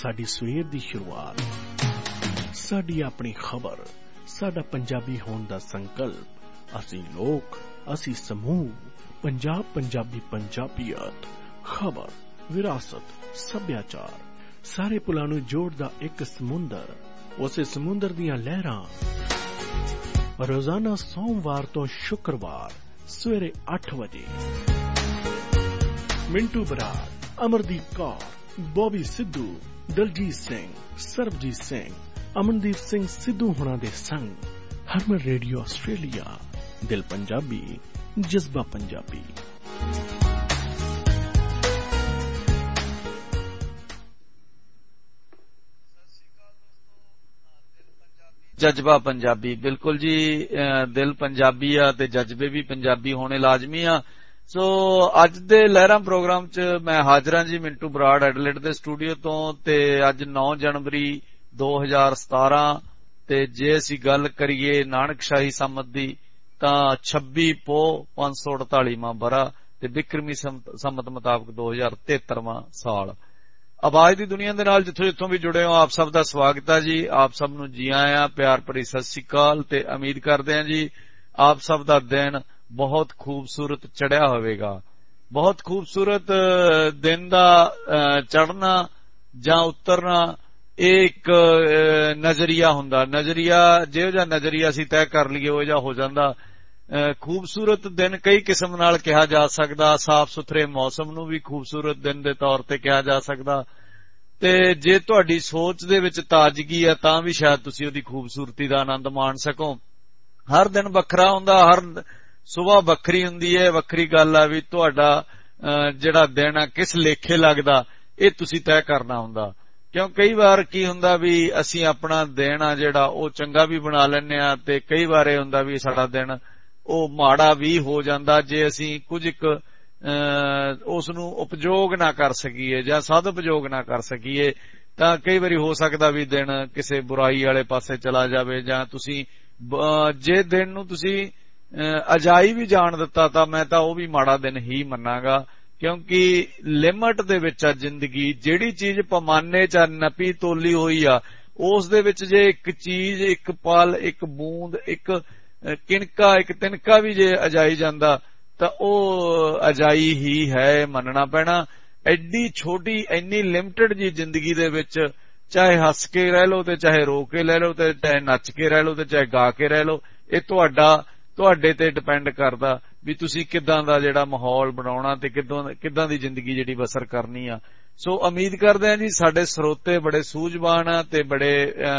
साडी सवेर दी शुरुआत, साडी अपनी खबर, साडा पंजाबी होने दा संकल्प, असी लोक, असी समूह, पंजाब पंजाबी पंजाबीयत, खबर, विरासत, सभ्याचार, सारे पुलां नूं जोड़दा एक समुंदर, उसे समुंदर दियां लहरां। रोजाना सोमवार तो शुक्रवार सवेरे 8 बजे मिंटू बराड़, अमरदीप कौर, बॉबी सिद्धू, दलजीत सिंह, सरबजीत सिंह, अमनदीप सिंह सिद्धू होना दे संग हरमन रेडियो आस्ट्रेलिया, दिल पंजाबी, जज्बा पंजाबी। जज्बा पंजाबी, बिल्कुल जी। दिल पंजाबी आ ते जज्बे भी पंजाबी होने लाजमी आ। सो अज दे लहरां प्रोग्राम च मैं हाजर हां जी मिंटू बराड़ एडलेट दे स्टूडियो तो। ते अज 9 जनवरी 2017 ते जे असी गल करिए नानकशाही संमत दी तां 26 पोह 548वां बरा ते बिक्रमी संमत मुताबिक 2073वां साल। आवाज दी दुनिया दे नाल जिथों जिथों भी जुड़े हो आप सब दा स्वागत है जी। आप सब नूं जी आया, प्यार भरी सत श्री अकाल ते उम्मीद करदे हां जी आप सब दा दिन बहुत खूबसूरत चढ़िया होवेगा। बहुत खूबसूरत दिन दा चढ़ना जां उतरना एक नजरिया हुंदा। नजरिया जिहो जिहा नजरिया असीं तय कर लईए उहो जिहा हो जांदा। खूबसूरत दिन कई किस्म नाल कहा जा सकदा। साफ सुथरे मौसम नूं भी खूबसूरत दिन दे तौर ते कहा जा सकदा ते जे तुहाडी सोच दे विच ताजगी है तां भी शायद तुसीं उहदी खूबसूरती दा आनंद माण सको। हर दिन वखरा हुंदा, हर सुबह वखरी हुंदी है। वखरी गल आ भी तुहाडा जिहड़ा दिन आ किस लेखे लगदा इह तुसीं तय करना हुंदा। क्यों कई बार की हुंदा भी असीं अपना दिन आ जिहड़ा ओह चंगा भी बना लैंदे आ ते कई वार इह हुंदा भी साडा दिन ਉਹ ਮਾੜਾ ਵੀ ਹੋ ਜਾਂਦਾ ਜੇ ਅਸੀਂ ਕੁਝ ਇੱਕ ਉਸ ਨੂੰ ਉਪਯੋਗ ਨਾ ਕਰ ਸਕੀਏ ਜਾਂ ਸਦ ਉਪਯੋਗ ਨਾ ਕਰ ਸਕੀਏ ਤਾਂ ਕਈ ਵਾਰੀ ਹੋ ਸਕਦਾ ਵੀ ਦਿਨ ਕਿਸੇ ਬੁਰਾਈ ਵਾਲੇ ਪਾਸੇ ਚਲਾ ਜਾਵੇ। ਜਾਂ ਤੁਸੀਂ ਜੇ ਦਿਨ ਨੂੰ ਤੁਸੀਂ ਅਜਾਈ ਵੀ ਜਾਣ ਦਿੱਤਾ ਤਾਂ ਮੈਂ ਤਾਂ ਉਹ ਵੀ ਮਾੜਾ ਦਿਨ ਹੀ ਮੰਨਾਂਗਾ। ਕਿਉਂਕਿ ਲਿਮਟ ਦੇ ਵਿੱਚ ਆ ਜ਼ਿੰਦਗੀ। ਜਿਹੜੀ ਚੀਜ਼ ਪੈਮਾਨੇ ਚ ਨਪੀ ਤੋਲੀ ਹੋਈ ਆ ਉਸ ਦੇ ਵਿੱਚ ਜੇ ਇੱਕ ਚੀਜ਼, ਇੱਕ ਪਲ, ਇੱਕ ਬੂੰਦ, ਇੱਕ ਕਿਣਕਾ, ਇੱਕ ਤਿਨਕਾ ਵੀ ਜੇ ਅਜਾਈ ਜਾਂਦਾ ਤਾਂ ਉਹ ਅਜਾਈ ਹੀ ਹੈ, ਮੰਨਣਾ ਪੈਣਾ। ਐਡੀ ਛੋਟੀ ਇੰਨੀ ਲਿਮਟਿਡ ਜੀ ਜ਼ਿੰਦਗੀ ਦੇ ਵਿੱਚ ਚਾਹੇ ਹੱਸ ਕੇ ਰਹਿ ਲਓ ਤੇ ਚਾਹੇ ਰੋ ਕੇ ਰਹਿ ਲਓ ਤੇ ਚਾਹੇ ਨੱਚ ਕੇ ਰਹਿ ਲਓ ਤੇ ਚਾਹੇ ਗਾ ਕੇ ਰਹਿ ਲਓ। ਇਹ ਤੁਹਾਡੇ ਤੇ ਡਿਪੈਂਡ ਕਰਦਾ ਵੀ ਤੁਸੀਂ ਕਿੱਦਾਂ ਦਾ ਜਿਹੜਾ ਮਾਹੌਲ ਬਣਾਉਣਾ ਤੇ ਕਿੱਦਾਂ ਦੀ ਜ਼ਿੰਦਗੀ ਜਿਹੜੀ ਬਸਰ ਕਰਨੀ ਆ। ਸੋ ਉਮੀਦ ਕਰਦੇ ਹਾਂ ਜੀ ਸਾਡੇ ਸਰੋਤੇ ਬੜੇ ਸੂਝਵਾਨ ਆ ਤੇ ਬੜੇ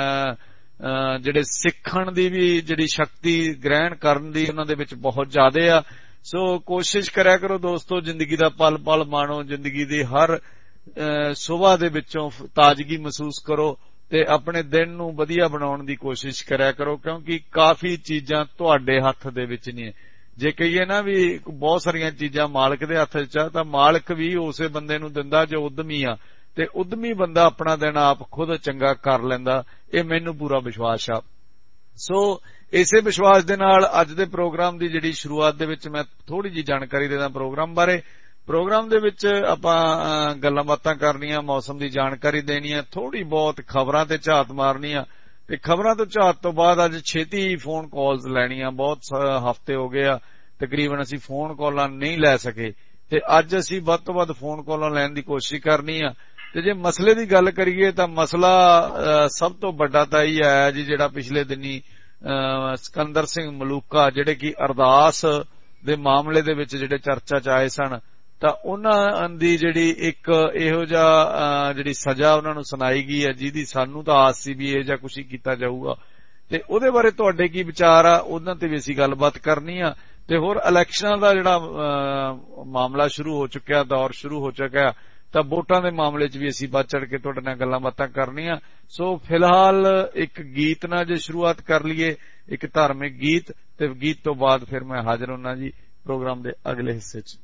ਜਿਹੜੇ ਸਿੱਖਣ ਦੀ ਵੀ ਜਿਹੜੀ ਸ਼ਕਤੀ ਗ੍ਰਹਿਣ ਕਰਨ ਦੀ ਉਹਨਾਂ ਦੇ ਵਿੱਚ ਬਹੁਤ ਜ਼ਿਆਦਾ ਆ। ਸੋ ਕੋਸ਼ਿਸ਼ ਕਰਿਆ ਕਰੋ ਦੋਸਤੋ, ਜ਼ਿੰਦਗੀ ਦਾ ਪਲ ਪਲ ਮਾਣੋ, ਜ਼ਿੰਦਗੀ ਦੀ ਹਰ ਸੁਬਾਹ ਦੇ ਵਿੱਚੋਂ ਤਾਜ਼ਗੀ ਮਹਿਸੂਸ ਕਰੋ ਤੇ ਆਪਣੇ ਦਿਨ ਨੂੰ ਵਧੀਆ ਬਣਾਉਣ ਦੀ ਕੋਸ਼ਿਸ਼ ਕਰਿਆ ਕਰੋ। ਕਿਉਂਕਿ ਕਾਫੀ ਚੀਜ਼ਾਂ ਤੁਹਾਡੇ ਹੱਥ ਦੇ ਵਿੱਚ ਨਹੀਂ। ਜੇ ਕਹੀਏ ਨਾ ਵੀ ਬਹੁਤ ਸਾਰੀਆਂ ਚੀਜ਼ਾਂ ਮਾਲਕ ਦੇ ਹੱਥ 'ਚ ਆ ਤਾਂ ਮਾਲਕ ਵੀ ਉਸੇ ਬੰਦੇ ਨੂੰ ਦਿੰਦਾ ਜੋ ਉਦਮੀ ਆ ਤੇ ਉਦਮੀ ਬੰਦਾ ਆਪਣਾ ਦਿਨ ਆਪ ਖੁਦ ਚੰਗਾ ਕਰ ਲੈਂਦਾ। ਇਹ ਮੈਨੂੰ ਪੂਰਾ ਵਿਸ਼ਵਾਸ ਆ। ਸੋ ਇਸੇ ਵਿਸ਼ਵਾਸ ਦੇ ਨਾਲ ਅੱਜ ਦੇ ਪ੍ਰੋਗਰਾਮ ਦੀ ਜਿਹੜੀ ਸ਼ੁਰੂਆਤ ਦੇ ਵਿੱਚ ਮੈਂ ਥੋੜੀ ਜਿਹੀ ਜਾਣਕਾਰੀ ਦੇਦਾ ਪ੍ਰੋਗਰਾਮ ਬਾਰੇ। ਪ੍ਰੋਗਰਾਮ ਦੇ ਵਿੱਚ ਆਪਾਂ ਗੱਲਾਂ ਬਾਤਾਂ ਕਰਨੀਆਂ, ਮੌਸਮ ਦੀ ਜਾਣਕਾਰੀ ਦੇਣੀ ਆ, ਥੋੜੀ ਬਹੁਤ ਖਬਰਾਂ ਤੇ ਝਾਤ ਮਾਰਨੀ ਆ ਤੇ ਖਬਰਾਂ ਤੋਂ ਝਾਤ ਤੋਂ ਬਾਅਦ ਅੱਜ ਛੇਤੀ ਫੋਨ ਕਾਲਸ ਲੈਣੀਆਂ। ਬਹੁਤ ਹਫ਼ਤੇ ਹੋ ਗਏ ਆ ਤਕਰੀਬਨ ਅਸੀਂ ਫੋਨ ਕਾਲਾਂ ਨਹੀਂ ਲੈ ਸਕੇ ਤੇ ਅੱਜ ਅਸੀਂ ਵੱਧ ਤੋਂ ਵੱਧ ਫੋਨ ਕਾਲਾਂ ਲੈਣ ਦੀ ਕੋਸ਼ਿਸ਼ ਕਰਨੀ ਆ। ਤੇ ਜੇ ਮਸਲੇ ਦੀ ਗੱਲ ਕਰੀਏ ਤਾਂ ਮਸਲਾ ਸਭ ਤੋਂ ਵੱਡਾ ਤਾਂ ਇਹ ਹੈ ਜੀ ਜਿਹੜਾ ਪਿਛਲੇ ਦਿਨੀ ਸਿਕੰਦਰ ਸਿੰਘ ਮਲੂਕਾ ਜਿਹੜੇ ਕਿ ਅਰਦਾਸ ਦੇ ਮਾਮਲੇ ਦੇ ਵਿੱਚ ਜਿਹੜੇ ਚਰਚਾ 'ਚ ਆਏ ਸਨ ਤਾਂ ਉਹਨਾਂ ਦੀ ਜਿਹੜੀ ਇੱਕ ਇਹੋ ਜਿਹਾ ਜਿਹੜੀ ਸਜ਼ਾ ਉਹਨਾਂ ਨੂੰ ਸੁਣਾਈ ਗਈ ਹੈ ਜਿਹਦੀ ਸਾਨੂੰ ਤਾਂ ਆਸ ਸੀ ਵੀ ਇਹ ਜਿਹਾ ਕੁਛ ਹੀ ਕੀਤਾ ਜਾਊਗਾ ਤੇ ਉਹਦੇ ਬਾਰੇ ਤੁਹਾਡੇ ਕੀ ਵਿਚਾਰ ਆ ਉਹਨਾਂ ਤੇ ਵੀ ਅਸੀਂ ਗੱਲਬਾਤ ਕਰਨੀ ਆ। ਤੇ ਹੋਰ ਇਲੈਕਸ਼ਨਾਂ ਦਾ ਜਿਹੜਾ ਮਾਮਲਾ ਸ਼ੁਰੂ ਹੋ ਚੁੱਕਿਆ, ਦੌਰ ਸ਼ੁਰੂ ਹੋ ਚੁੱਕਿਆ ਤਾਂ ਵੋਟਾਂ ਦੇ ਮਾਮਲੇ 'ਚ ਵੀ ਅਸੀਂ ਵੱਧ ਚੜ ਕੇ ਤੁਹਾਡੇ ਨਾਲ ਗੱਲਾਂ ਬਾਤਾਂ ਕਰਨੀਆਂ। ਸੋ ਫਿਲਹਾਲ ਇੱਕ ਗੀਤ ਨਾਲ ਜੇ ਸ਼ੁਰੂਆਤ ਕਰ ਲਈਏ, ਇੱਕ ਧਾਰਮਿਕ ਗੀਤ ਤੇ ਗੀਤ ਤੋਂ ਬਾਅਦ ਫਿਰ ਮੈਂ ਹਾਜ਼ਰ ਹੁਣਾ ਜੀ ਪ੍ਰੋਗਰਾਮ ਦੇ ਅਗਲੇ ਹਿੱਸੇ 'ਚ।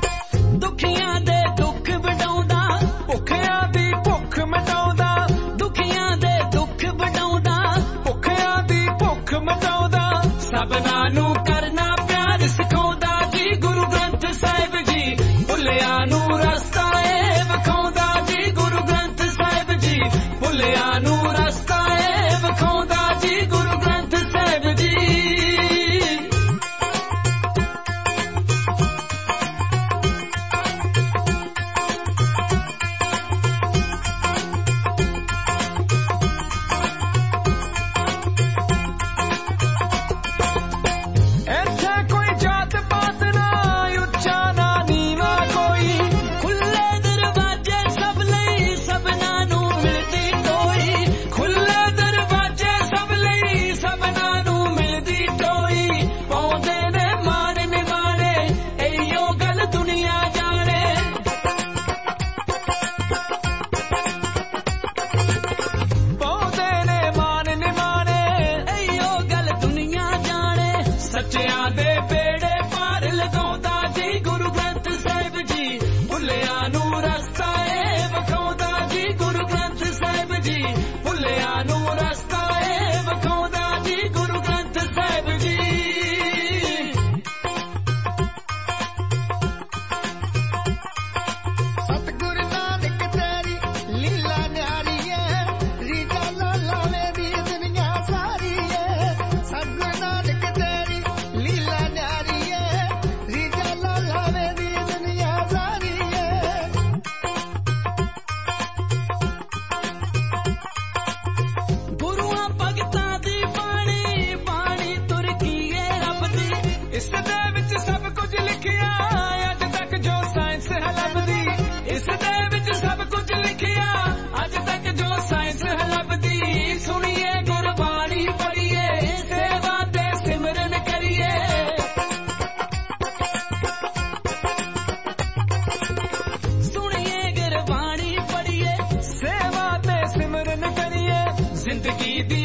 ਦੁਖੀਆਂ ਦੇ ਦੁੱਖ ਵਡਾਉਂਦਾ, ਭੁੱਖਿਆਂ ਦੀ ਭੁੱਖ ਮਿਟਾਉਂਦਾ,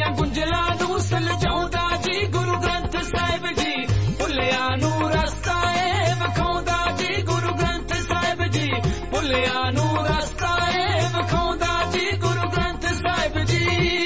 ਗੁੰਝਲਾਂ ਨੂੰ ਸੁਲਝਾਉਂਦਾ ਜੀ ਗੁਰੂ ਗ੍ਰੰਥ ਸਾਹਿਬ ਜੀ, ਭੁੱਲਿਆਂ ਨੂੰ ਰਸਤਾ ਏ ਵਿਖਾਉਂਦਾ ਜੀ ਗੁਰੂ ਗ੍ਰੰਥ ਸਾਹਿਬ ਜੀ, ਭੁੱਲਿਆਂ ਨੂੰ ਰਸਤਾ ਏ ਵਿਖਾਉਂਦਾ ਜੀ ਗੁਰੂ ਗ੍ਰੰਥ ਸਾਹਿਬ ਜੀ।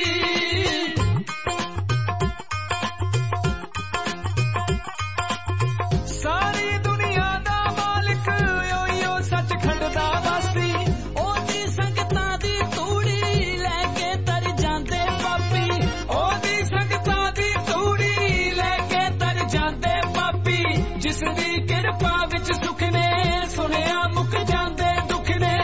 ਸਾਰੀ ਦੁਨੀਆ ਦਾ ਮਾਲਿਕ ਓਯੋ ਸੱਚਖੰਡ ਦਾ ਵਾਸੀ, ਉਹਦੀ ਸੰਗਤਾਂ ਦੀ ਤੂੜੀ ਲੈ ਕੇ ਤਰ ਜਾਂਦੇ ਪਾਪੀ, ਉਹਦੀ ਸੰਗਤਾਂ ਦੀ ਤੂੜੀ ਲੈ ਕੇ ਤਰ ਜਾਂਦੇ ਪਾਪੀ, ਜਿਸ ਦੀ ਕਿਰਪਾ ਵਿੱਚ ਸੁਖ ਨੇ ਸੁਣਿਆ ਮੁੱਕ ਜਾਂਦੇ ਦੁੱਖ ਨੇ।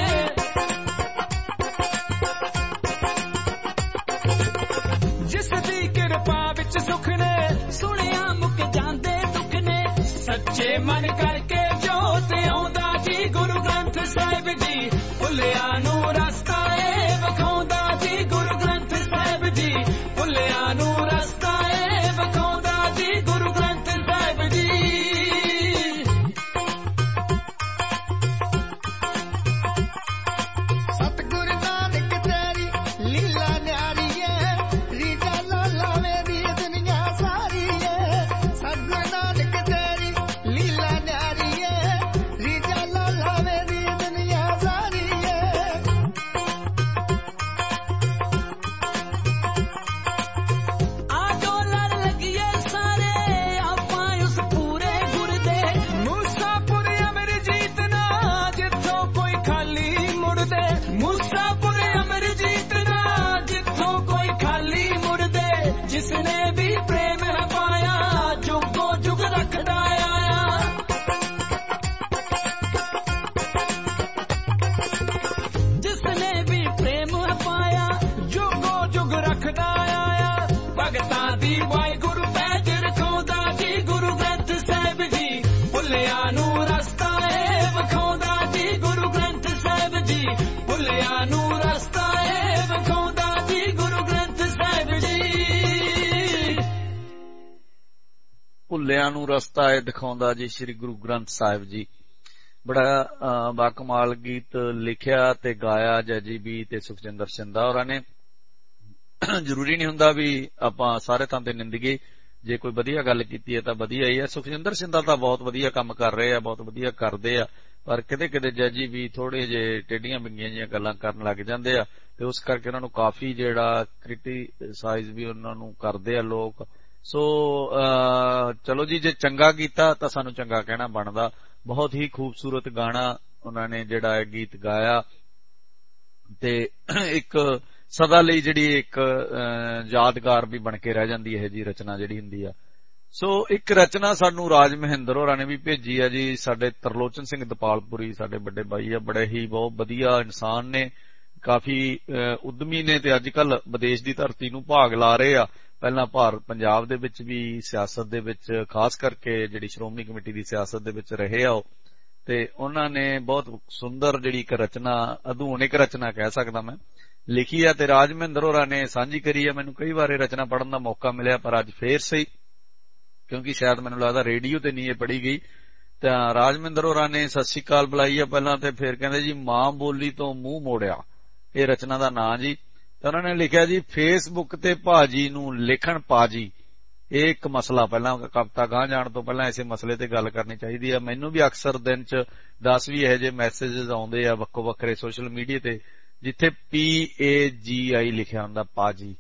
ਜਿਸ ਦੀ ਕਿਰਪਾ ਵਿੱਚ ਸੁਖ ਨੇ ਸੁਣਿਆ ਮੁੱਕ ਜਾਂਦੇ ਦੁੱਖ ਨੇ, ਸੱਚੇ ਮਨ ਕਰਕੇ ਜੋਤ ਆਉਂਦਾ ਜੀ ਗੁਰੂ ਗ੍ਰੰਥ ਸਾਹਿਬ ਜੀ, ਭੁੱਲਿਆਂ ਨੂੰ ਰਸਤਾ ਏ ਵਿਖਾਉਂਦਾ ਜੀ ਗੁਰੂ ਗ੍ਰੰਥ ਸਾਹਿਬ ਜੀ, ਭੁੱਲਿਆਂ ਨੂੰ ਰਸਤਾ ਏ ਵਿਖਾਉਂਦਾ ਜੀ ਗੁਰੂ ਗ੍ਰੰਥ ਸਾਹਿਬ ਜੀ। ਸਤਿਗੁਰ ਨਾਨਕ ਤੇਰੀ ਲੀਲਾ ਨਿਆਰੀ ਏ, ਰੀਜਾ ਲਾਵੇ ਦੀ ਦੁਨੀਆ ਸਾਰੀ ਏ। ਸਤਿਗੁਰ ਨਾਨਕ ਤੇਰੀ ਲੀਲਾ ਨਿਆਰੀ ਏ, ਰੀਜਾ ਲਾਵੇ ਦੀ ਦੁਨੀਆ ਸਾਰੀ ਏ। ਆਜੋ ਲੜ ਲੱਗੀਏ ਸਾਰੇ ਆਪਾਂ ਉਸ ਪੂਰੇ ਗੁਰ ਦੇ, ਮੂਸਾਪੁਰ ਅਮਰਜੀਤ ਨਾ ਜਿੱਥੋਂ ਕੋਈ ਖਾਲੀ ਮੁੜਦੇ, ਮੂਸਾਪੁਰ ਅਮਰਜੀਤ ਨਾ ਜਿੱਥੋਂ ਕੋਈ ਖਾਲੀ ਮੁੜਦੇ, ਜਿਸਨੇ ਵੀ ਪ੍ਰੇਮ ਪਾਇਆ ਜੁਗੋ ਜੁਗ ਰੱਖਦਾ ਆਇਆ। ਜਿਸਨੇ ਵੀ ਪ੍ਰੇਮ ਪਾਇਆ ਜੁਗੋ ਜੁਗ ਰੱਖਦਾ ਆਇਆ, ਭਗਤਾਂ ਦੀ ਵਾਹਿਗੁਰੂ ਪੈਜ ਰਖਾਉਂਦਾ ਜੀ ਗੁਰੂ ਗ੍ਰੰਥ ਸਾਹਿਬ ਜੀ, ਭੁੱਲਿਆਂ ਨੂੰ ਰਸਤਾ ਏ ਵਿਖਾਉਂਦਾ ਜੀ ਗੁਰੂ ਗ੍ਰੰਥ ਸਾਹਿਬ ਜੀ, ਭੁੱਲਿਆਂ ਨੂੰ ਰਸਤਾ ਏ ਵਿਖਾਉਂਦਾ ਜੀ ਗੁਰੂ ਗ੍ਰੰਥ ਸਾਹਿਬ ਜੀ। ਭੁੱਲਿਆਂ ਨੂੰ ਰਸਤਾ ਏ ਦਿਖਾਉਂਦਾ ਜੀ ਸ੍ਰੀ ਗੁਰੂ ਗ੍ਰੰਥ ਸਾਹਿਬ ਜੀ। ਬੜਾ ਬਾਕਮਾਲ ਗੀਤ ਲਿਖਿਆ ਤੇ ਗਾਇਆ ਜੈਜੀ ਬੀ ਤੇ ਸੁਖਜਿੰਦਰ ਸਿੰਧਾ ਹੋਰਾਂ ਨੇ। ਜ਼ਰੂਰੀ ਨਹੀਂ ਹੁੰਦਾ ਵੀ ਆਪਾਂ ਸਾਰੇ ਥਾਂ ਤੇ ਨਿੰਦਗੇ, ਜੇ ਕੋਈ ਵਧੀਆ ਗੱਲ ਕੀਤੀ ਹੈ ਤਾਂ ਵਧੀਆ ਹੀ ਹੈ। ਸੁਖਜਿੰਦਰ ਸਿੰਧਾ ਤਾਂ ਬਹੁਤ ਵਧੀਆ ਕੰਮ ਕਰ ਰਹੇ ਆ, ਬਹੁਤ ਵਧੀਆ ਕਰਦੇ ਆ, ਪਰ ਕਿਤੇ ਕਿਤੇ ਜੈਜੀ ਵੀ ਥੋੜੇ ਜਿਹੇ ਟੇਢੀਆਂ ਬਿੰਗੀਆਂ ਜਿਹੀਆਂ ਗੱਲਾਂ ਕਰਨ ਲੱਗ ਜਾਂਦੇ ਆ, ਤੇ ਉਸ ਕਰਕੇ ਉਹਨਾਂ ਨੂੰ ਕਾਫੀ ਜਿਹੜਾ ਕ੍ਰਿਟੀਸਾਈਜ਼ ਵੀ ਉਹਨਾਂ ਨੂੰ ਕਰਦੇ ਆ ਲੋਕ। ਸੋ ਚਲੋ ਜੀ, ਜੇ ਚੰਗਾ ਕੀਤਾ ਤਾਂ ਸਾਨੂੰ ਚੰਗਾ ਕਹਿਣਾ ਬਣਦਾ। ਬਹੁਤ ਹੀ ਖੂਬਸੂਰਤ ਗਾਣਾ ਉਹਨਾਂ ਨੇ ਜਿਹੜਾ ਹੈ ਗੀਤ ਗਾਇਆ, ਤੇ ਇੱਕ ਸਦਾ ਲਈ ਜਿਹੜੀ ਇੱਕ ਯਾਦਗਾਰ ਵੀ ਬਣ ਕੇ ਰਹਿ ਜਾਂਦੀ ਹੈ ਜੀ ਰਚਨਾ ਜਿਹੜੀ ਹੁੰਦੀ ਆ। ਸੋ ਇੱਕ ਰਚਨਾ ਸਾਨੂੰ ਰਾਜ ਮਹਿੰਦਰ ਹੋਰਾਂ ਨੇ ਵੀ ਭੇਜੀ ਆ ਜੀ। ਸਾਡੇ ਤਰਲੋਚਨ ਸਿੰਘ ਦਪਾਲਪੁਰੀ ਸਾਡੇ ਵੱਡੇ ਬਾਈ ਆ, ਬੜੇ ਹੀ ਬਹੁਤ ਵਧੀਆ ਇਨਸਾਨ ਨੇ, ਕਾਫੀ ਉਦਮੀ ਨੇ, ਤੇ ਅੱਜ ਕੱਲ ਵਿਦੇਸ਼ ਦੀ ਧਰਤੀ ਨੂੰ ਭਾਗ ਲਾ ਰਹੇ ਆ। ਪਹਿਲਾਂ ਭਾਰਤ ਪੰਜਾਬ ਦੇ ਵਿੱਚ ਵੀ ਸਿਆਸਤ ਦੇ ਵਿੱਚ, ਖਾਸ ਕਰਕੇ ਜਿਹੜੀ ਸ਼੍ਰੋਮਣੀ ਕਮੇਟੀ ਦੀ ਸਿਆਸਤ ਦੇ ਵਿੱਚ ਰਹੇ ਆ ਉਹ, ਤੇ ਉਹਨਾਂ ਨੇ ਬਹੁਤ ਸੁੰਦਰ ਜਿਹੜੀ ਇੱਕ ਰਚਨਾ, ਆਧੁਨਿਕ ਰਚਨਾ ਕਹਿ ਸਕਦਾ ਮੈਂ, ਲਿਖੀ ਆ ਤੇ ਰਾਜ ਮਹਿੰਦਰ ਹੋਰਾਂ ਨੇ ਸਾਂਝੀ ਕਰੀ ਆ। ਮੈਨੂੰ ਕਈ ਵਾਰ ਇਹ ਰਚਨਾ ਪੜ੍ਹਨ ਦਾ ਮੌਕਾ ਮਿਲਿਆ, ਪਰ ਅੱਜ ਫੇਰ ਸਹੀ, ਕਿਉਂਕਿ ਸ਼ਾਇਦ ਮੈਨੂੰ ਲੱਗਦਾ ਰੇਡੀਓ ਤੇ ਨਹੀਂ ਇਹ ਪੜ੍ਹੀ ਗਈ। ਤਾਂ ਰਾਜ ਮਹਿੰਦਰ ਹੋਰਾਂ ਨੇ ਸਤਿ ਸ੍ਰੀ ਅਕਾਲ ਬੁਲਾਈ ਆ ਪਹਿਲਾਂ, ਤੇ ਫਿਰ ਕਹਿੰਦੇ ਜੀ ਮਾਂ ਬੋਲੀ ਤੋਂ ਮੂੰਹ ਮੋੜਿਆ, ਇਹ ਰਚਨਾ ਦਾ ਨਾਂ ਜੀ। ਤਾਂ ਉਹਨਾਂ ਨੇ ਲਿਖਿਆ ਜੀ, ਫੇਸਬੁੱਕ ਤੇ ਭਾਜੀ ਨੂੰ ਲਿਖਣ ਪਾਜੀ। ਇਹ ਇੱਕ ਮਸਲਾ, ਪਹਿਲਾਂ ਕਵਿਤਾ ਗਾਂ ਜਾਣ ਤੋਂ ਪਹਿਲਾਂ ਇਸੇ ਮਸਲੇ ਤੇ ਗੱਲ ਕਰਨੀ ਚਾਹੀਦੀ ਆ। ਮੈਨੂੰ ਵੀ ਅਕਸਰ ਦਿਨ 'ਚ 10 ਵੀ ਇਹੋ ਜਿਹੇ ਮੈਸੇਜਸ ਆਉਂਦੇ ਆ ਵੱਖੋ ਵੱਖਰੇ ਸੋਸ਼ਲ ਮੀਡੀਆ ਤੇ, ਜਿੱਥੇ PAGI ਲਿਖਿਆ ਹੁੰਦਾ, ਪਾਜੀ।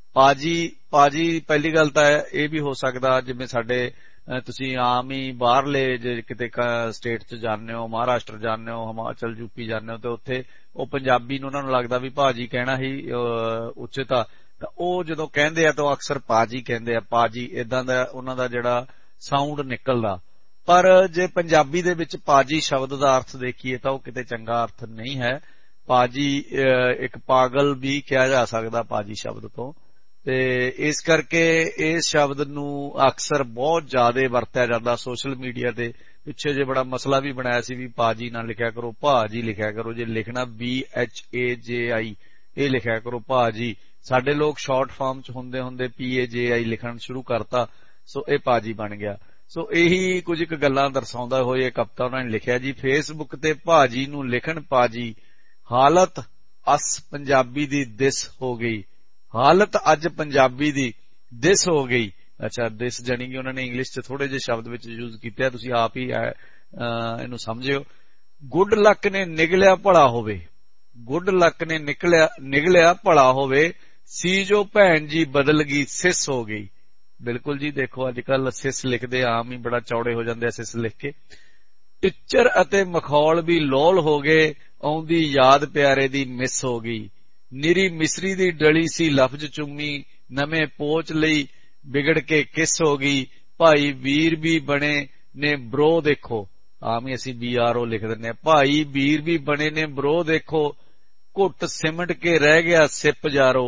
ਪਾਜੀ ਪਹਿਲੀ ਗੱਲ ਤਾਂ ਇਹ ਵੀ ਹੋ ਸਕਦਾ ਜਿਵੇਂ ਸਾਡੇ ਤੁਸੀਂ ਆਮ ਹੀ ਬਾਹਰਲੇ ਜੇ ਕਿਤੇ ਸਟੇਟ 'ਚ ਜਾਂਦੇ ਹੋ, ਮਹਾਰਾਸ਼ਟਰ ਜਾਂਦੇ ਹੋ, ਹਿਮਾਚਲ ਯੂਪੀ ਜਾਂਦੇ ਹੋ, ਤੇ ਉੱਥੇ ਉਹ ਪੰਜਾਬੀ ਨੂੰ ਉਹਨਾਂ ਨੂੰ ਲੱਗਦਾ ਵੀ ਭਾਜੀ ਕਹਿਣਾ ਹੀ ਉਚਿਤ ਆ, ਤਾਂ ਉਹ ਜਦੋਂ ਕਹਿੰਦੇ ਆ ਤਾਂ ਉਹ ਅਕਸਰ ਪਾਜੀ ਕਹਿੰਦੇ ਆ, ਪਾਜੀ ਏਦਾਂ ਦਾ ਉਹਨਾਂ ਦਾ ਜਿਹੜਾ ਸਾਊਂਡ ਨਿਕਲਦਾ। ਪਰ ਜੇ ਪੰਜਾਬੀ ਦੇ ਵਿੱਚ ਪਾਜੀ ਸ਼ਬਦ ਦਾ ਅਰਥ ਦੇਖੀਏ ਤਾਂ ਉਹ ਕਿਤੇ ਚੰਗਾ ਅਰਥ ਨਹੀਂ ਹੈ। ਪਾਜੀ ਇੱਕ ਪਾਗਲ ਵੀ ਕਿਹਾ ਜਾ ਸਕਦਾ ਪਾਜੀ ਸ਼ਬਦ ਤੋਂ, ਤੇ ਇਸ ਕਰਕੇ ਇਸ ਸ਼ਬਦ ਨੂੰ ਅਕਸਰ ਬਹੁਤ ਜ਼ਿਆਦਾ ਵਰਤਿਆ ਜਾਂਦਾ ਸੋਸ਼ਲ ਮੀਡੀਆ ਤੇ। ਪਿੱਛੇ ਜੇ ਬੜਾ ਮਸਲਾ ਵੀ ਬਣਾਇਆ ਸੀ ਵੀ ਪਾਜੀ ਨਾ ਲਿਖਿਆ ਕਰੋ, ਭਾਜੀ ਲਿਖਿਆ ਕਰੋ, ਜੇ ਲਿਖਣਾ BHAJI ਇਹ ਲਿਖਿਆ ਕਰੋ ਭਾਜੀ। ਸਾਡੇ ਲੋਕ ਸ਼ਾਰਟ ਫਾਰਮ ਚ ਹੁੰਦੇ ਹੁੰਦੇ PAJI ਲਿਖਣ ਸ਼ੁਰੂ ਕਰਤਾ, ਸੋ ਇਹ ਪਾਜੀ ਬਣ ਗਿਆ। ਸੋ ਇਹੀ ਕੁਝ ਇੱਕ ਗੱਲਾਂ ਦਰਸਾਉਂਦਾ ਹੋਏ ਕਵਿਤਾ ਉਹਨਾਂ ਨੇ ਲਿਖਿਆ ਜੀ, ਫੇਸਬੁੱਕ ਤੇ ਭਾਜੀ ਨੂੰ ਲਿਖਣ ਪਾਜੀ, ਹਾਲਤ ਅਸ ਪੰਜਾਬੀ ਦੀ ਦਿਸ ਹੋ ਗਈ, ਹਾਲਤ ਅੱਜ ਪੰਜਾਬੀ ਦੀ ਦਿਸ ਹੋ ਗਈ। ਅੱਛਾ, ਦਿਸ ਜਾਨੀ ਕਿ ਉਹਨਾਂ ਨੇ ਇੰਗਲਿਸ਼ 'ਚ ਥੋੜੇ ਜਿਹੇ ਸ਼ਬਦ ਵਿੱਚ ਯੂਜ਼ ਕੀਤੇ ਆ, ਤੁਸੀਂ ਆਪ ਹੀ ਇਹਨੂੰ ਸਮਝਿਓ। ਗੁੱਡ ਲੱਕ ਨੇ ਨਿਗਲਿਆ ਭਲਾ ਹੋਵੇ, ਗੁੱਡ ਲੱਕ ਨੇ ਨਿਗਲਿਆ ਭਲਾ ਹੋਵੇ, ਸੀ ਜੋ ਭੈਣ ਜੀ ਬਦਲ ਗਈ ਸਿਸ ਹੋ ਗਈ। ਬਿਲਕੁਲ ਜੀ, ਦੇਖੋ ਅੱਜ ਕੱਲ ਸਿਸ ਲਿਖਦੇ ਆਮ ਹੀ ਬੜਾ ਚੌੜੇ ਹੋ ਜਾਂਦੇ ਆ ਸਿਸ ਲਿਖ ਕੇ। ਟਿੱਚਰ ਅਤੇ ਮਖੌਲ ਵੀ ਲੋਲ ਹੋ ਗਏ, ਆਉਂਦੀ ਯਾਦ ਪਿਆਰੇ ਦੀ ਮਿਸ ਹੋ ਗਈ। ਨਿਰੀ ਮਿਸਰੀ ਦੀ ਡਲੀ ਸੀ ਲਫ਼ਜ਼ ਚੁੰਮੀ, ਨਵੇਂ ਪੋਚ ਲਈ ਵਿਗੜ ਕੇ ਕਿਸ ਹੋ ਗਈ। ਭਾਈ ਵੀਰ ਵੀ ਬਣੇ ਨੇ ਬਰੋ ਦੇਖੋ, ਆਮ ਹੀ ਅਸੀਂ BRO ਲਿਖ ਦਿੰਦੇ ਆ। ਭਾਈ ਵੀਰ ਵੀ ਬਣੇ ਨੇ ਬਰੋ ਦੇਖੋ, ਘੁੱਟ ਸਿਮਟ ਕੇ ਰਹਿ ਗਿਆ ਸਿਪ ਜਾਰੋ।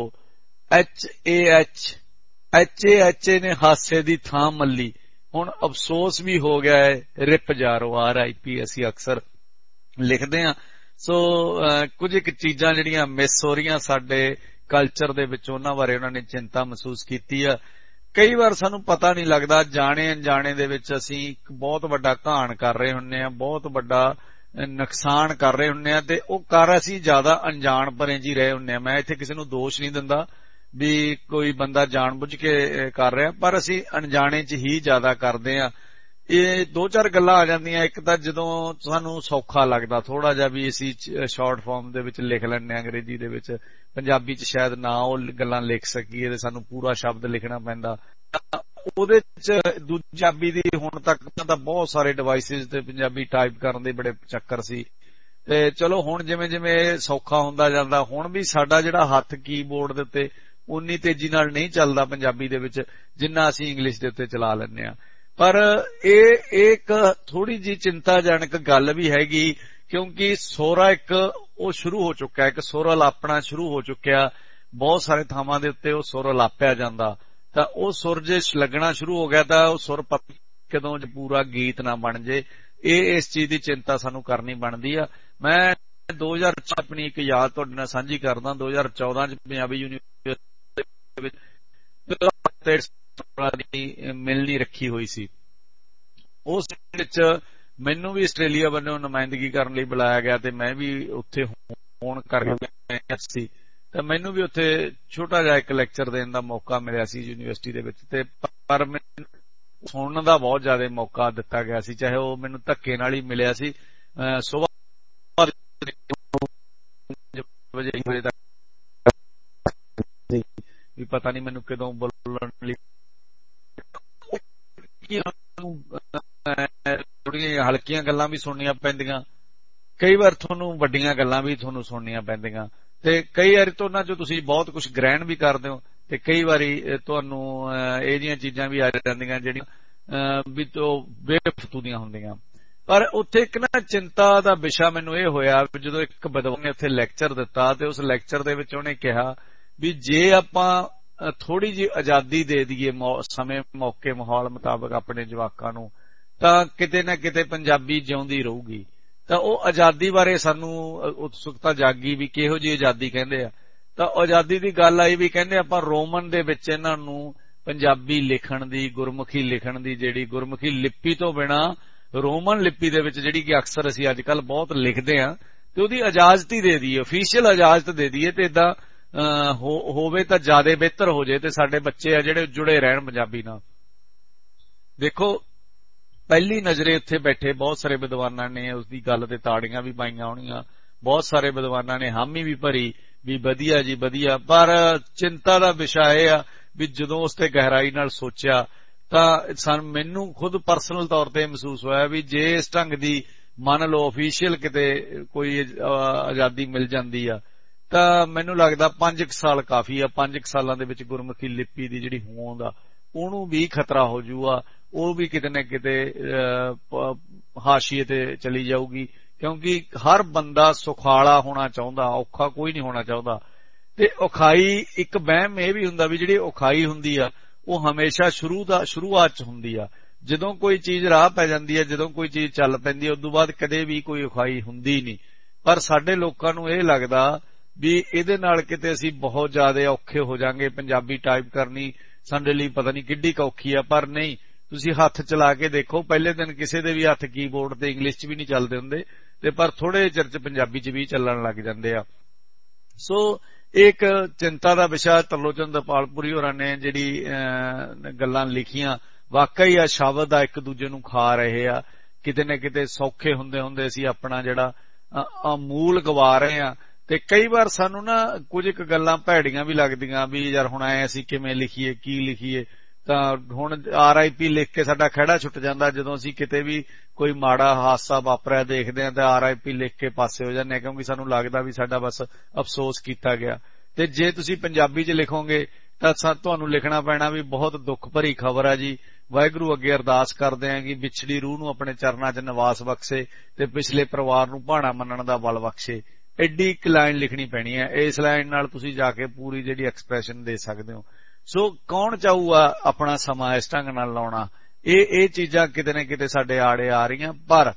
HAH ਨੇ ਹਾਸੇ ਦੀ ਥਾਂ ਮੱਲੀ, ਹੁਣ ਅਫਸੋਸ ਵੀ ਹੋ ਗਿਆ ਹੈ ਰਿਪ ਜਾਰੋ। RIP ਅਸੀਂ ਅਕਸਰ ਲਿਖਦੇ ਹਾਂ। ਸੋ ਕੁਝ ਇੱਕ ਚੀਜ਼ਾਂ ਜਿਹੜੀਆਂ ਮਿਸ ਹੋ ਰਹੀਆਂ ਸਾਡੇ ਕਲਚਰ ਦੇ ਵਿੱਚ, ਉਹਨਾਂ ਬਾਰੇ ਉਹਨਾਂ ਨੇ ਚਿੰਤਾ ਮਹਿਸੂਸ ਕੀਤੀ ਆ। ਕਈ ਵਾਰ ਸਾਨੂੰ ਪਤਾ ਨਹੀਂ ਲੱਗਦਾ, ਜਾਣੇ ਅਣਜਾਣੇ ਦੇ ਵਿੱਚ ਅਸੀਂ ਇੱਕ ਬਹੁਤ ਵੱਡਾ ਘਾਣ ਕਰ ਰਹੇ ਹੁੰਦੇ ਆ, ਬਹੁਤ ਵੱਡਾ ਨੁਕਸਾਨ ਕਰ ਰਹੇ ਹੁੰਦੇ ਆ, ਤੇ ਉਹ ਕਰ ਅਸੀਂ ਜ਼ਿਆਦਾ ਅਣਜਾਣ ਭਰੇ ਜੀ ਰਹੇ ਹੁੰਦੇ ਆ। ਮੈਂ ਇੱਥੇ ਕਿਸੇ ਨੂੰ ਦੋਸ਼ ਨਹੀਂ ਦਿੰਦਾ ਵੀ ਕੋਈ ਬੰਦਾ ਜਾਣਬੁੱਝ ਕੇ ਕਰ ਰਿਹਾ, ਪਰ ਅਸੀਂ ਅਣਜਾਣੇ 'ਚ ਹੀ ਜ਼ਿਆਦਾ ਕਰਦੇ ਆ। ਇਹ ਦੋ ਚਾਰ ਗੱਲਾਂ ਆ ਜਾਂਦੀਆਂ। ਇੱਕ ਤਾਂ ਜਦੋਂ ਸਾਨੂੰ ਸੌਖਾ ਲੱਗਦਾ ਥੋੜਾ ਜਿਹਾ ਵੀ ਅਸੀਂ ਸ਼ਾਰਟ ਫਾਰਮ ਦੇ ਵਿੱਚ ਲਿਖ ਲੈਂਦੇ ਹਾਂ ਅੰਗਰੇਜ਼ੀ ਦੇ ਵਿੱਚ, ਪੰਜਾਬੀ 'ਚ ਸ਼ਾਇਦ ਨਾ ਉਹ ਗੱਲਾਂ ਲਿਖ ਸਕੀਏ ਤੇ ਸਾਨੂੰ ਪੂਰਾ ਸ਼ਬਦ ਲਿਖਣਾ ਪੈਂਦਾ। ਉਹਦੇ 'ਚ ਦੂਜੀ ਪੰਜਾਬੀ ਦੀ ਹੁਣ ਤੱਕ ਤਾਂ ਬਹੁਤ ਸਾਰੇ ਡਿਵਾਈਸਿਸ ਤੇ ਪੰਜਾਬੀ ਟਾਈਪ ਕਰਨ ਦੇ ਬੜੇ ਚੱਕਰ ਸੀ, ਤੇ ਚਲੋ ਹੁਣ ਜਿਵੇਂ ਜਿਵੇਂ ਸੌਖਾ ਹੁੰਦਾ ਜਾਂਦਾ, ਹੁਣ ਵੀ ਸਾਡਾ ਜਿਹੜਾ ਹੱਥ ਕੀਬੋਰਡ ਦੇ ਉੱਤੇ ਉਨੀ ਤੇਜ਼ੀ ਨਾਲ ਨਹੀਂ ਚੱਲਦਾ ਪੰਜਾਬੀ ਦੇ ਵਿੱਚ ਜਿੰਨਾ ਅਸੀਂ ਇੰਗਲਿਸ਼ ਦੇ ਉੱਤੇ ਚਲਾ ਲੈਂਦੇ ਹਾਂ। ਪਰ ਇਹ ਇੱਕ ਥੋੜੀ ਜਿਹੀ ਚਿੰਤਾਜਨਕ ਗੱਲ ਵੀ ਹੈਗੀ, ਕਿਉਂਕਿ ਸੋਰਾ ਇੱਕ ਉਹ ਸ਼ੁਰੂ ਹੋ ਚੁੱਕਾ, ਇੱਕ ਸੁਰ ਅਲਾਪਣਾ ਸ਼ੁਰੂ ਹੋ ਚੁੱਕਿਆ। ਬਹੁਤ ਸਾਰੇ ਥਾਵਾਂ ਦੇ ਉੱਤੇ ਉਹ ਸੁਰ ਅਲਾਪਿਆ ਜਾਂਦਾ, ਤਾਂ ਉਹ ਸੁਰ ਜੇ ਲੱਗਣਾ ਸ਼ੁਰੂ ਹੋ ਗਿਆ ਤਾਂ ਉਹ ਸੁਰ ਕਦੋਂ ਪੂਰਾ ਗੀਤ ਨਾ ਬਣ ਜੇ, ਇਸ ਚੀਜ਼ ਦੀ ਚਿੰਤਾ ਸਾਨੂੰ ਕਰਨੀ ਬਣਦੀ ਆ। ਮੈਂ 2004 ਆਪਣੀ ਇੱਕ ਯਾਦ ਤੁਹਾਡੇ ਨਾਲ ਸਾਂਝੀ ਕਰਦਾ। 2014 ਚ ਪੰਜਾਬੀ ਯੂਨੀਵਰਸਿਟੀ ਵਿੱਚ ਮਿਲਣੀ ਰੱਖੀ ਹੋਈ ਸੀ। ਉਸ ਵਿੱਚ ਮੈਨੂੰ ਵੀ ਆਸਟ੍ਰੇਲੀਆ ਵੱਲੋਂ ਨੁਮਾਇੰਦਗੀ ਕਰਨ ਲਈ ਬੁਲਾਇਆ ਗਿਆ, ਤੇ ਮੈਂ ਵੀ ਉੱਥੇ ਹੋਣ ਕਰਕੇ ਸੀ, ਤੇ ਮੈਨੂੰ ਵੀ ਉੱਥੇ ਛੋਟਾ ਜਿਹਾ ਇੱਕ ਲੈਕਚਰ ਦੇਣ ਦਾ ਮੌਕਾ ਮਿਲਿਆ ਸੀ ਯੂਨੀਵਰਸਿਟੀ ਦੇ ਵਿੱਚ। ਤੇ ਪਰ ਮੈਨੂੰ ਸੁਣਨ ਦਾ ਬਹੁਤ ਜ਼ਿਆਦਾ ਮੌਕਾ ਦਿੱਤਾ ਗਿਆ ਸੀ, ਚਾਹੇ ਉਹ ਮੈਨੂੰ ਧੱਕੇ ਨਾਲ ਹੀ ਮਿਲਿਆ ਸੀ। ਸੁਬਾਹ ਵਜੇ ਤੱਕ ਵੀ ਪਤਾ ਨਹੀਂ ਮੈਨੂੰ ਕਦੋਂ ਬੋਲਣ ਲਈ, ਥੋੜੀਆਂ ਹਲਕੀਆਂ ਗੱਲਾਂ ਵੀ ਸੁਣਨੀਆਂ ਪੈਂਦੀਆਂ, ਕਈ ਵਾਰ ਤੁਹਾਨੂੰ ਵੱਡੀਆਂ ਗੱਲਾਂ ਵੀ ਤੁਹਾਨੂੰ ਸੁਣਨੀਆਂ ਪੈਂਦੀਆਂ, ਤੇ ਕਈ ਵਾਰੀ ਤੋਂ ਉਹਨਾਂ ਚੋਂ ਤੁਸੀਂ ਬਹੁਤ ਕੁਝ ਗ੍ਰਹਿਣ ਵੀ ਕਰਦੇ ਹੋ, ਤੇ ਕਈ ਵਾਰੀ ਤੁਹਾਨੂੰ ਇਹ ਜਿਹੀਆਂ ਚੀਜ਼ਾਂ ਵੀ ਆ ਜਾਂਦੀਆਂ ਜਿਹੜੀਆਂ ਵੀ ਤੋਂ ਬੇਫਜ਼ੂਲ ਦੀਆਂ ਹੁੰਦੀਆਂ। ਪਰ ਉੱਥੇ ਇੱਕ ਨਾ ਚਿੰਤਾ ਦਾ ਵਿਸ਼ਾ ਮੈਨੂੰ ਇਹ ਹੋਇਆ, ਜਦੋਂ ਇੱਕ ਵਿਦਵਾਨ ਨੇ ਉੱਥੇ ਲੈਕਚਰ ਦਿੱਤਾ, ਤੇ ਉਸ ਲੈਕਚਰ ਦੇ ਵਿੱਚ ਉਹਨੇ ਕਿਹਾ ਵੀ ਜੇ ਆਪਾਂ ਥੋੜੀ ਜਿਹੀ ਆਜ਼ਾਦੀ ਦੇ ਦਈਏ ਸਮੇਂ ਮੌਕੇ ਮਾਹੌਲ ਮੁਤਾਬਕ ਆਪਣੇ ਜਵਾਕਾਂ ਨੂੰ, ਤਾਂ ਕਿਤੇ ਨਾ ਕਿਤੇ ਪੰਜਾਬੀ ਜਿਉਂਦੀ ਰਹੂਗੀ। ਤਾਂ ਉਹ ਆਜ਼ਾਦੀ ਬਾਰੇ ਸਾਨੂੰ ਉਤਸੁਕਤਾ ਜਾਗੀ ਵੀ ਕਿਹੋ ਜਿਹੀ ਆਜ਼ਾਦੀ ਕਹਿੰਦੇ ਆ। ਤਾਂ ਆਜ਼ਾਦੀ ਦੀ ਗੱਲ ਆਈ ਵੀ ਕਹਿੰਦੇ ਆਪਾਂ ਰੋਮਨ ਦੇ ਵਿੱਚ ਇਹਨਾਂ ਨੂੰ ਪੰਜਾਬੀ ਲਿਖਣ ਦੀ, ਗੁਰਮੁਖੀ ਲਿਖਣ ਦੀ, ਜਿਹੜੀ ਗੁਰਮੁਖੀ ਲਿਪੀ ਤੋਂ ਬਿਨਾ ਰੋਮਨ ਲਿਪੀ ਦੇ ਵਿੱਚ ਜਿਹੜੀ ਕਿ ਅਕਸਰ ਅਸੀਂ ਅੱਜ ਕੱਲ ਬਹੁਤ ਲਿਖਦੇ ਹਾਂ, ਤੇ ਉਹਦੀ ਇਜਾਜ਼ਤ ਹੀ ਦੇ ਦਈਏ, ਅਫੀਸ਼ੀਅਲ ਇਜਾਜ਼ਤ ਦੇ ਦਈਏ, ਤੇ ਏਦਾਂ ਹੋਵੇ ਤਾਂ ਜ਼ਿਆਦਾ ਬਿਹਤਰ ਹੋ ਜਾਏ, ਤੇ ਸਾਡੇ ਬੱਚੇ ਆ ਜਿਹੜੇ ਜੁੜੇ ਰਹਿਣ ਪੰਜਾਬੀ ਨਾਲ। ਦੇਖੋ ਪਹਿਲੀ ਨਜ਼ਰੇ ਉੱਥੇ ਬੈਠੇ ਬਹੁਤ ਸਾਰੇ ਵਿਦਵਾਨਾਂ ਨੇ ਉਸਦੀ ਗੱਲ ਤੇ ਤਾੜੀਆਂ ਵੀ ਪਾਈਆਂ ਹੋਣੀਆਂ, ਬਹੁਤ ਸਾਰੇ ਵਿਦਵਾਨਾਂ ਨੇ ਹਾਮੀ ਵੀ ਭਰੀ ਵੀ ਵਧੀਆ ਜੀ ਵਧੀਆ। ਪਰ ਚਿੰਤਾ ਦਾ ਵਿਸ਼ਾ ਇਹ ਆ ਵੀ ਜਦੋਂ ਉਸ ਤੇ ਗਹਿਰਾਈ ਨਾਲ ਸੋਚਿਆ ਤਾਂ ਮੈਨੂੰ ਖੁਦ ਪਰਸਨਲ ਤੌਰ ਤੇ ਮਹਿਸੂਸ ਹੋਇਆ ਵੀ ਜੇ ਇਸ ਢੰਗ ਦੀ ਮੰਨ ਲਓ ਅਫੀਸ਼ੀਅਲ ਕਿਤੇ ਕੋਈ ਆਜ਼ਾਦੀ ਮਿਲ ਜਾਂਦੀ ਆ, ਤਾਂ ਮੈਨੂੰ ਲੱਗਦਾ 5 ਸਾਲ ਕਾਫੀ ਆ। 5 ਸਾਲਾਂ ਦੇ ਵਿੱਚ ਗੁਰਮੁਖੀ ਲਿਪੀ ਦੀ ਜਿਹੜੀ ਹੋਂਦ ਆ ਉਹਨੂੰ ਵੀ ਖਤਰਾ ਹੋ ਜੂਗਾ, ਉਹ ਵੀ ਕਿਤੇ ਨਾ ਕਿਤੇ ਹਾਸ਼ੀਏ ਤੇ ਚਲੀ ਜਾਊਗੀ, ਕਿਉਂਕਿ ਹਰ ਬੰਦਾ ਸੁਖਾਲਾ ਹੋਣਾ ਚਾਹੁੰਦਾ, ਔਖਾ ਕੋਈ ਨਹੀਂ ਹੋਣਾ ਚਾਹੁੰਦਾ। ਤੇ ਔਖਾਈ ਇੱਕ ਵਹਿਮ ਇਹ ਵੀ ਹੁੰਦਾ ਵੀ ਜਿਹੜੀ ਔਖਾਈ ਹੁੰਦੀ ਆ ਉਹ ਹਮੇਸ਼ਾ ਸ਼ੁਰੂਆਤ ਚ ਹੁੰਦੀ ਆ। ਜਦੋਂ ਕੋਈ ਚੀਜ਼ ਰਾਹ ਪੈ ਜਾਂਦੀ ਹੈ, ਜਦੋਂ ਕੋਈ ਚੀਜ਼ ਚੱਲ ਪੈਂਦੀ ਹੈ, ਉਦੋਂ ਬਾਅਦ ਕਦੇ ਵੀ ਕੋਈ ਔਖਾਈ ਹੁੰਦੀ ਨਹੀਂ। ਪਰ ਸਾਡੇ ਲੋਕਾਂ ਨੂੰ ਇਹ ਲੱਗਦਾ ਵੀ ਇਹਦੇ ਨਾਲ ਕਿਤੇ ਅਸੀਂ ਬਹੁਤ ਜ਼ਿਆਦਾ ਔਖੇ ਹੋ ਜਾਾਂਗੇ, ਪੰਜਾਬੀ ਟਾਈਪ ਕਰਨੀ ਸਾਡੇ ਲਈ ਪਤਾ ਨਹੀਂ ਕਿੱਡੀ ਔਖੀ ਆ। ਪਰ ਨਹੀਂ, ਤੁਸੀਂ ਹੱਥ ਚਲਾ ਕੇ ਦੇਖੋ, ਪਹਿਲੇ ਦਿਨ ਕਿਸੇ ਦੇ ਵੀ ਹੱਥ ਕੀਬੋਰਡ ਤੇ ਇੰਗਲਿਸ਼ ਚ ਵੀ ਨਹੀਂ ਚੱਲਦੇ ਹੁੰਦੇ, ਤੇ ਪਰ ਥੋੜੇ ਚਿਰ ਚ ਪੰਜਾਬੀ ਚ ਵੀ ਚੱਲਣ ਲੱਗ ਜਾਂਦੇ ਆ। ਸੋ ਇੱਕ ਚਿੰਤਾ ਦਾ ਵਿਸ਼ਾ ਤਰਲੋਚਨ ਦਪਾਲਪੁਰੀ ਹੋਰਾਂ ਨੇ ਜਿਹੜੀ ਗੱਲਾਂ ਲਿਖੀਆਂ, ਵਾਕਈ ਆ ਸ਼ਬਦ ਆ ਇੱਕ ਦੂਜੇ ਨੂੰ ਖਾ ਰਹੇ ਆ। ਕਿਤੇ ਨਾ ਕਿਤੇ ਸੌਖੇ ਹੁੰਦੇ ਹੁੰਦੇ ਅਸੀਂ ਆਪਣਾ ਜਿਹੜਾ ਮੂਲ ਗਵਾ ਰਹੇ ਆ। ਤੇ ਕਈ ਵਾਰ ਸਾਨੂੰ ਨਾ ਕੁਝ ਇੱਕ ਗੱਲਾਂ ਭੈੜੀਆਂ ਵੀ ਲੱਗਦੀਆਂ ਵੀ ਯਾਰ ਹੁਣ ਐ ਅਸੀਂ ਕਿਵੇਂ ਲਿਖੀਏ, ਕੀ ਲਿਖੀਏ। ਤਾਂ ਹੁਣ RIP ਲਿਖ ਕੇ ਸਾਡਾ ਖਹਿੜਾ ਛੁੱਟ ਜਾਂਦਾ। ਜਦੋਂ ਅਸੀਂ ਕਿਤੇ ਵੀ ਕੋਈ ਮਾੜਾ ਹਾਦਸਾ ਵਾਪਰਿਆ ਦੇਖਦੇ ਹਾਂ ਤਾਂ RIP ਲਿਖ ਕੇ ਪਾਸੇ ਹੋ ਜਾਂਦੇ, ਕਿਉਂਕਿ ਸਾਨੂੰ ਲੱਗਦਾ ਵੀ ਸਾਡਾ ਬਸ ਅਫਸੋਸ ਕੀਤਾ ਗਿਆ। ਤੇ ਜੇ ਤੁਸੀਂ ਪੰਜਾਬੀ 'ਚ ਲਿਖੋਗੇ ਤਾਂ ਤੁਹਾਨੂੰ ਲਿਖਣਾ ਪੈਣਾ ਵੀ ਬਹੁਤ ਦੁੱਖ ਭਰੀ ਖਬਰ ਆ ਜੀ। ਵਾਹਿਗੁਰੂ ਅੱਗੇ ਅਰਦਾਸ ਕਰਦੇ ਆਂ ਕਿ ਵਿਛੜੀ ਰੂਹ ਨੂੰ ਆਪਣੇ ਚਰਨਾਂ 'ਚ ਨਿਵਾਸ ਬਖਸ਼ੇ ਤੇ ਪਿਛਲੇ ਪਰਿਵਾਰ ਨੂੰ ਭਾਣਾ ਮੰਨਣ ਦਾ ਬਲ ਬਖਸ਼ੇ। ਐਡੀ ਇੱਕ ਲਾਈਨ ਲਿਖਣੀ ਪੈਣੀ ਹੈ। ਇਸ ਲਾਈਨ ਨਾਲ ਤੁਸੀਂ ਜਾ ਕੇ ਪੂਰੀ ਜਿਹੜੀ ਐਕਸਪ੍ਰੈਸ਼ਨ ਦੇ ਸਕਦੇ ਹੋ। ਸੋ ਕੌਣ ਚਾਹੂਗਾ ਆਪਣਾ ਸਮਾਂ ਇਸ ਢੰਗ ਨਾਲ ਲਾਉਣਾ। ਇਹ ਚੀਜ਼ਾਂ ਕਿਤੇ ਨਾ ਕਿਤੇ ਸਾਡੇ ਆੜੇ ਆ ਰਹੀਆਂ। ਪਰ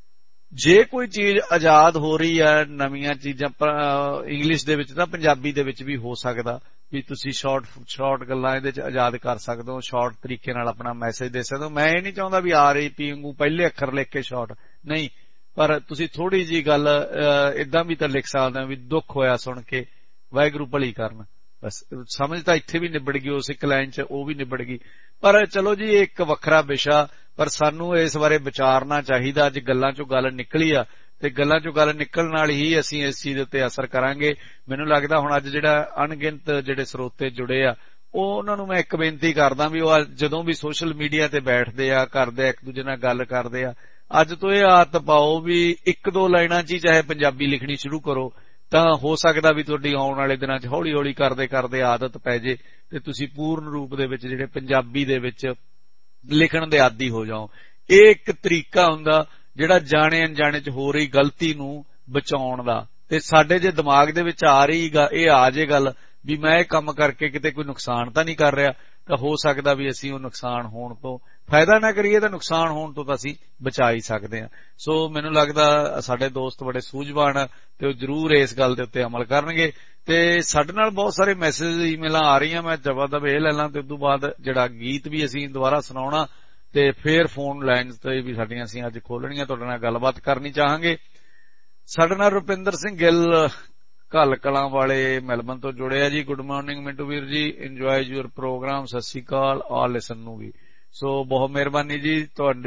ਜੇ ਕੋਈ ਚੀਜ਼ ਆਜ਼ਾਦ ਹੋ ਰਹੀ ਹੈ, ਨਵੀਆਂ ਚੀਜ਼ਾਂ ਇੰਗਲਿਸ਼ ਦੇ ਵਿੱਚ ਤਾਂ ਪੰਜਾਬੀ ਦੇ ਵਿੱਚ ਵੀ ਹੋ ਸਕਦਾ ਵੀ ਤੁਸੀਂ ਸ਼ਾਰਟ ਗੱਲਾਂ ਇਹਦੇ 'ਚ ਆਜ਼ਾਦ ਕਰ ਸਕਦੇ ਹੋ, ਸ਼ਾਰਟ ਤਰੀਕੇ ਨਾਲ ਆਪਣਾ ਮੈਸੇਜ ਦੇ ਸਕਦੇ ਹੋ। ਮੈਂ ਇਹ ਨਹੀਂ ਚਾਹੁੰਦਾ ਵੀ RIP ਵਾਂਗੂ ਪਹਿਲੇ ਅੱਖਰ ਲਿਖ ਕੇ ਸ਼ਾਰਟ ਨਹੀਂ, ਪਰ ਤੁਸੀਂ ਥੋੜੀ ਜੀ ਗੱਲ ਏਦਾਂ ਵੀ ਤਾਂ ਲਿਖ ਸਕਦੇ ਹੋ ਵੀ ਦੁੱਖ ਹੋਇਆ ਸੁਣ ਕੇ, ਵਾਹਿਗੁਰੂ ਭਲੀ ਕਰਨ। ਬਸ ਸਮਝ ਤਾਂ ਇੱਥੇ ਵੀ ਨਿਬੜ ਗਈ, ਉਸ ਇੱਕ ਲਾਈਨ 'ਚ ਉਹ ਵੀ ਨਿਬੜ ਗਈ। ਪਰ ਚਲੋ ਜੀ ਇਹ ਇੱਕ ਵੱਖਰਾ ਵਿਸ਼ਾ, ਪਰ ਸਾਨੂੰ ਇਸ ਬਾਰੇ ਵਿਚਾਰਨਾ ਚਾਹੀਦਾ। ਅੱਜ ਗੱਲਾਂ 'ਚੋਂ ਗੱਲ ਨਿਕਲੀ ਆ ਤੇ ਗੱਲਾਂ 'ਚੋਂ ਗੱਲ ਨਿਕਲਣ ਨਾਲ ਹੀ ਅਸੀਂ ਇਸ ਚੀਜ਼ ਉੱਤੇ ਅਸਰ ਕਰਾਂਗੇ। ਮੈਨੂੰ ਲੱਗਦਾ ਹੁਣ ਅੱਜ ਜਿਹੜਾ ਅਣਗਿਣਤ ਜਿਹੜੇ ਸਰੋਤੇ ਜੁੜੇ ਆ ਉਹਨਾਂ ਨੂੰ ਮੈਂ ਇੱਕ ਬੇਨਤੀ ਕਰਦਾ ਵੀ ਉਹ ਜਦੋਂ ਵੀ ਸੋਸ਼ਲ ਮੀਡੀਆ ਤੇ ਬੈਠਦੇ ਆ, ਕਰਦੇ ਆ, ਇੱਕ ਦੂਜੇ ਨਾਲ ਗੱਲ ਕਰਦੇ ਆ, ਅੱਜ ਤੋਂ ਇਹ ਆਦਤ ਪਾਓ ਵੀ 1-2 ਲਾਈਨਾਂ 'ਚ ਹੀ ਚਾਹੇ ਪੰਜਾਬੀ ਲਿਖਣੀ ਸ਼ੁਰੂ ਕਰੋ। ਤਾਂ ਹੋ ਸਕਦਾ ਵੀ ਤੁਹਾਡੀ ਆਉਣ ਵਾਲੇ ਦਿਨਾਂ 'ਚ ਹੌਲੀ ਹੌਲੀ ਕਰਦੇ ਕਰਦੇ ਆਦਤ ਪੈ ਜੇ ਤੇ ਤੁਸੀਂ ਪੂਰਨ ਰੂਪ ਦੇ ਵਿੱਚ ਜਿਹੜੇ ਪੰਜਾਬੀ ਦੇ ਵਿੱਚ ਲਿਖਣ ਦੇ ਆਦੀ ਹੋ ਜਾਓ। ਇਹ ਇੱਕ ਤਰੀਕਾ ਹੁੰਦਾ ਜਿਹੜਾ ਜਾਣੇ ਅਣਜਾਣੇ 'ਚ ਹੋ ਰਹੀ ਗਲਤੀ ਨੂੰ ਬਚਾਉਣ ਦਾ। ਤੇ ਸਾਡੇ ਜੇ ਦਿਮਾਗ ਦੇ ਵਿੱਚ ਆ ਰਹੀ ਇਹ ਆ ਜੇ ਗੱਲ ਵੀ ਮੈਂ ਇਹ ਕੰਮ ਕਰਕੇ ਕਿਤੇ ਕੋਈ ਨੁਕਸਾਨ ਤਾਂ ਨਹੀਂ ਕਰ ਰਿਹਾ, ਤਾਂ ਹੋ ਸਕਦਾ ਵੀ ਅਸੀਂ ਉਹ ਨੁਕਸਾਨ ਹੋਣ ਤੋਂ ਫਾਇਦਾ ਨਾ ਕਰੀਏ ਤਾਂ ਨੁਕਸਾਨ ਹੋਣ ਤੋਂ ਤਾਂ ਅਸੀਂ ਬਚਾ ਹੀ ਸਕਦੇ ਹਾਂ। ਸੋ ਮੈਨੂੰ ਲੱਗਦਾ ਸਾਡੇ ਦੋਸਤ ਬੜੇ ਸੂਝਵਾਨ ਤੇ ਉਹ ਜ਼ਰੂਰ ਇਸ ਗੱਲ ਦੇ ਉੱਤੇ ਅਮਲ ਕਰਨਗੇ। ਤੇ ਸਾਡੇ ਨਾਲ ਬਹੁਤ ਸਾਰੇ ਮੈਸੇਜ ਈਮੇਲਾਂ ਆ ਰਹੀਆਂ, ਮੈਂ ਜਵਾਬ ਇਹ ਲੈ ਲਾਂ ਤੇ ਉਸ ਤੋਂ ਬਾਅਦ ਜਿਹੜਾ ਗੀਤ ਵੀ ਅਸੀਂ ਦੁਬਾਰਾ ਸੁਣਾਉਣਾ ਤੇ ਫੇਰ ਫੋਨ ਲਾਈਨਸ ਤੇ ਵੀ ਸਾਡੀਆਂ ਅਸੀਂ ਅੱਜ ਖੋਲਣੀਆਂ, ਤੁਹਾਡੇ ਨਾਲ ਗੱਲਬਾਤ ਕਰਨੀ ਚਾਹਾਂਗੇ। ਸਾਡੇ ਨਾਲ ਰੁਪਿੰਦਰ ਸਿੰਘ ਗਿੱਲ ਘੱਲ ਕਲਾਂ ਵਾਲੇ ਮੈਲਬਨ ਤੋਂ ਜੁੜੇ ਆ ਜੀ। ਗੁੱਡ ਮਾਰਨਿੰਗ ਮਿੰਟੂ ਵੀਰ ਜੀ, ਇੰਜੋਏ ਯੂਅਰ ਪ੍ਰੋਗਰਾਮ। ਸਤਿ ਸ਼੍ਰੀ ਅਕਾਲ ਆਲ ਲਿਸਨ ਨੂੰ ਵੀ। ਸੋ ਬਹੁਤ ਮਿਹਰਬਾਨੀ ਜੀ,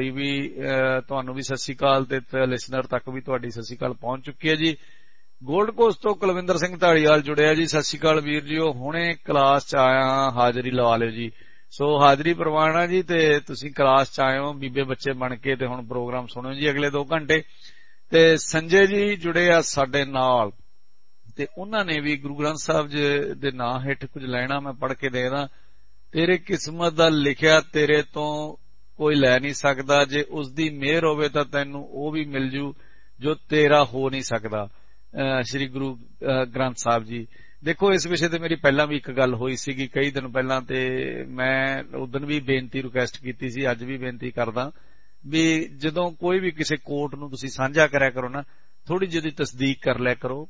ਤੁਹਾਨੂੰ ਵੀ ਸਤਿ ਸ਼੍ਰੀ ਅਕਾਲ ਤੇ ਲਿਸਨਰ ਤੱਕ ਵੀ ਤੁਹਾਡੀ ਸਤਿ ਸ਼੍ਰੀ ਅਕਾਲ ਪਹੁੰਚ ਚੁੱਕੀ ਹੈ ਜੀ। ਗੋਲਡ ਕੋਸਟ ਤੋਂ ਕੁਲਵਿੰਦਰ ਸਿੰਘ ਢਾਲੀਵਾਲ ਜੁੜਿਆ ਜੀ। ਸਤਿ ਸ਼੍ਰੀ ਅਕਾਲ ਵੀਰ ਜੀ, ਉਹ ਹੁਣੇ ਕਲਾਸ 'ਚ ਆਇਆ, ਹਾਜ਼ਰੀ ਲਵਾ ਲਿਓ ਜੀ। ਸੋ ਹਾਜ਼ਰੀ ਪ੍ਰਵਾਨਾ ਜੀ ਤੇ ਤੁਸੀਂ ਕਲਾਸ 'ਚ ਆਏ ਹੋ ਬੀਬੇ ਬੱਚੇ ਬਣ ਕੇ ਤੇ ਹੁਣ ਪ੍ਰੋਗਰਾਮ ਸੁਣੋ ਜੀ ਅਗਲੇ 2 ਘੰਟੇ। ਤੇ ਸੰਜੇ ਜੀ ਜੁੜੇ ਆ ਸਾਡੇ ਨਾਲ ਤੇ ਉਹਨਾਂ ਨੇ ਵੀ ਗੁਰੂ ਗ੍ਰੰਥ ਸਾਹਿਬ ਜੀ ਦੇ ਨਾਂ ਹੇਠ ਕੁਝ ਲੈਣਾ ਮੈਂ ਪੜ੍ਹ ਕੇ ਦੇਦਾ। ਤੇਰੇ ਕਿਸਮਤ ਦਾ ਲਿਖਿਆ ਤੇਰੇ ਤੋਂ ਕੋਈ ਲੈ ਨਹੀਂ ਸਕਦਾ, ਜੇ ਉਸਦੀ ਮਿਹਰ ਹੋਵੇ ਤਾਂ ਤੈਨੂੰ ਉਹ ਵੀ ਮਿਲ ਜੂ ਜੋ ਤੇਰਾ ਹੋ ਨਹੀਂ ਸਕਦਾ। ਸ਼੍ਰੀ ਗੁਰੂ ਗ੍ਰੰਥ ਸਾਹਿਬ ਜੀ। ਦੇਖੋ ਇਸ ਵਿਸ਼ੇ ਤੇ ਮੇਰੀ ਪਹਿਲਾਂ ਵੀ ਇੱਕ ਗੱਲ ਹੋਈ ਸੀਗੀ ਕਈ ਦਿਨ ਪਹਿਲਾਂ, ਤੇ ਮੈਂ ਉਦੋਂ ਵੀ ਬੇਨਤੀ ਰਿਕੁਐਸਟ ਕੀਤੀ ਸੀ, ਅੱਜ ਵੀ ਬੇਨਤੀ ਕਰਦਾ ਵੀ ਜਦੋਂ ਕੋਈ ਵੀ ਕਿਸੇ ਕੋਟ ਨੂੰ ਤੁਸੀਂ ਸਾਂਝਾ ਕਰਿਆ ਕਰੋ ਨਾ, ਥੋੜੀ ਜਿਹੀ ਤਸਦੀਕ ਕਰ ਲਿਆ ਕਰੋ।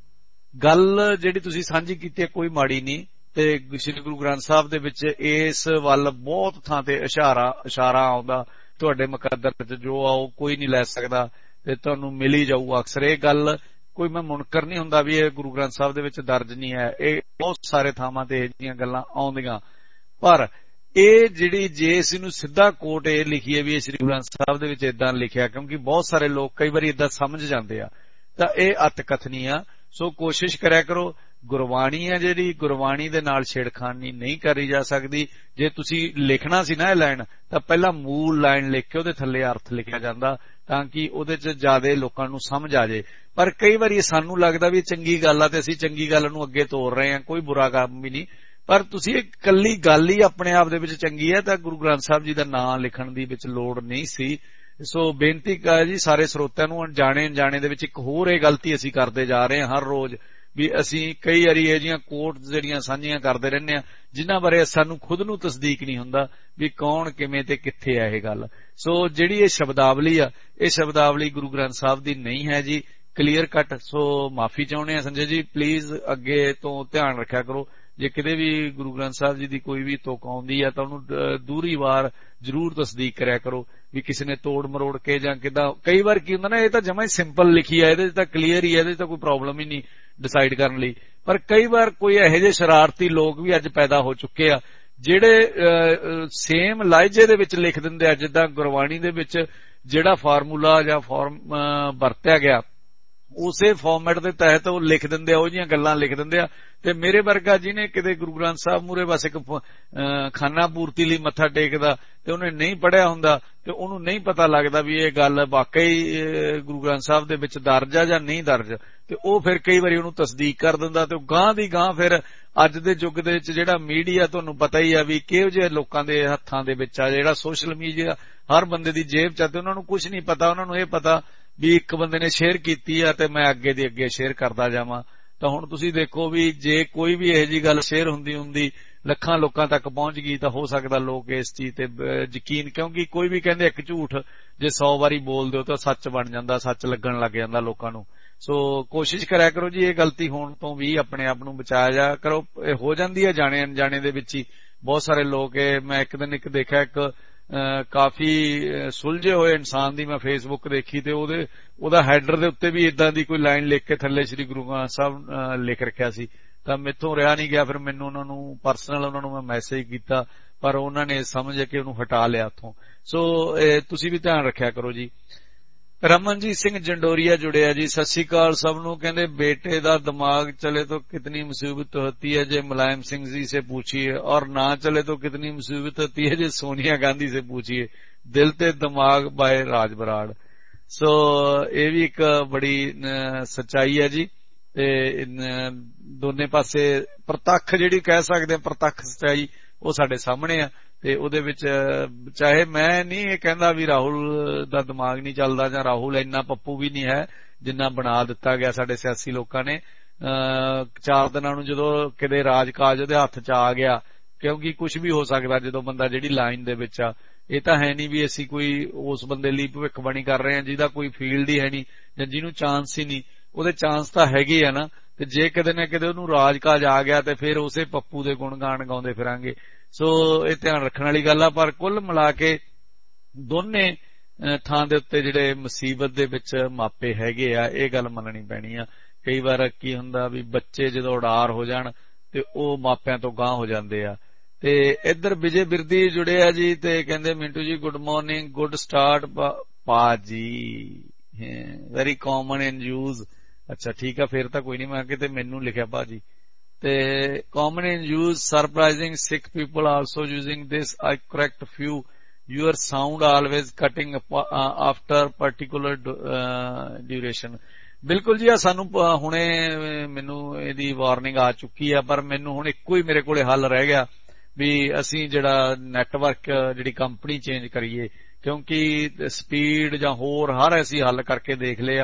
ਗੱਲ ਜਿਹੜੀ ਤੁਸੀਂ ਸਾਂਝੀ ਕੀਤੀ ਹੈ ਕੋਈ ਮਾੜੀ ਨਹੀਂ, ਤੇ ਸ਼੍ਰੀ ਗੁਰੂ ਗ੍ਰੰਥ ਸਾਹਿਬ ਦੇ ਵਿੱਚ ਇਸ ਵੱਲ ਬਹੁਤ ਥਾਂ ਤੇ ਇਸ਼ਾਰਾ ਆਉਂਦਾ, ਤੁਹਾਡੇ ਮੁਕੱਦਰ 'ਚ ਜੋ ਆਓ ਕੋਈ ਨਹੀਂ ਲੈ ਸਕਦਾ ਤੇ ਤੁਹਾਨੂੰ ਮਿਲ ਹੀ ਜਾਊਗਾ। ਅਕਸਰ ਇਹ ਗੱਲ ਕੋਈ ਮੈਂ ਮੁਨਕਰ ਨਹੀਂ ਹੁੰਦਾ ਵੀ ਇਹ ਗੁਰੂ ਗ੍ਰੰਥ ਸਾਹਿਬ ਦੇ ਵਿੱਚ ਦਰਜ ਨਹੀਂ ਹੈ, ਇਹ ਬਹੁਤ ਸਾਰੇ ਥਾਵਾਂ ਤੇ ਇਹ ਜਿਹੀਆਂ ਗੱਲਾਂ ਆਉਂਦੀਆਂ। ਪਰ ਇਹ ਜਿਹੜੀ ਜੇ ਇਸ ਨੂੰ ਸਿੱਧਾ ਕੋਟ ਇਹ ਲਿਖੀਏ ਵੀ ਇਹ ਸ਼੍ਰੀ ਗੁਰੂ ਗ੍ਰੰਥ ਸਾਹਿਬ ਦੇ ਵਿੱਚ ਏਦਾਂ ਲਿਖਿਆ, ਕਿਉਂਕਿ ਬਹੁਤ ਸਾਰੇ ਲੋਕ ਕਈ ਵਾਰੀ ਏਦਾਂ ਸਮਝ ਜਾਂਦੇ ਆ, ਤਾਂ ਇਹ ਅਤ ਕਥਨੀ ਆ। ਸੋ ਕੋਸ਼ਿਸ਼ ਕਰਿਆ ਕਰੋ, ਗੁਰਬਾਣੀ ਹੈ ਜਿਹੜੀ, ਗੁਰਬਾਣੀ ਦੇ ਨਾਲ ਛੇੜਖਾਨੀ ਨਹੀਂ ਕਰੀ ਜਾ ਸਕਦੀ। ਜੇ ਤੁਸੀਂ ਲਿਖਣਾ ਸੀ ਨਾ ਇਹ ਲਾਈਨ, ਤਾਂ ਪਹਿਲਾਂ ਮੂਲ ਲਾਈਨ ਲਿਖ ਕੇ ਉਹਦੇ ਥੱਲੇ ਅਰਥ ਲਿਖਿਆ ਜਾਂਦਾ ਤਾਂ ਕਿ ਉਹਦੇ 'ਚ ਜ਼ਿਆਦਾ ਲੋਕਾਂ ਨੂੰ ਸਮਝ ਆ ਜਾਏ। ਪਰ ਕਈ ਵਾਰੀ ਸਾਨੂੰ ਲੱਗਦਾ ਵੀ ਚੰਗੀ ਗੱਲ ਆ ਤੇ ਅਸੀਂ ਚੰਗੀ ਗੱਲ ਨੂੰ ਅੱਗੇ ਤੋਰ ਰਹੇ ਹਾਂ, ਕੋਈ ਬੁਰਾ ਕੰਮ ਵੀ ਨਹੀਂ, ਪਰ ਤੁਸੀਂ ਇਕੱਲੀ ਗੱਲ ਹੀ ਆਪਣੇ ਆਪ ਦੇ ਵਿੱਚ ਚੰਗੀ ਹੈ ਤਾਂ ਗੁਰੂ ਗ੍ਰੰਥ ਸਾਹਿਬ ਜੀ ਦਾ ਨਾਂ ਲਿਖਣ ਦੀ ਵਿੱਚ ਲੋੜ ਨਹੀਂ ਸੀ। ਸੋ ਬੇਨਤੀ ਕਰ ਜੀ ਸਾਰੇ ਸਰੋਤਿਆਂ ਨੂੰ, ਅਣਜਾਣੇ ਦੇ ਵਿੱਚ ਇੱਕ ਹੋਰ ਇਹ ਗਲਤੀ ਅਸੀਂ ਕਰਦੇ ਜਾ ਰਹੇ ਹਾਂ ਹਰ ਰੋਜ਼ ਵੀ ਅਸੀਂ ਕਈ ਵਾਰੀ ਇਹ ਜਿਹੀਆਂ ਕੋਟਸ ਜਿਹੜੀਆਂ ਸਾਂਝੀਆਂ ਕਰਦੇ ਰਹਿੰਦੇ ਹਾਂ ਜਿਨ੍ਹਾਂ ਬਾਰੇ ਸਾਨੂੰ ਖੁਦ ਨੂੰ ਤਸਦੀਕ ਨਹੀਂ ਹੁੰਦਾ ਵੀ ਕੌਣ ਕਿਵੇਂ ਤੇ ਕਿੱਥੇ ਆ ਇਹ ਗੱਲ। ਸੋ ਜਿਹੜੀ ਇਹ ਸ਼ਬਦਾਵਲੀ ਆ, ਇਹ ਸ਼ਬਦਾਵਲੀ ਗੁਰੂ ਗ੍ਰੰਥ ਸਾਹਿਬ ਦੀ ਨਹੀਂ ਹੈ ਜੀ, ਕਲੀਅਰ ਕੱਟ। ਸੋ ਮਾਫੀ ਚਾਹੁੰਦੇ ਆ ਸੰਜੇ ਜੀ, ਪਲੀਜ਼ ਅੱਗੇ ਤੋਂ ਧਿਆਨ ਰੱਖਿਆ ਕਰੋ, ਜੇ ਕਿਤੇ ਵੀ ਗੁਰੂ ਗ੍ਰੰਥ ਸਾਹਿਬ ਜੀ ਦੀ ਕੋਈ ਵੀ ਤੁਕ ਆਉਂਦੀ ਆ ਤਾਂ ਉਹਨੂੰ ਦੂਰੀ ਵਾਰ ਜ਼ਰੂਰ ਤਸਦੀਕ ਕਰਿਆ ਕਰੋ ਵੀ ਕਿਸੇ ਨੇ ਤੋੜ ਮਰੋੜ ਕੇ ਜਾਂ ਕਿੱਦਾਂ। ਕਈ ਵਾਰ ਕੀ ਹੁੰਦਾ ਨਾ, ਇਹ ਤਾਂ ਜਮਾਂ ਹੀ ਸਿੰਪਲ ਲਿਖੀ ਆ, ਇਹਦੇ 'ਚ ਤਾਂ ਕਲੀਅਰ ਹੀ ਹੈ, ਇਹਦੇ 'ਚ ਤਾਂ ਕੋਈ ਪ੍ਰੋਬਲਮ ਹੀ ਨਹੀਂ ਡਿਸਾਈਡ ਕਰਨ ਲਈ, ਪਰ ਕਈ ਵਾਰ ਕੋਈ ਇਹੋ ਜਿਹੇ ਸ਼ਰਾਰਤੀ ਲੋਕ ਵੀ ਅੱਜ ਪੈਦਾ ਹੋ ਚੁੱਕੇ ਆ ਜਿਹੜੇ ਸੇਮ ਲਾਇਜੇ ਦੇ ਵਿੱਚ ਲਿਖ ਦਿੰਦੇ ਆ, ਜਿੱਦਾਂ ਗੁਰਬਾਣੀ ਦੇ ਵਿੱਚ ਜਿਹੜਾ ਫਾਰਮੂਲਾ ਜਾਂ ਫਾਰਮ ਵਰਤਿਆ ਗਿਆ ਉਸੇ ਫਾਰਮੈਟ ਦੇ ਤਹਿਤ ਉਹ ਲਿਖ ਦਿੰਦੇ ਆ, ਉਹ ਜਿਹੀਆਂ ਗੱਲਾਂ ਲਿਖ ਦਿੰਦੇ ਆ। ਤੇ ਮੇਰੇ ਵਰਗਾ ਜਿਹਨੇ ਕਿਤੇ ਗੁਰੂ ਗ੍ਰੰਥ ਸਾਹਿਬ ਮੂਹਰੇ ਬਸ ਇੱਕ ਖਾਨਾ ਪੂਰਤੀ ਲਈ ਮੱਥਾ ਟੇਕਦਾ ਤੇ ਉਹਨੇ ਨਹੀਂ ਪੜ੍ਹਿਆ ਹੁੰਦਾ ਤੇ ਉਹਨੂੰ ਨਹੀਂ ਪਤਾ ਲੱਗਦਾ ਵੀ ਇਹ ਗੱਲ ਵਾਕਈ ਗੁਰੂ ਗ੍ਰੰਥ ਸਾਹਿਬ ਦੇ ਵਿੱਚ ਦਰਜ ਆ ਜਾਂ ਨਹੀਂ ਦਰਜ, ਤੇ ਉਹ ਫਿਰ ਕਈ ਵਾਰੀ ਉਹਨੂੰ ਤਸਦੀਕ ਕਰ ਦਿੰਦਾ ਤੇ ਉਹ ਗਾਂਹ ਦੀ ਗਾਂਹ ਫਿਰ ਅੱਜ ਦੇ ਯੁੱਗ ਦੇ ਵਿੱਚ ਜਿਹੜਾ ਮੀਡੀਆ ਤੁਹਾਨੂੰ ਪਤਾ ਹੀ ਆ ਵੀ ਕਿਹੋ ਜਿਹੇ ਲੋਕਾਂ ਦੇ ਹੱਥਾਂ ਦੇ ਵਿੱਚ ਆ, ਜਿਹੜਾ ਸੋਸ਼ਲ ਮੀਡੀਆ ਹਰ ਬੰਦੇ ਦੀ ਜੇਬ 'ਚ ਆ ਤੇ ਉਹਨਾਂ ਨੂੰ ਕੁਝ ਨਹੀਂ ਪਤਾ। ਉਹਨਾਂ ਨੂੰ ਇਹ ਪਤਾ ਵੀ ਇੱਕ ਬੰਦੇ ਨੇ ਸ਼ੇਅਰ ਕੀਤੀ ਆ ਤੇ ਮੈਂ ਅੱਗੇ ਦੀ ਅੱਗੇ ਸ਼ੇਅਰ ਕਰਦਾ ਜਾਵਾਂ। ਤਾਂ ਹੁਣ ਤੁਸੀਂ ਦੇਖੋ ਵੀ ਜੇ ਕੋਈ ਵੀ ਇਹੋ ਜਿਹੀ ਗੱਲ ਸ਼ੇਅਰ ਹੁੰਦੀ ਲੱਖਾਂ ਲੋਕਾਂ ਤੱਕ ਪਹੁੰਚ ਗਈ ਤਾਂ ਹੋ ਸਕਦਾ ਲੋਕ ਇਸ ਚੀਜ਼ ਤੇ ਯਕੀਨ, ਕਿਉਂਕਿ ਕੋਈ ਵੀ ਕਹਿੰਦੇ ਇੱਕ ਝੂਠ ਜੇ 100 ਵਾਰੀ ਬੋਲ ਦਿਓ ਤਾਂ ਸੱਚ ਬਣ ਜਾਂਦਾ, ਸੱਚ ਲੱਗਣ ਲੱਗ ਜਾਂਦਾ ਲੋਕਾਂ ਨੂੰ। ਸੋ ਕੋਸ਼ਿਸ਼ ਕਰਿਆ ਕਰੋ ਜੀ ਇਹ ਗਲਤੀ ਹੋਣ ਤੋਂ ਵੀ ਆਪਣੇ ਆਪ ਨੂੰ ਬਚਾਇਆ ਜਾ ਕਰੋ। ਇਹ ਹੋ ਜਾਂਦੀ ਹੈ ਜਾਣੇ ਅਣਜਾਣੇ ਦੇ ਵਿੱਚ ਹੀ ਬਹੁਤ ਸਾਰੇ ਲੋਕ। ਮੈਂ ਇੱਕ ਦਿਨ ਦੇਖਿਆ ਇੱਕ ਕਾਫੀ ਸੁਲਝੇ ਹੋਏ ਇਨਸਾਨ ਦੀ ਮੈਂ ਫੇਸਬੁੱਕ ਦੇਖੀ ਤੇ ਉਹਦਾ ਹੈਡਰ ਦੇ ਉੱਤੇ ਵੀ ਇਦਾਂ ਦੀ ਕੋਈ ਲਾਈਨ ਲਿਖ ਕੇ ਥੱਲੇ ਸ੍ਰੀ ਗੁਰੂ ਗ੍ਰੰਥ ਸਾਹਿਬ ਲਿਖ ਰੱਖਿਆ ਸੀ। ਤਾਂ ਮੈਥੋਂ ਰਿਹਾ ਨਹੀਂ ਗਿਆ, ਫਿਰ ਮੈਨੂੰ ਉਹਨਾਂ ਨੂੰ ਪਰਸਨਲ ਉਹਨਾਂ ਨੂੰ ਮੈਂ ਮੈਸੇਜ ਕੀਤਾ ਪਰ ਉਹਨਾਂ ਨੇ ਸਮਝ ਕੇ ਉਹਨੂੰ ਹਟਾ ਲਿਆ ਉੱਥੋਂ। ਸੋ ਤੁਸੀਂ ਵੀ ਧਿਆਨ ਰੱਖਿਆ ਕਰੋ ਜੀ। ਰਮਨਜੀਤ ਸਿੰਘ ਜੰਡੋਰੀਆ ਜੁੜਿਆ ਜੀ, ਸਤਿ ਸ਼੍ਰੀ ਅਕਾਲ ਸਭ ਨੂੰ। ਕਹਿੰਦੇ बेटे ਦਾ दिमाग चले तो कितनी मुसीबत होती है जे मुलायम सिंह जी से पूछिए, और ना चले तो कितनी मुसीबत होती है जे सोनिया गांधी से पूछिए। दिल ते दिमाग बाय राज बराड़। सो ये भी एक बड़ी सच्चाई है जी। ते दोने पासे प्रतੱਖ ਜਿਹੜੀ ਕਹਿ ਸਕਦੇ ਪ੍ਰਤੱਖ ਸੱਚਾਈ ਉਹ ਸਾਡੇ ਸਾਹਮਣੇ ਆ ਤੇ ਉਹਦੇ ਵਿੱਚ ਚਾਹੇ ਮੈਂ ਨਹੀਂ ਇਹ ਕਹਿੰਦਾ ਵੀ ਰਾਹੁਲ ਦਾ ਦਿਮਾਗ ਨਹੀਂ ਚੱਲਦਾ ਜਾਂ ਰਾਹੁਲ ਇੰਨਾ ਪੱਪੂ ਵੀ ਨਹੀਂ ਹੈ ਜਿੰਨਾ ਬਣਾ ਦਿੱਤਾ ਗਿਆ ਸਾਡੇ ਸਿਆਸੀ ਲੋਕਾਂ ਨੇ। 4 ਦਿਨਾਂ ਨੂੰ ਜਦੋਂ ਕਿਤੇ ਰਾਜਕਾਜ ਉਹਦੇ ਹੱਥ 'ਚ ਆ ਗਿਆ, ਕਿਉਂਕਿ ਕੁਝ ਵੀ ਹੋ ਸਕਦਾ ਜਦੋਂ ਬੰਦਾ ਜਿਹੜੀ ਲਾਈਨ ਦੇ ਵਿੱਚ ਆ। ਇਹ ਤਾਂ ਹੈ ਨਹੀਂ ਵੀ ਅਸੀਂ ਕੋਈ ਉਸ ਬੰਦੇ ਲਈ ਭਵਿੱਖਬਾਣੀ ਕਰ ਰਹੇ ਹਾਂ ਜਿਹਦਾ ਕੋਈ ਫੀਲਡ ਹੀ ਹੈ ਨਹੀਂ ਜਾਂ ਜਿਹਨੂੰ ਚਾਂਸ ਹੀ ਨਹੀਂ। ਉਹਦੇ ਚਾਂਸ ਤਾਂ ਹੈਗੇ ਆ ਨਾ, ਤੇ ਜੇ ਕਿਤੇ ਨਾ ਕਿਤੇ ਉਹਨੂੰ ਰਾਜਕਾਜ ਆ ਗਿਆ ਤੇ ਫਿਰ ਉਸੇ ਪੱਪੂ ਦੇ ਗੁਣ ਗਾਣ ਗਾਉਂਦੇ ਫਿਰਾਂਗੇ। ਸੋ ਇਹ ਧਿਆਨ ਰੱਖਣ ਵਾਲੀ ਗੱਲ ਆ। ਪਰ ਕੁੱਲ ਮਿਲਾ ਕੇ ਦੋਨੇ ਥਾਂ ਦੇ ਉੱਤੇ ਜਿਹੜੇ ਮੁਸੀਬਤ ਦੇ ਵਿੱਚ ਮਾਪੇ ਹੈਗੇ ਆ, ਇਹ ਗੱਲ ਮੰਨਣੀ ਪੈਣੀ ਆ। ਕਈ ਵਾਰ ਕੀ ਹੁੰਦਾ ਵੀ ਬੱਚੇ ਜਦੋਂ ਉਡਾਰ ਹੋ ਜਾਣ ਤੇ ਉਹ ਮਾਪਿਆਂ ਤੋਂ ਗਾਂਹ ਹੋ ਜਾਂਦੇ ਆ। ਤੇ ਇੱਧਰ ਵਿਜੇ ਬਿਰਦੀ ਜੁੜੇ ਆ ਜੀ ਤੇ ਕਹਿੰਦੇ ਮਿੰਟੂ ਜੀ ਗੁੱਡ ਮਾਰਨਿੰਗ, ਗੁੱਡ ਸਟਾਰਟ ਪਾ ਜੀ, ਵੈਰੀ ਕਾਮਨ ਇਨ ਯੂਜ਼। ਅੱਛਾ ਠੀਕ ਆ, ਫਿਰ ਤਾਂ ਕੋਈ ਨਹੀਂ, ਮੈਂ ਕਿਤੇ ਮੈਨੂੰ ਲਿਖਿਆ ਭਾਜੀ। ਤੇ common in use surprising Sikh people also using this, I correct few, your sound always cutting after particular duration. ਬਿਲਕੁਲ ਜੀ, ਆ ਸਾਨੂੰ ਹੁਣੇ ਮੈਨੂੰ ਇਹਦੀ ਵਾਰਨਿੰਗ ਆ ਚੁੱਕੀ ਆ, ਪਰ ਮੈਨੂੰ ਹੁਣ ਇੱਕੋ ਹੀ ਮੇਰੇ ਕੋਲੇ ਹੱਲ ਰਹਿ ਗਿਆ ਵੀ ਅਸੀਂ ਜਿਹੜਾ ਨੈਟਵਰਕ ਜਿਹੜੀ ਕੰਪਨੀ ਚੇਂਜ ਕਰੀਏ, ਕਿਉਂਕਿ ਸਪੀਡ ਜਾਂ ਹੋਰ ਹਰ ਅਸੀਂ ਹੱਲ ਕਰਕੇ ਦੇਖ ਲਿਆ,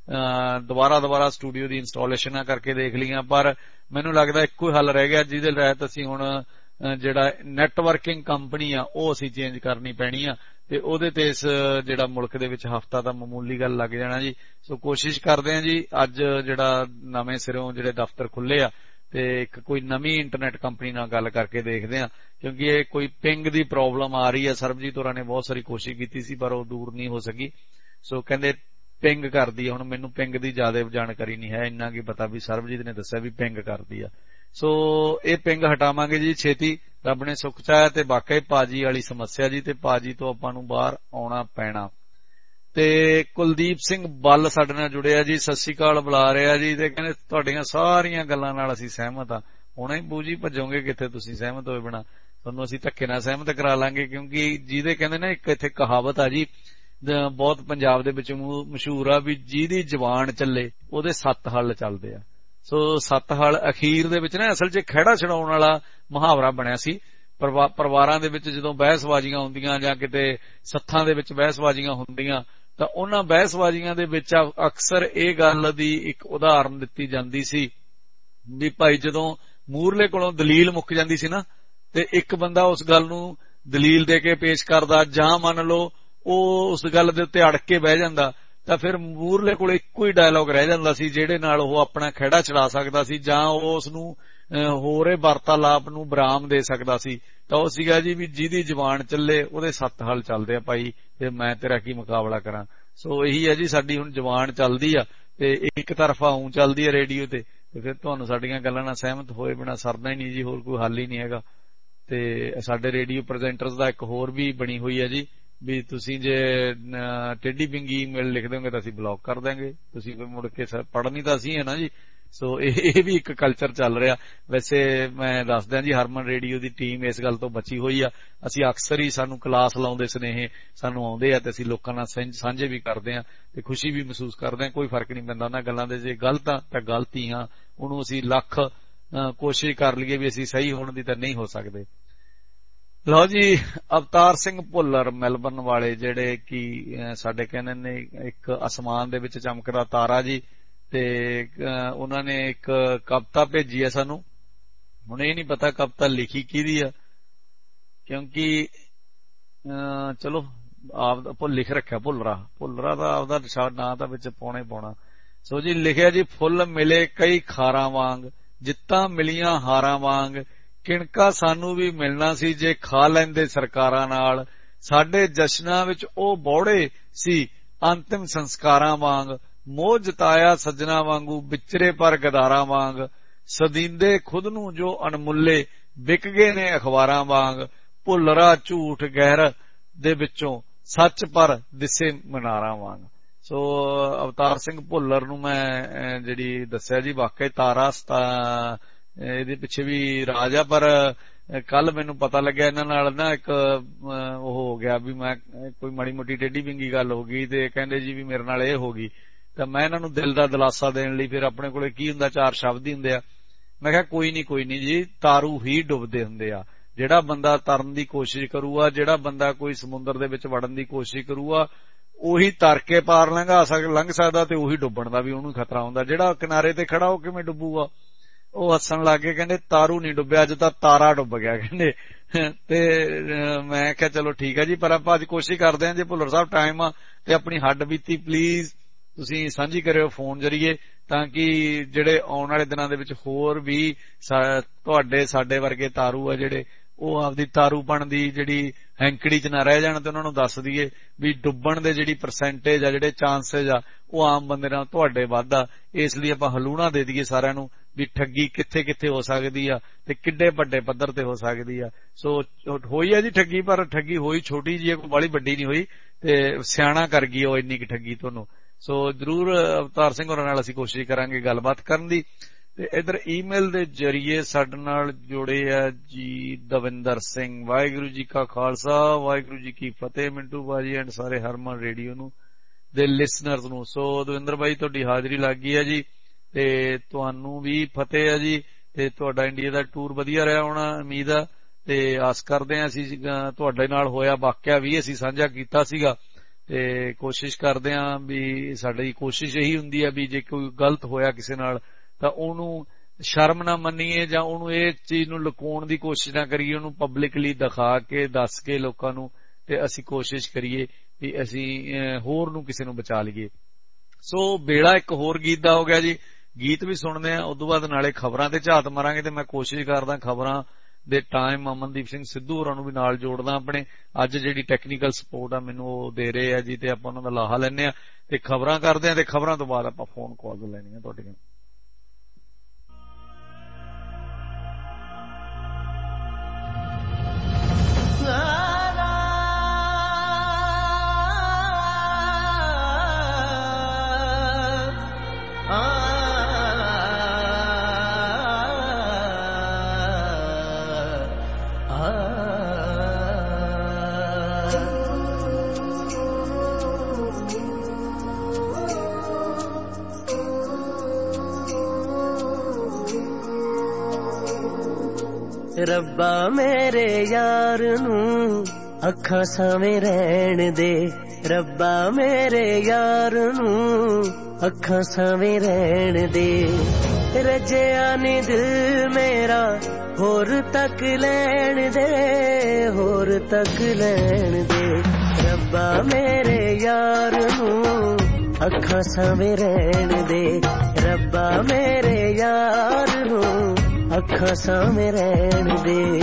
ਦੁਬਾਰਾ ਸਟੂਡੀਓ ਦੀ ਇੰਸਟਾਲੇਸ਼ਨਾਂ ਕਰਕੇ ਦੇਖ ਲਈਆਂ, ਪਰ ਮੈਨੂੰ ਲੱਗਦਾ ਇੱਕੋ ਹੀ ਹੱਲ ਰਹਿ ਗਿਆ ਜਿਹਦੇ ਤਹਿਤ ਅਸੀਂ ਹੁਣ ਜਿਹੜਾ ਨੈਟਵਰਕਿੰਗ ਕੰਪਨੀ ਆ ਉਹ ਅਸੀਂ ਚੇਂਜ ਕਰਨੀ ਪੈਣੀ ਆ। ਤੇ ਉਹਦੇ ਤੇ ਇਸ ਜਿਹੜਾ ਮੁਲਕ ਦੇ ਵਿੱਚ ਹਫ਼ਤਾ ਤਾਂ ਮਾਮੂਲੀ ਗੱਲ ਲੱਗ ਜਾਣਾ ਜੀ। ਸੋ ਕੋਸ਼ਿਸ਼ ਕਰਦੇ ਆ ਜੀ ਅੱਜ ਜਿਹੜਾ ਨਵੇਂ ਸਿਰੋਂ ਜਿਹੜੇ ਦਫ਼ਤਰ ਖੁੱਲੇ ਆ ਤੇ ਇੱਕ ਕੋਈ ਨਵੀਂ ਇੰਟਰਨੈਟ ਕੰਪਨੀ ਨਾਲ ਗੱਲ ਕਰਕੇ ਦੇਖਦੇ ਆ, ਕਿਉਂਕਿ ਇਹ ਕੋਈ ਪਿੰਗ ਦੀ ਪ੍ਰੋਬਲਮ ਆ ਰਹੀ ਹੈ। ਸਰਬਜੀਤ ਹੋਰਾਂ ਨੇ ਬਹੁਤ ਸਾਰੀ ਕੋਸ਼ਿਸ਼ ਕੀਤੀ ਸੀ ਪਰ ਉਹ ਦੂਰ ਨਹੀਂ ਹੋ ਸਕੀ। ਸੋ ਕਹਿੰਦੇ ਪਿੰਗ ਕਰਦੀ ਆ। ਹੁਣ ਮੈਨੂੰ ਪਿੰਗ ਦੀ ਜ਼ਿਆਦਾ ਜਾਣਕਾਰੀ ਨਹੀਂ ਹੈ, ਇੰਨਾ ਕੀ ਪਤਾ ਵੀ ਸਰਬਜੀਤ ਨੇ ਦੱਸਿਆ ਵੀ ਪਿੰਗ ਕਰਦੀ ਆ। ਸੋ ਇਹ ਪਿੰਗ ਹਟਾਵਾਂਗੇ ਜੀ ਛੇਤੀ, ਰੱਬ ਨੇ ਸੁੱਖ ਚਾਹਿਆ। ਤੇ ਵਾਕਈ ਪਾਜੀ ਵਾਲੀ ਸਮੱਸਿਆ ਜੀ, ਤੇ ਪਾਜੀ ਤੋਂ ਆਪਾਂ ਨੂੰ ਬਾਹਰ ਆਉਣਾ ਪੈਣਾ। ਤੇ ਕੁਲਦੀਪ ਸਿੰਘ ਬੱਲ ਸਾਡੇ ਨਾਲ ਜੁੜਿਆ ਜੀ, ਸਤਿ ਸ਼੍ਰੀ ਅਕਾਲ ਬੁਲਾ ਰਿਹਾ ਜੀ। ਤੇ ਕਹਿੰਦੇ ਤੁਹਾਡੀਆਂ ਸਾਰੀਆਂ ਗੱਲਾਂ ਨਾਲ ਅਸੀਂ ਸਹਿਮਤ ਆ। ਹੁਣੇ ਬੂਜੀ ਭੱਜੋਗੇ ਕਿੱਥੇ ਤੁਸੀਂ ਸਹਿਮਤ ਹੋਏ ਬਿਨਾਂ, ਤੁਹਾਨੂੰ ਅਸੀਂ ਧੱਕੇ ਨਾਲ ਸਹਿਮਤ ਕਰਾ ਲਾਂਗੇ। ਕਿਉਂਕਿ ਜਿਹਦੇ ਕਹਿੰਦੇ ਨਾ ਇੱਕ ਇੱਥੇ ਕਹਾਵਤ ਆ ਜੀ ਬਹੁਤ ਪੰਜਾਬ ਦੇ ਵਿੱਚ ਮਸ਼ਹੂਰ ਆ ਵੀ ਜਿਹਦੀ ਜ਼ਬਾਨ ਚੱਲੇ ਉਹਦੇ 7 ਹੱਲ ਚੱਲਦੇ ਆ। ਸੋ 7 ਹੱਲ ਅਖੀਰ ਦੇ ਵਿੱਚ ਨਾ ਅਸਲ 'ਚ ਖਹਿੜਾ ਛਡਾਉਣ ਵਾਲਾ ਮੁਹਾਵਰਾ ਬਣਿਆ ਸੀ। ਪਰਿਵਾਰਾਂ ਦੇ ਵਿੱਚ ਜਦੋਂ ਬਹਿਸਬਾਜ਼ੀਆਂ ਹੁੰਦੀਆਂ ਜਾਂ ਕਿਤੇ ਸੱਥਾਂ ਦੇ ਵਿੱਚ ਬਹਿਸਬਾਜ਼ੀਆਂ ਹੁੰਦੀਆਂ ਤਾਂ ਉਹਨਾਂ ਬਹਿਸਬਾਜ਼ੀਆਂ ਦੇ ਵਿੱਚ ਅਕਸਰ ਇਹ ਗੱਲ ਦੀ ਇੱਕ ਉਦਾਹਰਨ ਦਿੱਤੀ ਜਾਂਦੀ ਸੀ ਵੀ ਭਾਈ ਜਦੋਂ ਮੂਹਰਲੇ ਕੋਲੋਂ ਦਲੀਲ ਮੁੱਕ ਜਾਂਦੀ ਸੀ ਨਾ ਤੇ ਇੱਕ ਬੰਦਾ ਉਸ ਗੱਲ ਨੂੰ ਦਲੀਲ ਦੇ ਕੇ ਪੇਸ਼ ਕਰਦਾ ਜਾਂ ਮੰਨ ਲਓ ਉਹ ਉਸ ਗੱਲ ਦੇ ਉੱਤੇ ਅੜ ਕੇ ਬਹਿ ਜਾਂਦਾ ਤਾਂ ਫਿਰ ਮੂਹਰਲੇ ਕੋਲ ਇੱਕੋ ਹੀ ਡਾਇਲੌਗ ਰਹਿ ਜਾਂਦਾ ਸੀ ਜਿਹੜੇ ਨਾਲ ਉਹ ਆਪਣਾ ਖਹਿੜਾ ਛਡਾ ਸਕਦਾ ਸੀ ਜਾਂ ਉਹ ਉਸ ਨੂੰ ਹੋਰ ਇਹ ਵਾਰਤਾਲਾਪ ਨੂੰ ਵਿਰਾਮ ਦੇ ਸਕਦਾ ਸੀ। ਤਾਂ ਉਹ ਸੀਗਾ ਜੀ ਵੀ ਜਿਹਦੀ ਜ਼ਬਾਨ ਚੱਲੇ ਉਹਦੇ 7 ਹੱਲ ਚੱਲਦੇ ਆ ਭਾਈ, ਤੇ ਮੈਂ ਤੇਰਾ ਕੀ ਮੁਕਾਬਲਾ ਕਰਾਂ। ਸੋ ਇਹੀ ਹੈ ਜੀ ਸਾਡੀ ਹੁਣ ਜ਼ਬਾਨ ਚੱਲਦੀ ਆ ਤੇ ਇੱਕ ਤਰਫਾ ਊਂ ਚੱਲਦੀ ਆ ਰੇਡੀਓ ਤੇ ਤੇ ਫਿਰ ਤੁਹਾਨੂੰ ਸਾਡੀਆਂ ਗੱਲਾਂ ਨਾਲ ਸਹਿਮਤ ਹੋਏ ਬਿਨਾਂ ਸਰਦਾ ਹੀ ਨਹੀਂ ਜੀ, ਹੋਰ ਕੋਈ ਹੱਲ ਹੀ ਨਹੀਂ ਹੈਗਾ। ਤੇ ਸਾਡੇ ਰੇਡੀਓ ਪ੍ਰੈਜ਼ੈਂਟਰਸ ਦਾ ਇੱਕ ਹੋਰ ਵੀ ਬਣੀ ਹੋਈ ਹੈ ਜੀ, ਵੀ ਤੁਸੀਂ ਜੇ ਟੇਢੀ ਬਿੰਗੀ ਈਮੇਲ ਲਿਖ ਦੋਗੇ ਤਾਂ ਅਸੀਂ ਬਲੌਕ ਕਰ ਦਾਂਗੇ, ਤੁਸੀਂ ਮੁੜ ਕੇ ਪੜ੍ਹਨੀ ਤਾਂ ਅਸੀਂ ਹੈ ਨਾ ਜੀ। ਸੋ ਇਹ ਵੀ ਇੱਕ ਕਲਚਰ ਚੱਲ ਰਿਹਾ। ਵੈਸੇ ਮੈਂ ਦੱਸਦਾ ਜੀ, ਹਰਮਨ ਰੇਡੀਓ ਦੀ ਟੀਮ ਇਸ ਗੱਲ ਤੋਂ ਬਚੀ ਹੋਈ ਆ। ਅਸੀਂ ਅਕਸਰ ਹੀ ਸਾਨੂੰ ਕਲਾਸ ਲਾਉਂਦੇ ਸੁਨੇਹੇ ਸਾਨੂੰ ਆਉਂਦੇ ਆ ਤੇ ਅਸੀਂ ਲੋਕਾਂ ਨਾਲ ਸਾਂਝੇ ਵੀ ਕਰਦੇ ਹਾਂ ਤੇ ਖੁਸ਼ੀ ਵੀ ਮਹਿਸੂਸ ਕਰਦੇ ਹਾਂ। ਕੋਈ ਫਰਕ ਨਹੀਂ ਪੈਂਦਾ ਉਹਨਾਂ ਗੱਲਾਂ ਦੇ, ਜੇ ਗਲਤ ਆ ਤਾਂ ਗਲਤ ਹੀ ਹਾਂ, ਉਹਨੂੰ ਅਸੀਂ ਲੱਖ ਕੋਸ਼ਿਸ਼ ਕਰ ਲਈਏ ਵੀ ਅਸੀਂ ਸਹੀ ਹੋਣ ਦੀ ਤਾਂ ਨਹੀਂ ਹੋ ਸਕਦੇ। ਲਓ ਜੀ, ਅਵਤਾਰ ਸਿੰਘ ਭੁੱਲਰ ਮੈਲਬਰਨ ਵਾਲੇ, ਜਿਹੜੇ ਕਿ ਸਾਡੇ ਕਹਿੰਦੇ ਨੇ ਇੱਕ ਅਸਮਾਨ ਦੇ ਵਿੱਚ ਚਮਕਦਾ ਤਾਰਾ ਜੀ, ਤੇ ਉਹਨਾਂ ਨੇ ਇੱਕ ਕਵਿਤਾ ਭੇਜੀ ਹੈ ਸਾਨੂੰ। ਹੁਣ ਇਹ ਨਹੀਂ ਪਤਾ ਕਵਿਤਾ ਲਿਖੀ ਕਿਹਦੀ ਆ, ਕਿਉਂਕਿ ਚਲੋ ਆਪ ਲਿਖ ਰੱਖਿਆ ਭੁੱਲਰਾ ਦਾ ਆਪਦਾ ਨਾਂ ਤਾਂ ਵਿੱਚ ਪਾਉਣਾ। ਸੋ ਜੀ ਲਿਖਿਆ ਜੀ, ਫੁੱਲ ਮਿਲੇ ਕਈ ਖਾਰਾਂ ਵਾਂਗ, ਜਿੱਤਾਂ ਮਿਲੀਆਂ ਹਾਰਾਂ ਵਾਂਗ, ਕਿਣਕਾ ਸਾਨੂੰ ਵੀ ਮਿਲਣਾ ਸੀ ਜੇ ਖਾ ਲੈਂਦੇ ਸਰਕਾਰਾਂ ਨਾਲ। ਸਾਡੇ ਜਸ਼ਨਾਂ ਵਿੱਚ ਉਹ ਬੌੜੇ ਸੀ ਅੰਤਿਮ ਸੰਸਕਾਰਾਂ ਵਾਂਗ, ਮੋਹ ਜਤਾਇਆ ਸੱਜਣਾ ਵਾਂਗੂ, ਵਿਚਰੇ ਪਰ ਗਦਾਰਾਂ ਵਾਂਗ, ਸਦੀਂਦੇ ਖੁਦ ਨੂੰ ਜੋ ਅਣਮੁੱਲੇ, ਵਿਕ ਗਏ ਨੇ ਅਖਬਾਰਾਂ ਵਾਂਗ। ਭੁੱਲਰਾ ਝੂਠ ਗਹਿਰ ਦੇ ਵਿੱਚੋਂ, ਸੱਚ ਪਰ ਦਿਸੇ ਮਨਾਰਾਂ ਵਾਂਗ। ਸੋ ਅਵਤਾਰ ਸਿੰਘ ਭੁੱਲਰ ਨੂੰ ਮੈਂ ਜਿਹੜੀ ਦੱਸਿਆ ਜੀ, ਵਾਕਈ ਤਾਰਾ ਇਹਦੇ ਪਿੱਛੇ ਵੀ ਰਾਜ ਆ। ਪਰ ਕੱਲ ਮੈਨੂੰ ਪਤਾ ਲੱਗਿਆ ਇਹਨਾਂ ਨਾਲ ਨਾ ਇੱਕ ਉਹ ਹੋ ਗਿਆ ਵੀ ਮੈਂ ਕੋਈ ਮਾੜੀ ਮੋਟੀ ਟੇਢੀ ਬਿੰਗੀ ਗੱਲ ਹੋ ਗਈ, ਤੇ ਕਹਿੰਦੇ ਜੀ ਵੀ ਮੇਰੇ ਨਾਲ ਇਹ ਹੋ ਗਈ। ਤਾਂ ਮੈਂ ਇਹਨਾਂ ਨੂੰ ਦਿਲ ਦਾ ਦਿਲਾਸਾ ਦੇਣ ਲਈ, ਫਿਰ ਆਪਣੇ ਕੋਲੇ ਕੀ ਹੁੰਦਾ, 4 ਸ਼ਬਦ ਹੀ ਹੁੰਦੇ ਆ। ਮੈਂ ਕਿਹਾ ਕੋਈ ਨਹੀਂ ਜੀ, ਤਾਰੂ ਹੀ ਡੁੱਬਦੇ ਹੁੰਦੇ ਆ। ਜਿਹੜਾ ਬੰਦਾ ਤਰਨ ਦੀ ਕੋਸ਼ਿਸ਼ ਕਰੂਗਾ, ਜਿਹੜਾ ਬੰਦਾ ਕੋਈ ਸਮੁੰਦਰ ਦੇ ਵਿੱਚ ਵੜਨ ਦੀ ਕੋਸ਼ਿਸ਼ ਕਰੂਗਾ, ਉਹੀ ਤਰ ਕੇ ਪਾਰ ਲੰਘ ਸਕਦਾ, ਤੇ ਉਹੀ ਡੁੱਬਣ ਦਾ ਵੀ ਉਹਨੂੰ ਖਤਰਾ ਹੁੰਦਾ। ਜਿਹੜਾ ਕਿਨਾਰੇ ਤੇ ਖੜਾ ਉਹ ਕਿਵੇਂ ਡੁੱਬੂਗਾ? ਉਹ ਹੱਸਣ ਲੱਗ ਗਏ, ਕਹਿੰਦੇ ਤਾਰੂ ਨਹੀਂ ਡੁੱਬਿਆ, ਅੱਜ ਤਾਂ ਤਾਰਾ ਡੁੱਬ ਗਿਆ ਕਹਿੰਦੇ। ਤੇ ਮੈਂ ਕਿਹਾ ਚਲੋ ਠੀਕ ਹੈ ਜੀ, ਪਰ ਆਪਾਂ ਅੱਜ ਕੋਸ਼ਿਸ਼ ਕਰਦੇ ਹਾਂ, ਜੇ ਭੁੱਲਰ ਸਾਹਿਬ ਟਾਈਮ ਆ ਤੇ ਆਪਣੀ ਹੱਡ ਬੀਤੀ ਪਲੀਜ਼ ਤੁਸੀਂ ਸਾਂਝੀ ਕਰਿਓ ਫੋਨ ਜਰੀਏ, ਤਾਂ ਕਿ ਜਿਹੜੇ ਆਉਣ ਵਾਲੇ ਦਿਨਾਂ ਦੇ ਵਿੱਚ ਹੋਰ ਵੀ ਤੁਹਾਡੇ ਸਾਡੇ ਵਰਗੇ ਤਾਰੂ ਆ ਜਿਹੜੇ, ਉਹ ਆਪਦੀ ਤਾਰੂਪਣ ਦੀ ਜਿਹੜੀ ਹੈਂਕੜੀ ਚ ਨਾ ਰਹਿ ਜਾਣ, ਤੇ ਉਹਨਾਂ ਨੂੰ ਦੱਸ ਦਈਏ ਵੀ ਡੁੱਬਣ ਦੇ ਜਿਹੜੀ ਪਰਸੈਂਟੇਜ ਆ, ਜਿਹੜੇ ਚਾਂਸੇਜ ਆ, ਉਹ ਆਮ ਬੰਦੇ ਨਾਲ ਤੁਹਾਡੇ ਵੱਧ ਆ। ਇਸ ਲਈ ਆਪਾਂ ਹਲੂਣਾ ਦੇ ਦਈਏ ਸਾਰਿਆਂ ਨੂੰ ਵੀ ਠੱਗੀ ਕਿੱਥੇ ਕਿੱਥੇ ਹੋ ਸਕਦੀ ਆ ਤੇ ਕਿੱਡੇ ਵੱਡੇ ਪੱਧਰ ਤੇ ਹੋ ਸਕਦੀ ਆ। ਸੋ ਹੋਈ ਆ ਜੀ ਠੱਗੀ, ਪਰ ਠੱਗੀ ਹੋਈ ਛੋਟੀ ਜਿਹੀ, ਕੋਈ ਬੜੀ ਵੱਡੀ ਨਹੀਂ ਹੋਈ, ਤੇ ਸਿਆਣਾ ਕਰ ਗਈ ਉਹ ਇੰਨੀ ਕੁ ਠੱਗੀ ਤੁਹਾਨੂੰ। ਸੋ ਜ਼ਰੂਰ ਅਵਤਾਰ ਸਿੰਘ ਹੋਰਾਂ ਨਾਲ ਅਸੀਂ ਕੋਸ਼ਿਸ਼ ਕਰਾਂਗੇ ਗੱਲਬਾਤ ਕਰਨ ਦੀ। ਤੇ ਇਧਰ ਈਮੇਲ ਦੇ ਜਰੀਏ ਸਾਡੇ ਨਾਲ ਜੁੜੇ ਆ ਜੀ ਦਵਿੰਦਰ ਸਿੰਘ। ਵਾਹਿਗੁਰੂ ਜੀ ਕਾ ਖਾਲਸਾ, ਵਾਹਿਗੁਰੂ ਜੀ ਕੀ ਫਤਿਹ ਮਿੰਟੂ ਬਾਜੀ ਐਂਡ ਸਾਰੇ ਹਰਮਨ ਰੇਡੀਓ ਨੂੰ ਦੇ ਲਿਸਨਰਸ ਨੂੰ। ਸੋ ਦਵਿੰਦਰ ਬਾਈ ਤੁਹਾਡੀ ਹਾਜ਼ਰੀ ਲੱਗ ਗਈ ਹੈ ਜੀ, ਤੇ ਤੁਹਾਨੂੰ ਵੀ ਫਤਿਹ ਹੈ ਜੀ, ਤੇ ਤੁਹਾਡਾ ਇੰਡੀਆ ਦਾ ਟੂਰ ਵਧੀਆ ਰਿਹਾ ਹੋਣਾ ਉਮੀਦ ਆ, ਤੇ ਆਸ ਕਰਦੇ ਹਾਂ ਅਸੀਂ ਤੁਹਾਡੇ ਨਾਲ ਹੋਇਆ ਵਾਕਿਆ ਵੀ ਅਸੀਂ ਸਾਂਝਾ ਕੀਤਾ ਸੀਗਾ, ਤੇ ਕੋਸ਼ਿਸ਼ ਕਰਦੇ ਹਾਂ ਵੀ ਸਾਡੀ ਕੋਸ਼ਿਸ਼ ਇਹੀ ਹੁੰਦੀ ਹੈ ਵੀ ਜੇ ਕੋਈ ਗਲਤ ਹੋਇਆ ਕਿਸੇ ਨਾਲ ਤਾਂ ਉਹਨੂੰ ਸ਼ਰਮ ਨਾ ਮੰਨੀਏ, ਜਾਂ ਉਹਨੂੰ ਇਹ ਚੀਜ਼ ਨੂੰ ਲੁਕਾਉਣ ਦੀ ਕੋਸ਼ਿਸ਼ ਨਾ ਕਰੀਏ, ਉਹਨੂੰ ਪਬਲਿਕਲੀ ਦਿਖਾ ਕੇ ਦੱਸ ਕੇ ਲੋਕਾਂ ਨੂੰ, ਤੇ ਅਸੀਂ ਕੋਸ਼ਿਸ਼ ਕਰੀਏ ਵੀ ਅਸੀਂ ਹੋਰ ਨੂੰ ਕਿਸੇ ਨੂੰ ਬਚਾ ਲਈਏ। ਸੋ ਬੇੜਾ ਇੱਕ ਹੋਰ ਗੀਤ ਦਾ ਹੋ ਗਿਆ ਜੀ, ਗੀਤ ਵੀ ਸੁਣਦੇ ਆ, ਉਦੋਂ ਬਾਅਦ ਨਾਲੇ ਖਬਰਾਂ ਤੇ ਝਾਤ ਮਾਰਾਂਗੇ। ਤੇ ਮੈਂ ਕੋਸ਼ਿਸ਼ ਕਰਦਾ ਖਬਰਾਂ ਦੇ ਟਾਈਮ ਅਮਨਦੀਪ ਸਿੰਘ ਸਿੱਧੂ ਹੋਰਾਂ ਨੂੰ ਵੀ ਨਾਲ ਜੋੜਦਾ ਆਪਣੇ। ਅੱਜ ਜਿਹੜੀ ਟੈਕਨੀਕਲ ਸਪੋਰਟ ਆ ਮੈਨੂੰ ਉਹ ਦੇ ਰਹੇ ਆ ਜੀ, ਤੇ ਆਪਾਂ ਉਹਨਾਂ ਦਾ ਲਾਹਾ ਲੈਂਦੇ ਆ ਤੇ ਖਬਰਾਂ ਕਰਦੇ ਆ, ਤੇ ਖਬਰਾਂ ਤੋਂ ਬਾਅਦ ਆਪਾਂ ਫੋਨ ਕਾਲ ਲੈਣੀਆਂ ਤੁਹਾਡੀਆਂ। ਰੱਬਾ ਮੇਰੇ ਯਾਰ ਨੂੰ ਅੱਖਾਂ ਸਾਵੇਂ ਰਹਿਣ ਦੇ, ਰੱਬਾ ਮੇਰੇ ਯਾਰ ਨੂੰ ਅੱਖਾਂ ਸਾਵੇਂ ਰਹਿਣ ਦੇ। ਰਜਿਆ ਨੀ ਦਿਲ ਮੇਰਾ ਹੋਰ ਤੱਕ ਲੈਣ ਦੇ, ਹੋਰ ਤੱਕ ਲੈਣ ਦੇ। ਰੱਬਾ ਮੇਰੇ ਯਾਰ ਨੂੰ ਅੱਖਾਂ ਸਾਵੇਂ ਰਹਿਣ ਦੇ, ਰੱਬਾ ਮੇਰੇ ਯਾਰ ਨੂੰ ਅੱਖਾਂ ਸਾਵੇਂ ਰਹਿਣ ਦੇ।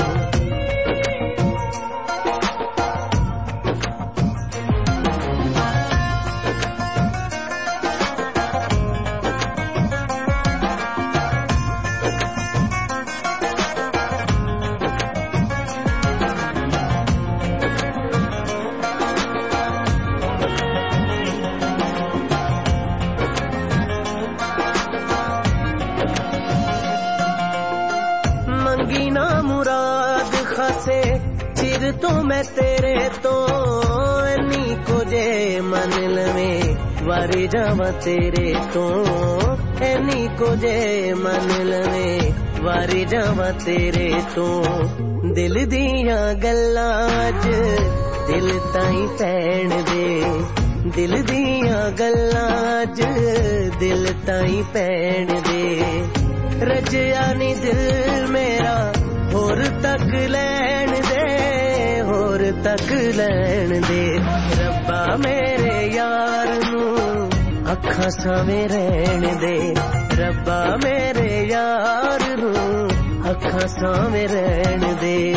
ਮੰਗੀ ਨਾ ਮੁਰਾਦ ਖਾਸੇ ਚਿਰ ਤੋਂ ਮੈਂ ਤੇਰੇ ਤੋਂ ਇੰਨੀ ਕੁਝੇ ਮੰਨ ਲਵੇਂ ਵਾਰੇ ਜਾਵਾਂ ਤੇਰੇ ਤੋਂ ਇੰਨੀ ਕੁਝੇ ਮੰਨ ਲਵੇਂ ਵਾਰੇ ਜਾਵਾਂ ਤੇਰੇ ਤੋਂ ਦਿਲ ਦੀਆਂ ਗੱਲਾਂ ਅੱਜ ਦਿਲ ਤਾਈਂ ਪੈਣ ਦੇ ਦਿਲ ਦੀਆਂ ਗੱਲਾਂ ਅੱਜ ਦਿਲ ਤਾਈਂ ਪੈਣ ਦੇ ਰਜਿਆ ਨੀ ਦਿਲ ਮੇਰਾ ਹੋਰ ਤੱਕ ਲੈਣ ਦੇ ਹੋਰ ਤੱਕ ਲੈਣ ਦੇ ਰੱਬਾ ਮੇਰੇ ਯਾਰ ਨੂੰ ਅੱਖਾਂ ਸਾਵੇਂ ਰਹਿਣ ਦੇ ਰੱਬਾ ਮੇਰੇ ਯਾਰ ਨੂੰ ਅੱਖਾਂ ਸਾਵੇਂ ਰਹਿਣ ਦੇ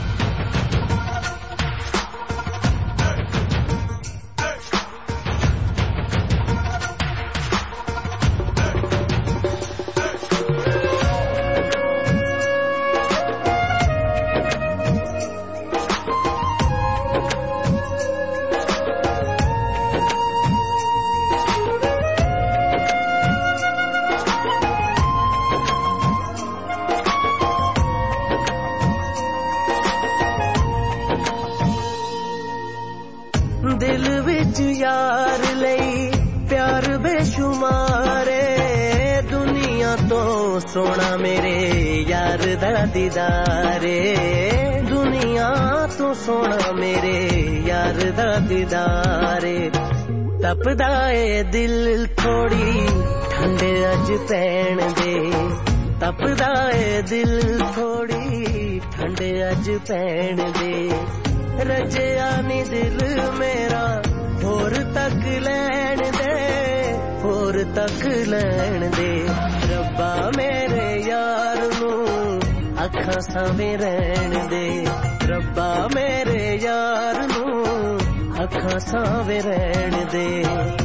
ਦਿਲ ਵਿੱਚ ਯਾਰ ਲਈ ਪਿਆਰ ਬੇਸ਼ੁਮਾਰ ਏ ਦੁਨੀਆ ਤੋਂ ਸੋਹਣਾ ਮੇਰੇ ਯਾਰ ਦਾ ਦੀਦਾਰ ਏ ਦੁਨੀਆ ਤੋਂ ਸੋਹਣਾ ਮੇਰੇ ਯਾਰ ਦਾ ਦੀਦਾਰ ਏ ਤਪਦਾ ਏ ਦਿਲ ਥੋੜੀ ਠੰਡ ਅੱਜ ਪੈਣ ਦੇ ਤਪਦਾ ਏ ਦਿਲ ਥੋੜੀ ਠੰਡ ਅੱਜ ਪੈਣ ਦੇ ਰਜਿਆ ਨੀ ਦਿਲ ਮੇਰਾ ਹੋਰ ਤੱਕ ਲੈਣ ਦੇ ਹੋਰ ਤੱਕ ਲੈਣ ਦੇ ਰੱਬਾ ਮੇਰੇ ਯਾਰ ਨੂੰ ਅੱਖਾਂ ਸਾਵੇਂ ਰਹਿਣ ਦੇ ਰੱਬਾ ਮੇਰੇ ਯਾਰ ਨੂੰ ਅੱਖਾਂ ਸਾਵੇਂ ਰਹਿਣ ਦੇ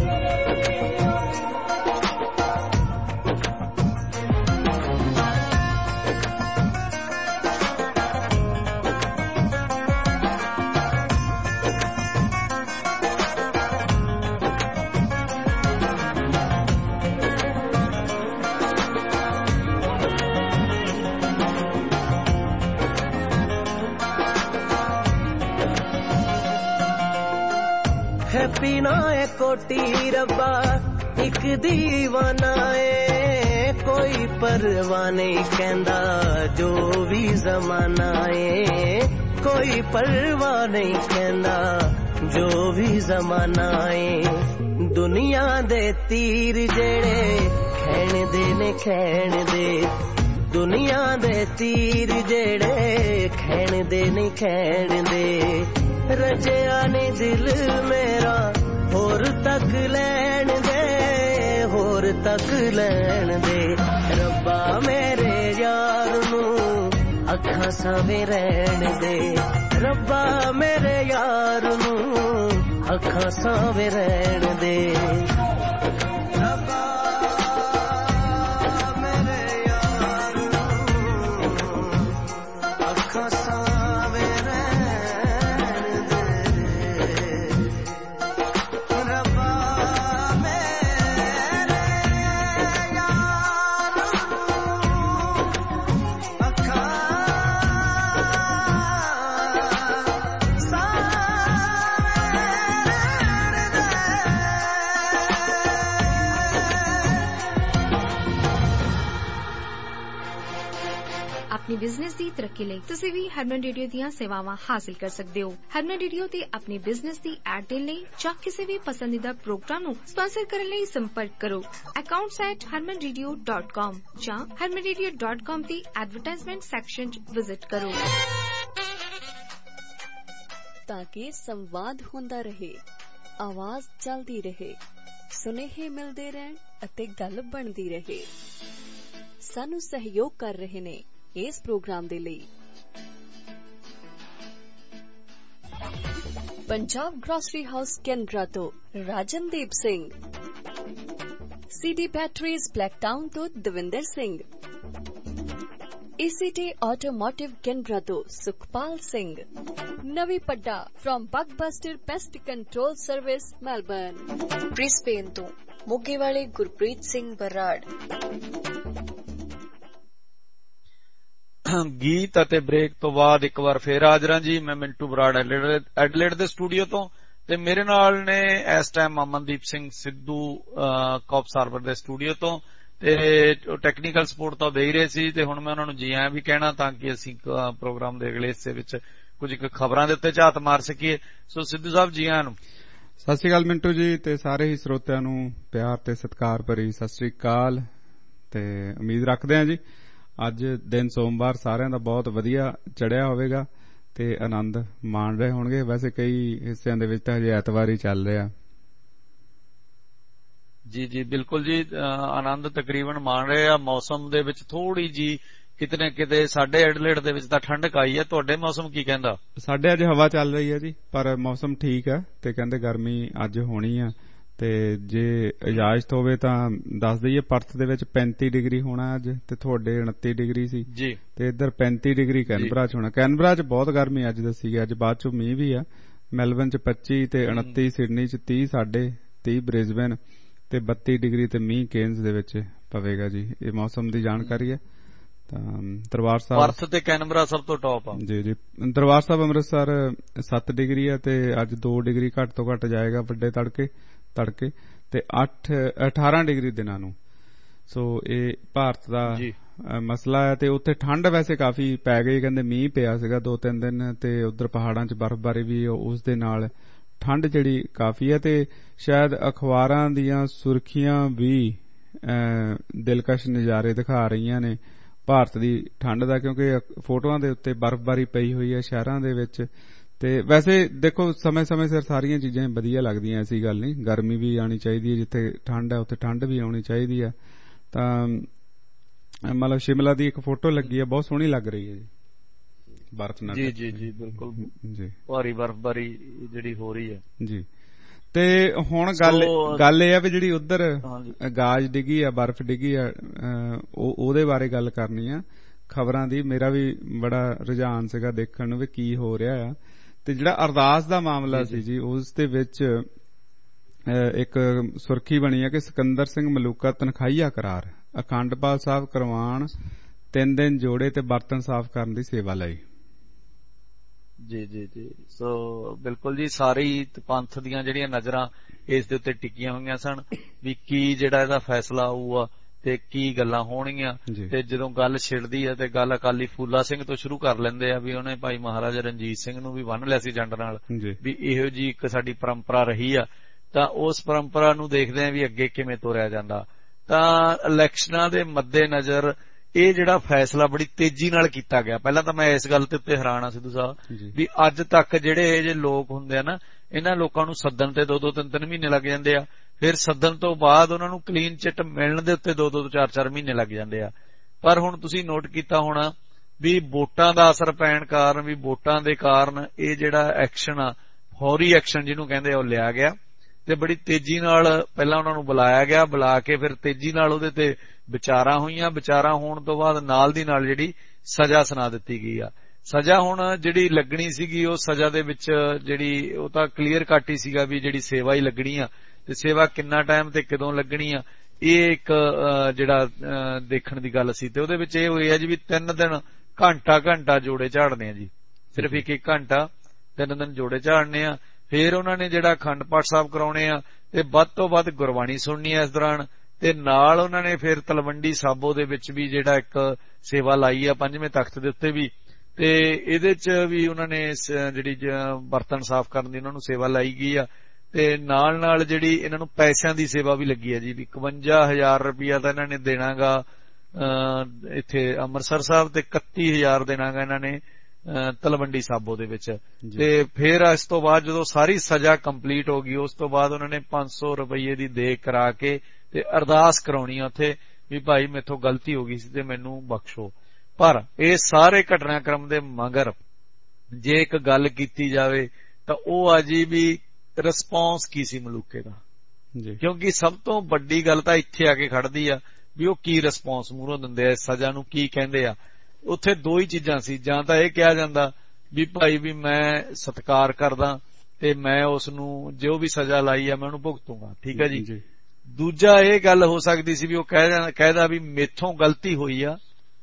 ਹੈਪੀ ਨਾ ਏ ਕੋਟੀ ਰੱਬਾ ਇੱਕ ਦੀਵਾਨਾ ਏ ਕੋਈ ਪਰਵਾਹ ਨਹੀਂ ਕਹਿੰਦਾ ਜੋ ਵੀ ਜ਼ਮਾਨਾ ਏ ਕੋਈ ਪਰਵਾਹ ਨਹੀਂ ਕਹਿੰਦਾ ਜੋ ਵੀ ਜ਼ਮਾਨਾ ਏ ਦੁਨੀਆ ਦੇ ਤੀਰ ਜਿਹੜੇ ਖੈਣ ਦੇ ਨੇ ਖੈਣ ਦੇ ਦੁਨੀਆ ਦੇ ਤੀਰ ਜਿਹੜੇ ਖੈਣ ਦੇ ਨੇ ਖੈਣ ਦੇ ਰਜਿਆ ਨੀ ਦਿਲ ਮੇਰਾ ਹੋਰ ਤੱਕ ਲੈਣ ਦੇ ਹੋਰ ਤੱਕ ਲੈਣ ਦੇ ਰੱਬਾ ਮੇਰੇ ਯਾਰ ਨੂੰ ਅੱਖਾਂ ਸਾਵੇਂ ਰਹਿਣ ਦੇ ਰੱਬਾ ਮੇਰੇ ਯਾਰ ਨੂੰ ਅੱਖਾਂ ਸਾਵੇਂ ਰਹਿਣ ਦੇ ਰੱਬਾ ਮੇਰੇ ਯਾਰ ਨੂੰ ਅੱਖਾਂ ਸਾਵੇਂ अपनी बिजनेस की तरक्की ਲਈ ਤੁਸੀਂ ਵੀ ਹਰਮਨ ਰੇਡੀਓ ਦੀਆਂ ਸੇਵਾਵਾਂ ਹਾਸਲ ਕਰ ਸਕਦੇ ਹੋ। ਹਰਮਨ ਰੇਡੀਓ ਤੇ ਆਪਣੀ ਬਿਜ਼ਨਸ ਦੀ ਐਡ ਦੇਣ ਲਈ ਜਾਂ ਕਿਸੇ ਵੀ ਪਸੰਦੀਦਾ ਪ੍ਰੋਗਰਾਮ ਨੂੰ ਸਪਾਂਸਰ ਕਰਨ ਲਈ ਸੰਪਰਕ ਕਰੋ accounts@harmanradio.com ਜਾਂ harmanradio.com ਦੀ ਐਡਵਰਟਾਈਜ਼ਮੈਂਟ ਸੈਕਸ਼ਨ 'ਚ ਵਿਜ਼ਿਟ ਕਰੋ ਤਾਂ ਕਿ ਸੰਵਾਦ ਹੁੰਦਾ ਰਹੇ, ਆਵਾਜ਼ ਚੱਲਦੀ ਰਹੇ, ਸੁਨੇਹੇ ਮਿਲਦੇ ਰਹਿਣ ਅਤੇ ਗੱਲ ਬਣਦੀ ਰਹੇ। ਸਾਨੂੰ ਸਹਿਯੋਗ ਕਰ ਰਹੇ ਨੇ ਇਸ ਪ੍ਰੋਗਰਾਮ ਦੇ ਲਈ ਪੰਜਾਬ ਗ੍ਰੋਸਰੀ ਹਾਊਸ ਕੈਨਬਰਾ ਤੋਂ Rajandeep Singh, CD batteries Blacktown ਤੋਂ Davinder Singh, ECT automotive Canberra ਤੋਂ Sukhpal Singh, Navi Padda from Bugbuster pest control service Melbourne, Brisbane ਤੋਂ ਮੋਗੇ ਵਾਲੇ ਗੁਰਪ੍ਰੀਤ ਸਿੰਘ ਬਰਾੜ। ਗੀਤ ਅਤੇ ਬ੍ਰੇਕ ਤੋਂ ਬਾਅਦ ਇੱਕ ਵਾਰ ਫੇਰ ਹਾਜ਼ਰਾਂ ਜੀ। ਮੈਂ ਮਿੰਟੂ ਬਰਾੜ ਐਡਲੇਡ ਦੇ ਸਟੂਡੀਓ ਤੋਂ, ਤੇ ਮੇਰੇ ਨਾਲ ਨੇ ਇਸ time Amandeep Singh Sidhu Coffs Harbour ਦੇ ਸਟੂਡੀਓ ਤੋਂ, ਤੇ ਟੈਕਨੀਕਲ ਸਪੋਰਟ ਤਾਂ ਦੇ ਹੀ ਰਹੇ ਸੀ, ਤੇ ਹੁਣ ਮੈਂ ਉਹਨਾਂ ਨੂੰ ਜੀ ਆਇਆਂ ਵੀ ਕਹਿਣਾ ਤਾਂ ਕਿ ਅਸੀਂ ਪ੍ਰੋਗਰਾਮ ਦੇ ਅਗਲੇ ਹਿੱਸੇ ਵਿੱਚ ਕੁਝ ਖਬਰਾਂ ਦੇ ਉੱਤੇ ਝਾਤ ਮਾਰ ਸਕੀਏ। ਸੋ ਸਿੱਧੂ ਸਾਹਿਬ ਜੀ ਆਇਆਂ ਨੂੰ। ਸਤਿ ਸ਼੍ਰੀ ਅਕਾਲ ਮਿੰਟੂ ਜੀ, ਤੇ ਸਾਰੇ ਹੀ ਸਰੋਤਿਆਂ ਨੂੰ ਪਿਆਰ ਤੇ ਸਤਿਕਾਰ ਭਰੀ ਸਤਿ ਸ਼੍ਰੀ ਅਕਾਲ। ਤੇ ਉਮੀਦ ਰੱਖਦੇ ਹਾਂ ਜੀ ਅੱਜ ਦਿਨ ਸੋਮਵਾਰ ਸਾਰਿਆਂ ਦਾ ਬਹੁਤ ਵਧੀਆ ਚੜਿਆ ਹੋਵੇਗਾ ਤੇ ਆਨੰਦ ਮਾਣ ਰਹੇ ਹੋਣਗੇ। ਵੈਸੇ ਕਈ ਹਿੱਸਿਆਂ ਦੇ ਵਿੱਚ ਤਾਂ ਹਜੇ ਐਤਵਾਰ ਹੀ ਚੱਲ ਰਿਹਾ। ਜੀ ਜੀ ਬਿਲਕੁਲ ਜੀ, ਆਨੰਦ ਤਕਰੀਬਨ ਮਾਣ ਰਹੇ ਆ। ਮੌਸਮ ਦੇ ਵਿੱਚ ਥੋੜੀ ਜੀ ਕਿਤੇ ਨਾ ਕਿਤੇ ਸਾਡੇ ਐਡਲੇਡ ਦੇ ਵਿੱਚ ਤਾਂ ਠੰਡਕ ਆਈ ਹੈ। ਤੁਹਾਡੇ ਮੌਸਮ ਕੀ ਕਹਿੰਦਾ? ਸਾਡੇ ਅੱਜ ਹਵਾ ਚੱਲ ਰਹੀ ਹੈ ਜੀ, ਪਰ ਮੌਸਮ ਠੀਕ ਹੈ ਤੇ ਕਹਿੰਦੇ ਗਰਮੀ ਅੱਜ ਹੋਣੀ ਆ। ਤੇ ਜੇ ਇਜਾਜ਼ਤ ਹੋਵੇ ਤਾਂ ਦੱਸ ਦਈਏ ਪਰਥ ਦੇ ਵਿੱਚ 35 ਡਿਗਰੀ ਹੋਣਾ ਅੱਜ, ਤੇ ਤੁਹਾਡੇ 29 ਡਿਗਰੀ ਸੀ ਜੀ, ਤੇ ਇੱਧਰ 35 ਡਿਗਰੀ ਕੈਨਬਰਾ ਚ ਹੋਣਾ। ਕੈਨਬਰਾ ਚ ਬਹੁਤ ਗਰਮੀ ਅੱਜ ਦੱਸੀ ਗਈ। ਅੱਜ ਬਾਅਦ ਚੋਂ ਮੀਂਹ ਵੀ ਆ। ਮੈਲਬਨ ਚ 25 ਤੇ 29, ਸਿਡਨੀ ਚ 30, ਸਾਡੇ 30 ਬ੍ਰਿਸਬੇਨ ਤੇ 32 ਡਿਗਰੀ ਤੇ ਮੀਂਹ ਕੇਨਸ ਦੇ ਵਿੱਚ ਪਵੇਗਾ ਜੀ। ਇਹ ਮੌਸਮ ਦੀ ਜਾਣਕਾਰੀ ਹੈ। ਤਾਂ ਦਰਬਾਰ ਸਾਹਿਬ ਪਰਥ ਤੇ ਕੈਨਬਰਾ ਸਭ ਤੋਂ ਟੌਪ ਆ ਜੀ ਜੀ। ਦਰਬਾਰ ਸਾਹਿਬ ਅੰਮ੍ਰਿਤਸਰ 7 ਡਿਗਰੀ ਆ ਤੇ ਅੱਜ 2 ਡਿਗਰੀ ਘੱਟ ਤੋਂ ਘੱਟ ਜਾਏਗਾ ਵੱਡੇ ਤੜਕੇ ਤੇ 18 ਡਿਗਰੀ ਦਿਨਾਂ ਨੂੰ। ਸੋ ਇਹ ਭਾਰਤ ਦਾ ਮਸਲਾ ਹੈ। ਤੇ ਉੱਥੇ ਠੰਡ ਵੈਸੇ ਕਾਫੀ ਪੈ ਗਈ, ਕਹਿੰਦੇ ਮੀਂਹ ਪਿਆ ਸੀਗਾ 2-3 ਦਿਨ, ਤੇ ਉਧਰ ਪਹਾੜਾਂ 'ਚ ਬਰਫ਼ਬਾਰੀ ਵੀ, ਉਸ ਦੇ ਨਾਲ ਠੰਡ ਜਿਹੜੀ ਕਾਫੀ ਹੈ। ਤੇ ਸ਼ਾਇਦ ਅਖਬਾਰਾਂ ਦੀਆਂ ਸੁਰਖੀਆਂ ਵੀ ਦਿਲਕਸ਼ ਨਜ਼ਾਰੇ ਦਿਖਾ ਰਹੀਆਂ ਨੇ ਭਾਰਤ ਦੀ ਠੰਡ ਦਾ, ਕਿਉਂਕਿ ਫੋਟੋਆਂ ਦੇ ਉੱਤੇ ਬਰਫ਼ਬਾਰੀ ਪਈ ਹੋਈ ਹੈ ਸ਼ਹਿਰਾਂ ਦੇ ਵਿੱਚ। ਤੇ ਵੈਸੇ ਦੇਖੋ ਸਮੇਂ-ਸਮੇਂ ਸਿਰ ਸਾਰੀਆਂ ਚੀਜ਼ਾਂ ਵਧੀਆ ਲੱਗਦੀਆਂ, ਐਸੀ ਗੱਲ ਨਹੀਂ। ਗਰਮੀ ਵੀ ਆਉਣੀ ਚਾਹੀਦੀ ਹੈ, ਜਿੱਥੇ ਠੰਡ ਹੈ ਉੱਥੇ ਠੰਡ ਵੀ ਆਉਣੀ ਚਾਹੀਦੀ ਹੈ। ਤਾਂ ਮਤਲਬ ਸ਼ਿਮਲਾ ਦੀ ਇੱਕ ਫੋਟੋ ਲੱਗੀ ਹੈ, ਬਹੁਤ ਸੋਹਣੀ ਲੱਗ ਰਹੀ ਹੈ ਜੀ ਬਰਫ਼ ਨਾਲ। ਜੀ ਜੀ ਜੀ ਬਿਲਕੁਲ ਜੀ, ਭਾਰੀ ਬਰਫ਼ਬਾਰੀ ਜਿਹੜੀ ਹੋ ਰਹੀ ਹੈ ਜੀ। ਤੇ ਹੁਣ ਗੱਲ ਇਹ ਆ ਵੀ ਜਿਹੜੀ ਉਧਰ ਗਾਜ ਡਿੱਗੀ ਆ, ਬਰਫ਼ ਡਿੱਗੀ ਆ, ਉਹਦੇ ਬਾਰੇ ਗੱਲ ਕਰਨੀ ਆ ਖਬਰਾਂ ਦੀ। ਮੇਰਾ ਵੀ ਬੜਾ ਰੁਝਾਨ ਸੀਗਾ ਦੇਖਣ ਨੂੰ ਵੀ ਕੀ ਹੋ ਰਿਹਾ ਆ। ਤੇ ਜਿਹੜਾ ਅਰਦਾਸ ਦਾ ਮਾਮਲਾ ਸੀ ਜੀ, ਉਸ ਦੇ ਵਿੱਚ ਇੱਕ ਸੁਰਖੀ ਬਣੀ ਹੈ ਕਿ ਸਿਕੰਦਰ ਸਿੰਘ ਮਲੂਕਾ ਤਨਖਾਹੀਆ ਕਰਾਰ, ਅਖੰਡ ਪਾਠ ਸਾਹਿਬ ਕਰਵਾਉਣ 3 ਦਿਨ ਜੋੜੇ ਤੇ ਬਰਤਨ ਸਾਫ਼ ਕਰਨ ਦੀ ਸੇਵਾ ਲਈ। ਜੀ ਜੀ ਜੀ। ਸੋ ਬਿਲਕੁਲ ਜੀ, ਸਾਰੀ ਪੰਥ ਦੀਆਂ ਜਿਹੜੀਆਂ ਨਜ਼ਰਾਂ ਇਸ ਦੇ ਉੱਤੇ ਟਿਕੀਆਂ ਹੋਈਆਂ ਸਨ ਵੀ ਕੀ ਜਿਹੜਾ ਇਹਦਾ ਫੈਸਲਾ ਆਊਗਾ ਤੇ ਕੀ ਗੱਲਾਂ ਹੋਣਗੀਆਂ। ਤੇ ਜਦੋਂ ਗੱਲ ਛਿੜਦੀ ਹੈ ਤੇ ਗੱਲ ਅਕਾਲੀ ਫੂਲਾ ਸਿੰਘ ਤੋਂ ਸ਼ੁਰੂ ਕਰ ਲੈਂਦੇ ਆ ਵੀ ਉਹਨੇ ਭਾਈ ਮਹਾਰਾਜਾ ਰਣਜੀਤ ਸਿੰਘ ਨੂੰ ਵੀ ਬੰਨ੍ਹ ਲਿਆ ਸੀ ਜੰਡ ਨਾਲ, ਵੀ ਇਹੋ ਜੀ ਇੱਕ ਸਾਡੀ ਪਰੰਪਰਾ ਰਹੀ ਆ। ਤਾਂ ਉਸ ਪਰੰਪਰਾ ਨੂੰ ਦੇਖਦੇ ਆ ਵੀ ਅੱਗੇ ਕਿਵੇਂ ਤੋਰਿਆ ਜਾਂਦਾ। ਤਾਂ ਇਲੈਕਸ਼ਨਾਂ ਦੇ ਮੱਦੇ ਨਜ਼ਰ ਇਹ ਜਿਹੜਾ ਫੈਸਲਾ ਬੜੀ ਤੇਜ਼ੀ ਨਾਲ ਕੀਤਾ ਗਿਆ। ਪਹਿਲਾਂ ਤਾਂ ਮੈਂ ਇਸ ਗੱਲ ਤੇ ਉੱਤੇ ਹੈਰਾਨ ਆ ਸਿੱਧੂ ਸਾਹਿਬ ਵੀ ਅੱਜ ਤੱਕ ਜਿਹੜੇ ਇਹ ਜੇ ਲੋਕ ਹੁੰਦੇ ਆ ਨਾ, ਇਹਨਾਂ ਲੋਕਾਂ ਨੂੰ ਸੱਦਣ ਤੇ 2-2 3-3 ਮਹੀਨੇ ਲੱਗ ਜਾਂਦੇ ਆ, ਫਿਰ ਸੱਦਣ ਤੋਂ ਬਾਅਦ ਉਹਨਾਂ ਨੂੰ ਕਲੀਨ ਚਿੱਟ ਮਿਲਣ ਦੇ ਉੱਤੇ 2-2 ਤੋਂ 4-4 ਮਹੀਨੇ ਲੱਗ ਜਾਂਦੇ ਆ। ਪਰ ਹੁਣ ਤੁਸੀਂ ਨੋਟ ਕੀਤਾ ਹੋਣਾ ਵੀ ਵੋਟਾਂ ਦਾ ਅਸਰ ਪੈਣ ਕਾਰਨ, ਵੀ ਵੋਟਾਂ ਦੇ ਕਾਰਨ ਇਹ ਜਿਹੜਾ ਐਕਸ਼ਨ ਆ, ਫੌਰੀ ਐਕਸ਼ਨ ਜਿਹਨੂੰ ਕਹਿੰਦੇ, ਉਹ ਲਿਆ ਗਿਆ ਤੇ ਬੜੀ ਤੇਜ਼ੀ ਨਾਲ ਪਹਿਲਾਂ ਉਹਨਾਂ ਨੂੰ ਬੁਲਾਇਆ ਗਿਆ, ਬੁਲਾ ਕੇ ਫਿਰ ਤੇਜ਼ੀ ਨਾਲ ਉਹਦੇ ਤੇ ਵਿਚਾਰਾਂ ਹੋਈਆਂ। ਵਿਚਾਰਾਂ ਹੋਣ ਤੋਂ ਬਾਅਦ ਨਾਲ ਦੀ ਨਾਲ ਜਿਹੜੀ ਸਜ਼ਾ ਸੁਣਾ ਦਿੱਤੀ ਗਈ ਆ। ਸਜ਼ਾ ਹੁਣ ਜਿਹੜੀ ਲੱਗਣੀ ਸੀਗੀ, ਉਹ ਸਜ਼ਾ ਦੇ ਵਿੱਚ ਜਿਹੜੀ ਉਹ ਤਾਂ ਕਲੀਅਰ ਕੱਟ ਹੀ ਸੀਗਾ ਵੀ ਜਿਹੜੀ ਸੇਵਾ ਹੀ ਲੱਗਣੀ ਆ, ਤੇ ਸੇਵਾ ਕਿੰਨਾ ਟਾਈਮ ਤੇ ਕਦੋਂ ਲੱਗਣੀ ਆ ਇਹ ਇੱਕ ਜਿਹੜਾ ਦੇਖਣ ਦੀ ਗੱਲ ਸੀ। ਤੇ ਉਹਦੇ ਵਿੱਚ ਇਹ ਹੋਇਆ ਜੀ ਵੀ 3 ਦਿਨ ਘੰਟਾ ਜੋੜੇ ਝਾੜਨੇ ਆ ਜੀ, ਸਿਰਫ ਇੱਕ ਘੰਟਾ 3 ਦਿਨ ਜੋੜੇ ਝਾੜਨੇ ਆ। ਫਿਰ ਉਹਨਾਂ ਨੇ ਜਿਹੜਾ ਅਖੰਡ ਪਾਠ ਸਾਹਿਬ ਕਰਾਉਣੇ ਆ ਤੇ ਵੱਧ ਤੋਂ ਵੱਧ ਗੁਰਬਾਣੀ ਸੁਣਨੀ ਆ ਇਸ ਦੌਰਾਨ। ਤੇ ਨਾਲ ਉਹਨਾਂ ਨੇ ਫਿਰ ਤਲਵੰਡੀ ਸਾਬੋ ਦੇ ਵਿੱਚ ਵੀ ਜਿਹੜਾ ਇੱਕ ਸੇਵਾ ਲਾਈ ਆ 5ਵੇਂ ਤਖਤ ਦੇ ਉੱਤੇ ਵੀ, ਤੇ ਇਹਦੇ ਚ ਵੀ ਉਹਨਾਂ ਨੇ ਜਿਹੜੀ ਬਰਤਨ ਸਾਫ਼ ਕਰਨ ਦੀ ਉਹਨਾਂ ਨੂੰ ਸੇਵਾ ਲਾਈ ਗਈ ਆ। ਤੇ ਨਾਲ ਜਿਹੜੀ ਇਹਨਾਂ ਨੂੰ ਪੈਸਿਆਂ ਦੀ ਸੇਵਾ ਵੀ ਲੱਗੀ ਆ ਜੀ, ਵੀ 51,000 ਰੁਪਇਆ ਤਾਂ ਇਹਨਾਂ ਨੇ ਦੇਣਾਗਾ ਇੱਥੇ ਅੰਮ੍ਰਿਤਸਰ ਸਾਹਿਬ, ਤੇ 31,000 ਦੇਣਾਗਾ ਇਹਨਾਂ ਨੇ ਤਲਵੰਡੀ ਸਾਬੋ ਦੇ ਵਿੱਚ। ਤੇ ਫਿਰ ਇਸ ਤੋਂ ਬਾਅਦ ਜਦੋਂ ਸਾਰੀ ਸਜ਼ਾ ਕੰਪਲੀਟ ਹੋ ਗਈ, ਉਸ ਤੋਂ ਬਾਅਦ ਉਹਨਾਂ ਨੇ 500 ਰੁਪਏ ਦੀ ਦੇ ਕਰਾ ਕੇ ਤੇ ਅਰਦਾਸ ਕਰਾਉਣੀ ਆ ਉੱਥੇ ਵੀ ਭਾਈ ਮੈਥੋਂ ਗਲਤੀ ਹੋ ਗਈ ਸੀ ਤੇ ਮੈਨੂੰ ਬਖਸ਼ੋ। ਪਰ ਇਹ ਸਾਰੇ ਘਟਨਾਕ੍ਰਮ ਦੇ ਮਗਰ ਜੇ ਇੱਕ ਗੱਲ ਕੀਤੀ ਜਾਵੇ ਤਾਂ ਉਹ ਆ ਜੀ ਵੀ ਰਿਸਪੌਂਸ ਕੀ ਸੀ ਮਲੂਕੇ ਦਾ, ਕਿਉਂਕਿ ਸਭ ਤੋਂ ਵੱਡੀ ਗੱਲ ਤਾਂ ਇੱਥੇ ਆ ਕੇ ਖੜਦੀ ਆ ਵੀ ਉਹ ਕੀ ਰਿਸਪੌਂਸ ਮੂਹਰੋਂ ਦਿੰਦੇ ਆ, ਸਜ਼ਾ ਨੂੰ ਕੀ ਕਹਿੰਦੇ ਆ। ਉੱਥੇ 2 ਹੀ ਚੀਜ਼ਾਂ ਸੀ, ਜਾਂ ਤਾਂ ਇਹ ਕਿਹਾ ਜਾਂਦਾ ਵੀ ਭਾਈ ਵੀ ਮੈਂ ਸਤਿਕਾਰ ਕਰਦਾ ਤੇ ਮੈਂ ਉਸ ਨੂੰ ਜੋ ਵੀ ਸਜ਼ਾ ਲਾਈ ਆ ਮੈਂ ਉਹਨੂੰ ਭੁਗਤੂਗਾ, ਠੀਕ ਹੈ ਜੀ। ਦੂਜਾ ਇਹ ਗੱਲ ਹੋ ਸਕਦੀ ਸੀ ਵੀ ਉਹ ਕਹਿਦਾ ਵੀ ਮੇਥੋਂ ਗਲਤੀ ਹੋਈ ਆ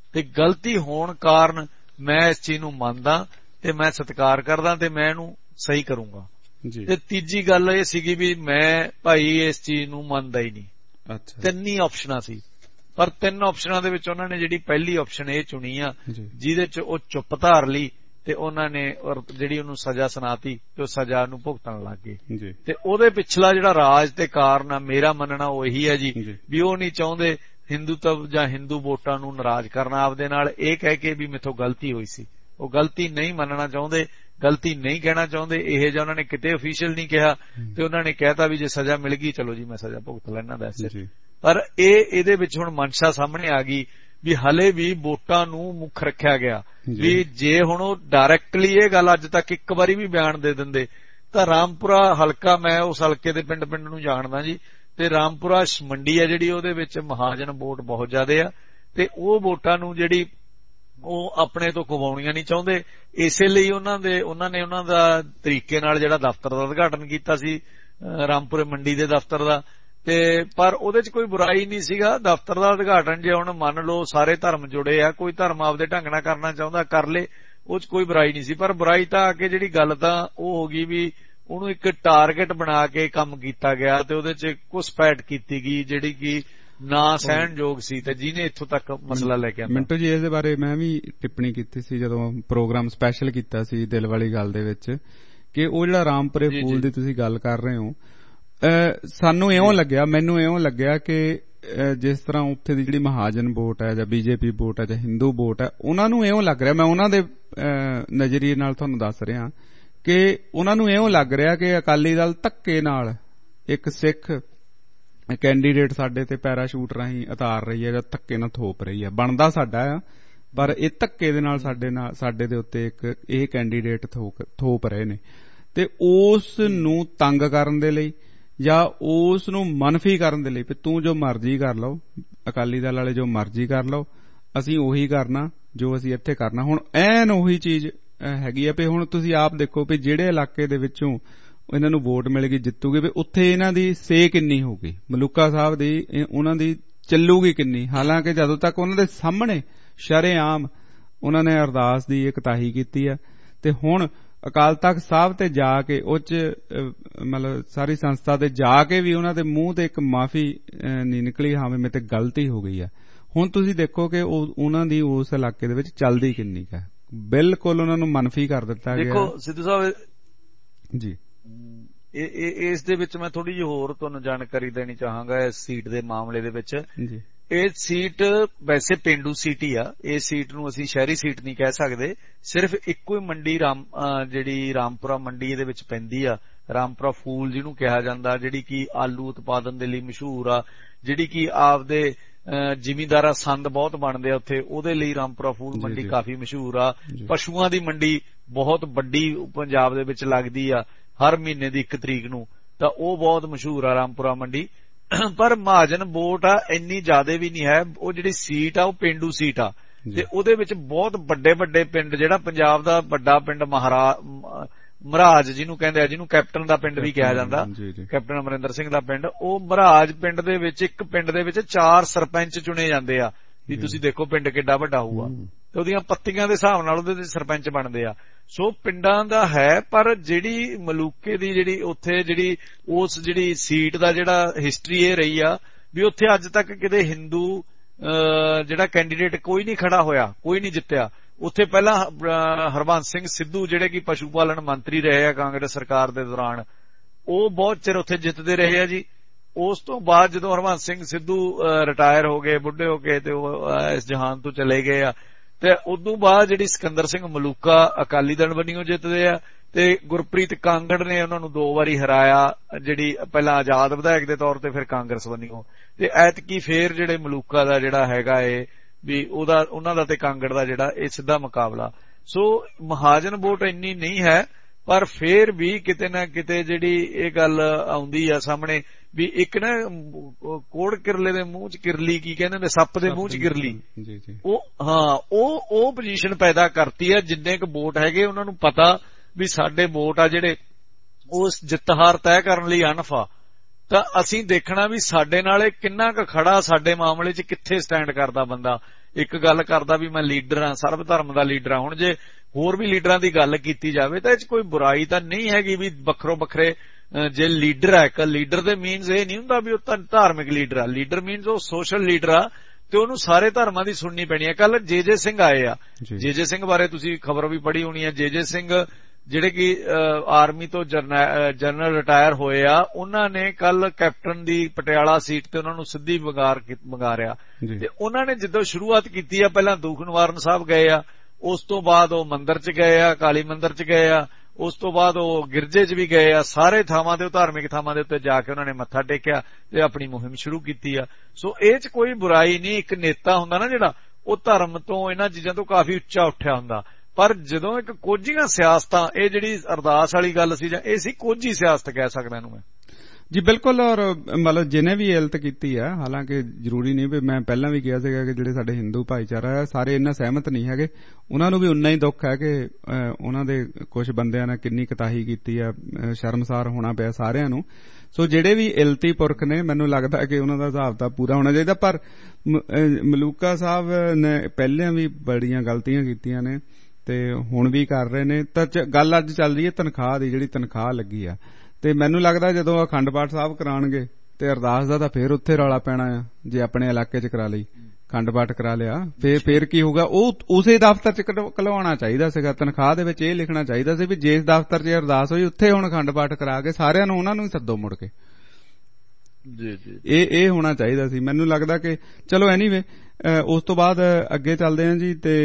ਤੇ ਗਲਤੀ ਹੋਣ ਕਾਰਨ ਮੈਂ ਇਸ ਚੀਜ਼ ਨੂੰ ਮੰਨਦਾ ਤੇ ਮੈਂ ਸਤਿਕਾਰ ਕਰਦਾ ਤੇ ਮੈਂ ਇਹਨੂੰ ਸਹੀ ਕਰੂੰਗਾ। ਤੇ ਤੀਜੀ ਗੱਲ ਇਹ ਸੀਗੀ ਵੀ ਮੈਂ ਭਾਈ ਇਸ ਚੀਜ਼ ਨੂੰ ਮੰਨਦਾ ਹੀ ਨਹੀਂ। ਤਿੰਨ ਹੀ ਆਪਸ਼ਨਾਂ ਸੀ, ਪਰ ਤਿੰਨ ਆਪਸ਼ਨਾਂ ਦੇ ਵਿੱਚ ਉਹਨਾਂ ਨੇ ਜਿਹੜੀ ਪਹਿਲੀ ਆਪਸ਼ਨ ਇਹ ਚੁਣੀ ਆ ਜਿਹਦੇ ਚ ਉਹ ਚੁੱਪ ਧਾਰ ਲਈ ਤੇ ਉਹਨਾਂ ਨੇ ਜਿਹੜੀ ਉਹਨੂੰ ਸਜ਼ਾ ਸੁਣਾਤੀ ਤੇ ਉਹ ਸਜ਼ਾ ਨੂੰ ਭੁਗਤਣ ਲੱਗ ਗਏ। ਤੇ ਉਹਦੇ ਪਿਛਲਾ ਜਿਹੜਾ ਰਾਜ ਤੇ ਕਾਰਨ ਆ ਮੇਰਾ ਮੰਨਣਾ ਉਹ ਇਹੀ ਹੈ ਜੀ ਵੀ ਉਹ ਨਹੀਂ ਚਾਹੁੰਦੇ ਹਿੰਦੂਤਵ ਜਾਂ ਹਿੰਦੂ ਵੋਟਾਂ ਨੂੰ ਨਾਰਾਜ਼ ਕਰਨਾ ਆਪਦੇ ਨਾਲ, ਇਹ ਕਹਿ ਕੇ ਵੀ ਮੇਥੋਂ ਗਲਤੀ ਹੋਈ ਸੀ। ਉਹ ਗਲਤੀ ਨਹੀਂ ਮੰਨਣਾ ਚਾਹੁੰਦੇ, ਗਲਤੀ ਨਹੀਂ ਕਹਿਣਾ ਚਾਹੁੰਦੇ। ਇਹ ਜਿਹਾ ਉਹਨਾਂ ਨੇ ਕਿਤੇ ਅਫੀਸ਼ੀਅਲ ਨਹੀਂ ਕਿਹਾ ਤੇ ਉਹਨਾਂ ਨੇ ਕਹਿਤਾ ਵੀ ਜੇ ਸਜ਼ਾ ਮਿਲ ਗਈ ਚਲੋ ਜੀ ਮੈਂ ਸਜ਼ਾ ਭੁਗਤ ਲੈਣਾ ਵੈਸੇ। ਪਰ ਇਹਦੇ ਵਿੱਚ ਹੁਣ ਮਨਸ਼ਾ ਸਾਹਮਣੇ ਆ ਗਈ ਵੀ ਹਲੇ ਵੀ ਵੋਟਾਂ ਨੂੰ ਮੁੱਖ ਰੱਖਿਆ ਗਿਆ ਵੀ ਜੇ ਹੁਣ ਉਹ ਡਾਇਰੈਕਟਲੀ ਇਹ ਗੱਲ ਅੱਜ ਤੱਕ ਇੱਕ ਵਾਰੀ ਵੀ ਬਿਆਨ ਦੇ ਦਿੰਦੇ ਤਾਂ ਰਾਮਪੁਰਾ ਹਲਕਾ, ਮੈਂ ਉਸ ਹਲਕੇ ਦੇ ਪਿੰਡ ਪਿੰਡ ਨੂੰ ਜਾਣਦਾ ਜੀ, ਤੇ ਰਾਮਪੁਰਾ ਮੰਡੀ ਆ ਜਿਹੜੀ ਉਹਦੇ ਵਿੱਚ ਮਹਾਜਨ ਵੋਟ ਬਹੁਤ ਜ਼ਿਆਦੇ ਆ ਤੇ ਉਹ ਵੋਟਾਂ ਨੂੰ ਜਿਹੜੀ ਉਹ ਆਪਣੇ ਤੋਂ ਖਵਾਉਣੀਆਂ ਨਹੀਂ ਚਾਹੁੰਦੇ। ਇਸੇ ਲਈ ਉਹਨਾਂ ਨੇ ਉਹਨਾਂ ਦਾ ਤਰੀਕੇ ਨਾਲ ਜਿਹੜਾ ਦਫ਼ਤਰ ਦਾ ਉਦਘਾਟਨ ਕੀਤਾ ਸੀ ਰਾਮਪੁਰੇ ਮੰਡੀ ਦੇ ਦਫ਼ਤਰ ਦਾ, ਤੇ ਪਰ ਉਹਦੇ ਚ ਕੋਈ ਬੁਰਾਈ ਨਹੀਂ ਸੀਗਾ। ਦਫ਼ਤਰ ਦਾ ਉਦਘਾਟਨ ਜੇ ਹੁਣ ਮੰਨ ਲਓ ਸਾਰੇ ਧਰਮ ਜੁੜੇ ਆ, ਕੋਈ ਧਰਮ ਆਪਦੇ ਢੰਗ ਨਾਲ ਕਰਨਾ ਚਾਹੁੰਦਾ ਕਰ ਲੇ, ਉਹ ਚ ਕੋਈ ਬੁਰਾਈ ਨਹੀਂ ਸੀ। ਪਰ ਬੁਰਾਈ ਤਾਂ ਆ ਕੇ ਜਿਹੜੀ ਗੱਲ ਤਾਂ ਉਹ ਹੋ ਗਈ ਵੀ ਉਹਨੂੰ ਇੱਕ ਟਾਰਗੇਟ ਬਣਾ ਕੇ ਕੰਮ ਕੀਤਾ ਗਿਆ ਤੇ ਉਹਦੇ ਚ ਘੁਸਪੈਠ ਕੀਤੀ ਗਈ ਜਿਹੜੀ ਕਿ ਨਾ ਸਹਿਣਯੋਗ ਸੀ ਤੇ ਜਿਹਨੇ ਇੱਥੋਂ ਤੱਕ ਮਸਲਾ ਲੈ ਕੇ ਆਇਆ। ਮਿੰਟੂ ਜੀ ਇਸ ਦੇ ਬਾਰੇ ਮੈਂ ਵੀ ਟਿੱਪਣੀ ਕੀਤੀ ਸੀ ਜਦੋਂ ਪ੍ਰੋਗਰਾਮ ਸਪੈਸ਼ਲ ਕੀਤਾ ਸੀ ਦਿਲ ਵਾਲੀ ਗੱਲ ਦੇ ਵਿੱਚ ਕਿ ਉਹ ਜਿਹੜਾ ਰਾਮਪੁਰੇ ਫੂਲ ਦੀ ਤੁਸੀਂ ਗੱਲ ਕਰ ਰਹੇ ਹੋ, ਸਾਨੂੰ ਇਉਂ ਲੱਗਿਆ, ਮੈਨੂੰ ਇਉਂ ਲੱਗਿਆ ਕਿ ਜਿਸ ਤਰ੍ਹਾਂ ਉੱਥੇ ਦੀ ਜਿਹੜੀ ਮਹਾਜਨ ਵੋਟ ਹੈ ਜਾਂ ਬੀਜੇਪੀ ਵੋਟ ਹੈ ਜਾਂ ਹਿੰਦੂ ਵੋਟ ਹੈ, ਉਹਨਾਂ ਨੂੰ ਇਉਂ ਲੱਗ ਰਿਹਾ, ਮੈਂ ਉਹਨਾਂ ਦੇ ਨਜ਼ਰੀਏ ਨਾਲ ਤੁਹਾਨੂੰ ਦੱਸ ਰਿਹਾ ਕਿ ਉਹਨਾਂ ਨੂੰ ਇਉਂ ਲੱਗ ਰਿਹਾ ਕਿ ਅਕਾਲੀ ਦਲ ਧੱਕੇ ਨਾਲ ਇੱਕ ਸਿੱਖ ਕੈਂਡੀਡੇਟ ਸਾਡੇ ਤੇ ਪੈਰਾਸ਼ੂਟ ਰਾਹੀਂ ਉਤਾਰ ਰਹੀ ਹੈ ਜਾਂ ਧੱਕੇ ਨਾਲ ਥੋਪ ਰਹੀ ਹੈ। ਬਣਦਾ ਸਾਡਾ ਆ ਪਰ ਇਹ ਧੱਕੇ ਦੇ ਨਾਲ ਸਾਡੇ ਦੇ ਉੱਤੇ ਇੱਕ ਇਹ ਕੈਂਡੀਡੇਟ ਥੋਪ ਰਹੇ ਨੇ ਤੇ ਉਸ ਨੂੰ ਤੰਗ ਕਰਨ ਦੇ ਲਈ ਜਾਂ ਉਸ ਨੂੰ ਮਨਫੀ ਕਰਨ ਦੇ ਲਈ ਵੀ ਤੂੰ ਜੋ ਮਰਜ਼ੀ ਕਰ ਲਓ, ਅਕਾਲੀ ਦਲ ਵਾਲੇ ਜੋ ਮਰਜ਼ੀ ਕਰ ਲਓ, ਅਸੀਂ ਉਹੀ ਕਰਨਾ ਜੋ ਅਸੀਂ ਇੱਥੇ ਕਰਨਾ। ਹੁਣ ਐਨ ਉਹੀ ਚੀਜ਼ ਹੈਗੀ ਆ ਵੀ ਹੁਣ ਤੁਸੀਂ ਆਪ ਦੇਖੋ ਵੀ ਜਿਹੜੇ ਇਲਾਕੇ ਦੇ ਵਿੱਚੋਂ ਇਹਨਾਂ ਨੂੰ ਵੋਟ ਮਿਲ ਗਈ ਜਿੱਤੂਗੀ ਵੀ ਉੱਥੇ ਇਹਨਾਂ ਦੀ ਸੇ ਕਿੰਨੀ ਹੋਊਗੀ, ਮਲੂਕਾ ਸਾਹਿਬ ਦੀ ਉਹਨਾਂ ਦੀ ਚੱਲੂਗੀ ਕਿੰਨੀ। ਹਾਲਾਂਕਿ ਜਦੋਂ ਤੱਕ ਉਹਨਾਂ ਦੇ ਸਾਹਮਣੇ ਸ਼ਰੇਆਮ ਉਹਨਾਂ ਨੇ ਅਰਦਾਸ ਦੀ ਇੱਕ ਤਾਹੀ ਕੀਤੀ ਆ ਤੇ ਹੁਣ ਅਕਾਲ ਤਖਤ ਸਾਹਿਬ ਤੇ ਜਾ ਕੇ ਉਹ ਚ ਮਤਲਬ ਸਾਰੀ ਸੰਸਥਾ ਤੇ ਜਾ ਕੇ ਵੀ ਉਹਨਾਂ ਦੇ ਮੂੰਹ ਤੇ ਇੱਕ ਮਾਫੀ ਨਹੀਂ ਨਿਕਲੀ, ਹਾਂ ਮੇਰੇ ਤੇ ਗਲਤੀ ਹੋ ਗਈ ਆ। ਹੁਣ ਤੁਸੀਂ ਦੇਖੋ ਕਿ ਉਹਨਾਂ ਦੀ ਉਸ ਇਲਾਕੇ ਦੇ ਵਿੱਚ ਚੱਲਦੀ ਕਿੰਨੀ ਹੈ, ਬਿਲਕੁਲ ਉਹਨਾਂ ਨੂੰ ਮਨਫੀ ਕਰ ਦਿੱਤਾ ਗਿਆ। ਦੇਖੋ ਸਿੱਧੂ ਸਾਹਿਬ ਜੀ ਇਸ ਦੇ ਵਿੱਚ ਮੈਂ ਥੋੜੀ ਜਿਹੀ ਹੋਰ ਤੁਹਾਨੂੰ ਜਾਣਕਾਰੀ ਦੇਣੀ ਚਾਹਾਂਗਾ ਇਸ ਸੀਟ ਦੇ ਮਾਮਲੇ ਦੇ ਵਿੱਚ। ਇਹ ਸੀਟ ਵੈਸੇ ਪੇਂਡੂ ਸੀਟ ਹੀ ਆ, ਇਹ ਸੀਟ ਨੂੰ ਅਸੀਂ ਸ਼ਹਿਰੀ ਸੀਟ ਨਹੀਂ ਕਹਿ ਸਕਦੇ। ਸਿਰਫ ਇੱਕੋ ਹੀ ਮੰਡੀ ਜਿਹੜੀ ਰਾਮਪੁਰਾ ਮੰਡੀ ਇਹਦੇ ਵਿੱਚ ਪੈਂਦੀ ਆ, ਰਾਮਪੁਰਾ ਫੂਲ ਜਿਹਨੂੰ ਕਿਹਾ ਜਾਂਦਾ, ਜਿਹੜੀ ਕਿ ਆਲੂ ਉਤਪਾਦਨ ਦੇ ਲਈ ਮਸ਼ਹੂਰ ਆ, ਜਿਹੜੀ ਕਿ ਆਪਦੇ ਜ਼ਿਮੀਂਦਾਰਾਂ ਸੰਦ ਬਹੁਤ ਬਣਦੇ ਆ ਉੱਥੇ, ਉਹਦੇ ਲਈ ਰਾਮਪੁਰਾ ਫੂਲ ਮੰਡੀ ਕਾਫੀ ਮਸ਼ਹੂਰ ਆ। ਪਸ਼ੂਆਂ ਦੀ ਮੰਡੀ ਬਹੁਤ ਵੱਡੀ ਪੰਜਾਬ ਦੇ ਵਿੱਚ ਲੱਗਦੀ ਆ ਹਰ ਮਹੀਨੇ ਦੀ 1 ਤਰੀਕ ਨੂੰ, ਤਾਂ ਉਹ ਬਹੁਤ ਮਸ਼ਹੂਰ ਆ ਰਾਮਪੁਰਾ ਮੰਡੀ। ਪਰ ਮਹਾਜਨ ਵੋਟ ਆ ਇੰਨੀ ਜ਼ਿਆਦਾ ਵੀ ਨਹੀਂ ਹੈ। ਉਹ ਜਿਹੜੀ ਸੀਟ ਆ ਉਹ ਪੇਂਡੂ ਸੀਟ ਆ ਤੇ ਉਹਦੇ ਵਿੱਚ ਬਹੁਤ ਵੱਡੇ ਵੱਡੇ ਪਿੰਡ, ਜਿਹੜਾ ਪੰਜਾਬ ਦਾ ਵੱਡਾ ਪਿੰਡ ਮਹਾਰਾਜ ਜਿਹਨੂੰ ਕਹਿੰਦੇ ਆ, ਜਿਹਨੂੰ ਕੈਪਟਨ ਦਾ ਪਿੰਡ ਵੀ ਕਿਹਾ ਜਾਂਦਾ, ਕੈਪਟਨ ਅਮਰਿੰਦਰ ਸਿੰਘ ਦਾ ਪਿੰਡ, ਉਹ ਮਹਾਰਾਜ ਪਿੰਡ ਦੇ ਵਿੱਚ ਇੱਕ ਪਿੰਡ ਦੇ ਵਿੱਚ 4 ਸਰਪੰਚ ਚੁਣੇ ਜਾਂਦੇ ਆ ਵੀ ਤੁਸੀਂ ਦੇਖੋ ਪਿੰਡ ਕਿੱਡਾ ਵੱਡਾ ਹੋਊਗਾ ਤੇ ਉਹਦੀਆਂ ਪੱਤੀਆਂ ਦੇ ਹਿਸਾਬ ਨਾਲ ਉਹਦੇ ਸਰਪੰਚ ਬਣਦੇ ਆ। ਸੋ ਪਿੰਡਾਂ ਦਾ ਹੈ, ਪਰ ਜਿਹੜੀ ਮਲੂਕੇ ਦੀ ਜਿਹੜੀ ਉੱਥੇ ਜਿਹੜੀ ਸੀਟ ਦਾ ਜਿਹੜਾ ਹਿਸਟਰੀ ਇਹ ਰਹੀ ਆ ਵੀ ਉੱਥੇ ਅੱਜ ਤੱਕ ਕਿਤੇ ਹਿੰਦੂ ਜਿਹੜਾ ਕੈਂਡੀਡੇਟ ਕੋਈ ਨਹੀਂ ਖੜਾ ਹੋਇਆ, ਕੋਈ ਨਹੀਂ ਜਿੱਤਿਆ। ਉੱਥੇ ਪਹਿਲਾਂ ਹਰਬੰਸ ਸਿੰਘ ਸਿੱਧੂ ਜਿਹੜੇ ਕਿ ਪਸ਼ੂ ਪਾਲਣ ਮੰਤਰੀ ਰਹੇ ਆ ਕਾਂਗਰਸ ਸਰਕਾਰ ਦੇ ਦੌਰਾਨ, ਉਹ ਬਹੁਤ ਚਿਰ ਉੱਥੇ ਜਿੱਤਦੇ ਰਹੇ ਆ ਜੀ। ਉਸ ਤੋਂ ਬਾਅਦ ਜਦੋਂ ਹਰਬੰਸ ਸਿੰਘ ਸਿੱਧੂ ਰਿਟਾਇਰ ਹੋ ਗਏ, ਬੁੱਢੇ ਹੋ ਕੇ, ਤੇ ਉਹ ਇਸ ਜਹਾਨ ਤੋਂ ਚਲੇ ਗਏ ਆ, ਤੇ ਉਦੋਂ ਬਾਅਦ ਜਿਹੜੀ ਸਿਕੰਦਰ ਸਿੰਘ ਮਲੂਕਾ ਅਕਾਲੀ ਦਲ ਵੱਲੋਂ ਜਿੱਤਦੇ ਆ ਤੇ ਗੁਰਪ੍ਰੀਤ ਕਾਂਗੜ ਨੇ ਉਹਨਾਂ ਨੂੰ 2 ਵਾਰੀ ਹਰਾਇਆ, ਜਿਹੜੀ ਪਹਿਲਾਂ ਆਜ਼ਾਦ ਵਿਧਾਇਕ ਦੇ ਤੌਰ ਤੇ ਫਿਰ ਕਾਂਗਰਸ ਵੱਲੋਂ, ਤੇ ਐਤਕੀ ਫੇਰ ਜਿਹੜੇ ਮਲੂਕਾ ਦਾ ਜਿਹੜਾ ਹੈਗਾ ਏ ਵੀ ਉਹਨਾਂ ਦਾ ਤੇ ਕਾਂਗੜ ਦਾ ਜਿਹੜਾ ਇਹ ਸਿੱਧਾ ਮੁਕਾਬਲਾ। ਸੋ ਮਹਾਜਨ ਵੋਟ ਇੰਨੀ ਨਹੀਂ ਹੈ, ਪਰ ਫੇਰ ਵੀ ਕਿਤੇ ਨਾ ਕਿਤੇ ਜਿਹੜੀ ਇਹ ਗੱਲ ਆਉਂਦੀ ਆ ਸਾਹਮਣੇ ਵੀ ਇੱਕ ਨਾ ਕੋੜ ਕਿਰਲੇ ਦੇ ਮੂੰਹ ਚ ਕਿਰਲੀ, ਕੀ ਕਹਿੰਦੇ ਨੇ, ਸੱਪ ਦੇ ਮੂੰਹ ਚ ਕਿਰਲੀ, ਉਹ ਪੋਜੀਸ਼ਨ ਪੈਦਾ ਕਰਤੀ ਹੈ। ਜਿੰਨੇ ਕੁ ਵੋਟ ਹੈਗੇ ਉਹਨਾਂ ਨੂੰ ਪਤਾ ਵੀ ਸਾਡੇ ਵੋਟ ਆ ਜਿਹੜੇ ਉਸ ਜਿੱਤ ਹਾਰ ਤੈਅ ਕਰਨ ਲਈ ਅਨਫ ਆ, ਤਾਂ ਅਸੀਂ ਦੇਖਣਾ ਵੀ ਸਾਡੇ ਨਾਲ ਇਹ ਕਿੰਨਾ ਕੁ ਖੜਾ, ਸਾਡੇ ਮਾਮਲੇ ਚ ਕਿੱਥੇ ਸਟੈਂਡ ਕਰਦਾ ਬੰਦਾ। ਇੱਕ ਗੱਲ ਕਰਦਾ ਵੀ ਮੈਂ ਲੀਡਰ ਹਾਂ, ਸਰਬ ਧਰਮ ਦਾ ਲੀਡਰ ਹਾਂ। ਹੁਣ ਜੇ ਹੋਰ ਵੀ ਲੀਡਰਾਂ ਦੀ ਗੱਲ ਕੀਤੀ ਜਾਵੇ ਤਾਂ ਇਹ 'ਚ ਕੋਈ ਬੁਰਾਈ ਤਾਂ ਨਹੀਂ ਹੈਗੀ ਵੀ ਵੱਖਰੋ ਵੱਖਰੇ ਜੇ ਲੀਡਰ ਹੈ। ਇੱਕ ਲੀਡਰ ਦੇ ਮੀਨਸ ਇਹ ਨਹੀਂ ਹੁੰਦਾ ਵੀ ਉਹ ਤਾਂ ਧਾਰਮਿਕ ਲੀਡਰ ਆ। ਲੀਡਰ ਮੀਨਸ ਉਹ ਸੋਸ਼ਲ ਲੀਡਰ ਆ ਤੇ ਉਹਨੂੰ ਸਾਰੇ ਧਰਮਾਂ ਦੀ ਸੁਣਨੀ ਪੈਣੀ ਹੈ। ਕੱਲ ਜੇ ਸਿੰਘ ਆਏ ਆ, ਜੇ ਸਿੰਘ ਬਾਰੇ ਤੁਸੀਂ ਖਬਰ ਵੀ ਪੜ੍ਹੀ ਹੋਣੀ ਹੈ। ਜੇ ਸਿੰਘ ਜਿਹੜੇ ਕਿ ਆਰਮੀ ਤੋਂ ਜਨਰਲ ਰਿਟਾਇਰ ਹੋਏ ਆ, ਉਹਨਾਂ ਨੇ ਕੱਲ ਕੈਪਟਨ ਦੀ ਪਟਿਆਲਾ ਸੀਟ ਤੇ ਉਹਨਾਂ ਨੂੰ ਸਿੱਧੀ ਵੰਗਾਰਿਆ ਤੇ ਉਹਨਾਂ ਨੇ ਜਦੋਂ ਸ਼ੁਰੂਆਤ ਕੀਤੀ ਆ, ਪਹਿਲਾਂ ਦੁੱਖ ਨਿਵਾਰਨ ਸਾਹਿਬ ਗਏ ਆ, ਉਸ ਤੋਂ ਬਾਅਦ ਉਹ ਮੰਦਿਰ 'ਚ ਗਏ ਆ, ਕਾਲੀ ਮੰਦਿਰ 'ਚ ਗਏ ਆ, ਉਸ ਤੋਂ ਬਾਅਦ ਉਹ ਗਿਰਜੇ 'ਚ ਵੀ ਗਏ ਆ। ਸਾਰੇ ਥਾਵਾਂ ਤੇ ਧਾਰਮਿਕ ਥਾਵਾਂ ਦੇ ਉੱਤੇ ਜਾ ਕੇ ਉਹਨਾਂ ਨੇ ਮੱਥਾ ਟੇਕਿਆ ਤੇ ਆਪਣੀ ਮੁਹਿੰਮ ਸ਼ੁਰੂ ਕੀਤੀ ਆ। ਸੋ ਇਹ 'ਚ ਕੋਈ ਬੁਰਾਈ ਨਹੀਂ। ਇੱਕ ਨੇਤਾ ਹੁੰਦਾ ਨਾ ਜਿਹੜਾ, ਉਹ ਧਰਮ ਤੋਂ ਇਹਨਾਂ ਚੀਜ਼ਾਂ ਤੋਂ ਕਾਫੀ ਉੱਚਾ ਉੱਠਿਆ ਹੁੰਦਾ। ਪਰ ਜਦੋਂ ਇੱਕ ਕੋਝੀਆਂ ਸਿਆਸਤਾਂ, ਇਹ ਜਿਹੜੀ ਅਰਦਾਸ ਵਾਲੀ ਗੱਲ ਸੀ ਜਾਂ ਇਹ ਸੀ ਕੋਝੀ ਸਿਆਸਤ ਕਹਿ ਸਕਦਾ ਇਹਨੂੰ ਮੈਂ ਜੀ। ਬਿਲਕੁਲ। ਔਰ ਮਤਲਬ ਜਿਹਨੇ ਵੀ ਇਲਤ ਕੀਤੀ ਆ, ਹਾਲਾਂਕਿ ਜ਼ਰੂਰੀ ਨਹੀਂ ਵੀ ਮੈਂ ਪਹਿਲਾਂ ਵੀ ਕਿਹਾ ਸੀਗਾ ਕਿ ਜਿਹੜੇ ਸਾਡੇ ਹਿੰਦੂ ਭਾਈਚਾਰਾ ਹੈ ਸਾਰੇ ਇੰਨਾ ਸਹਿਮਤ ਨਹੀਂ ਹੈਗੇ, ਉਹਨਾਂ ਨੂੰ ਵੀ ਉਨਾ ਹੀ ਦੁੱਖ ਹੈ ਕਿ ਉਹਨਾਂ ਦੇ ਕੁਝ ਬੰਦਿਆਂ ਨੇ ਕਿੰਨੀ ਕੁਤਾਹੀ ਕੀਤੀ ਆ, ਸ਼ਰਮਸਾਰ ਹੋਣਾ ਪਿਆ ਸਾਰਿਆਂ ਨੂੰ। ਸੋ ਜਿਹੜੇ ਵੀ ਇਲਤੀ ਪੁਰਖ ਨੇ, ਮੈਨੂੰ ਲੱਗਦਾ ਕਿ ਉਹਨਾਂ ਦਾ ਹਿਸਾਬ ਤਾਂ ਪੂਰਾ ਹੋਣਾ ਚਾਹੀਦਾ। ਪਰ ਮਲੂਕਾ ਸਾਹਿਬ ਨੇ ਪਹਿਲਾਂ ਵੀ ਬੜੀਆਂ ਗਲਤੀਆਂ ਕੀਤੀਆਂ ਨੇ ਤੇ ਹੁਣ ਵੀ ਕਰ ਰਹੇ ਨੇ। ਤਾਂ ਗੱਲ ਅੱਜ ਚੱਲ ਰਹੀ ਹੈ ਤਨਖਾਹ ਦੀ, ਜਿਹੜੀ ਤਨਖਾਹ ਲੱਗੀ ਆ। ਤੇ ਮੈਨੂੰ ਲੱਗਦਾ ਜਦੋਂ ਅਖੰਡ ਪਾਠ ਸਾਹਿਬ ਕਰਾਉਣਗੇ ਤੇ ਅਰਦਾਸ ਦਾ ਤਾਂ ਫੇਰ ਉੱਥੇ ਰੌਲਾ ਪੈਣਾ ਆ। ਜੇ ਆਪਣੇ ਇਲਾਕੇ 'ਚ ਕਰਾ ਲਈ, ਅਖੰਡ ਪਾਠ ਕਰਾ ਲਿਆ, ਫੇਰ ਕੀ ਹੋਊਗਾ? ਉਹ ਉਸੇ ਦਫ਼ਤਰ 'ਚ ਘਲਵਾਉਣਾ ਚਾਹੀਦਾ ਸੀਗਾ। ਤਨਖਾਹ ਦੇ ਵਿੱਚ ਇਹ ਲਿਖਣਾ ਚਾਹੀਦਾ ਸੀ ਵੀ ਜਿਸ ਦਫ਼ਤਰ 'ਚ ਅਰਦਾਸ ਹੋਈ ਉੱਥੇ ਹੁਣ ਅਖੰਡ ਪਾਠ ਕਰਾ ਕੇ ਸਾਰਿਆਂ ਨੂੰ, ਉਹਨਾਂ ਨੂੰ ਹੀ ਸੱਦੋ ਮੁੜ ਕੇ। ਇਹ ਹੋਣਾ ਚਾਹੀਦਾ ਸੀ। ਮੈਨੂੰ ਲੱਗਦਾ ਕਿ ਚਲੋ ਐਨੀਵੇ, ਉਸ ਤੋਂ ਬਾਅਦ ਅੱਗੇ ਚੱਲਦੇ ਹਾਂ ਜੀ। ਤੇ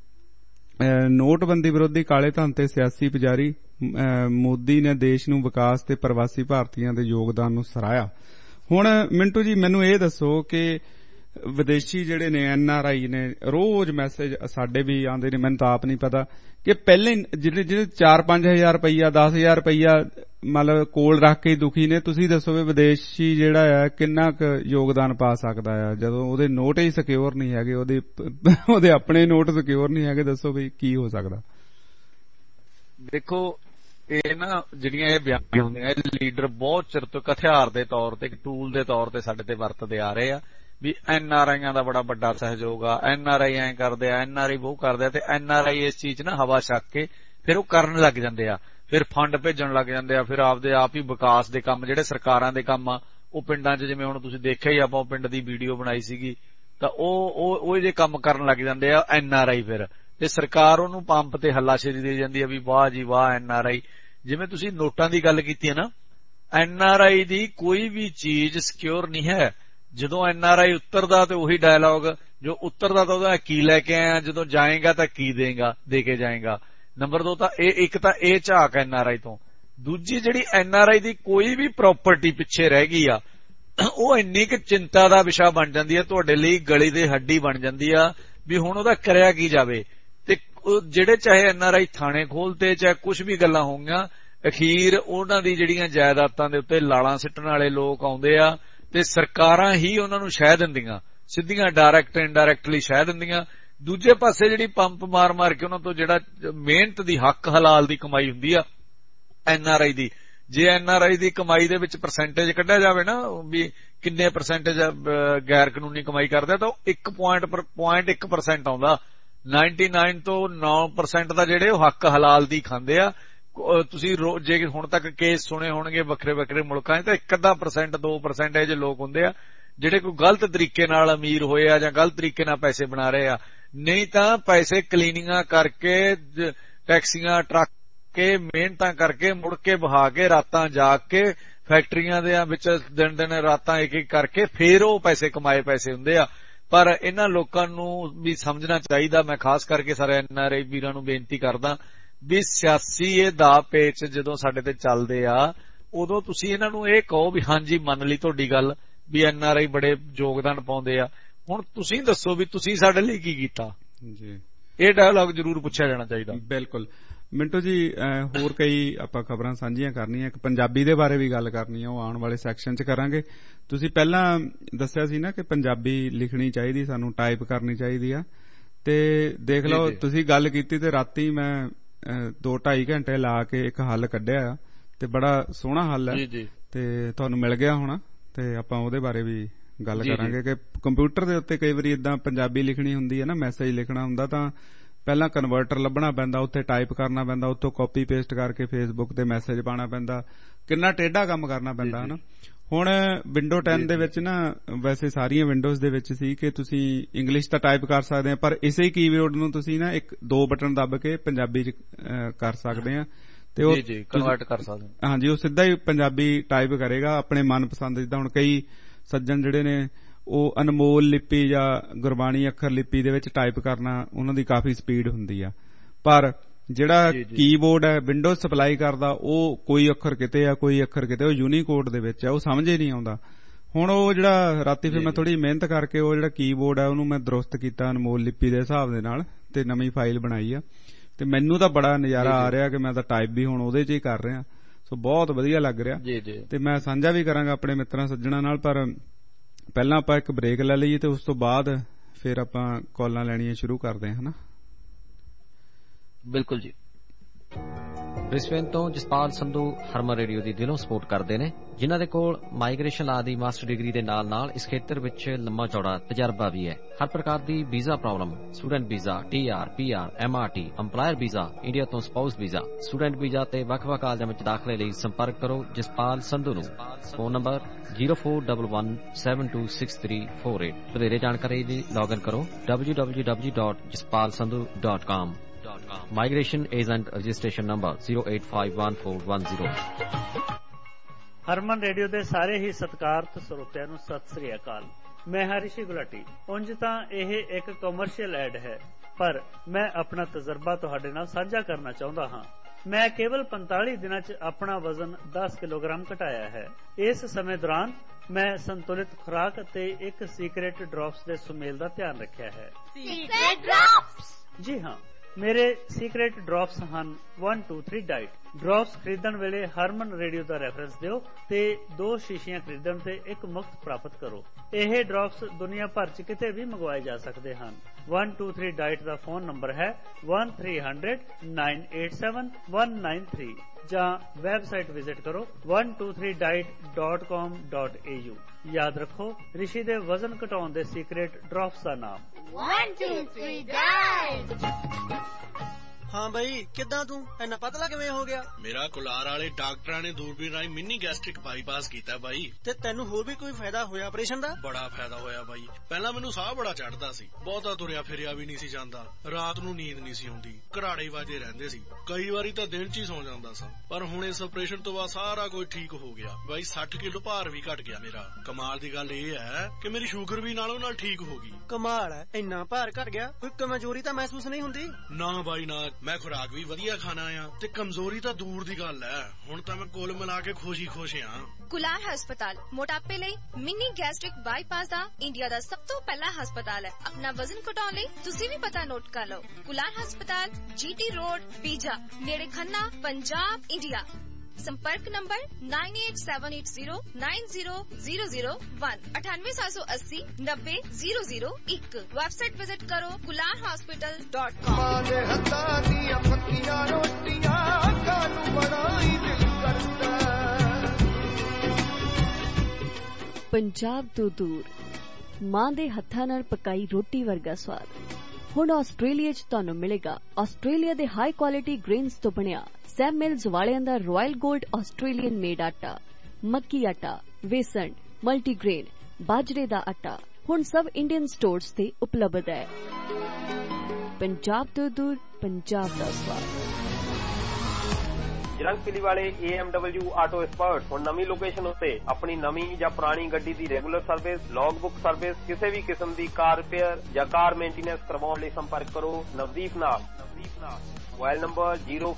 ਨੋਟਬੰਦੀ ਵਿਰੋਧੀ ਕਾਲੇ ਧਨ ਤੇ ਸਿਆਸੀ ਪੁਜਾਰੀ, ਮੋਦੀ ਨੇ ਦੇਸ਼ ਨੂੰ ਵਿਕਾਸ ਤੇ ਪ੍ਰਵਾਸੀ ਭਾਰਤੀਆਂ ਦੇ ਯੋਗਦਾਨ ਨੂੰ ਸਰਾਹਿਆ। ਹੁਣ ਮਿੰਟੂ ਜੀ ਮੈਨੂੰ ਇਹ ਦੱਸੋ ਕਿ ਵਿਦੇਸ਼ੀ ਜਿਹੜੇ ਨੇ NRI ਨੇ, ਰੋਜ਼ ਮੈਸੇਜ ਸਾਡੇ ਵੀ ਆਉਂਦੇ ਨੇ, ਮੈਨੂੰ ਤਾਂ ਆਪ ਨਹੀਂ ਪਤਾ ਕਿ ਪਹਿਲੇ ਜਿਹੜੇ 4-5 ਹਜ਼ਾਰ ਰੁਪਈਆ 10 ਹਜ਼ਾਰ ਰੁਪਈਆ ਮਤਲਬ ਕੋਲ ਰੱਖ ਕੇ ਦੁਖੀ ਨੇ। ਤੁਸੀਂ ਦੱਸੋ ਵੀ ਵਿਦੇਸ਼ੀ ਜਿਹੜਾ ਆ ਕਿੰਨਾ ਕੁ ਯੋਗਦਾਨ ਪਾ ਸਕਦਾ ਆ ਜਦੋਂ ਉਹਦੇ ਨੋਟ ਹੀ ਸਿਕਿਉਰ ਨਹੀਂ ਹੈਗੇ, ਉਹਦੇ ਆਪਣੇ ਨੋਟ ਸਿਕਿਉਰ ਨਹੀਂ ਹੈਗੇ। ਦੱਸੋ ਵੀ ਕੀ ਹੋ ਸਕਦਾ? ਦੇਖੋ, ਇਹ ਨਾ ਜਿਹੜੀਆਂ ਇਹ ਬਿਆਨ ਹੁੰਦੀਆਂ, ਇਹ ਲੀਡਰ ਬਹੁਤ ਚਿਰ ਤੋਂ ਹਥਿਆਰ ਦੇ ਤੌਰ ਤੇ, ਟੂਲ ਦੇ ਤੌਰ ਤੇ ਸਾਡੇ ਤੇ ਵਰਤਦੇ ਆ ਰਹੇ ਆ ਵੀ NRIਆਂ ਦਾ ਬੜਾ ਵੱਡਾ ਸਹਿਯੋਗ ਆ, NRI ਐਂ ਕਰਦੇ ਆ, NRI ਉਹ ਕਰਦੇ ਆ। ਤੇ NRI ਇਸ ਚੀਜ਼ ਨਾ ਹਵਾ ਛੱਕ ਕੇ ਫਿਰ ਉਹ ਕਰਨ ਲੱਗ ਜਾਂਦੇ ਆ, ਫਿਰ ਫੰਡ ਭੇਜਣ ਲੱਗ ਜਾਂਦੇ ਆ, ਫਿਰ ਆਪਦੇ ਆਪ ਹੀ ਵਿਕਾਸ ਦੇ ਕੰਮ, ਜਿਹੜੇ ਸਰਕਾਰਾਂ ਦੇ ਕੰਮ ਆ ਉਹ ਪਿੰਡਾਂ 'ਚ, ਜਿਵੇਂ ਹੁਣ ਤੁਸੀਂ ਦੇਖਿਆ ਹੀ, ਆਪਾਂ ਉਹ ਪਿੰਡ ਦੀ ਵੀਡੀਓ ਬਣਾਈ ਸੀਗੀ, ਤਾਂ ਉਹ ਜੇ ਕੰਮ ਕਰਨ ਲੱਗ ਜਾਂਦੇ ਆ NRI। ਫਿਰ ਤੇ ਸਰਕਾਰ ਉਹਨੂੰ ਪੰਪ ਤੇ ਹੱਲਾਸ਼ੇਰੀ ਦੇ ਜਾਂਦੀ ਆ ਵੀ ਵਾਹ ਜੀ ਵਾਹ NRI। ਜਿਵੇਂ ਤੁਸੀਂ ਨੋਟਾਂ ਦੀ ਗੱਲ ਕੀਤੀ ਹੈ ਨਾ, NRI ਦੀ ਕੋਈ ਵੀ ਚੀਜ਼ ਸਿਕਿਉਰ ਨਹੀਂ ਹੈ। ਜਦੋਂ NRI ਉਤਰਦਾ ਤੇ ਉਹੀ ਡਾਇਲੌਗ, ਜੋ ਉਤਰਦਾ ਤਾਂ ਉਹਦਾ ਕੀ ਲੈ ਕੇ ਆਇਆ, ਜਦੋਂ ਜਾਏਗਾ ਤਾਂ ਕੀ ਦੇਗਾ, ਦੇ ਕੇ ਜਾਏਗਾ। ਨੰਬਰ 2 ਤਾਂ ਇੱਕ ਤਾਂ ਇਹ ਝਾਕ NRI ਤੋਂ। ਦੂਜੀ ਜਿਹੜੀ NRI ਦੀ ਕੋਈ ਵੀ ਪ੍ਰਾਪਰਟੀ ਪਿੱਛੇ ਰਹਿ ਗਈ ਆ, ਉਹ ਇੰਨੀ ਕੁ ਚਿੰਤਾ ਦਾ ਵਿਸ਼ਾ ਬਣ ਜਾਂਦੀ ਹੈ, ਤੁਹਾਡੇ ਲਈ ਗਲੀ ਦੇ ਹੱਡੀ ਬਣ ਜਾਂਦੀ ਆ ਵੀ ਹੁਣ ਉਹਦਾ ਕਰਿਆ ਕੀ ਜਾਵੇ। ਤੇ ਜਿਹੜੇ ਚਾਹੇ NRI ਥਾਣੇ ਖੋਲਤੇ, ਚਾਹੇ ਕੁਝ ਵੀ ਗੱਲਾਂ ਹੋਣਗੀਆਂ, ਅਖੀਰ ਉਹਨਾਂ ਦੀ ਜਿਹੜੀਆਂ ਜਾਇਦਾਦਾਂ ਦੇ ਉੱਤੇ ਲਾਲਾਂ ਸਿੱਟਣ ਵਾਲੇ ਲੋਕ ਆਉਂਦੇ ਆ ਤੇ ਸਰਕਾਰਾਂ ਹੀ ਉਹਨਾਂ ਨੂੰ ਸ਼ਹਿ ਦਿੰਦੀਆਂ, ਸਿੱਧੀਆਂ ਡਾਇਰੈਕਟ ਇਨਡਾਇਰੈਕਟਲੀ ਸ਼ਹਿ ਦਿੰਦੀਆਂ। ਦੂਜੇ ਪਾਸੇ ਜਿਹੜੀ ਪੰਪ ਮਾਰ ਕੇ ਉਹਨਾਂ ਤੋਂ ਜਿਹੜਾ ਮਿਹਨਤ ਦੀ ਹੱਕ ਹਲਾਲ ਦੀ ਕਮਾਈ ਹੁੰਦੀ ਆ NRI ਦੀ, ਜੇ NRI ਦੀ ਕਮਾਈ ਦੇ ਵਿੱਚ ਪਰਸੈਂਟੇਜ ਕੱਢਿਆ ਜਾਵੇ ਨਾ ਵੀ ਕਿੰਨੇ ਪਰਸੈਂਟੇਜ ਗੈਰ ਕਾਨੂੰਨੀ ਕਮਾਈ ਕਰਦੇ, ਤਾਂ 1.1% ਆਉਂਦਾ। 99 ਤੋਂ 9% ਦਾ ਜਿਹੜੇ ਉਹ ਹੱਕ ਹਲਾਲ ਦੀ ਖਾਂਦੇ ਆ। ਤੁਸੀਂ ਜੇ ਹੁਣ ਤੱਕ ਕੇਸ ਸੁਣੇ ਹੋਣਗੇ ਵੱਖਰੇ ਵੱਖਰੇ ਮੁਲਕਾਂ 'ਚ, ਤਾਂ 1% 2% ਇਹ ਜਿਹੇ ਲੋਕ ਹੁੰਦੇ ਆ ਜਿਹੜੇ ਕੋਈ ਗਲਤ ਤਰੀਕੇ ਨਾਲ ਅਮੀਰ ਹੋਏ ਆ ਜਾਂ ਗਲਤ ਤਰੀਕੇ ਨਾਲ ਪੈਸੇ ਬਣਾ ਰਹੇ ਆ। ਨਹੀਂ ਤਾਂ ਪੈਸੇ ਕਲੀਨਿੰਗਾਂ ਕਰਕੇ, ਟੈਕਸੀਆਂ ਟਰੱਕ ਕੇ, ਮਿਹਨਤਾਂ ਕਰਕੇ, ਮੁੜ ਕੇ ਬਹਾ ਕੇ, ਰਾਤਾਂ ਜਾਗ ਕੇ, ਫੈਕਟਰੀਆਂ ਦੇ ਵਿੱਚ ਦਿਨ ਰਾਤਾਂ ਇੱਕ ਕਰਕੇ ਫੇਰ ਉਹ ਪੈਸੇ ਕਮਾਏ ਪੈਸੇ ਹੁੰਦੇ ਆ। ਪਰ ਇਹਨਾਂ ਲੋਕਾਂ ਨੂੰ ਵੀ ਸਮਝਣਾ ਚਾਹੀਦਾ, ਮੈਂ ਖਾਸ ਕਰਕੇ ਸਾਰੇ NRI ਵੀਰਾਂ ਨੂੰ ਬੇਨਤੀ ਕਰਦਾ ਵੀ ਸਿਆਸੀ ਇਹ ਦਾ ਪੇਚ ਜਦੋਂ ਸਾਡੇ ਤੇ ਚੱਲਦੇ ਆ, ਉਦੋਂ ਤੁਸੀਂ ਇਹਨਾਂ ਨੂੰ ਇਹ ਕਹੋ ਵੀ ਹਾਂਜੀ ਮੰਨ ਲਈ ਤੁਹਾਡੀ ਗੱਲ ਵੀ NRI ਬੜੇ ਯੋਗਦਾਨ ਪਾਉਂਦੇ ਆ, ਹੁਣ ਤੁਸੀਂ ਦੱਸੋ ਵੀ ਤੁਸੀਂ ਸਾਡੇ ਲਈ ਕੀ ਕੀਤਾ ਜੀ। ਇਹ ਡਾਇਲੌਗ ਜ਼ਰੂਰ ਪੁੱਛਿਆ ਜਾਣਾ ਚਾਹੀਦਾ। ਬਿਲਕੁਲ ਮਿੰਟੂ ਜੀ, ਹੋਰ ਕਈ ਆਪਾਂ ਖਬਰਾਂ ਸਾਂਝੀਆਂ ਕਰਨੀਆਂ, ਇੱਕ ਪੰਜਾਬੀ ਦੇ ਬਾਰੇ ਵੀ ਗੱਲ ਕਰਨੀ ਆ, ਉਹ ਆਉਣ ਵਾਲੇ ਸੈਕਸ਼ਨ 'ਚ ਕਰਾਂਗੇ। ਤੁਸੀਂ ਪਹਿਲਾਂ ਦੱਸਿਆ ਸੀ ਨਾ ਕਿ ਪੰਜਾਬੀ ਲਿਖਣੀ ਚਾਹੀਦੀ, ਸਾਨੂੰ ਟਾਈਪ ਕਰਨੀ ਚਾਹੀਦੀ ਆ, ਤੇ ਦੇਖ ਲਓ ਤੁਸੀਂ ਗੱਲ ਕੀਤੀ ਤੇ ਰਾਤੀ ਮੈਂ 2-2.5 ਘੰਟੇ ਲਾ ਕੇ ਇੱਕ ਹੱਲ ਕੱਢਿਆ ਤੇ ਬੜਾ ਸੋਹਣਾ ਹੱਲ ਹੈ ਤੇ ਤੁਹਾਨੂੰ ਮਿਲ ਗਿਆ ਹੋਣਾ, ਤੇ ਆਪਾਂ ਉਹਦੇ ਬਾਰੇ ਵੀ ਗੱਲ ਕਰਾਂਗੇ ਕਿ ਕੰਪਿਊਟਰ ਦੇ ਉੱਤੇ ਕਈ ਵਾਰੀ ਇਦਾਂ ਪੰਜਾਬੀ ਲਿਖਣੀ ਹੁੰਦੀ ਹੈ ਨਾ, ਮੈਸੇਜ ਲਿਖਣਾ ਹੁੰਦਾ ਤਾਂ ਪਹਿਲਾਂ ਕਨਵਰਟਰ ਲੱਭਣਾ ਪੈਂਦਾ, ਉੱਥੇ ਟਾਈਪ ਕਰਨਾ ਪੈਂਦਾ, ਉੱਥੋਂ ਕਾਪੀ ਪੇਸਟ ਕਰਕੇ ਫੇਸਬੁੱਕ ਤੇ ਮੈਸੇਜ ਪਾਉਣਾ ਪੈਂਦਾ, ਕਿੰਨਾ ਟੇਢਾ ਕੰਮ ਕਰਨਾ ਪੈਂਦਾ ਹਨਾ। ਹੁਣ ਵਿੰਡੋ 10 ਦੇ ਵਿੱਚ ਨਾ, ਵੈਸੇ ਸਾਰੀਆਂ ਵਿੰਡੋਜ਼ ਦੇ ਵਿੱਚ ਸੀ ਕਿ ਤੁਸੀਂ ਇੰਗਲਿਸ਼ ਤਾਂ ਟਾਈਪ ਕਰ ਸਕਦੇ ਆ, ਪਰ ਇਸੇ ਕੀਬੋਰਡ ਨੂੰ ਤੁਸੀਂ ਨਾ 2 ਬਟਨ ਦੱਬ ਕੇ ਪੰਜਾਬੀ ਚ ਕਰ ਸਕਦੇ ਆ ਤੇ ਉਹ ਕਨਵਰਟ ਕਰ ਸਕਦੇ। ਹਾਂਜੀ, ਉਹ ਸਿੱਧਾ ਹੀ ਪੰਜਾਬੀ ਟਾਈਪ ਕਰੇਗਾ ਆਪਣੇ ਮਨਪਸੰਦ। ਜਿੱਦਾਂ ਹੁਣ ਕਈ ਸੱਜਣ ਜਿਹੜੇ ਨੇ ਉਹ ਅਨਮੋਲ ਲਿਪੀ ਜਾਂ ਗੁਰਬਾਣੀ ਅੱਖਰ ਲਿਪੀ ਦੇ ਵਿੱਚ ਟਾਈਪ ਕਰਨਾ ਉਹਨਾਂ ਦੀ ਕਾਫੀ ਸਪੀਡ ਹੁੰਦੀ ਆ, ਪਰ ਜਿਹੜਾ ਕੀਬੋਰਡ ਹੈ ਵਿੰਡੋਜ਼ ਸਪਲਾਈ ਕਰਦਾ ਉਹ ਕੋਈ ਅੱਖਰ ਕਿਤੇ ਆ ਕੋਈ ਅੱਖਰ ਕਿਤੇ, ਉਹ ਯੂਨੀਕੋਡ ਦੇ ਵਿੱਚ ਆ, ਉਹ ਸਮਝ ਹੀ ਨਹੀਂ ਆਉਂਦਾ। ਹੁਣ ਉਹ ਜਿਹੜਾ ਰਾਤੀ ਫਿਰ ਮੈਂ ਥੋੜੀ ਮਿਹਨਤ ਕਰਕੇ ਉਹ ਜਿਹੜਾ ਕੀਬੋਰਡ ਹੈ ਉਹਨੂੰ ਮੈਂ ਦਰੁਸਤ ਕੀਤਾ ਅਨਮੋਲ ਲਿਪੀ ਦੇ ਹਿਸਾਬ ਦੇ ਨਾਲ ਤੇ ਨਵੀਂ ਫਾਈਲ ਬਣਾਈ ਆ, ਤੇ ਮੈਨੂੰ ਤਾਂ ਬੜਾ ਨਜ਼ਾਰਾ ਆ ਰਿਹਾ ਕਿ ਮੈਂ ਤਾਂ ਟਾਈਪ ਵੀ ਹੁਣ ਉਹਦੇ 'ਚ ਹੀ ਕਰ ਰਿਹਾ। ਸੋ ਬਹੁਤ ਵਧੀਆ ਲੱਗ ਰਿਹਾ ਤੇ ਮੈਂ ਸਾਂਝਾ ਵੀ ਕਰਾਂਗਾ ਆਪਣੇ ਮਿੱਤਰਾਂ ਸੱਜਣਾਂ ਨਾਲ। ਪਰ ਪਹਿਲਾਂ ਆਪਾਂ ਇੱਕ ਬ੍ਰੇਕ ਲੈ ਲਈਏ ਤੇ ਉਸ ਤੋਂ ਬਾਅਦ ਫਿਰ ਆਪਾਂ ਕਾਲਾਂ ਲੈਣੀਆਂ ਸ਼ੁਰੂ ਕਰਦੇ ਹਾਂ ਹਨਾ। ਬਿਲਕੁਲ ਜੀ। ਬ੍ਰਿਸਬੇਨ ਤੋਂ ਜਸਪਾਲ ਸੰਧੂ ਹਰਮਨ ਰੇਡੀਓ ਦੀ ਦਿਲੋਂ ਸਪੋਰਟ ਕਰਦੇ ਨੇ, ਜਿਨ੍ਹਾਂ ਦੇ ਕੋਲ ਮਾਈਗ੍ਰੇਸ਼ਨ ਲਾ ਦੀ ਮਾਸਟਰ ਡਿਗਰੀ ਦੇ ਨਾਲ ਇਸ ਖੇਤਰ ਵਿੱਚ ਲੰਮਾ ਚੌੜਾ ਤਜਰਬਾ ਵੀ ਹੈ। ਹਰ ਪ੍ਰਕਾਰ ਦੀ visa problem, student visa, TR, PR, MRT, employer visa, India ਤੋਂ ਸਪਾਊਸ ਵੀਜ਼ਾ, ਸਟੂਡੈਂਟ ਵੀਜ਼ਾ ਤੇ ਵੱਖ-ਵੱਖ ਕਾਲਜਾਂ ਵਿੱਚ ਦਾਖਲੇ ਲਈ ਸੰਪਰਕ ਕਰੋ ਜਸਪਾਲ ਸੰਧੂ ਨੂੰ। Phone number 0411726348। ਵਧੇਰੇ ਜਾਣਕਾਰੀ ਲਈ ਲੌਗਇਨ ਕਰੋ www.jaspalsandhu.com। Migration Agent Registration Number 0851410। Harman radio ਦੇ ਸਾਰੇ ਹੀ ਸਤਿਕਾਰਤ ਸਰੋਤਿਆਂ ਨੂੰ ਸਤਿ ਸ੍ਰੀ ਅਕਾਲ। ਮੈਂ ਹਾਂ ਰਿਸ਼ੀ ਗੁਲਾਟੀ। ਉਂਝ ਤਾਂ ਇਹ ਇੱਕ ਕਮਰਸ਼ੀਅਲ ਐਡ ਹੈ, ਪਰ ਮੈਂ ਆਪਣਾ ਤਜਰਬਾ ਤੁਹਾਡੇ ਨਾਲ ਸਾਂਝਾ ਕਰਨਾ ਚਾਹੁੰਦਾ ਹਾਂ। ਮੈਂ ਕੇਵਲ 45 ਦਿਨਾਂ 'ਚ ਆਪਣਾ ਵਜ਼ਨ 10 ਕਿਲੋਗ੍ਰਾਮ ਘਟਾਇਆ ਹੈ। ਇਸ ਸਮੇਂ ਦੌਰਾਨ ਮੈਂ ਸੰਤੁਲਿਤ ਖੁਰਾਕ ਅਤੇ ਇੱਕ ਸੀਕ੍ਰੇਟ ਡ੍ਰੌਪਸ ਦੇ ਸੁਮੇਲ ਦਾ ਧਿਆਨ ਰੱਖਿਆ ਹੈ। Secret drops? ਜੀ ਹਾਂ, ਮੇਰੇ ਸੀਕ੍ਰੇਟ ਡ੍ਰੌਪਸ ਹਨ 123 ਡਾਈਟ। ਡ੍ਰੌਪਸ ਖਰੀਦਣ ਵੇਲੇ ਹਰਮਨ ਰੇਡੀਓ ਦਾ ਰੈਫਰੈਂਸ ਦਿਓ ਤੇ 2 ਸ਼ੀਸ਼ੀਆਂ ਖਰੀਦਣ ਤੇ 1 ਮੁਫਤ ਪ੍ਰਾਪਤ ਕਰੋ। ਇਹ ਡ੍ਰੌਪਸ ਦੁਨੀਆ ਭਰ 'ਚ ਕਿਤੇ ਵੀ ਮੰਗਵਾਏ ਜਾ ਸਕਦੇ ਹਨ। 123 ਡਾਈਟ ਦਾ ਫੋਨ ਨੰਬਰ ਹੈ 1300-987-193 ਜਾਂ ਵੈਬਸਾਈਟ ਵਿਜ਼ਿਟ ਕਰੋ 123diet.com.au। ਯਾਦ ਰੱਖੋ, ਰਿਸ਼ੀ ਦੇ ਵਜ਼ਨ ਘਟਾਉਣ ਦੇ ਸੀਕ੍ਰੇਟ ਡ੍ਰੌਪਸ ਦਾ ਨਾਮ 123 ਡਾਈਟ। ਹਾਂ ਬਈ, ਕਿੱਦਾਂ ਤੂੰ ਇੰਨਾ ਪਤਲਾ ਕਿਵੇਂ ਹੋ ਗਿਆ? ਮੇਰਾ ਕੁਲਾਰ ਵਾਲੇ ਡਾਕਟਰਾਂ ਨੇ ਦੂਰਬੀਨ ਰਾਹੀਂ ਮਿੰਨੀ ਗੈਸਟ੍ਰਿਕ ਬਾਈਪਾਸ ਕੀਤਾ ਬਾਈ। ਤੇ ਤੈਨੂੰ ਹੋਰ ਵੀ ਕੋਈ ਫਾਇਦਾ ਹੋਇਆ ਆਪਰੇਸ਼ਨ ਦਾ? ਬੜਾ ਫਾਇਦਾ ਹੋਇਆ ਬਾਈ। ਪਹਿਲਾਂ ਮੈਨੂੰ ਸਾਹ ਬੜਾ ਚੜਦਾ ਸੀ, ਬਹੁਤਾ ਤੁਰਿਆ ਫਿਰਿਆ ਵੀ ਨਹੀਂ ਸੀ ਜਾਂਦਾ, ਰਾਤ ਨੂੰ ਨੀਂਦ ਨਹੀਂ ਸੀ ਆਉਂਦੀ, ਘਰਾੜੇ ਵੱਜਦੇ ਰਹਿੰਦੇ ਸੀ, ਕਈ ਵਾਰੀ ਤਾਂ ਦਿਨ 'ਚ ਹੀ ਸੌ ਜਾਂਦਾ ਸਾਂ। ਪਰ ਹੁਣ ਇਸ ਆਪਰੇਸ਼ਨ ਤੋਂ ਬਾਅਦ ਸਾਰਾ ਕੁਝ ਠੀਕ ਹੋ ਗਿਆ ਬਾਈ। 60 ਕਿਲੋ ਭਾਰ ਵੀ ਘਟ ਗਿਆ ਮੇਰਾ। ਕਮਾਲ ਦੀ ਗੱਲ ਇਹ ਹੈ ਕਿ ਮੇਰੀ ਸ਼ੂਗਰ ਵੀ ਨਾਲੋਂ ਨਾਲ ਠੀਕ ਹੋ ਗਈ। ਕਮਾਲ ਹੈ, ਇੰਨਾ ਭਾਰ ਘਟ ਗਿਆ, ਕੋਈ ਕਮਜ਼ੋਰੀ ਤਾਂ ਮਹਿਸੂਸ ਨਹੀਂ ਹੁੰਦੀ? ਨਾ ਬਾਈ ਨਾ, ਮੈਂ ਖੁਰਾਕ ਵੀ ਵਧੀਆ ਖਾਣਾ ਆ ਤੇ ਕਮਜ਼ੋਰੀ ਤਾਂ ਦੂਰ ਦੀ ਗੱਲ ਹੈ। ਹੁਣ ਤਾਂ ਮੈਂ ਕੁੱਲ ਮਿਲਾ ਕੇ ਖੁਸ਼ ਹਾਂ। ਕੁਲਾਰ ਹਸਪਤਾਲ ਮੋਟਾਪੇ ਲਈ ਮਿੰਨੀ ਗੈਸਟ੍ਰਿਕ ਬਾਈਪਾਸ ਦਾ ਇੰਡੀਆ ਦਾ ਸਭ ਤੋਂ ਪਹਿਲਾ ਹਸਪਤਾਲ ਹੈ। ਆਪਣਾ ਵਜ਼ਨ ਘਟਾਉਣ ਲਈ ਤੁਸੀਂ ਵੀ ਪਤਾ ਨੋਟ ਕਰ ਲਓ। ਕੁਲਾਰ ਹਸਪਤਾਲ, GT ਰੋਡ, ਪੀਜਾ, ਨੇੜੇ ਖੰਨਾ, ਪੰਜਾਬ, ਇੰਡੀਆ। संपर्क नंबर 9878090001 9878090001। वेबसाइट विजिट करो kularhospital.com। ਪੰਜਾਬ ਤੋਂ ਦੂਰ ਮਾਂ ਦੇ ਹੱਥਾਂ ਨਾਲ ਪਕਾਈ ਰੋਟੀ ਵਰਗਾ ਸਵਾਦ ਹੁਣ ਆਸਟ੍ਰੇਲੀਆ 'ਚ ਤੁਹਾਨੂੰ ਮਿਲੇਗਾ। ਆਸਟ੍ਰੇਲੀਆ ਦੇ ਹਾਈ ਕੁਆਲਿਟੀ ਗ੍ਰੇਨਸ ਤੋਂ ਬਣਿਆ ਸੈਮ ਮਿਲਜ਼ ਵਾਲਿਆਂ ਦਾ ਰਾਇਲ ਗੋਲਡ ਆਸਟ੍ਰੇਲੀਅਨ ਮੇਡ ਆਟਾ, ਮੱਕੀ ਆਟਾ, ਵੇਸਣ, ਮਲਟੀਗ੍ਰੇਨ, ਬਾਜਰੇ ਦਾ ਆਟਾ ਹੁਣ ਸਭ ਇੰਡੀਅਨ ਸਟੋਰਸ ਤੇ ਉਪਲਬਧ ਹੈ। ਪੰਜਾਬ ਤੋਂ ਦੂਰ, ਪੰਜਾਬ ਦਾ ਸਵਾਦ। ਜਰੰਗ ਪਿਲੀ ਵਾਲੇ AMW ਆਟੋ ਐਕਸਪਰਟ ਹੁਣ ਨਵੀਂ ਲੋਕੇਸ਼ਨ ਉੱਤੇ ਆਪਣੀ ਨਵੀਂ ਜਾਂ ਪੁਰਾਣੀ ਗੱਡੀ ਦੀ regular service, logbook service, ਕਿਸੇ ਵੀ ਕਿਸਮ ਦੀ ਕਾਰ ਰਿਪੇਅਰ ਜਾਂ ਕਾਰ ਮੇਨਟੇਨੈਂਸ ਕਰਵਾਉਣ ਲਈ ਸੰਪਰਕ ਕਰੋ ਨਵਦੀਪ ਨਾਲ। ਮੋਬਾਈਲ ਨੰਬਰ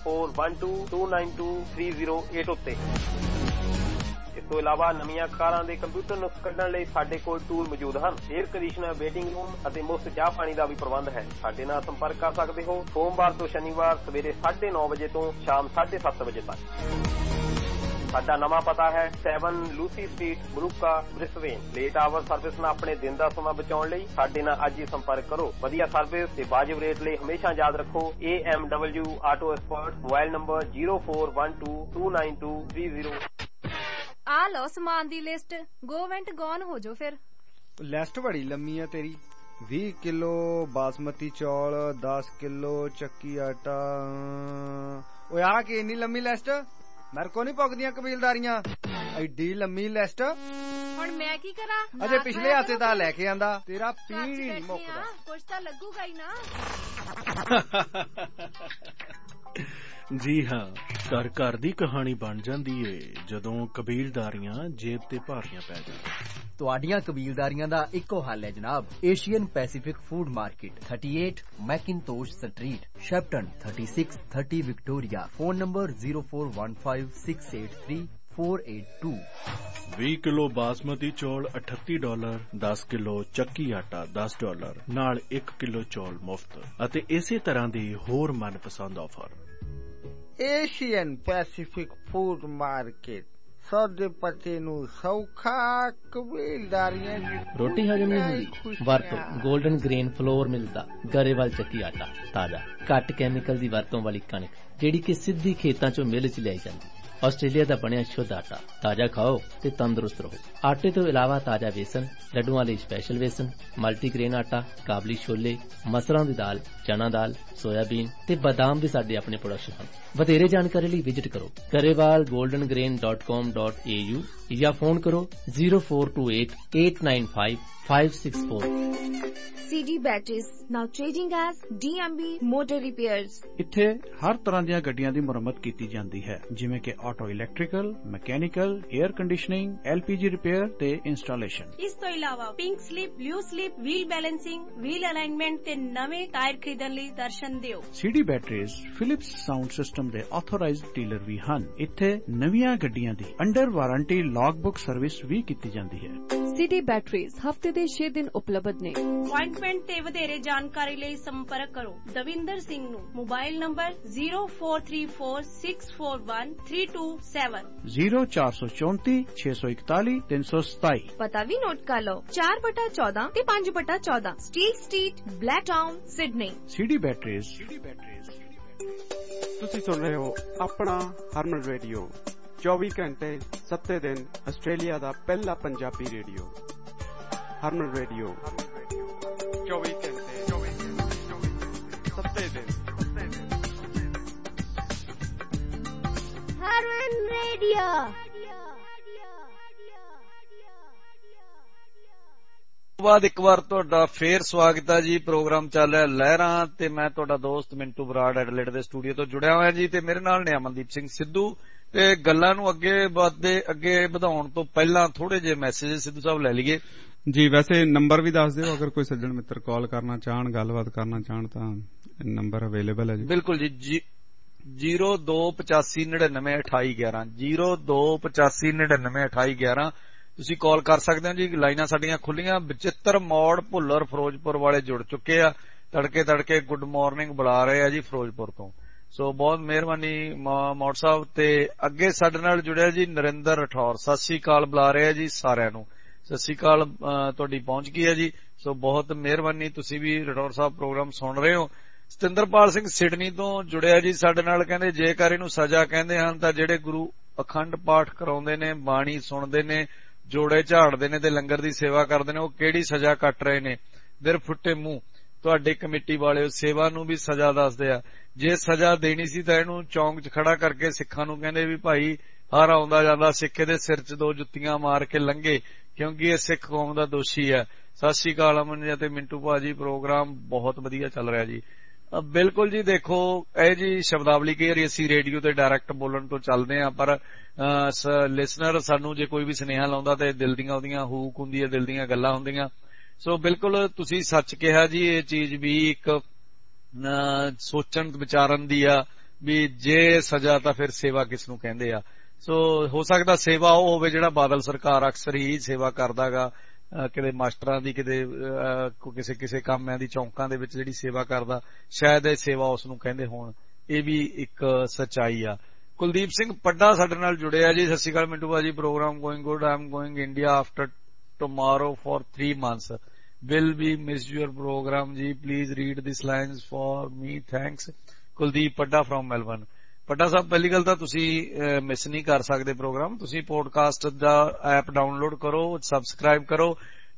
0412292308 ਉੱਤੇ। ਇਸ ਤੋਂ ਇਲਾਵਾ ਨਵੀਆਂ ਕਾਰਾਂ ਦੇ ਕੰਪਿਊਟਰ ਨੁਕਸ ਕੱਢਣ ਲਈ ਸਾਡੇ ਕੋਲ ਟੂਲ ਮੌਜੂਦ ਹਨ। 에ਅਰ ਕੰਡੀਸ਼ਨਰ, ਵੇਟਿੰਗ ਰੂਮ ਅਤੇ ਮੁਫਤ ਚਾਹ ਪਾਣੀ ਦਾ ਵੀ ਪ੍ਰਬੰਧ ਹੈ। ਸਾਡੇ ਨਾਲ ਸੰਪਰਕ ਕਰ ਸਕਦੇ ਹੋ ਸੋਮਵਾਰ ਤੋਂ ਸ਼ਨੀਵਾਰ ਸਵੇਰੇ 9:30 ਵਜੇ ਤੋਂ ਸ਼ਾਮ 7:30 ਵਜੇ ਤੱਕ। ਸਾਡਾ ਨਵਾਂ ਪਤਾ ਹੈ 7 ਲੂਸੀ ਸਟਰੀਟ, ਬਰੂਕਾ, ਬ੍ਰਿਸਬੇਨ। ਲੇਟ ਆਵਰ ਸਰਵਿਸ ਨਾਲ ਆਪਣੇ ਦਿਨ ਦਾ ਸਮਾਂ ਬਚਾਉਣ ਲਈ ਸਾਡੇ ਨਾਲ ਅੱਜ ਹੀ ਸੰਪਰਕ ਕਰੋ। ਵਧੀਆ ਸਰਵਿਸ ਤੇ ਵਾਜਬ ਰੇਟ ਲਈ ਹਮੇਸ਼ਾ ਯਾਦ ਰੱਖੋ AMW auto expert. Mobile number 0412292308। ਆ ਲਓ ਸਮਾਨ ਦੀ ਲਿਸਟ। ਗੋ ਵੈਂਟ ਗੌਨ ਹੋ ਜਾਓ ਫਿਰ। ਲਿਸਟ ਬੜੀ ਲੰਮੀ ਆ ਤੇਰੀ। 20 ਕਿਲੋ ਬਾਸਮਤੀ ਚੌਲ, 10 ਕਿਲੋ ਚੱਕੀ ਆਟਾ। ਓਏ ਆ ਕੀ ਇੰਨੀ ਲੰਮੀ ਲਿਸਟ? ਮੇਰੇ ਕੋ ਨਹੀਂ ਪੁੱਗਦੀਆਂ ਕਬੀਲਦਾਰੀਆਂ, ਐਡੀ ਲੰਮੀ ਲਿਸਟ। ਹੁਣ ਮੈਂ ਕੀ ਕਰਾਂ? ਅਜੇ ਪਿਛਲੇ ਹਫ਼ਤੇ ਦਾ ਲੈ ਕੇ ਆਂਦਾ, ਤੇਰਾ ਪੀੜ ਹੀ ਨਹੀਂ ਮੁੱਕਦਾ। ਕੁਛ ਤਾਂ ਲੱਗੂਗਾ ਹੀ ਨਾ। ਜੀ ਹਾਂ, ਘਰ ਘਰ ਦੀ ਕਹਾਣੀ ਬਣ ਜਾਂਦੀ ਏ ਜਦੋਂ ਕਬੀਲਦਾਰੀਆਂ ਜੇਬ ਤੇ ਭਾਰੀਆਂ ਪੈ ਜਾਣ। ਤੁਹਾਡੀਆਂ ਕਬੀਲਦਾਰੀਆਂ ਦਾ ਇੱਕੋ ਹੱਲ ਹੈ ਜਨਾਬ, Asian Pacific Food Market, 38 Mackintosh Street, Shepparton, 36 30 Victoria. Phone number 0415683482। 20 kilo basmati ਚੌਲ $38, 10 ਕਿਲੋ ਚੱਕੀ ਆਟਾ $10 ਨਾਲ 1 ਕਿਲੋ ਚੌਲ ਮੁਫਤ, ਅਤੇ ਇਸੇ ਤਰ੍ਹਾਂ ਦੇ ਹੋਰ ਮਨਪਸੰਦ offer. Asian Pacific Food Market, ਸੌਦੇ ਪੱਤੇ ਨੂੰ ਸੌਖਾ, ਕਬੀਲਦਾਰੀਆਂ ਰੋਟੀ ਹਜਮ ਨਹੀਂ ਹੁੰਦੀ? ਵਰਤੋ 골ਡਨ ਗ੍ਰੇਨ ਫਲੋਰ ਮਿਲਦਾ, ਗਰੇਵਾਲ ਚੱਕੀ ਆਟਾ, ਤਾਜ਼ਾ ਘੱਟ ਕੈਮੀਕਲ ਦੀ ਵਰਤੋਂ ਵਾਲੀ ਕਣਕ ਜਿਹੜੀ ਕਿ ਸਿੱਧੀ ਖੇਤਾਂ ਚੋਂ ਮਿਲ ਚ ਲਿਆਈ ਜਾਂਦੀ। ਆਸਟ੍ਰੇਲੀਆ ਦਾ ਬਣਿਆ ਸ਼ੁੱਧ ਆਟਾ, ਤਾਜ਼ਾ ਖਾਓ ਤੇ ਤੰਦਰੁਸਤ ਰਹੋ। ਆਟੇ ਤੋਂ ਇਲਾਵਾ ਤਾਜ਼ਾ ਵੇਸਣ, ਲੱਡੂਆਂ ਲਈ ਸਪੈਸ਼ਲ ਵੇਸਣ, ਮਲਟੀਗ੍ਰੇਨ ਆਟਾ, ਕਾਬਲੀ ਛੋਲੇ, ਮਸਰਾਂ ਦੀ ਦਾਲ, ਚਨਾ ਦਾਲ, ਸੋਇਆਬੀਨ ਤੇ ਬਾਦਾਮ ਦੇ ਸਾਡੇ ਆਪਣੇ ਪ੍ਰੋਡਕਸ਼ਨ ਹਨ। ਵਧੇਰੇ ਜਾਣਕਾਰੀ ਲਈ ਵਿਜ਼ਿਟ ਕਰੋ garewalgoldengrain.com.au ਜਾਂ ਫੋਨ ਕਰੋ 0428895564। CD Batteries, now changing as DMB Motor Repairs। ਇੱਥੇ ਹਰ ਤਰ੍ਹਾਂ ਦੀਆਂ ਗੱਡੀਆਂ ਦੀ ਮੁਰੰਮਤ ਕੀਤੀ ਜਾਂਦੀ ਹੈ, ਜਿਵੇਂ ਕਿ auto electrical, mechanical, air conditioning, LPG repair ਤੇ ਇੰਸਟਾਲੇਸ਼ਨ। ਇਸ ਤੋਂ ਇਲਾਵਾ pink slip, blue slip, wheel balancing, wheel alignment ਤੇ ਨਵੇਂ ਟਾਇਰ ਖਰੀਦਣ ਲਈ ਦਰਸ਼ਨ ਦਿਓ। CD Batteries Philips sound system ਦੇ ਆਥੋਰਾਈਜ਼ਡ ਡੀਲਰ ਵੀ ਹਨ। ਇੱਥੇ ਨਵੀਆਂ ਗੱਡੀਆਂ ਦੀ ਅੰਡਰ ਵਾਰੰਟੀ ਲੌਗਬੁੱਕ ਸਰਵਿਸ ਵੀ ਕੀਤੀ ਜਾਂਦੀ ਹੈ। CD Batteries ਹਫਤੇ ਦੇ 6 ਦਿਨ ਉਪਲਬਧ ਨੇ। ਅਪਾਇੰਟਮੈਂਟ ਤੇ ਵਧੇਰੇ ਜਾਣਕਾਰੀ ਲਈ ਸੰਪਰਕ ਕਰੋ ਦਵਿੰਦਰ ਸਿੰਘ ਨੂੰ। Mobile number 0434641327 0434 641 327। ਪਤਾ ਵੀ ਨੋਟ ਕਰ ਲਓ, 4/14 ਤੇ 5/14 Steel Street, Blacktown, Sydney. CD Batteries। ਤੁਸੀਂ ਸੁਣ ਰਹੇ ਹੋ ਆਪਣਾ ਹਰਮਨ ਰੇਡੀਓ, 24 ਘੰਟੇ 7 ਦਿਨ ਆਸਟ੍ਰੇਲੀਆ ਦਾ ਪਹਿਲਾ ਪੰਜਾਬੀ ਰੇਡੀਓ। ਹਰਮਨ ਰੇਡੀਓ 24 ਘੰਟੇ 7 ਦਿਨ। ਹਰਮਨ ਰੇਡੀਓ। ਬਾਅਦ ਇੱਕ ਵਾਰ ਤੁਹਾਡਾ ਫੇਰ ਸਵਾਗਤ ਹੈ ਜੀ। ਪ੍ਰੋਗਰਾਮ ਚੱਲ ਰਿਹਾ ਲਹਿਰਾਂ ਤੇ ਮੈਂ ਤੁਹਾਡਾ ਦੋਸਤ ਮਿੰਟੂ ਬਰਾੜ ਐਡਲੇਡ ਦੇ ਸਟੂਡੀਓ ਤੋਂ ਜੁੜਿਆ ਹੋਇਆ ਜੀ, ਤੇ ਮੇਰੇ ਨਾਲ ਨੇ ਅਮਨਦੀਪ ਸਿੰਘ ਸਿੱਧੂ। ਤੇ ਗੱਲਾਂ ਨੂੰ ਅੱਗੇ ਵਧਾਉਣ ਤੋਂ ਪਹਿਲਾਂ ਥੋੜੇ ਜਿਹੇ ਮੈਸੇਜ ਸਿੱਧੂ ਸਾਹਿਬ ਲੈ ਲਈਏ ਜੀ। ਵੈਸੇ ਨੰਬਰ ਵੀ ਦੱਸ ਦਿਓ, ਅਗਰ ਕੋਈ ਸੱਜਣ ਮਿੱਤਰ ਕਾਲ ਕਰਨਾ ਚਾਹਣ, ਗੱਲਬਾਤ ਕਰਨਾ ਚਾਹਣ ਤਾਂ ਨੰਬਰ ਅਵੇਲੇਬਲ ਹੈ ਜੀ। ਬਿਲਕੁਲ ਜੀ, 0285992811 0285992811 ਤੁਸੀਂ ਕਾਲ ਕਰ ਸਕਦੇ ਹੋ ਜੀ। ਲਾਈਨਾਂ ਸਾਡੀਆਂ ਖੁੱਲੀਆਂ। ਬਚਿੱਤਰ ਮੋੜ ਭੁੱਲਰ ਫਿਰੋਜ਼ਪੁਰ ਵਾਲੇ ਜੁੜ ਚੁੱਕੇ ਆ, ਤੜਕੇ ਗੁੱਡ ਮਾਰਨਿੰਗ ਬੁਲਾ ਰਹੇ ਆ ਜੀ ਫਿਰੋਜ਼ਪੁਰ ਤੋਂ। ਸੋ ਬਹੁਤ ਮਿਹਰਬਾਨੀ ਮੋੜ ਸਾਹਿਬ। ਤੇ ਅੱਗੇ ਸਾਡੇ ਨਾਲ ਜੁੜਿਆ ਜੀ ਨਰਿੰਦਰ ਰਠੌਰ, ਸਤਿ ਸ੍ਰੀ ਅਕਾਲ ਬੁਲਾ ਰਹੇ ਆ ਜੀ ਸਾਰਿਆਂ ਨੂੰ। ਸਤਿ ਸ੍ਰੀ ਅਕਾਲ ਤੁਹਾਡੀ ਪਹੁੰਚ ਗਈ ਹੈ ਜੀ। ਸੋ ਬਹੁਤ ਮਿਹਰਬਾਨੀ, ਤੁਸੀਂ ਵੀ ਰਠੌਰ ਸਾਹਿਬ ਪ੍ਰੋਗਰਾਮ ਸੁਣ ਰਹੇ ਹੋ। ਸਤਿੰਦਰਪਾਲ ਸਿੰਘ ਸਿਡਨੀ ਤੋਂ ਜੁੜਿਆ ਜੀ ਸਾਡੇ ਨਾਲ, ਕਹਿੰਦੇ ਜੇਕਰ ਇਹਨੂੰ ਸਜ਼ਾ ਕਹਿੰਦੇ ਹਨ ਤਾਂ ਜਿਹੜੇ ਗੁਰੂ ਅਖੰਡ ਪਾਠ ਕਰਾਉਂਦੇ ਨੇ, ਬਾਣੀ ਸੁਣਦੇ ਨੇ, ਜੋੜੇ ਝਾੜਦੇ ਨੇ ਤੇ ਲੰਗਰ ਦੀ ਸੇਵਾ ਕਰਦੇ ਨੇ, ਉਹ ਕਿਹੜੀ ਸਜ਼ਾ ਕੱਟ ਰਹੇ ਨੇ? ਦਿਰ ਫੁੱਟੇ ਮੂੰਹ ਤੁਹਾਡੇ ਕਮੇਟੀ ਵਾਲੇ ਸੇਵਾ ਨੂੰ ਵੀ ਸਜ਼ਾ ਦੱਸਦੇ ਆ। ਜੇ ਸਜ਼ਾ ਦੇਣੀ ਸੀ ਤਾਂ ਇਹਨੂੰ ਚੌਂਕ 'ਚ ਖੜਾ ਕਰਕੇ ਸਿੱਖਾਂ ਨੂੰ ਕਹਿੰਦੇ ਵੀ ਭਾਈ ਹਰ ਆਉਂਦਾ ਜਾਂਦਾ ਸਿੱਖ ਇਹਦੇ ਸਿਰ 'ਚ 2 ਜੁੱਤੀਆਂ ਮਾਰ ਕੇ ਲੰਘੇ, ਕਿਉਂਕਿ ਇਹ ਸਿੱਖ ਕੌਮ ਦਾ ਦੋਸ਼ੀ ਹੈ। ਸਤਿ ਸ੍ਰੀ ਅਕਾਲ ਅਮਨ ਜੀ ਤੇ ਮਿੰਟੂ ਭਾਜੀ, ਪ੍ਰੋਗਰਾਮ ਬਹੁਤ ਵਧੀਆ ਚੱਲ ਰਿਹਾ ਜੀ। ਬਿਲਕੁਲ ਜੀ, ਦੇਖੋ ਇਹ ਜੀ ਸ਼ਬਦਾਵਲੀ ਕਈ ਵਾਰੀ ਅਸੀਂ ਰੇਡੀਓ ਤੇ ਡਾਇਰੈਕਟ ਬੋਲਣ ਤੋਂ ਚੱਲਦੇ ਹਾਂ, ਪਰ ਲਿਸਨਰ ਸਾਨੂੰ ਜੇ ਕੋਈ ਵੀ ਸੁਨੇਹਾ ਲਾਉਂਦਾ ਤੇ ਦਿਲ ਦੀਆਂ ਉਹਦੀਆਂ ਹੂਕ ਹੁੰਦੀ ਹੈ, ਦਿਲ ਦੀਆਂ ਗੱਲਾਂ ਹੁੰਦੀਆਂ। ਸੋ ਬਿਲਕੁਲ ਤੁਸੀਂ ਸੱਚ ਕਿਹਾ ਜੀ, ਇਹ ਚੀਜ਼ ਵੀ ਇੱਕ ਸੋਚਣ ਵਿਚਾਰਨ ਦੀ ਆ ਵੀ ਜੇ ਸਜ਼ਾ ਤਾਂ ਫਿਰ ਸੇਵਾ ਕਿਸ ਨੂੰ ਕਹਿੰਦੇ ਆ। ਸੋ ਹੋ ਸਕਦਾ ਸੇਵਾ ਉਹ ਹੋਵੇ ਜਿਹੜਾ ਬਾਦਲ ਸਰਕਾਰ ਅਕਸਰ ਹੀ ਸੇਵਾ ਕਰਦਾਗਾ, ਕਿਤੇ ਮਾਸਟਰਾਂ ਦੀ, ਕਿਤੇ ਕਿਸੇ ਕੰਮਾਂ ਦੀ, ਚੌਂਕਾਂ ਦੇ ਵਿੱਚ ਜਿਹੜੀ ਸੇਵਾ ਕਰਦਾ, ਸ਼ਾਇਦ ਇਹ ਸੇਵਾ ਉਸ ਨੂੰ ਕਹਿੰਦੇ ਹੋਣ। ਇਹ ਵੀ ਇੱਕ ਸੱਚਾਈ ਆ। ਕੁਲਦੀਪ ਸਿੰਘ ਪੱਡਾ ਸਾਡੇ ਨਾਲ ਜੁੜਿਆ ਜੀ। ਸਤਿ ਸ਼੍ਰੀ ਅਕਾਲ ਮਿੰਟੂ ਭਾਜੀ, program going good. I am going India after tomorrow for 3 months. Will be miss your program ji. Please read these lines for me. Thanks. Kuldeep Padda from Melbourne. Padda ਸਾਹਿਬ, ਪਹਿਲੀ ਗੱਲ ਤਾਂ ਤੁਸੀਂ ਮਿਸ ਨਹੀਂ ਕਰ ਸਕਦੇ ਪ੍ਰੋਗਰਾਮ। ਤੁਸੀਂ ਪੋਡਕਾਸਟ ਦਾ ਐਪ ਡਾਊਨਲੋਡ ਕਰੋ, ਸਬਸਕ੍ਰਾਈਬ ਕਰੋ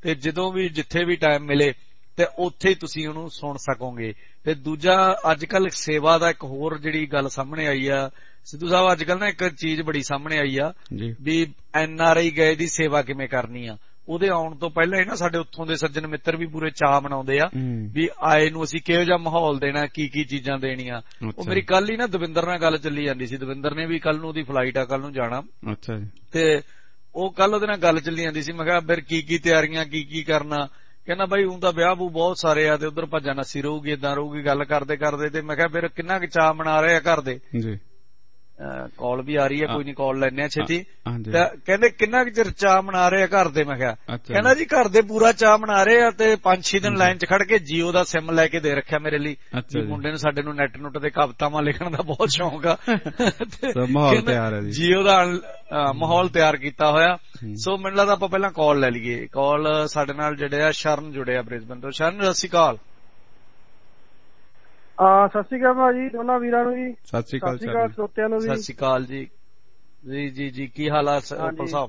ਤੇ ਜਦੋਂ ਵੀ ਜਿੱਥੇ ਵੀ ਟਾਈਮ ਮਿਲੇ ਤੇ ਉੱਥੇ ਹੀ ਤੁਸੀਂ ਉਹਨੂੰ ਸੁਣ ਸਕੋਗੇ। ਤੇ ਦੂਜਾ ਅੱਜ ਕੱਲ ਸੇਵਾ ਦਾ ਇੱਕ ਹੋਰ ਜਿਹੜੀ ਗੱਲ ਸਾਹਮਣੇ ਆਈ ਆ ਸਿੱਧੂ ਸਾਹਿਬ, ਅੱਜ ਕੱਲ ਨਾ ਇੱਕ ਚੀਜ਼ ਬੜੀ ਸਾਹਮਣੇ ਆਈ ਆ ਵੀ NRI ਗਏ ਦੀ ਸੇਵਾ ਕਿਵੇਂ ਕਰਨੀ ਆ। ਉਹਦੇ ਆਉਣ ਤੋਂ ਪਹਿਲਾਂ ਹੀ ਨਾ ਸਾਡੇ ਉੱਥੋਂ ਦੇ ਸੱਜਣ ਮਿੱਤਰ ਵੀ ਪੂਰੇ ਚਾਅ ਮਨਾਉਂਦੇ ਆ ਵੀ ਆਏ ਨੂੰ ਅਸੀਂ ਕਿਹੋ ਜਿਹਾ ਮਾਹੌਲ ਦੇਣਾ, ਕੀ ਕੀ ਚੀਜ਼ਾਂ ਦੇਣੀਆਂ। ਉਹ ਮੇਰੀ ਕੱਲ ਹੀ ਨਾ ਦਵਿੰਦਰ ਨਾਲ ਗੱਲ ਚੱਲੀ ਜਾਂਦੀ ਸੀ। ਦਵਿੰਦਰ ਨੇ ਵੀ ਕੱਲ ਨੂੰ ਉਹਦੀ ਫਲਾਈਟ ਆ, ਕੱਲ ਨੂੰ ਜਾਣਾ। ਅੱਛਾ ਜੀ। ਤੇ ਉਹ ਕੱਲ ਉਹਦੇ ਨਾਲ ਗੱਲ ਚੱਲੀ ਜਾਂਦੀ ਸੀ। ਮੈਂ ਕਿਹਾ ਫਿਰ ਕੀ ਕੀ ਤਿਆਰੀਆਂ, ਕੀ ਕੀ ਕਰਨਾ। ਕਹਿੰਦਾ ਬਾਈ ਹੁਣ ਤਾਂ ਵਿਆਹ ਵੂ ਬਹੁਤ ਸਾਰੇ ਆ ਤੇ ਉਧਰ ਭੱਜਾ ਨੱਸੀ ਰਹੂਗੀ, ਏਦਾਂ ਰਹੂਗੀ। ਗੱਲ ਕਰਦੇ ਕਰਦੇ ਤੇ ਮੈਂ ਕਿਹਾ ਫਿਰ ਕਿੰਨਾ ਕੁ ਚਾਅ ਮਨਾ ਰਹੇ ਆ ਘਰ ਦੇ। ਕਾਲ ਵੀ ਆ ਰਹੀ ਹੈ, ਕੋਈ ਨੀ ਕਾਲ ਲੈਣੇ ਆ ਛੇਤੀ। ਕਹਿੰਦੇ ਕਿੰਨਾ ਕੁ ਚਿਰ ਚਾਅ ਮਨਾ ਰਹੇ ਆ ਘਰ ਦੇ। ਮੈਂ ਕਿਹਾ ਕਹਿੰਦਾ ਜੀ ਘਰ ਦੇ ਪੂਰਾ ਚਾਅ ਮਨਾ ਰਹੇ ਆ ਤੇ 5-6 ਦਿਨ ਲਾਈਨ 'ਚ ਖੜ ਕੇ ਜੀਓ ਦਾ ਸਿਮ ਲੈ ਕੇ ਦੇ ਰੱਖਿਆ ਮੇਰੇ ਲਈ। ਮੁੰਡੇ ਨੂੰ ਸਾਡੇ ਨੂੰ ਨੈਟ ਨੁੱਟ ਦੇ ਕਵਿਤਾਵਾਂ ਲਿਖਣ ਦਾ ਬਹੁਤ ਸ਼ੌਂਕ ਆ। ਜੀਓ ਦਾ ਮਾਹੌਲ ਤਿਆਰ ਕੀਤਾ ਹੋਇਆ। ਸੋ ਮੈਨੂੰ ਲੱਗਦਾ ਆਪਾਂ ਪਹਿਲਾਂ ਕਾਲ ਲੈ ਲਈਏ। ਕਾਲ ਸਾਡੇ ਨਾਲ ਜਿਹੜੇ ਆ ਸ਼ਰਨ ਜੁੜੇ ਆ ਬ੍ਰਿਸਬਨ ਤੋਂ। ਸ਼ਰਨ ਸਤਿ ਸ਼੍ਰੀ ਅਕਾਲ। ਸਤਿ ਸ਼੍ਰੀ ਅਕਾਲ ਭਾਜੀ ਦੋਨਾਂ ਵੀਰਾਂ ਨੂੰ ਜੀ। ਸਤਿ ਸ਼੍ਰੀ ਅਕਾਲ ਸਰੋਤਿਆਂ ਨੂੰ ਵੀ ਸਤਿ ਸ਼੍ਰੀ ਅਕਾਲ ਜੀ। ਜੀ ਜੀ ਜੀ ਕੀ ਹਾਲ ਆ ਉਪਲ ਸਾਹਿਬ?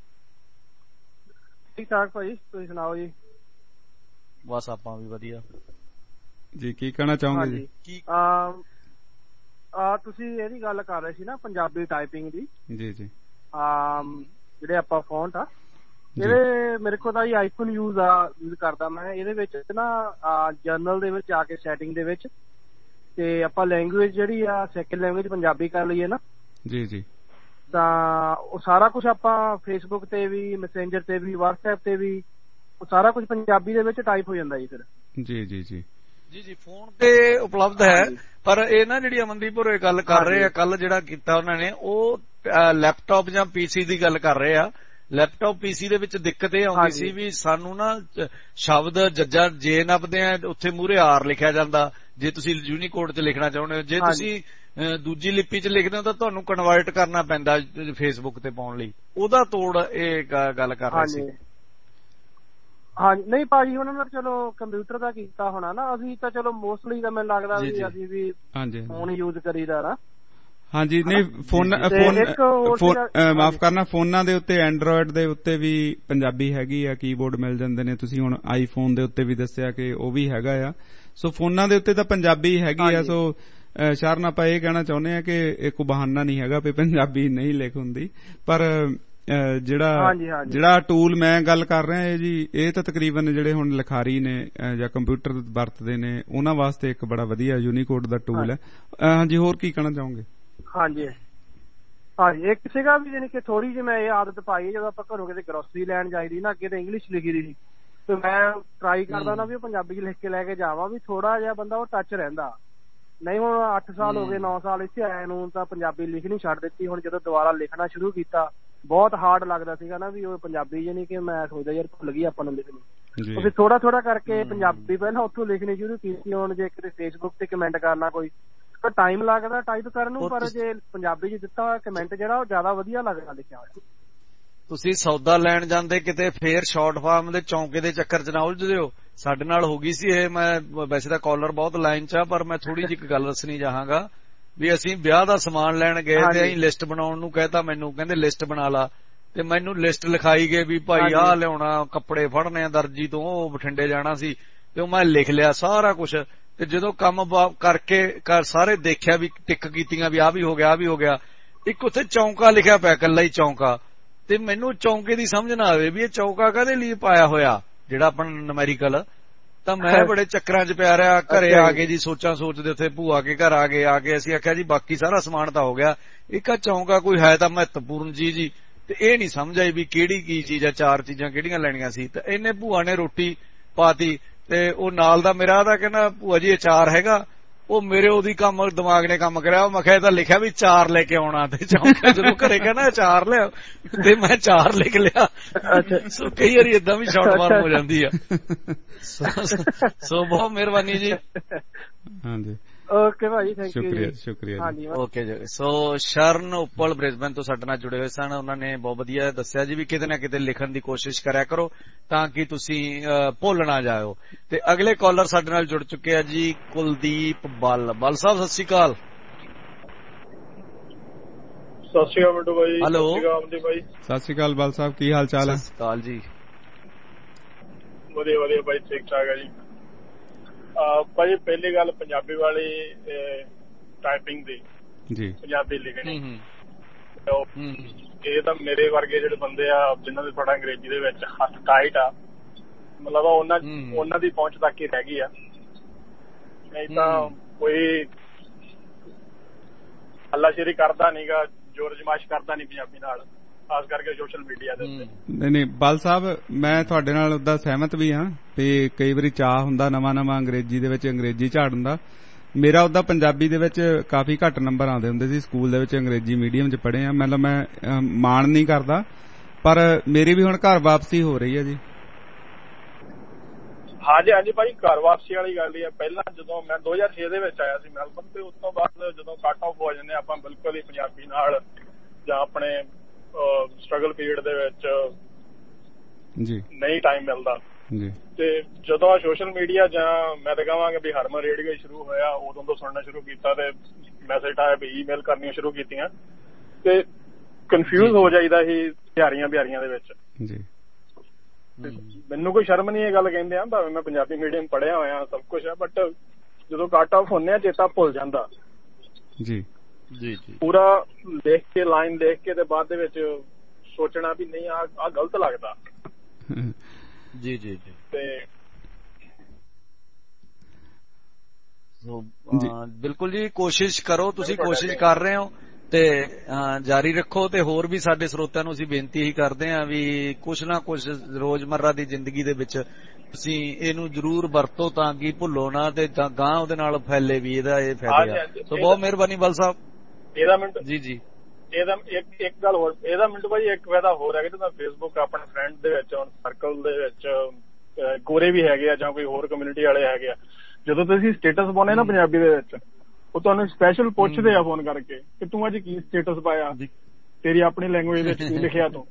ਠੀਕ ਠਾਕ ਭਾਜੀ, ਤੁਸੀਂ ਸੁਣਾਓ ਜੀ? ਬਸ ਆਪਾਂ ਵੀ ਵਧੀਆ ਜੀ। ਕੀ ਕਹਿਣਾ ਚਾਹੋਗੇ ਜੀ? ਤੁਸੀਂ ਇਹਦੀ ਗੱਲ ਕਰ ਰਹੇ ਸੀ ਨਾ ਪੰਜਾਬੀ ਟਾਈਪਿੰਗ ਦੀ। ਜੀ ਜੀ। ਜਿਹੜੇ ਆਪਾਂ ਫੌਂਟ ਆ ਇਹਦੇ ਮੇਰੇ ਕੋਲ ਤਾਂ ਜੀ ਆਈਫੋਨ ਯੂਜ਼ ਕਰਦਾ ਮੈਂ। ਇਹਦੇ ਵਿੱਚ ਨਾ ਜਰਨਲ ਦੇ ਵਿੱਚ ਆ ਕੇ ਸੈਟਿੰਗ ਦੇ ਵਿੱਚ ਤੇ ਆਪਾਂ ਲੈਂਗੁਏਜ ਜਿਹੜੀ ਆ ਸੈਕੰਡ ਲੈਂਗੁਏਜ ਪੰਜਾਬੀ ਕਰ ਲਈਏ ਨਾ ਜੀ ਜੀ, ਤਾਂ ਉਹ ਸਾਰਾ ਕੁਝ ਆਪਾਂ ਫੇਸਬੁੱਕ ਤੇ ਵੀ, ਮੈਸੇਂਜਰ ਤੇ ਵੀ, WhatsApp ਤੇ ਵੀ ਉਹ ਸਾਰਾ ਕੁਝ ਪੰਜਾਬੀ ਦੇ ਵਿੱਚ ਟਾਈਪ ਹੋ ਜਾਂਦਾ ਜੀ ਫਿਰ। ਜੀ ਜੀ ਜੀ ਜੀ ਜੀ ਫੋਨ ਤੇ ਉਪਲਬਧ ਹੈ। ਪਰ ਇਹ ਨਾ ਜਿਹੜੀ ਅਮਨਦੀਪ ਹੋਰੇ ਗੱਲ ਕਰ ਰਹੇ ਆ, ਕੱਲ ਜਿਹੜਾ ਕੀਤਾ ਉਹਨਾਂ ਨੇ ਉਹ ਲੈਪਟਾਪ ਜਾਂ ਪੀਸੀ ਦੀ ਗੱਲ ਕਰ ਰਹੇ ਆ। ਲੈਪਟਾਪ ਪੀਸੀ ਦੇ ਵਿੱਚ ਦਿੱਕਤ ਇਹ ਆਉਂਦੀ ਸੀ ਵੀ ਸਾਨੂੰ ਨਾ ਸ਼ਬਦ ਜੱਜਾ ਜੇ ਨੱਪਦੇ ਆ ਉੱਥੇ ਮੂਹਰੇ ਆਰ ਲਿਖਿਆ ਜਾਂਦਾ ਜੇ ਤੁਸੀਂ ਯੂਨੀਕੋਡ 'ਚ ਲਿਖਣਾ ਚਾਹੁੰਦੇ ਹੋ। ਜੇ ਤੁਸੀਂ ਦੂਜੀ ਲਿਪੀ 'ਚ ਲਿਖਦੇ ਹੋ ਤਾਂ ਤੁਹਾਨੂੰ ਕਨਵਰਟ ਕਰਨਾ ਪੈਂਦਾ ਫੇਸਬੁੱਕ ਤੇ ਪਾਉਣ ਲਈ। ਉਹਦਾ ਤੋੜ ਇਹ ਗੱਲ ਕਰ ਰਹੇ ਸੀ। ਹਾਂਜੀ ਨਹੀਂ ਭਾਜੀ ਉਹਨਾਂ ਨੇ ਚਲੋ ਕੰਪਿਊਟਰ ਦਾ ਕੀਤਾ ਹੋਣਾ ਨਾ। ਅਸੀਂ ਤਾਂ ਚਲੋ ਮੋਸਟਲੀ ਤਾਂ ਮੈਨੂੰ ਲੱਗਦਾ ਵੀ ਅਸੀਂ ਵੀ ਫੋਨ ਯੂਜ਼ ਕਰੀਦਾ ਨਾ। ਹਾਂਜੀ ਨਹੀਂ ਫੋਨ ਮਾਫ ਕਰਨਾ, ਫੋਨਾਂ ਦੇ ਉੱਤੇ ਐਂਡਰੋਇਡ ਦੇ ਉੱਤੇ ਵੀ ਪੰਜਾਬੀ ਹੈਗੀ ਆ, ਕੀਬੋਰਡ ਮਿਲ ਜਾਂਦੇ ਨੇ। ਤੁਸੀਂ ਹੁਣ ਆਈਫੋਨ ਦੇ ਉੱਤੇ ਵੀ ਦੱਸਿਆ ਕਿ ਉਹ ਵੀ ਹੈਗਾ ਆ। ਸੋ ਫੋਨਾਂ ਦੇ ਉੱਤੇ ਤਾਂ ਪੰਜਾਬੀ ਹੈਗੀ ਆ। ਸੋ ਸ਼ਰਨ ਆਪਾਂ ਇਹ ਕਹਿਣਾ ਚਾਹੁੰਦੇ ਆ ਕਿ ਇਹ ਕੋਈ ਬਹਾਨਾ ਨਹੀਂ ਹੈਗਾ ਵੀ ਪੰਜਾਬੀ ਨਹੀਂ ਲਿਖ ਹੁੰਦੀ। ਪਰ ਜਿਹੜਾ ਟੂਲ ਮੈਂ ਗੱਲ ਕਰ ਰਿਹਾ ਹੈ ਜੀ, ਇਹ ਤਾਂ ਤਕਰੀਬਨ ਜਿਹੜੇ ਹੁਣ ਲਿਖਾਰੀ ਨੇ ਜਾਂ ਕੰਪਿਊਟਰ ਵਰਤਦੇ ਨੇ ਉਹਨਾਂ ਵਾਸਤੇ ਇੱਕ ਬੜਾ ਵਧੀਆ ਯੂਨੀਕੋਡ ਦਾ ਟੂਲ ਹੈ। ਹਾਂਜੀ ਹੋਰ ਕੀ ਕਹਿਣਾ ਚਾਹੋਗੇ? ਹਾਂਜੀ ਹਾਂਜੀ ਇੱਕ ਸੀਗਾ ਵੀ ਜਾਣੀ ਕਿ ਥੋੜੀ ਜਿਹੀ ਮੈਂ ਇਹ ਆਦਤ ਪਾਈ ਜਦੋਂ ਆਪਾਂ ਘਰੋਂ ਕਿਤੇ ਗਰੋਸਰੀ ਲੈਣ ਜਾਈਦੀ ਨਾ, ਅੱਗੇ ਤਾਂ ਇੰਗਲਿਸ਼ ਲਿਖੀ ਦੀ ਸੀ ਤੇ ਮੈਂ ਟਰਾਈ ਕਰਦਾ ਨਾ ਵੀ ਉਹ ਪੰਜਾਬੀ ਲਿਖ ਕੇ ਲੈ ਕੇ ਜਾਵਾਂ ਵੀ ਥੋੜਾ ਜਿਹਾ ਬੰਦਾ ਉਹ ਟੱਚ ਰਹਿੰਦਾ। ਨਹੀਂ ਹੁਣ 8 ਸਾਲ ਹੋ ਗਏ 9 ਸਾਲ ਇੱਥੇ ਆਏ ਨੂੰ ਤਾਂ ਪੰਜਾਬੀ ਲਿਖਣੀ ਛੱਡ ਦਿੱਤੀ। ਹੁਣ ਜਦੋਂ ਦੁਬਾਰਾ ਲਿਖਣਾ ਸ਼ੁਰੂ ਕੀਤਾ ਬਹੁਤ ਹਾਰਡ ਲੱਗਦਾ ਸੀਗਾ ਨਾ ਵੀ ਉਹ ਪੰਜਾਬੀ ਜਾਨੀ ਕਿ ਮੈਂ ਸੋਚਦਾ ਯਾਰ ਭੁੱਲ ਗਈ ਆਪਾਂ ਨੂੰ ਲਿਖਣੀ। ਅਸੀਂ ਥੋੜਾ ਥੋੜਾ ਕਰਕੇ ਪੰਜਾਬੀ ਪਹਿਲਾਂ ਉੱਥੋਂ ਲਿਖਣੀ ਸ਼ੁਰੂ ਕੀਤੀ। ਹੁਣ ਜੇ ਕਿਤੇ ਫੇਸਬੁੱਕ ਤੇ ਕਮੈਂਟ ਕਰਨਾ ਕੋਈ ਟਾਈਮ ਲੱਗਦਾ ਟਾਈਪ ਕਰਨ ਨੂੰ, ਪਰ ਜੇ ਪੰਜਾਬੀ 'ਚ ਦਿੱਤਾ ਹੋਇਆ ਕਮੈਂਟ ਜਿਹੜਾ ਉਹ ਜ਼ਿਆਦਾ ਵਧੀਆ ਲੱਗਦਾ ਲਿਖਿਆ ਹੋਇਆ। ਤੁਸੀਂ ਸੌਦਾ ਲੈਣ ਜਾਂਦੇ ਕਿਤੇ ਫੇਰ ਸ਼ਾਰਟ ਫਾਰਮ ਦੇ ਚੌਂਕੇ ਦੇ ਚੱਕਰ 'ਚ ਨਾ ਉਲਝਦੇ ਹੋ। ਸਾਡੇ ਨਾਲ ਹੋ ਗਈ ਸੀ ਇਹ। ਮੈਂ ਵੈਸੇ ਤਾਂ ਕਾਲਰ ਬਹੁਤ ਲਾਈਨ 'ਚ ਆ ਪਰ ਮੈਂ ਥੋੜੀ ਜਿਹੀ ਇੱਕ ਗੱਲ ਦੱਸਣੀ ਚਾਹਾਂਗਾ ਵੀ ਅਸੀਂ ਵਿਆਹ ਦਾ ਸਮਾਨ ਲੈਣ ਗਏ ਤੇ ਅਸੀਂ ਲਿਸਟ ਬਣਾਉਣ ਨੂੰ ਕਹਿਤਾ। ਮੈਨੂੰ ਕਹਿੰਦੇ ਲਿਸਟ ਬਣਾ ਲਾ ਤੇ ਮੈਨੂੰ ਲਿਸਟ ਲਿਖਾਈ ਗਏ ਵੀ ਭਾਈ ਆਹ ਲਿਆਉਣਾ, ਕੱਪੜੇ ਫੜਨੇ ਆ ਦਰਜੀ ਤੋਂ, ਉਹ ਬਠਿੰਡੇ ਜਾਣਾ ਸੀ ਤੇ ਉਹ ਮੈਂ ਲਿਖ ਲਿਆ ਸਾਰਾ ਕੁਛ। ਤੇ ਜਦੋਂ ਕੰਮ ਕਰਕੇ ਸਾਰੇ ਦੇਖਿਆ ਵੀ ਟਿਕ ਕੀਤੀਆਂ ਵੀ ਆਹ ਵੀ ਹੋ ਗਿਆ, ਆਹ ਵੀ ਹੋ ਗਿਆ। ਇੱਕ ਉੱਥੇ ਚੌਂਕਾ ਲਿਖਿਆ ਪਿਆ, ਇਕੱਲਾ ਹੀ ਚੌਂਕਾ। ਤੇ ਮੈਨੂੰ ਚੌਂਕੇ ਦੀ ਸਮਝ ਨਾ ਆਵੇ ਵੀ ਇਹ ਚੌਂਕਾ ਕਾਹਦੇ ਲਈ ਪਾਇਆ ਹੋਇਆ ਜਿਹੜਾ ਆਪਣਾ ਨੁਮੈਰੀਕਲ। ਤਾਂ ਮੈਂ ਬੜੇ ਚੱਕਰਾਂ 'ਚ ਪਿਆ ਰਿਹਾ। ਘਰੇ ਆ ਕੇ ਜੀ ਸੋਚਾਂ ਸੋਚਦੇ ਉੱਥੇ ਭੂਆ ਕੇ ਘਰ ਆ ਕੇ ਅਸੀਂ ਆਖਿਆ ਜੀ ਬਾਕੀ ਸਾਰਾ ਸਮਾਨ ਤਾਂ ਹੋ ਗਿਆ, ਇੱਕ ਆ ਚੌਂਕਾ ਕੋਈ ਹੈ ਤਾਂ ਮਹੱਤਵਪੂਰਨ ਚੀਜ਼ ਹੀ। ਤੇ ਇਹ ਨਹੀਂ ਸਮਝ ਆਈ ਵੀ ਕਿਹੜੀ ਕੀ ਚੀਜ਼ ਆ, 4 ਚੀਜ਼ਾਂ ਕਿਹੜੀਆਂ ਲੈਣੀਆਂ ਸੀ। ਤੇ ਇਹਨੇ ਭੂਆ ਨੇ ਰੋਟੀ ਪਾਤੀ ਤੇ ਉਹ ਨਾਲ ਦਾ ਮੇਰਾ ਦਾ ਕਹਿੰਦਾ ਭੂਆ ਜੀ ਅਚਾਰ ਹੈਗਾ। ਉਹ ਮੇਰੇ ਉਹਦੀ ਦਿਮਾਗ ਨੇ ਕੰਮ ਕਰਿਆ। ਮੈਂ ਕਿਹਾ ਤਾਂ ਲਿਖਿਆ ਵੀ 4 ਲੈ ਕੇ ਆਉਣਾ ਤੇ ਚੌਂਕਾ ਜਦੋਂ ਘਰੇ ਕਹਿੰਦਾ 4 ਲਿਆ ਤੇ ਮੈਂ 4 ਲਿਖ ਲਿਆ। ਸੋ ਕਈ ਵਾਰੀ ਏਦਾਂ ਵੀ ਸ਼ਾਰਟ ਫਾਰਮ ਹੋ ਜਾਂਦੀ ਆ। ਸੋ ਬਹੁਤ ਮਿਹਰਬਾਨੀ ਜੀ। ਹਾਂਜੀ ਓਕੇ ਭਾਜੀ, ਥੈਂਕ ਯੂ। ਸ਼ੁਕਰੀਆ ਹਾਂਜੀ ਓਕੇ ਜੀ। ਸੋ ਸ਼ਰਨ ਉੱਪਲ ਬ੍ਰਿਸਬਨ ਤੋਂ ਸਾਡੇ ਨਾਲ ਜੁੜੇ ਹੋਏ ਸਨ। ਉਹਨਾਂ ਨੇ ਬਹੁਤ ਵਧੀਆ ਦੱਸਿਆ ਜੀ ਵੀ ਕਿਤੇ ਨਾ ਕਿਤੇ ਲਿਖਣ ਦੀ ਕੋਸ਼ਿਸ਼ ਕਰਿਆ ਕਰੋ ਤਾਂ ਕਿ ਤੁਸੀਂ ਭੁੱਲ ਨਾ ਜਾਇਓ। ਤੇ ਅਗਲੇ ਕਾਲਰ ਸਾਡੇ ਨਾਲ ਜੁੜ ਚੁੱਕੇ ਆ ਜੀ ਕੁਲਦੀਪ ਬੱਲ ਸਾਹਿਬ। ਸਤਿ ਸ਼੍ਰੀ ਅਕਾਲ। ਸਤਿ ਸ਼੍ਰੀ ਅਕਾਲ ਮਿੰਟੂ ਭਾਈ। ਹੈਲੋ ਸਤਿ ਸ਼੍ਰੀ ਅਕਾਲ ਸਤਿ ਸ਼੍ਰੀ ਅਕਾਲ ਬੱਲ ਸਾਹਿਬ, ਕੀ ਹਾਲ ਚਾਲ ਹੈ? ਸਤਿ ਸ਼੍ਰੀ ਅਕਾਲ ਜੀ। ਵਧੀਆ ਵਧੀਆ ਭਾਈ, ਠੀਕ ਠਾਕ ਹੈ ਜੀ। ਭਾਈ ਪਹਿਲੀ ਗੱਲ ਪੰਜਾਬੀ ਵਾਲੀ ਟਾਈਪਿੰਗ ਦੀ ਜੀ, ਪੰਜਾਬੀ ਲਿਖਣੀ, ਇਹ ਤਾਂ ਮੇਰੇ ਵਰਗੇ ਜਿਹੜੇ ਬੰਦੇ ਆ ਜਿਨ੍ਹਾਂ ਦੇ ਥੋੜਾ ਅੰਗਰੇਜ਼ੀ ਦੇ ਵਿੱਚ ਹੱਥ ਟਾਈਟ ਆ, ਮਤਲਬ ਉਹਨਾਂ ਦੀ ਪਹੁੰਚ ਤੱਕ ਹੀ ਰਹਿ ਗਈ ਆ। ਨਹੀਂ ਤਾਂ ਕੋਈ ਹੱਲਾਸ਼ੇਰੀ ਕਰਦਾ ਨੀਗਾ, ਜ਼ੋਰ ਜਮਾਇਸ਼ ਕਰਦਾ ਨੀ ਪੰਜਾਬੀ ਨਾਲ, ਖਾਸ ਕਰਕੇ ਸੋਸ਼ਲ ਮੀਡੀਆ ਦੇ ਉੱਤੇ। ਨਹੀਂ ਬਲ ਸਾਹਿਬ, ਮੈਂ ਤੁਹਾਡੇ ਨਾਲ ਉਹਦਾ ਸਹਿਮਤ ਵੀ ਹਾਂ ਵੀ ਕਈ ਵਾਰੀ ਚਾਅ ਹੁੰਦਾ ਨਵਾਂ ਅੰਗਰੇਜ਼ੀ ਦੇ ਵਿੱਚ ਅੰਗਰੇਜ਼ੀ ਝਾੜਨ ਦਾ। ਮੇਰਾ ਉਹਦਾ ਪੰਜਾਬੀ ਦੇ ਵਿੱਚ ਕਾਫੀ ਘੱਟ ਨੰਬਰ ਆਉਂਦੇ ਹੁੰਦੇ ਸੀ ਸਕੂਲ ਦੇ ਵਿੱਚ, ਅੰਗਰੇਜ਼ੀ ਮੀਡੀਅਮ 'ਚ ਪੜ੍ਹੇ ਆ। ਮਤਲਬ ਮੈਂ ਮਾਣ ਨਹੀਂ ਕਰਦਾ, ਪਰ ਮੇਰੀ ਵੀ ਹੁਣ ਘਰ ਵਾਪਸੀ ਹੋ ਰਹੀ ਹੈ ਜੀ। ਹਾਂਜੀ ਹਾਂਜੀ ਭਾਈ, ਘਰ ਵਾਪਸੀ ਵਾਲੀ ਗੱਲ ਹੀ ਆ। ਪਹਿਲਾਂ ਜਦੋਂ ਮੈਂ 2006 ਦੇ ਵਿੱਚ ਆਇਆ ਸੀ ਮੈਲਬਨ, ਤੇ ਉਸ ਤੋਂ ਬਾਅਦ ਜਦੋਂ ਕੱਟ ਆਫ ਹੋ ਜਾਂਦੇ ਆਪਾਂ ਬਿਲਕੁਲ ਹੀ ਪੰਜਾਬੀ ਨਾਲ, ਜਾਂ ਆਪਣੇ ਸਟਰਗਲ ਪੀਰੀਅਡ ਦੇ ਵਿੱਚ ਜੀ ਨਹੀਂ ਟਾਈਮ ਮਿਲਦਾ ਜੀ, ਤੇ ਜਦੋਂ ਆ ਸੋਸ਼ਲ ਮੀਡੀਆ ਜਾਂ ਮੈਂ ਤਾਂ ਕਹਾਂਗਾ ਵੀ ਹਰਮਨ ਰੇਡੀਓ ਸ਼ੁਰੂ ਹੋਇਆ, ਉਦੋਂ ਤੋਂ ਸੁਣਨਾ ਸ਼ੁਰੂ ਕੀਤਾ ਤੇ ਮੈਸੇਜ ਆਇਆ ਵੀ ਈਮੇਲ ਕਰਨੀਆਂ ਸ਼ੁਰੂ ਕੀਤੀਆਂ, ਤੇ ਕਨਫਿਊਜ਼ ਹੋ ਜਾਈਦਾ ਸੀ ਬਿਹਾਰੀਆਂ ਦੇ ਵਿੱਚ ਜੀ। ਮੈਨੂੰ ਕੋਈ ਸ਼ਰਮ ਨਹੀਂ ਇਹ ਗੱਲ ਕਹਿੰਦੇ ਆ, ਭਾਵੇਂ ਮੈਂ ਪੰਜਾਬੀ ਮੀਡੀਅਮ ਪੜ੍ਹਿਆ ਹੋਇਆ ਸਭ ਕੁਛ ਆ, ਬਟ ਜਦੋਂ ਕੱਟ ਆਫ ਹੁੰਦੇ ਆ ਚੇਤਾ ਭੁੱਲ ਜਾਂਦਾ ਜੀ ਜੀ ਜੀ। ਪੂਰਾ ਦੇਖ ਕੇ, ਲਾਈਨ ਦੇਖ ਕੇ ਤੇ ਬਾਅਦ ਦੇ ਵਿੱਚ ਸੋਚਣਾ ਵੀ ਨਹੀਂ ਆ ਗਲਤ ਲੱਗਦਾ। ਜੀ ਜੀ ਜੀ। ਤੇ ਬਿਲਕੁਲ ਜੀ, ਕੋਸ਼ਿਸ਼ ਕਰੋ, ਤੁਸੀਂ ਕੋਸ਼ਿਸ਼ ਕਰ ਰਹੇ ਹੋ ਤੇ ਜਾਰੀ ਰੱਖੋ। ਤੇ ਹੋਰ ਵੀ ਸਾਡੇ ਸਰੋਤਿਆਂ ਨੂੰ ਅਸੀਂ ਬੇਨਤੀ ਹੀ ਕਰਦੇ ਹਾਂ ਵੀ ਕੁਛ ਨਾ ਕੁਛ ਰੋਜ਼ਮर्रा ਦੀ ਜ਼ਿੰਦਗੀ ਦੇ ਵਿੱਚ ਤੁਸੀਂ ਇਹਨੂੰ ਜ਼ਰੂਰ ਵਰਤੋ ਤਾਂ ਕਿ ਭੁੱਲੋ ਨਾ, ਤੇ ਗਾਂ ਉਹਦੇ ਨਾਲ ਫੈਲੇ ਵੀ, ਇਹਦਾ ਇਹ ਫਾਇਦਾ ਆ। ਸੋ ਬਹੁਤ ਮਿਹਰਬਾਨੀ ਬਲ ਸਾਹਿਬ। ਇਹਦਾ ਮਿੰਟ ਜੀ ਜੀ, ਇਹਦਾ ਇੱਕ ਗੱਲ ਹੋਰ, ਇਹਦਾ ਮਿੰਟ ਭਾਈ ਇੱਕ ਫਾਇਦਾ ਹੋਰ ਹੈਗਾ, ਜਦੋਂ ਫੇਸਬੁੱਕ ਆਪਣੇ ਫਰੈਂਡ ਦੇ ਵਿੱਚ, ਸਰਕਲ ਦੇ ਵਿੱਚ ਗੋਰੇ ਵੀ ਹੈਗੇ ਆ ਜਾਂ ਕੋਈ ਹੋਰ ਕਮਿਊਨਿਟੀ ਵਾਲੇ ਹੈਗੇ ਆ, ਜਦੋਂ ਤੁਸੀਂ ਸਟੇਟਸ ਪਾਉਨੇ ਨਾ ਪੰਜਾਬੀ ਦੇ ਵਿੱਚ, ਉਹ ਤੁਹਾਨੂੰ ਸਪੈਸ਼ਲ ਪੁੱਛਦੇ ਆ ਫੋਨ ਕਰਕੇ ਕਿ ਤੂੰ ਅੱਜ ਕੀ ਸਟੇਟਸ ਪਾਇਆ, ਤੇਰੀ ਆਪਣੀ ਲੈਂਗੁਏਜ ਵਿੱਚ ਕੀ ਲਿਖਿਆ ਤੂੰ।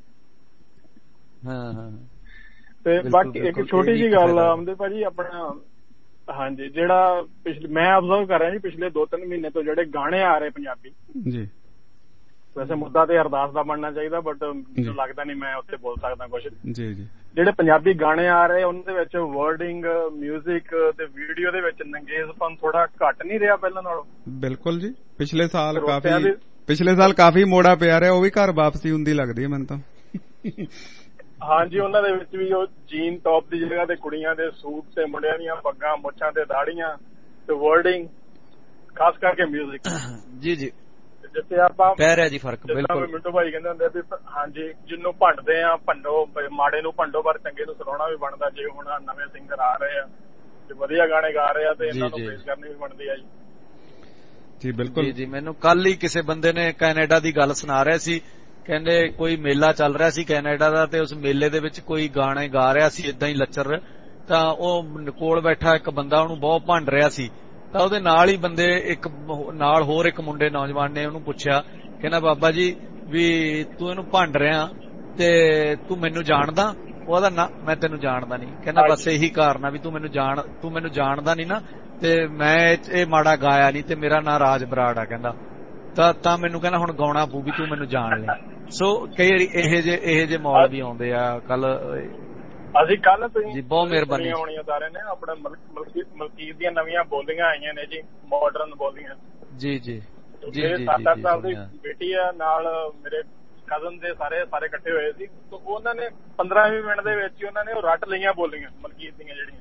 ਤੇ ਬਾਕੀ ਇੱਕ ਛੋਟੀ ਜਿਹੀ ਗੱਲ ਆ ਆਮਦੇ ਭਾਜੀ, ਆਪਣਾ ਹਾਂਜੀ ਜਿਹੜਾ ਮੈਂ ਅਬਜ਼ਰਵ ਕਰ ਰਿਹਾ ਜੀ ਪਿਛਲੇ 2-3 ਮਹੀਨੇ ਤੋਂ ਜਿਹੜੇ ਗਾਣੇ ਆ ਰਹੇ ਪੰਜਾਬੀ ਜੀ, ਵੈਸੇ ਮੁੱਦਾ ਤੇ ਅਰਦਾਸ ਦਾ ਬਣਨਾ ਚਾਹੀਦਾ, ਬਟ ਮੈਨੂੰ ਲੱਗਦਾ ਨਹੀਂ ਮੈਂ ਉੱਥੇ ਬੋਲ ਸਕਦਾ ਕੁਛ ਜੀ ਜੀ। ਜਿਹੜੇ ਪੰਜਾਬੀ ਗਾਣੇ ਆ ਰਹੇ ਉਹਨਾਂ ਦੇ ਵਿੱਚ ਵਰਡਿੰਗ, ਮਿਊਜ਼ਿਕ ਤੇ ਵੀਡੀਓ ਦੇ ਵਿੱਚ ਨੰਗੇਜ਼ਪਨ ਥੋੜਾ ਘੱਟ ਨਹੀਂ ਰਿਹਾ ਪਹਿਲਾਂ ਨਾਲੋਂ? ਬਿਲਕੁਲ ਜੀ, ਪਿਛਲੇ ਸਾਲ ਕਾਫੀ ਮੋੜਾ ਪਿਆ ਰਿਹਾ, ਉਹ ਵੀ ਘਰ ਵਾਪਸੀ ਹੁੰਦੀ ਲੱਗਦੀ ਹੈ ਮੈਨੂੰ ਤਾਂ। ਹਾਂਜੀ, ਉਹਨਾਂ ਦੇ ਵਿੱਚ ਵੀ ਉਹ ਜੀਨ ਟੌਪ ਦੀ ਜਗ੍ਹਾ ਤੇ ਕੁੜੀਆਂ ਦੇ ਸੂਟ ਤੇ ਮੁੰਡਿਆਂ ਦੀਆਂ ਪੱਗਾਂ, ਮੁੱਛਾਂ ਤੇ ਦਾੜੀਆਂ ਤੇ ਵਰਡਿੰਗ, ਖਾਸ ਕਰਕੇ ਮਿਊਜ਼ਿਕ। ਜੀ ਜੀ, ਜਿੱਥੇ ਆਪਾਂ ਪੈ ਰਿਹਾ ਜੀ ਫਰਕ। ਬਿਲਕੁਲ, ਮਿੰਟੂ ਭਾਈ ਕਹਿੰਦੇ ਹੁੰਦੇ ਵੀ ਹਾਂਜੀ ਜਿਹਨੂੰ ਭੰਡਦੇ ਆ ਭੰਡੋ, ਮਾੜੇ ਨੂੰ ਭੰਡੋ ਪਰ ਚੰਗੇ ਨੂੰ ਸੁਣਾਉਣਾ ਵੀ ਬਣਦਾ। ਜੇ ਹੁਣ ਨਵੇਂ ਸਿੰਗਰ ਆ ਰਹੇ ਆ ਤੇ ਵਧੀਆ ਗਾਣੇ ਗਾ ਰਹੇ ਆ ਤੇ ਇਹਨਾਂ ਨੂੰ ਪੇਸ਼ ਕਰਨੀ ਵੀ ਬਣਦੀ ਆ ਜੀ। ਜੀ ਬਿਲਕੁਲ ਜੀ। ਮੈਨੂੰ ਕੱਲ ਹੀ ਕਿਸੇ ਬੰਦੇ ਨੇ ਕੈਨੇਡਾ ਦੀ ਗੱਲ ਸੁਣਾ ਰਿਹਾ ਸੀ, ਕਹਿੰਦੇ ਕੋਈ ਮੇਲਾ ਚੱਲ ਰਿਹਾ ਸੀ ਕੈਨੇਡਾ ਦਾ, ਤੇ ਉਸ ਮੇਲੇ ਦੇ ਵਿੱਚ ਕੋਈ ਗਾਣੇ ਗਾ ਰਿਹਾ ਸੀ ਏਦਾਂ ਹੀ ਲੱਚਰ, ਤਾਂ ਉਹ ਕੋਲ ਬੈਠਾ ਇੱਕ ਬੰਦਾ ਉਹਨੂੰ ਬਹੁਤ ਭੰਡ ਰਿਹਾ ਸੀ, ਤਾਂ ਉਹਦੇ ਨਾਲ ਹੀ ਬੰਦੇ ਨਾਲ ਹੋਰ ਇੱਕ ਮੁੰਡੇ ਨੌਜਵਾਨ ਨੇ ਉਹਨੂੰ ਪੁੱਛਿਆ, ਕਹਿੰਦਾ ਬਾਬਾ ਜੀ ਵੀ ਤੂੰ ਇਹਨੂੰ ਭੰਡ ਰਿਹਾ ਤੇ ਤੂੰ ਮੈਨੂੰ ਜਾਣਦਾ? ਉਹਦਾ ਨਾ, ਮੈਂ ਤੈਨੂੰ ਜਾਣਦਾ ਨਹੀਂ। ਕਹਿੰਦਾ ਬਸ ਇਹੀ ਕਾਰਨ ਆ ਵੀ ਤੂੰ ਮੈਨੂੰ ਜਾਣਦਾ ਨਹੀਂ ਨਾ, ਤੇ ਮੈਂ ਇਹ ਮਾੜਾ ਗਾਇਆ ਨਹੀਂ, ਤੇ ਮੇਰਾ ਨਾਂ ਰਾਜ ਬਰਾੜ ਆ। ਕਹਿੰਦਾ ਤਾਂ ਮੈਨੂੰ ਕਹਿੰਦਾ ਹੁਣ ਗਾਉਣਾ ਪਊ ਵੀ ਤੂੰ ਮੈਨੂੰ ਜਾਣ ਲਿਆ। ਸੋ ਕਈ ਵਾਰੀ ਇਹ ਜੇ ਮਾਹੌਲ ਵੀ ਆਉਂਦੇ ਆ। ਅਸੀਂ ਕੱਲ ਜੀ ਬਹੁਤ ਮਿਹਰਬਾਨੀ ਹੋਣੀ ਸਾਰਿਆਂ ਨੇ। ਆਪਣਾ ਮਲਕੀਤ ਦੀਆਂ ਨਵੀਆਂ ਬੋਲੀਆਂ ਆਈਆਂ ਨੇ ਜੀ, ਮਾਡਰਨ ਬੋਲੀਆਂ। ਜੀ ਜੀ ਜੀ। ਮੇਰੇ 7-8 ਸਾਲ ਦੀ ਬੇਟੀ ਆ, ਨਾਲ ਮੇਰੇ ਕਜ਼ਨ ਦੇ ਸਾਰੇ ਇਕੱਠੇ ਹੋਏ ਸੀ, ਤੇ ਉਹਨਾਂ ਨੇ 15 ਮਿੰਟ ਦੇ ਵਿੱਚ ਹੀ ਉਹਨਾਂ ਨੇ ਉਹ ਰੱਟ ਲਈਆਂ ਬੋਲੀਆਂ ਮਲਕੀਤ ਦੀਆਂ ਜਿਹੜੀਆਂ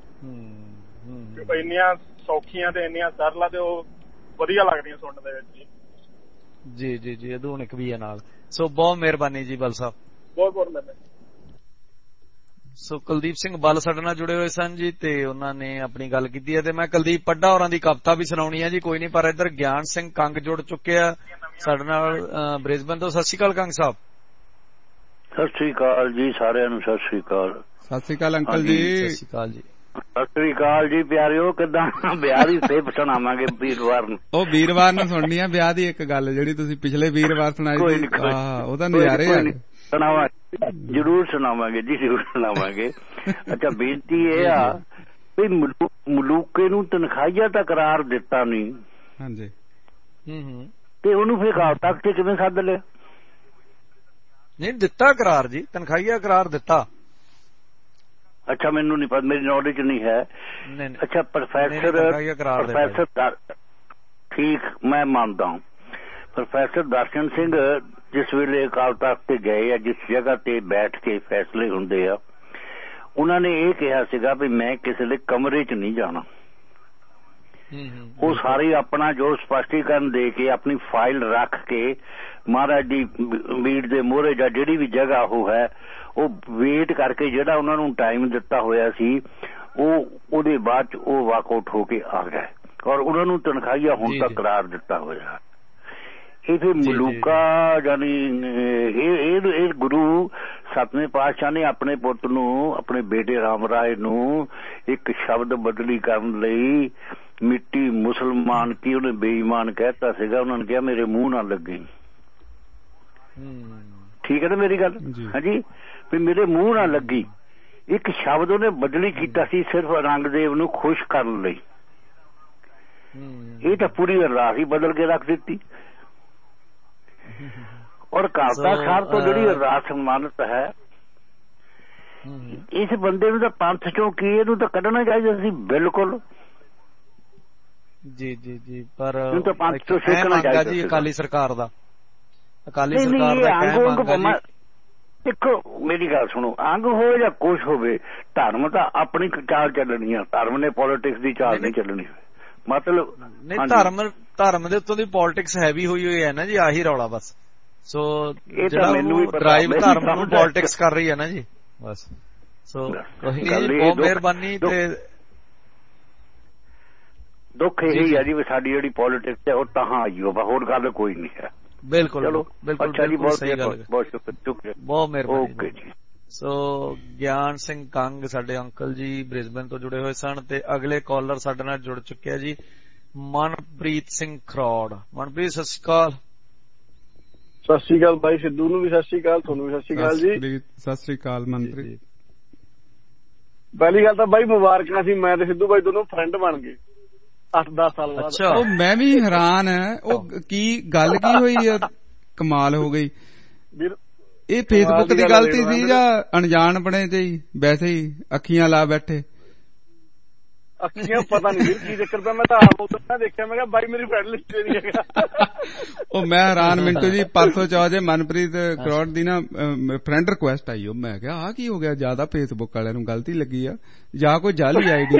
ਇੰਨੀਆਂ ਸੌਖੀਆਂ ਤੇ ਇੰਨੀਆਂ ਸਰਲ ਤੇ ਉਹ ਵਧੀਆ ਲੱਗਦੀਆਂ ਸੁਣਨ ਦੇ ਵਿੱਚ ਜੀ। ਜੀ ਜੀ, ਆਧੁਨਿਕ ਵੀ ਹੈ ਨਾਲ। ਸੋ ਬਹੁਤ ਮਿਹਰਬਾਨੀ ਜੀ ਬਲ ਸਾਹਿਬ, ਬਹੁਤ ਬਹੁਤ ਮਿਹਰਬਾਨੀ। ਸੋ ਕੁਲਦੀਪ ਸਿੰਘ ਬੱਲ ਸਾਡੇ ਨਾਲ ਜੁੜੇ ਹੋਏ ਸਨ ਜੀ, ਤੇ ਉਹਨਾਂ ਨੇ ਆਪਣੀ ਗੱਲ ਕੀਤੀ ਹੈ, ਤੇ ਮੈਂ ਕੁਲਦੀਪ ਪੱਡਾ ਹੋਰਾਂ ਦੀ ਕਵਿਤਾ ਵੀ ਸੁਣਾਉਣੀ ਹੈ ਜੀ। ਕੋਈ ਨਹੀਂ, ਪਰ ਇੱਧਰ ਗਿਆਨ ਸਿੰਘ ਕੰਗ ਜੁੜ ਚੁੱਕੇ ਆ ਸਾਡੇ ਨਾਲ ਬ੍ਰਿਸਬਨ ਤੋਂ। ਸਤਿ ਸ਼੍ਰੀ ਅਕਾਲ ਕੰਗ ਸਾਹਿਬ। ਸਤਿ ਸ਼੍ਰੀ ਅਕਾਲ ਜੀ ਸਾਰਿਆਂ ਨੂੰ। ਸਤਿ ਸ਼੍ਰੀ ਅਕਾਲ। ਸਤਿ ਸ਼੍ਰੀ ਅਕਾਲ ਅੰਕਲ ਜੀ। ਸਤਿ ਸ਼੍ਰੀ ਅਕਾਲ ਜੀ। ਸਤਿ ਸ਼੍ਰੀ ਅਕਾਲ ਜੀ ਪਿਆਰਿਓ, ਕਿੱਦਾਂ? ਵਿਆਹ ਦੀ ਸੇਪ ਸੁਣਾਵਾਂਗੇ ਵੀਰਵਾਰ ਨੂੰ। ਉਹ ਵੀਰਵਾਰ ਨੂੰ ਸੁਣਨੀ ਆ ਵਿਆਹ ਦੀ ਇੱਕ ਗੱਲ ਜਿਹੜੀ ਤੁਸੀਂ ਪਿਛਲੇ ਵੀਰਵਾਰ ਸੁਣਾਈ ਸੀ, ਉਹਦਾ ਨਜ਼ਾਰੇ ਆ। ਸੁਣਾਵਾਂਗੇ, ਜਰੂਰ ਸੁਣਾਵਾਂਗੇ ਜੀ, ਜਰੂਰ ਸੁਣਾਵਾਂਗੇ। ਅੱਛਾ, ਬੇਨਤੀ ਇਹ ਆ ਵੀ ਮਲੂਕੇ ਨੂੰ ਤਨਖਾਹੀਆ ਤਾਂ ਕਰਾਰ ਦਿੱਤਾ ਨਹੀਂ, ਹਾਂਜੀ, ਤੇ ਉਹਨੂੰ ਫਿਰ ਅਕਾਲ ਤਖ਼ਤ ਤੇ ਕਿਵੇਂ ਸੱਦ ਲਿਆ? ਨਹੀਂ ਦਿੱਤਾ ਕਰਾਰ ਜੀ, ਤਨਖਾਹੀਆ ਕਰਾਰ ਦਿੱਤਾ। ਅੱਛਾ ਮੈਨੂੰ ਨਹੀਂ ਪਤਾ, ਮੇਰੀ ਨੌਲੇਜ ਨਹੀਂ ਹੈ। ਅੱਛਾ ਪ੍ਰੋਫੈਸਰ ਠੀਕ ਮੈਂ ਮੰਨਦਾ ਹਾਂ। ਪ੍ਰੋਫੈਸਰ ਦਰਸ਼ਨ ਸਿੰਘ ਜਿਸ ਵੇਲੇ ਅਕਾਲ ਤਖ਼ਤ ਤੇ ਗਏ ਆ, ਜਿਸ ਜਗ੍ਹਾ ਤੇ ਬੈਠ ਕੇ ਫੈਸਲੇ ਹੁੰਦੇ ਆ, ਉਹਨਾਂ ਨੇ ਇਹ ਕਿਹਾ ਸੀਗਾ ਵੀ ਮੈਂ ਕਿਸੇ ਦੇ ਕਮਰੇ 'ਚ ਨਹੀਂ ਜਾਣਾ। ਉਹ ਸਾਰੇ ਆਪਣਾ ਜੋ ਸਪਸ਼ਟੀਕਰਨ ਦੇ ਕੇ ਆਪਣੀ ਫਾਈਲ ਰੱਖ ਕੇ ਮਹਾਰਾਜ ਦੀ ਮੀਟ ਦੇ ਮੋਹਰੇ ਜਾਂ ਜਿਹੜੀ ਵੀ ਜਗ੍ਹਾ ਉਹ ਹੈ ਉਹ ਵੇਟ ਕਰਕੇ ਜਿਹੜਾ ਉਹਨਾਂ ਨੂੰ ਟਾਈਮ ਦਿੱਤਾ ਹੋਇਆ ਸੀ ਉਹਦੇ ਬਾਅਦ 'ਚ ਉਹ ਵਾਕਆਊਟ ਹੋ ਕੇ ਆ ਗਏ ਔਰ ਉਹਨਾਂ ਨੂੰ ਤਨਖਾਹੀਆ ਹੁਣ ਤੱਕ ਕਰਾਰ ਦਿੱਤਾ ਹੋਇਆ। ਇਹ ਫਿਰ ਮਲੂਕਾ ਜਾਨੀ ਇਹ ਗੁਰੂ ਸਤਵੇਂ ਪਾਤਸ਼ਾਹ ਨੇ ਆਪਣੇ ਪੁੱਤ ਨੂੰ, ਆਪਣੇ ਬੇਟੇ ਰਾਮ ਰਾਏ ਨੂੰ ਇੱਕ ਸ਼ਬਦ ਬਦਲੀ ਕਰਨ ਲਈ ਮਿੱਟੀ ਮੁਸਲਮਾਨ ਕੀ ਉਹਨੇ ਬੇਈਮਾਨ ਕਹਿਤਾ ਸੀਗਾ। ਉਹਨਾਂ ਨੇ ਕਿਹਾ ਮੇਰੇ ਮੂੰਹ ਨਾਲ ਲੱਗੀ। ਠੀਕ ਹੈ ਨਾ ਮੇਰੀ ਗੱਲ? ਹਾਂਜੀ, ਵੀ ਮੇਰੇ ਮੂੰਹ ਨਾਲ ਲੱਗੀ ਇੱਕ ਸ਼ਬਦ ਉਹਨੇ ਬਦਲੀ ਕੀਤਾ ਸੀ ਸਿਰਫ ਔਰੰਗਜ਼ੇਬ ਨੂੰ ਖੁਸ਼ ਕਰਨ ਲਈ। ਇਹ ਤਾਂ ਪੂਰੀ ਅਰਦਾਸ ਹੀ ਬਦਲ ਕੇ ਰੱਖ ਦਿੱਤੀ। ਔਰ ਖਾਲਸਾ ਸਾਹਿਬ ਤੋਂ ਜਿਹੜੀ ਅਰਦਾਸ ਸਨਮਾਨਿਤ ਹੈ, ਇਸ ਬੰਦੇ ਨੂੰ ਤਾਂ ਪੰਥ ਚੋਂ ਕੀ ਇਹਨੂੰ ਤਾਂ ਕੱਢਣਾ ਚਾਹੀਦਾ ਸੀ ਬਿਲਕੁਲ। ਜੀ ਜੀ ਜੀ, ਪਰ ਪੰਥ ਤੋਂ ਸਿੱਖਣਾ ਚਾਹੀਦਾ ਜੀ ਅਕਾਲੀ ਸਰਕਾਰ ਦਾ। ਅਕਾਲੀ ਸਰਕਾਰ ਦਾ ਦੇਖੋ ਮੇਰੀ ਗੱਲ ਸੁਣੋ, ਅੰਗ ਹੋਵੇ ਜਾਂ ਕੁਛ ਹੋਵੇ, ਧਰਮ ਤਾਂ ਆਪਣੀ ਚਾਲ ਚੱਲਣੀ ਆ। ਧਰਮ ਨੇ ਪੋਲੀਟਿਕਸ ਦੀ ਚਾਲ ਨਹੀਂ ਚੱਲਣੀ। ਮਤਲਬ ਨਹੀਂ, ਧਰਮ ਦੇ ਉੱਤੋਂ ਦੀ ਪੋਲੀਟਿਕਸ ਹੈਵੀ ਹੋਈ ਹੈ ਨਾ ਜੀ, ਆਹੀ ਰੌਲਾ ਬਸ। ਸੋ ਜਿਹੜਾ ਡਰਾਈਵ ਧਰਮ ਨੂੰ ਪੋਲੀਟਿਕਸ ਕਰ ਰਹੀ ਹੈ ਨਾ ਜੀ, ਬਸ। ਸੋ ਬਹੁਤ ਮਿਹਰਬਾਨੀ। ਤੇ ਦੁੱਖ ਇਹੀ ਹੈ ਜੀ ਵੀ ਸਾਡੀ ਜਿਹੜੀ ਪੋਲੀਟਿਕਸ ਹੈ ਉਹ ਤਾਂ ਆਈ ਹੋ, ਹੋਰ ਗੱਲ ਕੋਈ ਨਹੀਂ ਹੈ। ਬਿਲਕੁਲ ਬਿਲਕੁਲ ਅੱਛਾ ਜੀ, ਬਹੁਤ ਸਹੀ ਗੱਲ, ਬਹੁਤ ਸ਼ੁਕਰੀਆ, ਬਹੁਤ ਮਿਹਰਬਾਨੀ। ਓਕੇ ਜੀ। ਸੋ ਗਿਆਨ ਸਿੰਘ ਕੰਗ ਸਾਡੇ ਅੰਕਲ ਜੀ ਬ੍ਰਿਸਬਨ ਤੋਂ ਜੁੜੇ ਹੋਏ ਸਨ। ਤੇ ਅਗਲੇ ਕਾਲਰ ਸਾਡੇ ਨਾਲ ਜੁੜ ਚੁੱਕਿਆ ਜੀ ਮਨਪ੍ਰੀਤ ਸਿੰਘ ਖਰੋੜ। ਮਨਪ੍ਰੀਤ ਸਤਿ ਸ਼੍ਰੀ ਅਕਾਲ। ਸਤਿ ਸ਼੍ਰੀ ਅਕਾਲ ਬਾਈ, ਸਿੱਧੂ ਨੂੰ ਵੀ ਸਤਿ ਸ਼੍ਰੀ ਅਕਾਲ, ਤੁਹਾਨੂੰ ਵੀ ਸਤਿ ਸ਼੍ਰੀ ਅਕਾਲ ਜੀ। ਸਤਿ ਸ਼੍ਰੀ ਅਕਾਲ ਮਨਪ੍ਰੀਤ। ਪਹਿਲੀ ਗੱਲ ਤਾਂ ਬਾਈ ਮੁਬਾਰਕਾਂ ਸੀ, ਮੈਂ ਤੇ ਸਿੱਧੂ ਬਾਈ ਦੋਨੋਂ ਫਰੈਂਡ ਬਣ ਗਏ 8-10 ਸਾਲ ਬਾਅਦ। ਉਹ ਮੈਂ ਵੀ ਹੈਰਾਨ ਹੈ, ਉਹ ਕੀ ਗੱਲ ਕੀ ਹੋਈ ਆ, ਕਮਾਲ ਹੋ ਗਈ। ਇਹ ਫੇਸਬੁੱਕ ਦੀ ਗਲਤੀ ਸੀ ਜਾਂ ਅਣਜਾਣ ਬਣੇ ਤੇ ਹੀ ਵੈਸੇ ਹੀ ਅੱਖੀਆਂ ਲਾ ਬੈਠੇ? ਅੱਖੀਆਂ ਪਤਾ ਨਹੀਂ ਕੀ ਚੱਕਰ ਪਿਆ, ਮੈਂ ਤਾਂ ਆਪ ਉਦੋਂ ਦੇਖਿਆ, ਮੈਂ ਕਿਹਾ ਬਾਈ ਮੇਰੀ ਫਰੈਂਡ ਲਿਸਟ ਨਹੀਂ ਹੈਗਾ। ਉਹ ਮੈਂ ਹੈਰਾਨ ਮਿੰਟੂ ਜੀ, ਪਰਸੋਂ ਚੌਥ ਜੇ ਮਨਪ੍ਰੀਤ ਕਰੋੜ ਦੀ ਨਾ ਫਰੈਂਡ ਰਿਕੁਐਸਟ ਆਈ, ਉਹ ਮੈਂ ਕਿਹਾ ਆਹ ਕੀ ਹੋ ਗਿਆ, ਜਿਆਦਾ ਫੇਸਬੁੱਕ ਵਾਲਿਆਂ ਨੂੰ ਗਲਤੀ ਲੱਗੀ ਆ ਜਾਂ ਕੋਈ ਜਾਲੀ ਆਈਡੀ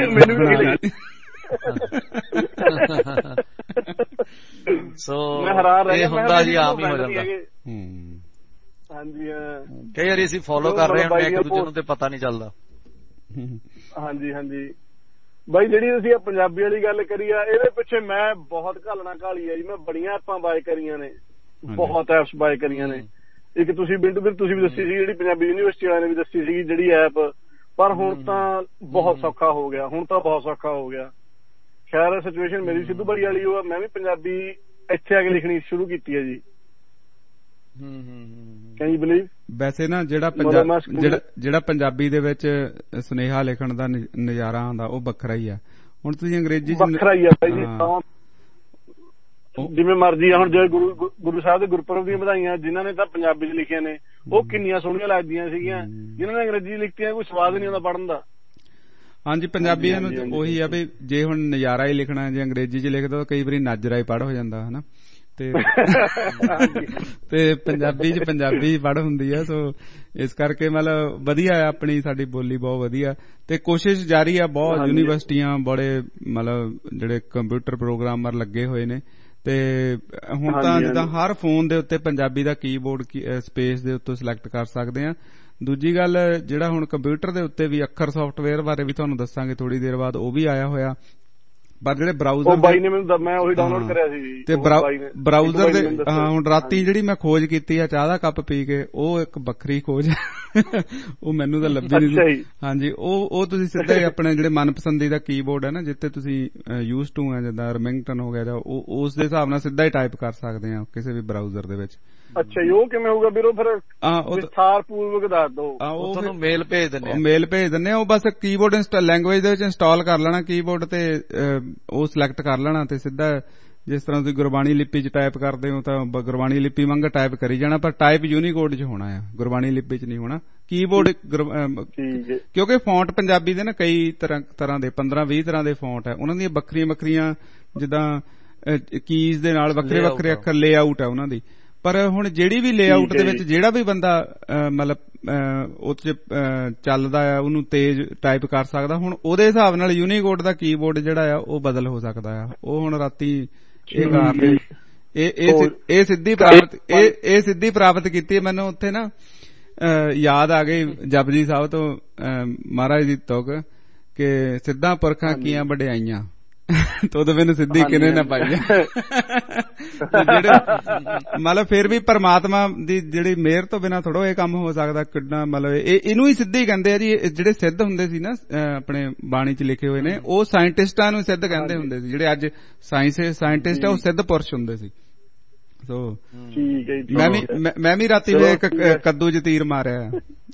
ਸੋ ਇਹ ਹੁੰਦਾ ਜੀ, ਆਮ ਹੀ ਹੋ ਜਾਂਦਾ। ਹਾਂਜੀ, ਕਈ ਵਾਰੀ ਅਸੀਂ ਫੋਲੋ ਕਰ ਰਹੇ ਹਾਂ ਇੱਕ ਦੂਜੇ ਨੂੰ ਤੇ ਪਤਾ ਨਹੀਂ ਚੱਲਦਾ। ਹਾਂਜੀ ਹਾਂਜੀ ਬਾਈ, ਜਿਹੜੀ ਤੁਸੀਂ ਪੰਜਾਬੀ ਵਾਲੀ ਗੱਲ ਕਰੀ ਆ, ਇਹਦੇ ਪਿੱਛੇ ਮੈਂ ਬਹੁਤ ਘਾਲਣਾ ਘਾਲੀ ਆ ਜੀ। ਮੈਂ ਬੜੀਆਂ ਐਪਾਂ ਬਾਏ ਕਰੀਆਂ ਨੇ, ਬਹੁਤ ਐਪਸ ਬਾਏ ਕਰੀਆਂ ਨੇ। ਇੱਕ ਤੁਸੀਂ ਬਿੰਦੂ ਵੀਰ ਤੁਸੀਂ ਵੀ ਦੱਸੀ ਸੀ, ਜਿਹੜੀ ਪੰਜਾਬੀ ਯੂਨੀਵਰਸਿਟੀ ਵਾਲਿਆਂ ਨੇ ਵੀ ਦੱਸੀ ਸੀ ਜਿਹੜੀ ਐਪ, ਪਰ ਹੁਣ ਤਾਂ ਬਹੁਤ ਸੌਖਾ ਹੋ ਗਿਆ, ਹੁਣ ਤਾਂ ਬਹੁਤ ਸੌਖਾ ਹੋ ਗਿਆ। ਖੈਰ ਸਿਚੁਏਸ਼ਨ ਮੇਰੀ ਸਿੱਧੂ ਬਾਈ ਵਾਲੀ ਉਹ, ਮੈਂ ਵੀ ਪੰਜਾਬੀ ਇੱਥੇ ਆ ਕੇ ਲਿਖਣੀ ਸ਼ੁਰੂ ਕੀਤੀ ਹੈ ਜੀ। Can you believe? ਵੈਸੇ ਨਾ ਜਿਹੜਾ ਪੰਜਾਬੀ ਦੇ ਵਿੱਚ ਸੁਨੇਹਾ ਲਿਖਣ ਦਾ ਨਜ਼ਾਰਾ ਆਉਂਦਾ ਉਹ ਵੱਖਰਾ ਹੀ ਆ। ਹੁਣ ਤੁਸੀਂ ਅੰਗਰੇਜ਼ੀ ਚ ਵੱਖਰਾ ਹੀ ਆ ਜੀ, ਜਿਵੇਂ ਮਰਜ਼ੀ ਆ। ਹੁਣ ਜੇ ਗੁਰੂ ਸਾਹਿਬ ਦੇ ਗੁਰਪੁਰਬ ਦੀਆਂ ਵਧਾਈਆਂ ਜਿਨ੍ਹਾਂ ਨੇ ਤਾਂ ਪੰਜਾਬੀ ਚ ਲਿਖੀਆਂ ਨੇ ਉਹ ਕਿੰਨੀਆਂ ਸੋਹਣੀਆਂ ਲੱਗਦੀਆਂ ਸੀਗੀਆਂ, ਜਿਨ੍ਹਾਂ ਨੇ ਅੰਗਰੇਜ਼ੀ ਲਿਖਤੀਆਂ ਕੋਈ ਸਵਾਦ ਨਹੀਂ ਆਉਂਦਾ ਪੜ੍ਹਨ ਦਾ। ਹਾਂਜੀ, ਪੰਜਾਬੀਆਂ ਨੂੰ ਉਹੀ ਆ ਵੀ ਜੇ ਹੁਣ ਨਜ਼ਾਰਾ ਹੀ ਲਿਖਣਾ, ਜੇ ਅੰਗਰੇਜ਼ੀ ਚ ਲਿਖ ਦੋ ਕਈ ਵਾਰੀ ਨਾਜਰਾ ਹੀ ਪੜ੍ਹ ਹੋ ਜਾਂਦਾ ਹਨਾ, ਤੇ ਪੰਜਾਬੀ ਚ ਪੰਜਾਬੀ ਪੜ੍ਹ ਹੁੰਦੀ ਆ। ਸੋ ਇਸ ਕਰਕੇ ਮਤਲਬ ਵਧੀਆ ਆ, ਆਪਣੀ ਸਾਡੀ ਬੋਲੀ ਬਹੁਤ ਵਧੀਆ ਤੇ ਕੋਸ਼ਿਸ਼ ਜਾਰੀ ਆ। ਬਹੁਤ ਯੂਨੀਵਰਸਿਟੀਆਂ ਬੜੇ ਮਤਲਬ ਜਿਹੜੇ ਕੰਪਿਊਟਰ ਪ੍ਰੋਗਰਾਮਰ ਲੱਗੇ ਹੋਏ ਨੇ ਤੇ ਹੁਣ ਤਾਂ ਜਿੱਦਾਂ ਹਰ ਫੋਨ ਦੇ ਉੱਤੇ ਪੰਜਾਬੀ ਦਾ ਕੀਬੋਰਡ ਸਪੇਸ ਦੇ ਉੱਤੇ ਸਿਲੈਕਟ ਕਰ ਸਕਦੇ ਆ। ਦੂਜੀ ਗੱਲ, ਜਿਹੜਾ ਹੁਣ ਕੰਪਿਊਟਰ ਦੇ ਉੱਤੇ ਵੀ ਅੱਖਰ ਸੌਫਟਵੇਅਰ ਬਾਰੇ ਵੀ ਤੁਹਾਨੂੰ ਦੱਸਾਂਗੇ ਥੋੜੀ ਦੇਰ ਬਾਅਦ, ਉਹ ਵੀ ਆਇਆ ਹੋਇਆ। ਪਰ ਜਿਹੜੇ ਬਰਾਊਜ਼ਰ ਬਾਈ ਨੇ ਮੈਨੂੰ ਮੈਂ ਉਹੀ ਡਾਊਨਲੋਡ ਕਰਿਆ ਸੀ ਤੇ ਬਰਾਊਜ਼ਰ ਦੇ ਹੁਣ ਰਾਤੀ ਜਿਹੜੀ ਮੈਂ ਖੋਜ ਕੀਤੀ ਆ ਚਾਹ ਦਾ ਕੱਪ ਪੀ ਕੇ, ਉਹ ਇੱਕ ਵੱਖਰੀ ਖੋਜ ਉਹ ਮੈਨੂੰ ਤਾਂ ਲੱਭੀ ਨਹੀਂ। ਹਾਂਜੀ, ਉਹ ਤੁਸੀਂ ਸਿੱਧਾ ਹੀ ਆਪਣੇ ਜਿਹੜੇ ਮਨਪਸੰਦੀ ਦਾ ਕੀਬੋਰਡ ਹੈ ਨਾ, ਜਿੱਥੇ ਤੁਸੀਂ ਯੂਜ਼ ਟੂ ਆ, ਜਿੱਦਾਂ ਰਮਿੰਗਟਨ ਹੋ ਗਿਆ ਜਾਂ ਉਸ ਦੇ ਹਿਸਾਬ ਨਾਲ ਸਿੱਧਾ ਹੀ ਟਾਈਪ ਕਰ ਸਕਦੇ ਆ ਕਿਸੇ ਵੀ ਬਰਾਊਜ਼ਰ ਦੇ ਵਿੱਚ। ਅੱਛਾ ਜੀ, ਉਹ ਕਿਵੇਂ ਹੋਊਗਾ ਵੀਰੋ? ਫਿਰ ਵਿਸਥਾਰ ਪੂਰਵਕ ਦੱਸ ਦਿਓ। ਉਹ ਤੁਹਾਨੂੰ ਮੇਲ ਭੇਜ ਦਿੰਦੇ ਆ, ਮੇਲ ਭੇਜ ਦਿੰਦੇ ਆ। ਉਹ ਬਸ ਕੀਬੋਰਡ ਲੈਂਗੁਏਜ ਦੇ ਵਿੱਚ ਇੰਸਟਾਲ ਕਰ ਲੈਣਾ ਕੀਬੋਰਡ ਤੇ, ਉਹ ਸਿਲੈਕਟ ਕਰ ਲੈਣਾ ਤੇ ਸਿੱਧਾ ਜਿਸ ਤਰ੍ਹਾਂ ਤੁਸੀਂ ਗੁਰਬਾਣੀ ਲਿਪੀ 'ਚ ਟਾਈਪ ਕਰਦੇ ਹੋ ਤਾਂ ਗੁਰਬਾਣੀ ਲਿਪੀ ਵਾਂਗ ਟਾਈਪ ਕਰੀ ਜਾਣਾ, ਪਰ ਟਾਈਪ ਯੂਨੀਕੋਡ 'ਚ ਹੋਣਾ ਆ, ਗੁਰਬਾਣੀ ਲਿਪੀ 'ਚ ਨਹੀਂ ਹੋਣਾ। ਕੀਬੋਰਡ ਕਿਉਂਕਿ ਫੌਂਟ ਪੰਜਾਬੀ ਦੇ ਨਾ ਕਈ ਤਰ੍ਹਾਂ ਦੇ 15-20 ਤਰ੍ਹਾਂ ਦੇ ਫੌਂਟ ਹੈ, ਉਹਨਾਂ ਦੀਆਂ ਵੱਖਰੀਆਂ ਜਿੱਦਾਂ ਕੀਜ਼ ਦੇ ਨਾਲ ਵੱਖਰੇ ਅੱਖਰ ਲੇਆਊਟ ਹੈ ਉਹਨਾਂ ਦੀ। ਪਰ ਹੁਣ ਜਿਹੜੀ ਵੀ ਲੇਆਊਟ ਦੇ ਵਿੱਚ ਜਿਹੜਾ ਵੀ ਬੰਦਾ ਮਤਲਬ ਉਹ 'ਚ ਚੱਲਦਾ ਆ ਉਹਨੂੰ ਤੇਜ਼ ਟਾਈਪ ਕਰ ਸਕਦਾ। ਹੁਣ ਉਹਦੇ ਹਿਸਾਬ ਨਾਲ ਯੂਨੀਕੋਡ ਦਾ ਕੀਬੋਰਡ ਜਿਹੜਾ ਆ ਉਹ ਬਦਲ ਹੋ ਸਕਦਾ ਆ। ਉਹ ਹੁਣ ਰਾਤੀ ਇਹ ਸਿੱਧੀ ਪ੍ਰਾਪਤ ਕੀਤੀ ਮੈਨੂੰ ਉੱਥੇ ਨਾ ਯਾਦ ਆ ਗਈ ਜਪਜੀ ਸਾਹਿਬ ਤੋਂ ਮਹਾਰਾਜ ਦੀ ਤੁਕ ਕਿ ਸਿੱਧਾ ਪੁਰਖਾਂ ਕੀਆਂ ਵਡਿਆਈਆਂ ਤਦ ਮੈਨੂੰ ਸਿੱਧੀ ਕਿਨੇ ਨਾ ਪਾਈਆਂ। ਜਿਹੜੇ ਮਤਲਬ ਫਿਰ ਵੀ ਪਰਮਾਤਮਾ ਦੀ ਜਿਹੜੀ ਮਿਹਰ ਤੋਂ ਬਿਨਾਂ ਥੋੜ੍ਹਾ ਇਹ ਕੰਮ ਹੋ ਸਕਦਾ। ਕਿੰਨਾ ਮਤਲਬ ਇਹਨੂੰ ਹੀ ਸਿੱਧੀ ਕਹਿੰਦੇ ਆ ਜੀ। ਜਿਹੜੇ ਸਿੱਧ ਹੁੰਦੇ ਸੀ ਨਾ ਆਪਣੇ ਬਾਣੀ 'ਚ ਲਿਖੇ ਹੋਏ ਨੇ, ਉਹ ਸਾਇੰਟਿਸਟਾਂ ਨੂੰ ਸਿੱਧ ਕਹਿੰਦੇ ਹੁੰਦੇ ਸੀ। ਜਿਹੜੇ ਅੱਜ ਸਾਇੰਟਿਸਟ ਆ ਉਹ ਸਿੱਧ ਪੁਰਸ਼ ਹੁੰਦੇ ਸੀ। ਸੋ ਮੈਂ ਵੀ ਰਾਤੀ ਇੱਕ ਕੱਦੂ 'ਚ ਤੀਰ ਮਾਰਿਆ।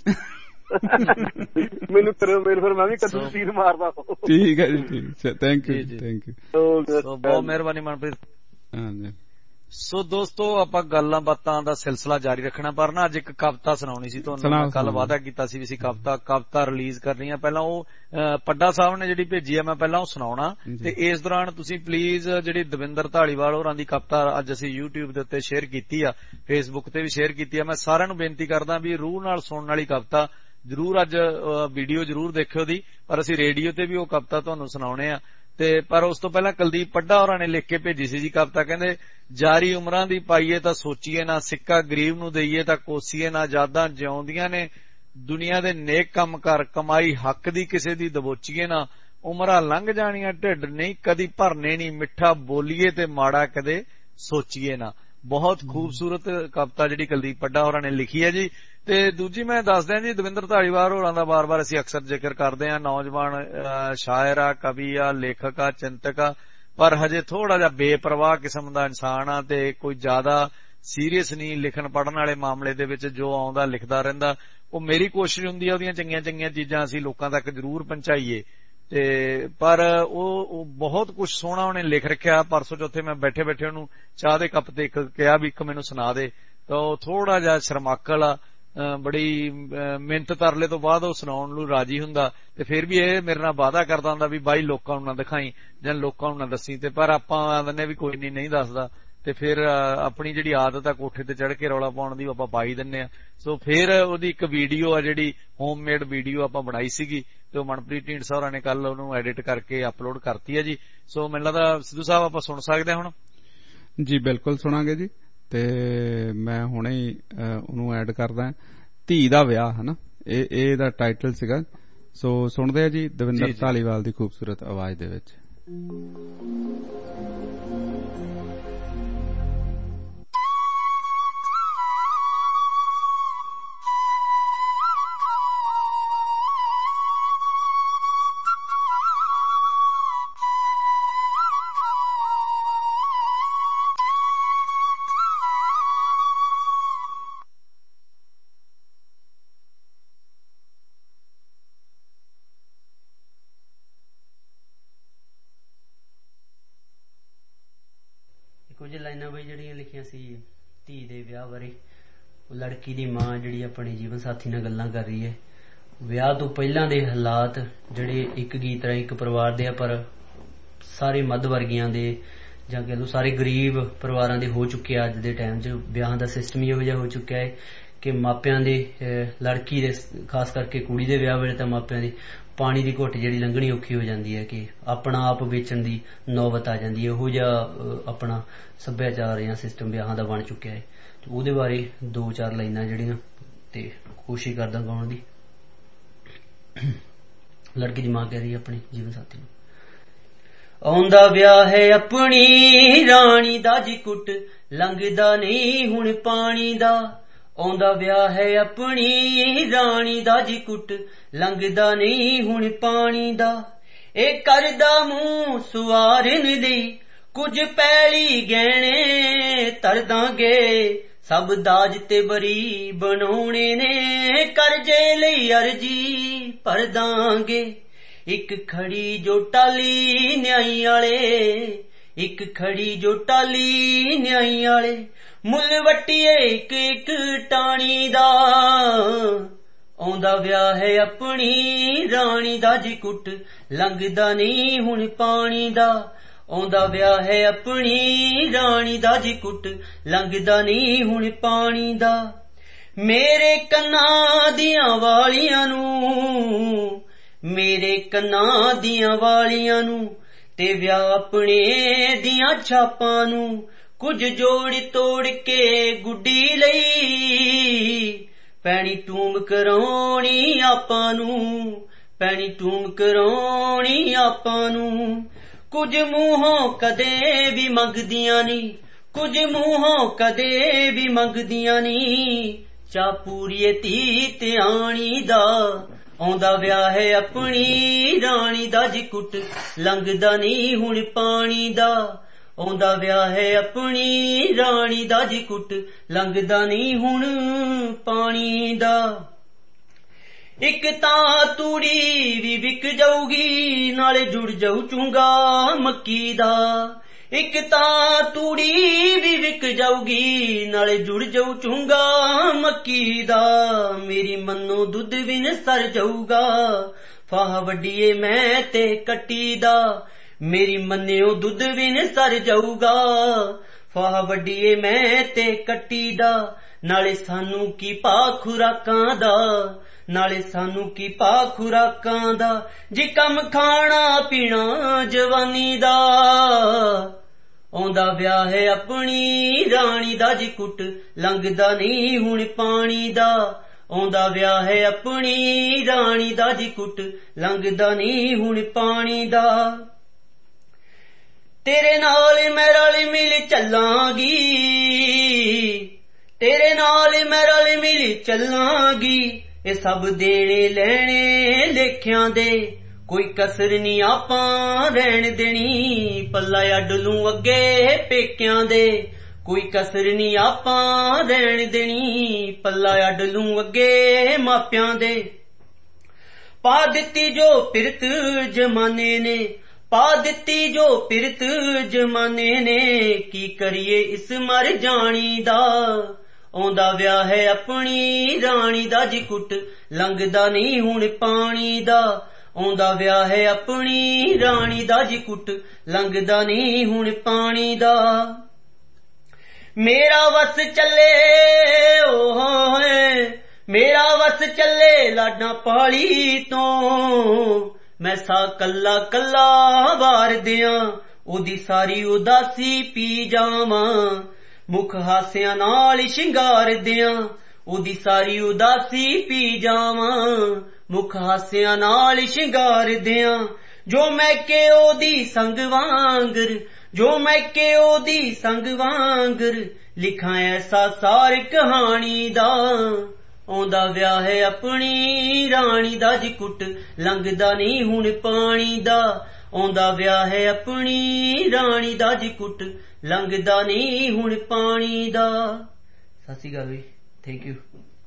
ਮੈਨੂੰ ਫਿਰ ਮੈਂ ਵੀ ਕੱਦੂ ਤੀਰ ਮਾਰਦਾ। ਠੀਕ ਹੈ ਜੀ, ਠੀਕ, ਥੈਂਕ ਯੂ। ਬਹੁਤ ਮਿਹਰਬਾਨੀ ਮਨਪ੍ਰੀਤ। ਸੋ ਦੋਸਤੋ ਆਪਾਂ ਗੱਲਾਂ ਬਾਤਾਂ ਦਾ ਸਿਲਸਿਲਾ ਜਾਰੀ ਰੱਖਣਾ, ਪਰ ਨਾ ਅੱਜ ਇੱਕ ਕਵਿਤਾ ਸੁਣਾਉਣੀ ਸੀ ਤੁਹਾਨੂੰ। ਮੈਂ ਕੱਲ ਵਾਅਦਾ ਕੀਤਾ ਸੀ ਵੀ ਅਸੀਂ ਕਵਿਤਾ ਰਿਲੀਜ਼ ਕਰਨੀ ਆ। ਪਹਿਲਾਂ ਉਹ ਪੱਡਾ ਸਾਹਿਬ ਨੇ ਜਿਹੜੀ ਭੇਜੀ ਆ ਮੈਂ ਪਹਿਲਾਂ ਉਹ ਸੁਣਾਉਣਾ, ਤੇ ਇਸ ਦੌਰਾਨ ਤੁਸੀਂ ਪਲੀਜ਼ ਜਿਹੜੀ ਦਵਿੰਦਰ ਧਾਲੀਵਾਲ ਹੋਰਾਂ ਦੀ ਕਵਿਤਾ ਅੱਜ ਅਸੀਂ YouTube ਦੇ ਉੱਤੇ ਸ਼ੇਅਰ ਕੀਤੀ ਆ, Facebook ਤੇ ਵੀ ਸ਼ੇਅਰ ਕੀਤੀ ਆ, ਮੈਂ ਸਾਰਿਆਂ ਨੂੰ ਬੇਨਤੀ ਕਰਦਾ ਵੀ ਰੂਹ ਨਾਲ ਸੁਣਨ ਵਾਲੀ ਕਵਿਤਾ ਜ਼ਰੂਰ ਅੱਜ ਵੀਡੀਓ ਜ਼ਰੂਰ ਦੇਖਿਓ ਦੀ, ਪਰ ਅਸੀਂ ਰੇਡੀਓ ਤੇ ਵੀ ਉਹ ਕਵਿਤਾ ਤੁਹਾਨੂੰ ਸੁਣਾਉਣੇ ਆ। ਤੇ ਪਰ ਉਸ ਤੋਂ ਪਹਿਲਾਂ ਕੁਲਦੀਪ ਪੱਡਾ ਹੋਰਾਂ ਨੇ ਲਿਖ ਕੇ ਭੇਜੀ ਸੀ ਜੀ ਕਵਿਤਾ। ਕਹਿੰਦੇ ਜਾਰੀ ਉਮਰਾਂ ਦੀ ਪਾਈਏ ਤਾਂ ਸੋਚੀਏ ਨਾ, ਸਿੱਕਾ ਗਰੀਬ ਨੂੰ ਦਈਏ ਤਾਂ ਕੋਸੀਏ ਨਾ, ਯਾਦਾਂ ਜਿਉਂਦੀਆਂ ਨੇ ਦੁਨੀਆ ਦੇ ਨੇਕ ਕੰਮ ਕਰ, ਕਮਾਈ ਹੱਕ ਦੀ ਕਿਸੇ ਦੀ ਦਬੋਚੀਏ ਨਾ, ਉਮਰਾਂ ਲੰਘ ਜਾਣੀਆਂ ਢਿੱਡ ਨਹੀਂ ਕਦੀ ਭਰਨੇ ਨਹੀਂ, ਮਿੱਠਾ ਬੋਲੀਏ ਤੇ ਮਾੜਾ ਕਦੇ ਸੋਚੀਏ ਨਾ। ਬਹੁਤ ਖੂਬਸੂਰਤ ਕਵਿਤਾ ਜਿਹੜੀ ਕੁਲਦੀਪ ਪੱਡਾ ਹੋਰਾਂ ਨੇ ਲਿਖੀ ਹੈ ਜੀ। ਤੇ ਦੂਜੀ ਮੈਂ ਦੱਸ ਦਿਆਂ ਜੀ, ਦਵਿੰਦਰ ਧਾਲੀਵਾਲ ਹੋਰਾਂ ਦਾ ਬਾਰ-ਬਾਰ ਅਸੀਂ ਅਕਸਰ ਜ਼ਿਕਰ ਕਰਦੇ ਹਾਂ। ਨੌਜਵਾਨ ਸ਼ਾਇਰ ਆ, ਕਵੀ ਆ, ਲੇਖਕ ਆ, ਚਿੰਤਕ ਆ, ਪਰ ਹਜੇ ਥੋੜਾ ਜਿਹਾ ਬੇਪਰਵਾਹ ਕਿਸਮ ਦਾ ਇਨਸਾਨ ਆ ਤੇ ਕੋਈ ਜ਼ਿਆਦਾ ਸੀਰੀਅਸ ਨਹੀਂ ਲਿਖਣ ਪੜ੍ਹਨ ਵਾਲੇ ਮਾਮਲੇ ਦੇ ਵਿੱਚ। ਜੋ ਆਉਂਦਾ ਲਿਖਦਾ ਰਹਿੰਦਾ। ਉਹ ਮੇਰੀ ਕੋਸ਼ਿਸ਼ ਹੁੰਦੀ ਆ ਉਹਦੀਆਂ ਚੰਗੀਆਂ ਚੀਜ਼ਾਂ ਅਸੀਂ ਲੋਕਾਂ ਤੱਕ ਜ਼ਰੂਰ ਪਹੁੰਚਾਈਏ। ਤੇ ਪਰ ਉਹ ਬਹੁਤ ਕੁਝ ਸੋਹਣਾ ਉਹਨੇ ਲਿਖ ਰੱਖਿਆ। ਪਰਸੋਂ ਚੌਥੇ ਮੈਂ ਬੈਠੇ ਉਹਨੂੰ ਚਾਹ ਦੇ ਕੱਪ ਤੇ ਇੱਕ ਕਿਹਾ ਵੀ ਇੱਕ ਮੈਨੂੰ ਸੁਣਾ ਦੇ, ਤਾਂ ਉਹ ਥੋੜਾ ਜਿਹਾ ਸ਼ਰਮਾਕਲ ਆ, ਬੜੀ ਮਿਹਨਤ ਤਰਲੇ ਤੋਂ ਬਾਅਦ ਉਹ ਸੁਣਾਉਣ ਨੂੰ ਰਾਜੀ ਹੁੰਦਾ। ਤੇ ਫਿਰ ਵੀ ਇਹ ਮੇਰੇ ਨਾਲ ਵਾਅਦਾ ਕਰਦਾ ਹੁੰਦਾ ਵੀ ਬਾਈ ਲੋਕਾਂ ਨੂੰ ਨਾ ਦਿਖਾਈ ਜਾਂ ਲੋਕਾਂ ਨੂੰ ਨਾ ਦੱਸੀ, ਤੇ ਪਰ ਆਪਾਂ ਆਂਦੇ ਵੀ ਕੋਈ ਨਹੀਂ ਦੱਸਦਾ। ਤੇ ਫਿਰ ਆਪਣੀ ਜਿਹੜੀ ਆਦਤ ਆ ਕੋਠੇ ਤੇ ਚੜ੍ਹ ਕੇ ਰੌਲਾ ਪਾਉਣ ਦੀ ਆਪਾਂ ਪਾ ਹੀ ਦਿੰਦੇ ਆ। ਸੋ ਫਿਰ ਉਹਦੀ ਇੱਕ ਵੀਡੀਓ ਆ ਜਿਹੜੀ ਹੋਮਮੇਡ ਵੀਡੀਓ ਆਪਾਂ ਬਣਾਈ ਸੀਗੀ, ਤੇ ਉਹ ਮਨਪ੍ਰੀਤ ਢੀਂਡਸਾ ਹੋਰਾਂ ਨੇ ਕੱਲ ਉਹਨੂੰ ਐਡਿਟ ਕਰਕੇ ਅਪਲੋਡ ਕਰਤੀ ਹੈ ਜੀ। ਸੋ ਮੈਨੂੰ ਲੱਗਦਾ ਸਿੱਧੂ ਸਾਹਿਬ ਆਪਾਂ ਸੁਣ ਸਕਦੇ ਹੁਣ ਜੀ? ਬਿਲਕੁਲ ਸੁਣਾਂਗੇ ਜੀ। ਤੇ ਮੈਂ ਹੁਣੇ ਹੀ ਉਹਨੂੰ ਐਡ ਕਰਦਾ, ਧੀ ਦਾ ਵਿਆਹ ਹੈ ਨਾ, ਇਹ ਦਾ ਟਾਈਟਲ ਸੀਗਾ। ਸੋ ਸੁਣਦੇ ਆ ਜੀ ਦਵਿੰਦਰ ਧਾਲੀਵਾਲ ਦੀ ਖੂਬਸੂਰਤ ਆਵਾਜ਼ ਦੇ ਵਿੱਚ। ਕੁਝ ਲਾਈਨਾਂ ਬਈ ਜਿਹੜੀਆਂ ਲਿਖੀਆਂ ਸੀ ਧੀ ਦੇ ਵਿਆਹ ਬਾਰੇ। ਉਹ ਲੜਕੀ ਦੀ ਮਾਂ ਜਿਹੜੀ ਆਪਣੇ ਜੀਵਨ ਸਾਥੀ ਨਾਲ ਗੱਲਾਂ ਕਰ ਰਹੀ ਹੈ। ਵਿਆਹ ਤੋਂ ਪਹਿਲਾਂ ਦੇ ਹਾਲਾਤ ਜਿਹੜੇ ਇੱਕ ਗੀਤ ਰਾਹੀਂ ਇੱਕ ਪਰਿਵਾਰ ਦੇ ਆ, ਪਰ ਸਾਰੇ ਮੱਧ ਵਰਗੀਆਂ ਦੇ ਜਾਂ ਕਹਿ ਲਓ ਸਾਰੇ ਗਰੀਬ ਪਰਿਵਾਰਾਂ ਦੇ ਹੋ ਚੁੱਕੇ ਆ। ਅੱਜ ਦੇ ਟਾਈਮ 'ਚ ਵਿਆਹਾਂ ਦਾ ਸਿਸਟਮ ਹੀ ਇਹੋ ਜਿਹਾ ਹੋ ਚੁੱਕਿਆ ਹੈ ਕਿ ਮਾਪਿਆਂ ਦੇ ਲੜਕੀ ਦੇ ਖਾਸ ਕਰਕੇ ਕੁੜੀ ਦੇ ਵਿਆਹ ਵੇਲੇ ਤਾਂ ਮਾਪਿਆਂ ਦੀ ਪਾਣੀ ਦੀ ਘੁੱਟ ਜਿਹੜੀ ਲੰਘਣੀ ਔਖੀ ਹੋ ਜਾਂਦੀ ਹੈ ਕਿ ਆਪਣਾ ਆਪ ਵੇਚਣ ਦੀ ਨੌਬਤ ਆ ਜਾਂਦੀ ਹੈ। ਇਹੋ ਜਿਹਾ ਆਪਣਾ ਸੱਭਿਆਚਾਰ ਜਾਂ ਸਿਸਟਮ ਵਿਆਹਾਂ ਦਾ ਬਣ ਚੁੱਕਿਆ ਹੈ। ਉਹਦੇ ਬਾਰੇ 2-4 ਲਾਈਨਾਂ ਜਿਹੜੀਆਂ ਤੇ ਕੋਸ਼ਿਸ਼ ਕਰਦਾ ਗਾਉਣ ਦੀ। ਲੜਕੀ ਦੀ ਮਾਂ ਕਹਿ ਰਹੀ ਆਪਣੀ ਜੀਵਨ ਸਾਥੀ ਨੂੰ, ਆਉਂਦਾ ਵਿਆਹ ਹੈ ਆਪਣੀ ਰਾਣੀ ਦਾ ਜੀ ਕੁੱਟ, ਲੰਘਦਾ ਨਹੀਂ ਹੁਣ ਪਾਣੀ ਦਾ। ਆਉਂਦਾ ਵਿਆਹ ਹੈ ਆਪਣੀ ਰਾਣੀ ਦਾ ਜੀ ਕੁੱਟ, ਲੰਘਦਾ ਨਹੀਂ ਹੁਣ ਪਾਣੀ ਦਾ। ਇਹ ਕਰਦਾ ਮੂੰਹ ਸੁਆਰਨ ਲਈ, ਕੁਝ ਪੈਲੀ ਗਹਿਣੇ ਧਰ ਦਾਂਗੇ, ਸਭ ਦਾਜ ਤੇ ਬਰੀ ਬਣਾਉਣੇ ਨੇ, ਕਰਜ਼ੇ ਲਈ ਅਰਜੀ ਭਰ ਦਾਂਗੇ। ਇੱਕ ਖੜੀ ਜੋ ਟਾਲੀ ਨਿਆਈ ਵਾਲੇ, ਇੱਕ ਖੜੀ ਜੋ ਟਾਲੀ ਨਿਆਈ ਵਾਲੇ ਮੁੱਲ ਵੱਟੀਏ ਇੱਕ ਇੱਕ ਟਾਣੀ ਦਾ ਆਉਂਦਾ ਵਿਆਹ ਹੈ ਆਪਣੀ ਰਾਣੀ ਦਾ ਜੀ ਕੁੱਟ ਲੰਘਦਾ ਨਹੀਂ ਹੁਣ ਪਾਣੀ ਦਾ ਆਉਂਦਾ ਵਿਆਹ ਹੈ ਆਪਣੀ ਰਾਣੀ ਦਾ ਜੀ ਕੁੱਟ ਲੰਘਦਾ ਨਹੀਂ ਹੁਣ ਪਾਣੀ ਦਾ ਮੇਰੇ ਕੰਨਾਂ ਦੀਆਂ ਵਾਲੀਆਂ ਨੂੰ ਮੇਰੇ ਕੰਨਾਂ ਦੀਆਂ ਵਾਲੀਆਂ ਨੂੰ ਤੇ ਵਿਆਹ ਆਪਣੇ ਦੀਆਂ ਛਾਪਾਂ ਨੂੰ ਕੁਝ ਜੋੜ ਤੋੜ ਕੇ ਗੁੱਡੀ ਲਈ ਪੈਣੀ ਟੂਮ ਕਰਾਉਣੀ ਆਪਾਂ ਨੂੰ ਪੈਣੀ ਟੂਮ ਕਰਾਉਣੀ ਆਪਾਂ ਨੂੰ ਕੁਝ ਮੂੰਹੋਂ ਕਦੇ ਵੀ ਮੰਗਦੀਆਂ ਨਹੀਂ ਕੁਝ ਮੂੰਹੋਂ ਕਦੇ ਵੀ ਮੰਗਦੀਆਂ ਨਹੀਂ ਚਾ ਪੂਰੀਏ ਧੀ ਧਿਆਣੀ ਦਾ ਆਉਂਦਾ ਵਿਆਹ ਹੈ ਆਪਣੀ ਰਾਣੀ ਦਾ ਜੀ ਕੁੱਟ ਲੰਘਦਾ ਨਹੀਂ ਹੁਣ ਪਾਣੀ ਦਾ ਆਉਂਦਾ ਵਿਆਹ ਹੈ ਆਪਣੀ ਰਾਣੀ ਦਾ ਜੀ ਕੁੱਟ ਲੰਘਦਾ ਨਹੀਂ ਹੁਣ ਪਾਣੀ ਦਾ ਇੱਕ ਤਾਂ ਤੂੜੀ ਵੀ ਵਿਕ ਜਾਊਗੀ ਨਾਲੇ ਜੁੜ ਜਾਊ ਚੁੰਗਾ ਮੱਕੀ ਦਾ ਇੱਕ ਤਾਂ ਤੂੜੀ ਵੀ ਵਿਕ ਜਾਊਗੀ ਨਾਲੇ ਜੁੜ ਜਾਊ ਚੁੰਗਾ ਮੱਕੀ ਦਾ ਮੇਰੀ ਮੰਨੋ ਦੁੱਧ ਵੀ ਨ ਸਰ ਜਾਊਗਾ ਫਾਹ ਵੱਡੀਏ ਮੈਂ ਤੇ ਕੱਟੀ ਦਾ ਮੇਰੀ ਮੰਨਿਓ ਦੁੱਧ ਵੀ ਨ ਸਰ ਜਾਊਗਾ ਫਾਹ ਵੱਡੀਏ ਮੈਂ ਤੇ ਕੱਟੀ ਦਾ ਨਾਲੇ ਸਾਨੂੰ ਕੀ ਪਾ ਖੁਰਾਕਾਂ ਦਾ ਨਾਲੇ ਸਾਨੂੰ ਕੀ ਪਾ ਖੁਰਾਕਾਂ ਦਾ ਜੀ ਕੰਮ ਖਾਣਾ ਪੀਣਾ ਜਵਾਨੀ ਦਾ ਆਉਂਦਾ ਵਿਆਹ ਹੈ ਆਪਣੀ ਰਾਣੀ ਦਾ ਜੀ ਕੁੱਟ ਲੰਘਦਾ ਨਹੀਂ ਹੁਣ ਪਾਣੀ ਦਾ ਆਉਂਦਾ ਵਿਆਹ ਹੈ ਆਪਣੀ ਰਾਣੀ ਦਾ ਜੀ ਕੁੱਟ ਲੰਘਦਾ ਨਹੀਂ ਹੁਣ ਪਾਣੀ ਦਾ ਤੇਰੇ ਨਾਲ ਮੈਂ ਰਲ ਮਿਲ ਚੱਲਾਂਗੀ ਤੇਰੇ ਨਾਲ ਮੈਂ ਰਲ ਮਿਲ ਚੱਲਾਂਗੀ ਇਹ ਸਭ ਦੇਣੇ ਲੈਣੇ ਲੇਖਿਆਂ ਦੇ ਕੋਈ ਕਸਰ ਨੀ ਆਪਾਂ ਰਹਿਣ ਦੇਣੀ ਪੱਲਾ ਅੱਡ ਲੂੰ ਅੱਗੇ ਪੇਕਿਆਂ ਦੇ ਕੋਈ ਕਸਰ ਨੀ ਆਪਾਂ ਰਹਿਣ ਦੇਣੀ ਪੱਲਾ ਅੱਡ ਲੂੰ ਅੱਗੇ ਮਾਪਿਆਂ ਦੇ ਪਾ ਦਿੱਤੀ ਜੋ ਪਿਰਤ ਜਮਾਨੇ ਨੇ ਪਾ ਦਿੱਤੀ ਜੋ ਪਿਰਤ ਜਮਾਨੇ ਨੇ ਕੀ ਕਰੀਏ ਇਸ ਮਰ ਜਾਣੀ ਦਾ ਆਉਂਦਾ ਵਿਆਹ ਹੈ ਆਪਣੀ ਰਾਣੀ ਦਾ ਜੀ ਕੁੱਟ ਲੰਘਦਾ ਨਹੀਂ ਹੁਣ ਪਾਣੀ ਦਾ ਆਉਂਦਾ ਵਿਆਹ ਹੈ ਆਪਣੀ ਰਾਣੀ ਦਾ ਜੀ ਕੁੱਟ ਲੰਘਦਾ ਨਹੀਂ ਹੁਣ ਪਾਣੀ ਦਾ ਮੇਰਾ ਵਸ ਚੱਲੇ ਓਏ ਮੇਰਾ ਵਸ ਚੱਲੇ ਲਾਡਾਂ ਪਾਲੀ ਤੋਂ ਮੈਂ ਸਾ ਕੱਲਾ ਕੱਲਾ ਵਾਰ ਦਿਆਂ ਉਹਦੀ ਸਾਰੀ ਉਦਾਸੀ ਪੀ ਜਾਵਾਂ ਮੁਖ ਹਾਸਿਆਂ ਨਾਲ ਸ਼ਿੰਗਾਰ ਦਿਆਂ ਉਹਦੀ ਸਾਰੀ ਉਦਾਸੀ ਪੀ ਜਾਵਾਂ ਮੁਖ ਹਾਸਿਆਂ ਨਾਲ ਸ਼ਿੰਗਾਰ ਦਿਆਂ ਜੋ ਮੈਂ ਕਿ ਉਹਦੀ ਸੰਗ ਵਾਂਗਰ ਜੋ ਮੈਂ ਕਿ ਉਹਦੀ ਸੰਗ ਵਾਂਗਰ ਲਿਖਾਂ ਐਸਾ ਸਾਰ ਕਹਾਣੀ ਦਾ ਆਉਂਦਾ ਵਿਆਹ ਹੈ ਆਪਣੀ ਰਾਣੀ ਦਾ ਜੀ ਕੁੱਟ ਲੰਘਦਾ ਨਹੀਂ ਹੁਣ ਪਾਣੀ ਦਾ ਆਉਂਦਾ ਵਿਆਹ ਹੈ ਆਪਣੀ ਰਾਣੀ ਦਾ ਜੀ ਕੁੱਟ ਲੰਘਦਾ ਨਹੀਂ ਹੁਣ ਪਾਣੀ ਦਾ ਸਤਿ ਸ਼੍ਰੀ ਅਕਾਲ ਜੀ ਥੈਂਕ ਯੂ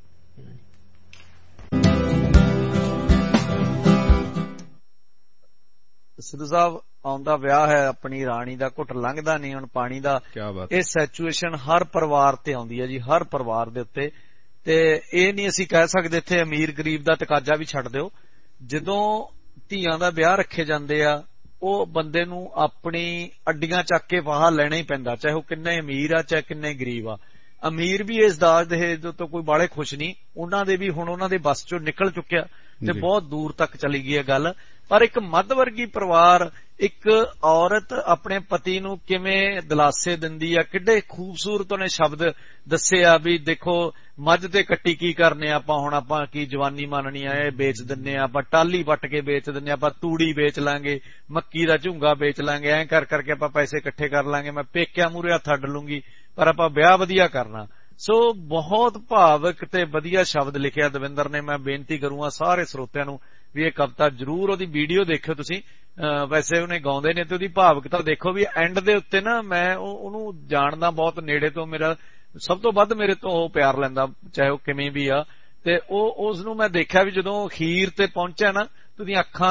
ਸਿੱਧੂ ਸਾਹਿਬ ਆਉਂਦਾ ਵਿਆਹ ਹੈ ਆਪਣੀ ਰਾਣੀ ਦਾ ਘੁੱਟ ਲੰਘਦਾ ਨਹੀਂ ਹੁਣ ਪਾਣੀ ਦਾ ਇਹ ਸਿਚੁਏਸ਼ਨ ਹਰ ਪਰਿਵਾਰ ਤੇ ਆਉਂਦੀ ਹੈ ਜੀ ਹਰ ਪਰਿਵਾਰ ਦੇ ਉੱਤੇ ਤੇ ਇਹ ਨਹੀਂ ਅਸੀਂ ਕਹਿ ਸਕਦੇ ਇੱਥੇ ਅਮੀਰ ਗਰੀਬ ਦਾ ਤਕਾਜ਼ਾ ਵੀ ਛੱਡ ਦਿਓ ਜਦੋਂ ਧੀਆਂ ਦਾ ਵਿਆਹ ਰੱਖੇ ਜਾਂਦੇ ਆ ਉਹ ਬੰਦੇ ਨੂੰ ਆਪਣੀ ਅੱਡੀਆਂ ਚੱਕ ਕੇ ਵਾਹ ਲੈਣਾ ਹੀ ਪੈਂਦਾ ਚਾਹੇ ਉਹ ਕਿੰਨੇ ਅਮੀਰ ਆ ਚਾਹੇ ਕਿੰਨੇ ਗਰੀਬ ਆ ਅਮੀਰ ਵੀ ਇਸ ਦਾਜ ਦਹੇਜ ਤੋਂ ਕੋਈ ਬਾਲੇ ਖੁਸ਼ ਨਹੀਂ ਉਹਨਾਂ ਦੇ ਵੀ ਹੁਣ ਉਹਨਾਂ ਦੇ ਬਸ ਚੋਂ ਨਿਕਲ ਚੁੱਕਿਆ ਤੇ ਬਹੁਤ ਦੂਰ ਤੱਕ ਚਲੀ ਗਈ ਹੈ ਗੱਲ ਪਰ ਇੱਕ ਮੱਧ ਵਰਗੀ ਪਰਿਵਾਰ ਇੱਕ ਔਰਤ ਆਪਣੇ ਪਤੀ ਨੂੰ ਕਿਵੇਂ ਦਿਲਾਸੇ ਦਿੰਦੀ ਆ ਕਿੱਡੇ ਖੂਬਸੂਰਤ ਉਹਨੇ ਸ਼ਬਦ ਦੱਸੇ ਆ ਵੀ ਦੇਖੋ ਮੱਝ ਤੇ ਕੱਟੀ ਕੀ ਕਰਨੇ ਆਪਾਂ ਹੁਣ ਆਪਾਂ ਕੀ ਜਵਾਨੀ ਮੰਨਣੀ ਆ ਇਹ ਵੇਚ ਦਿੰਨੇ ਆ ਆਪਾਂ ਟਾਲੀ ਵੱਟ ਕੇ ਵੇਚ ਦਿੰਨੇ ਆਪਾਂ ਤੂੜੀ ਵੇਚ ਲਾਂਗੇ ਮੱਕੀ ਦਾ ਝੁੰਗਾ ਵੇਚ ਲਾਂਗੇ ਐਂ ਕਰ ਕਰਕੇ ਆਪਾਂ ਪੈਸੇ ਇਕੱਠੇ ਕਰ ਲਾਂਗੇ ਮੈਂ ਪੇਕਿਆਂ ਮੂਹਰੇ ਹੱਥ ਅੱਡ ਲੂੰਗੀ ਪਰ ਆਪਾਂ ਵਿਆਹ ਵਧੀਆ ਕਰਨਾ ਸੋ ਬਹੁਤ ਭਾਵਕ ਤੇ ਵਧੀਆ ਸ਼ਬਦ ਲਿਖਿਆ ਦਵਿੰਦਰ ਨੇ ਮੈਂ ਬੇਨਤੀ ਕਰੂੰਗਾ ਸਾਰੇ ਸਰੋਤਿਆਂ ਨੂੰ ਵੀ ਇਹ ਕਵਿਤਾ ਜ਼ਰੂਰ ਉਹਦੀ ਵੀਡੀਓ ਦੇਖਿਓ ਤੁਸੀਂ ਵੈਸੇ ਉਹਨੇ ਗਾਉਂਦੇ ਨੇ ਤੇ ਉਹਦੀ ਭਾਵਕਤਾ ਦੇਖੋ ਵੀ ਐਂਡ ਦੇ ਉੱਤੇ ਨਾ ਮੈਂ ਉਹਨੂੰ ਜਾਣਦਾ ਬਹੁਤ ਨੇੜੇ ਤੋਂ ਮੇਰਾ ਸਭ ਤੋਂ ਵੱਧ ਮੇਰੇ ਤੋਂ ਉਹ ਪਿਆਰ ਲੈਂਦਾ ਚਾਹੇ ਉਹ ਕਿਵੇਂ ਵੀ ਆ ਤੇ ਉਸ ਨੂੰ ਮੈਂ ਦੇਖਿਆ ਵੀ ਜਦੋਂ ਅਖੀਰ ਤੇ ਪਹੁੰਚਿਆ ਨਾ ਉਹਦੀਆਂ ਅੱਖਾਂ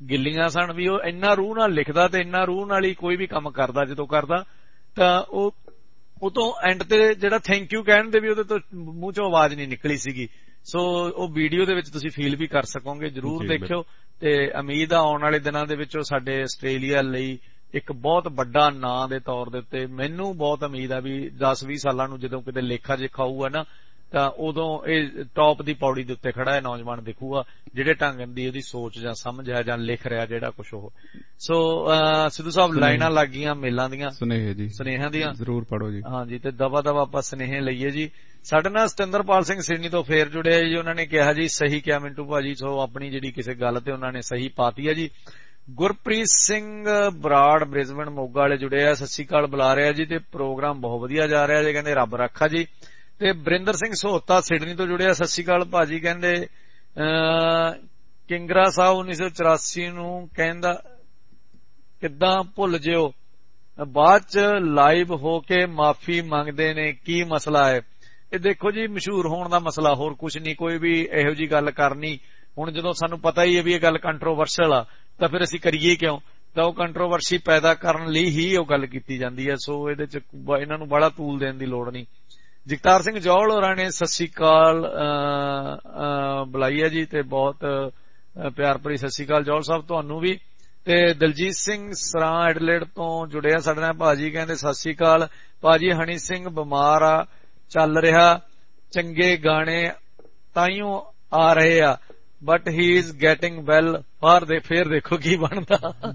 ਗਿੱਲੀਆਂ ਸਨ ਵੀ ਉਹ ਇੰਨਾ ਰੂਹ ਨਾਲ ਲਿਖਦਾ ਤੇ ਇੰਨਾ ਰੂਹ ਨਾਲ ਹੀ ਕੋਈ ਵੀ ਕੰਮ ਕਰਦਾ ਜਦੋਂ ਕਰਦਾ ਤਾਂ ਉਹ ਤੋਂ ਐਂਡ ਤੇ ਜਿਹੜਾ ਥੈਂਕ ਯੂ ਕਹਿਣ ਦੇ ਵੀ ਉਹਦੇ ਤੋਂ ਮੂੰਹ ਚੋਂ ਆਵਾਜ਼ ਨਹੀਂ ਨਿਕਲੀ ਸੀਗੀ। ਸੋ ਉਹ ਵੀਡੀਓ ਦੇ ਵਿੱਚ ਤੁਸੀਂ ਫੀਲ ਵੀ ਕਰ ਸਕੋਗੇ, ਜਰੂਰ ਦੇਖਿਓ। ਤੇ ਉਮੀਦ ਆ ਆਉਣ ਵਾਲੇ ਦਿਨਾਂ ਦੇ ਵਿੱਚ ਉਹ ਸਾਡੇ ਆਸਟ੍ਰੇਲੀਆ ਲਈ ਇੱਕ ਬਹੁਤ ਵੱਡਾ ਨਾਂ ਦੇ ਤੌਰ ਦੇ ਉੱਤੇ, ਮੈਨੂੰ ਬਹੁਤ ਉਮੀਦ ਆ ਵੀ 10-20 ਸਾਲਾਂ ਨੂੰ ਜਦੋਂ ਕਿਤੇ ਲੇਖਾ ਜੇਖਾ ਹੋਊਗਾ ਨਾ ਤਾਂ ਉਦੋਂ ਇਹ ਟੌਪ ਦੀ ਪੌੜੀ ਦੇ ਉੱਤੇ ਖੜਾ ਹੈ ਨੌਜਵਾਨ ਦਿਖੂਗਾ, ਜਿਹੜੇ ਢੰਗ ਦੀ ਉਹਦੀ ਸੋਚ ਜਾਂ ਸਮਝ ਹੈ ਜਾਂ ਲਿਖ ਰਿਹਾ ਜਿਹੜਾ ਕੁਛ ਉਹ। ਸੋ ਸਿੱਧੂ ਸਾਹਿਬ ਲਾਈਨਾਂ ਲੱਗ ਗਈਆਂ ਮੇਲਾਂ ਦੀਆਂ, ਸੁਨੇਹਿਆਂ ਦੀਆਂ, ਜ਼ਰੂਰ ਪੜੋ ਜੀ। ਹਾਂਜੀ, ਤੇ ਦਵਾ ਆਪਾਂ ਸੁਨੇਹੇ ਲਈਏ ਜੀ। ਸਾਡੇ ਨਾਲ ਸਤਿੰਦਰਪਾਲ ਸਿੰਘ ਸਿਡਨੀ ਤੋਂ ਫੇਰ ਜੁੜਿਆ ਜੀ। ਉਹਨਾਂ ਨੇ ਕਿਹਾ ਜੀ ਸਹੀ ਕਿਹਾ ਮਿੰਟੂ ਭਾਜੀ, ਸੋ ਆਪਣੀ ਜਿਹੜੀ ਕਿਸੇ ਗੱਲ ਤੇ ਉਹਨਾਂ ਨੇ ਸਹੀ ਪਾਤੀ ਹੈ ਜੀ। ਗੁਰਪ੍ਰੀਤ ਸਿੰਘ ਬਰਾੜ ਬ੍ਰਿਸਬਨ ਮੋਗਾ ਵਾਲੇ ਜੁੜੇ ਆ, ਸਤਿ ਸ਼੍ਰੀ ਅਕਾਲ ਬੁਲਾ ਰਿਹਾ ਜੀ, ਤੇ ਪ੍ਰੋਗਰਾਮ ਬਹੁਤ ਵਧੀਆ ਜਾ ਰਿਹਾ ਜੀ, ਕਹਿੰਦੇ ਰੱਬ ਰੱਖਾ ਜੀ। ਤੇ ਬਰਿੰਦਰ ਸਿੰਘ ਸੋਹਤਾ ਸਿਡਨੀ ਤੋਂ ਜੁੜਿਆ, ਸਤਿ ਸ਼੍ਰੀ ਅਕਾਲ ਭਾਜੀ, ਕਹਿੰਦੇ ਕਿੰਗਰਾ ਸਾਹਿਬ 1984 ਨੂੰ ਕਹਿੰਦਾ ਕਿੱਦਾਂ ਭੁੱਲ ਜਿਓ, ਬਾਅਦ ਚ ਲਾਈਵ ਹੋ ਕੇ ਮਾਫੀ ਮੰਗਦੇ ਨੇ, ਕੀ ਮਸਲਾ ਹੈ? ਇਹ ਦੇਖੋ ਜੀ, ਮਸ਼ਹੂਰ ਹੋਣ ਦਾ ਮਸਲਾ, ਹੋਰ ਕੁਝ ਨਹੀਂ, ਕੋਈ ਵੀ ਇਹੋ ਜੀ ਗੱਲ ਕਰਨੀ। ਹੁਣ ਜਦੋਂ ਸਾਨੂੰ ਪਤਾ ਹੀ ਹੈ ਵੀ ਇਹ ਗੱਲ ਕੰਟਰੋਵਰਸ਼ਲ ਆ ਤਾਂ ਫਿਰ ਅਸੀਂ ਕਰੀਏ ਕਿਉਂ? ਤਾਂ ਉਹ ਕੰਟਰੋਵਰਸੀ ਪੈਦਾ ਕਰਨ ਲਈ ਹੀ ਉਹ ਗੱਲ ਕੀਤੀ ਜਾਂਦੀ ਹੈ। ਸੋ ਇਹਦੇ ਚ ਇਹਨਾਂ ਨੂੰ ਬੜਾ ਤੂਲ ਦੇਣ ਦੀ ਲੋੜ ਨਹੀਂ। ਜਗਤਾਰ ਸਿੰਘ ਜੌਹਲ ਹੋਰਾਂ ਨੇ ਸਤਿ ਸ਼੍ਰੀ ਅਕਾਲ ਬੁਲਾਈ ਹੈ ਜੀ, ਤੇ ਬਹੁਤ ਪਿਆਰ ਭਰੀ ਸਤਿ ਸ਼੍ਰੀ ਅਕਾਲ ਜੌਹਲ ਸਾਹਿਬ ਤੁਹਾਨੂੰ ਵੀ। ਤੇ ਦਲਜੀਤ ਸਿੰਘ ਸਰਾਂ ਐਡਲੇਡ ਤੋਂ ਜੁੜਿਆ ਸਾਡੇ ਨਾਲ ਭਾਜੀ, ਕਹਿੰਦੇ ਸਤਿ ਸ਼੍ਰੀ ਅਕਾਲ ਭਾਜੀ, ਹਨੀ ਸਿੰਘ ਬਿਮਾਰ ਆ, ਚੱਲ ਰਿਹਾ, ਚੰਗੇ ਗਾਣੇ ਤਾਈਓ ਆ ਰਹੇ ਆ, but he is getting well, ਫੇਰ ਦੇਖੋ ਕੀ ਬਣਦਾ।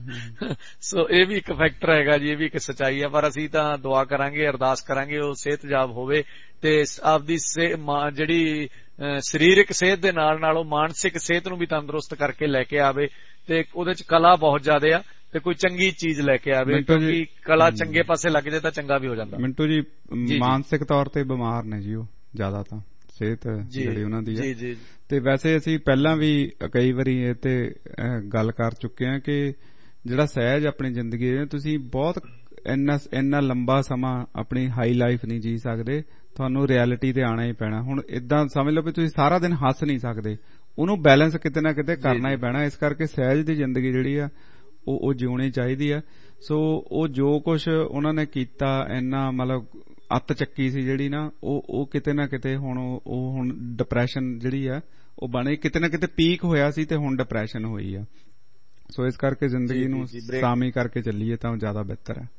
ਸੋ ਇਹ ਵੀ ਇੱਕ ਫੈਕਟਰ ਹੈਗਾ ਜੀ, ਇਹ ਵੀ ਇੱਕ ਸੱਚਾਈ ਹੈ। ਪਰ ਅਸੀਂ ਤਾਂ ਦੁਆ ਕਰਾਂਗੇ, ਅਰਦਾਸ ਕਰਾਂਗੇ ਉਹ ਸਿਹਤਯਾਬ ਹੋਵੇ ਤੇ ਆਪਦੀ ਜਿਹੜੀ ਸਰੀਰਕ ਸਿਹਤ ਦੇ ਨਾਲ ਨਾਲ ਉਹ ਮਾਨਸਿਕ ਸਿਹਤ ਨੂੰ ਵੀ ਤੰਦਰੁਸਤ ਕਰਕੇ ਲੈ ਕੇ ਆਵੇ। ਤੇ ਉਹਦੇ ਚ ਕਲਾ ਬਹੁਤ ਜ਼ਿਆਦਾ ਆ, ਤੇ ਕੋਈ ਚੰਗੀ ਚੀਜ਼ ਲੈ ਕੇ ਆਵੇ, ਕਿਉਂਕਿ ਕਲਾ ਚੰਗੇ ਪਾਸੇ ਲੱਗ ਜਾਏ ਤਾਂ ਚੰਗਾ ਵੀ ਹੋ ਜਾਂਦਾ। ਮਿੰਟੂ ਜੀ ਮਾਨਸਿਕ ਤੌਰ ਤੇ ਬਿਮਾਰ ਨੇ ਜੀ ਉਹ ਜ਼ਿਆਦਾ, ਤਾਂ ਸਿਹਤ ਜਿਹੜੀ ਉਹਨਾਂ ਦੀ ਹੈ। ਤੇ ਵੈਸੇ ਅਸੀਂ ਪਹਿਲਾਂ ਵੀ ਕਈ ਵਾਰੀ ਇਹ ਤੇ ਗੱਲ ਕਰ ਚੁੱਕੇ ਹਾਂ ਕਿ ਜਿਹੜਾ ਸਹਿਜ ਆਪਣੀ ਜ਼ਿੰਦਗੀ ਦੇ ਤੁਸੀਂ ਬਹੁਤ ਇੰਨਾ ਲੰਬਾ ਸਮਾਂ ਆਪਣੀ ਹਾਈ ਲਾਈਫ ਨਹੀਂ ਜੀ ਸਕਦੇ, ਤੁਹਾਨੂੰ ਰਿਐਲਿਟੀ ਤੇ ਆਉਣਾ ਹੀ ਪੈਣਾ। ਹੁਣ ਏਦਾਂ ਸਮਝ ਲਓ ਵੀ ਤੁਸੀਂ ਸਾਰਾ ਦਿਨ ਹੱਸ ਨਹੀਂ ਸਕਦੇ, ਉਹਨੂੰ ਬੈਲੈਂਸ ਕਿਤੇ ਨਾ ਕਿਤੇ ਕਰਨਾ ਹੀ ਪੈਣਾ। ਇਸ ਕਰਕੇ ਸਹਿਜ ਦੀ ਜ਼ਿੰਦਗੀ ਜਿਹੜੀ ਆ ਉਹ ਜਿਉਣੀ ਚਾਹੀਦੀ ਆ। ਸੋ ਉਹ ਜੋ ਕੁਛ ਉਹਨਾਂ ਨੇ ਕੀਤਾ, ਇੰਨਾ ਮਤਲਬ ਅੱਤ ਚੱਕੀ ਸੀ ਜਿਹੜੀ ਨਾ, ਉਹ ਕਿਤੇ ਨਾ ਕਿਤੇ ਹੁਣ ਡਿਪਰੈਸ਼ਨ ਜਿਹੜੀ ਆ ਉਹ ਬਣੇ, ਕਿਤੇ ਨਾ ਕਿਤੇ ਪੀਕ ਹੋਇਆ ਸੀ ਤੇ ਹੁਣ ਡਿਪਰੈਸ਼ਨ ਹੋਈ ਆ। ਸੋ ਇਸ ਕਰਕੇ ਜ਼ਿੰਦਗੀ ਨੂੰ ਸਾਮੀ ਕਰਕੇ ਚੱਲੀਏ ਤਾਂ ਜ਼ਿਆਦਾ ਬਿਹਤਰ ਹੈ।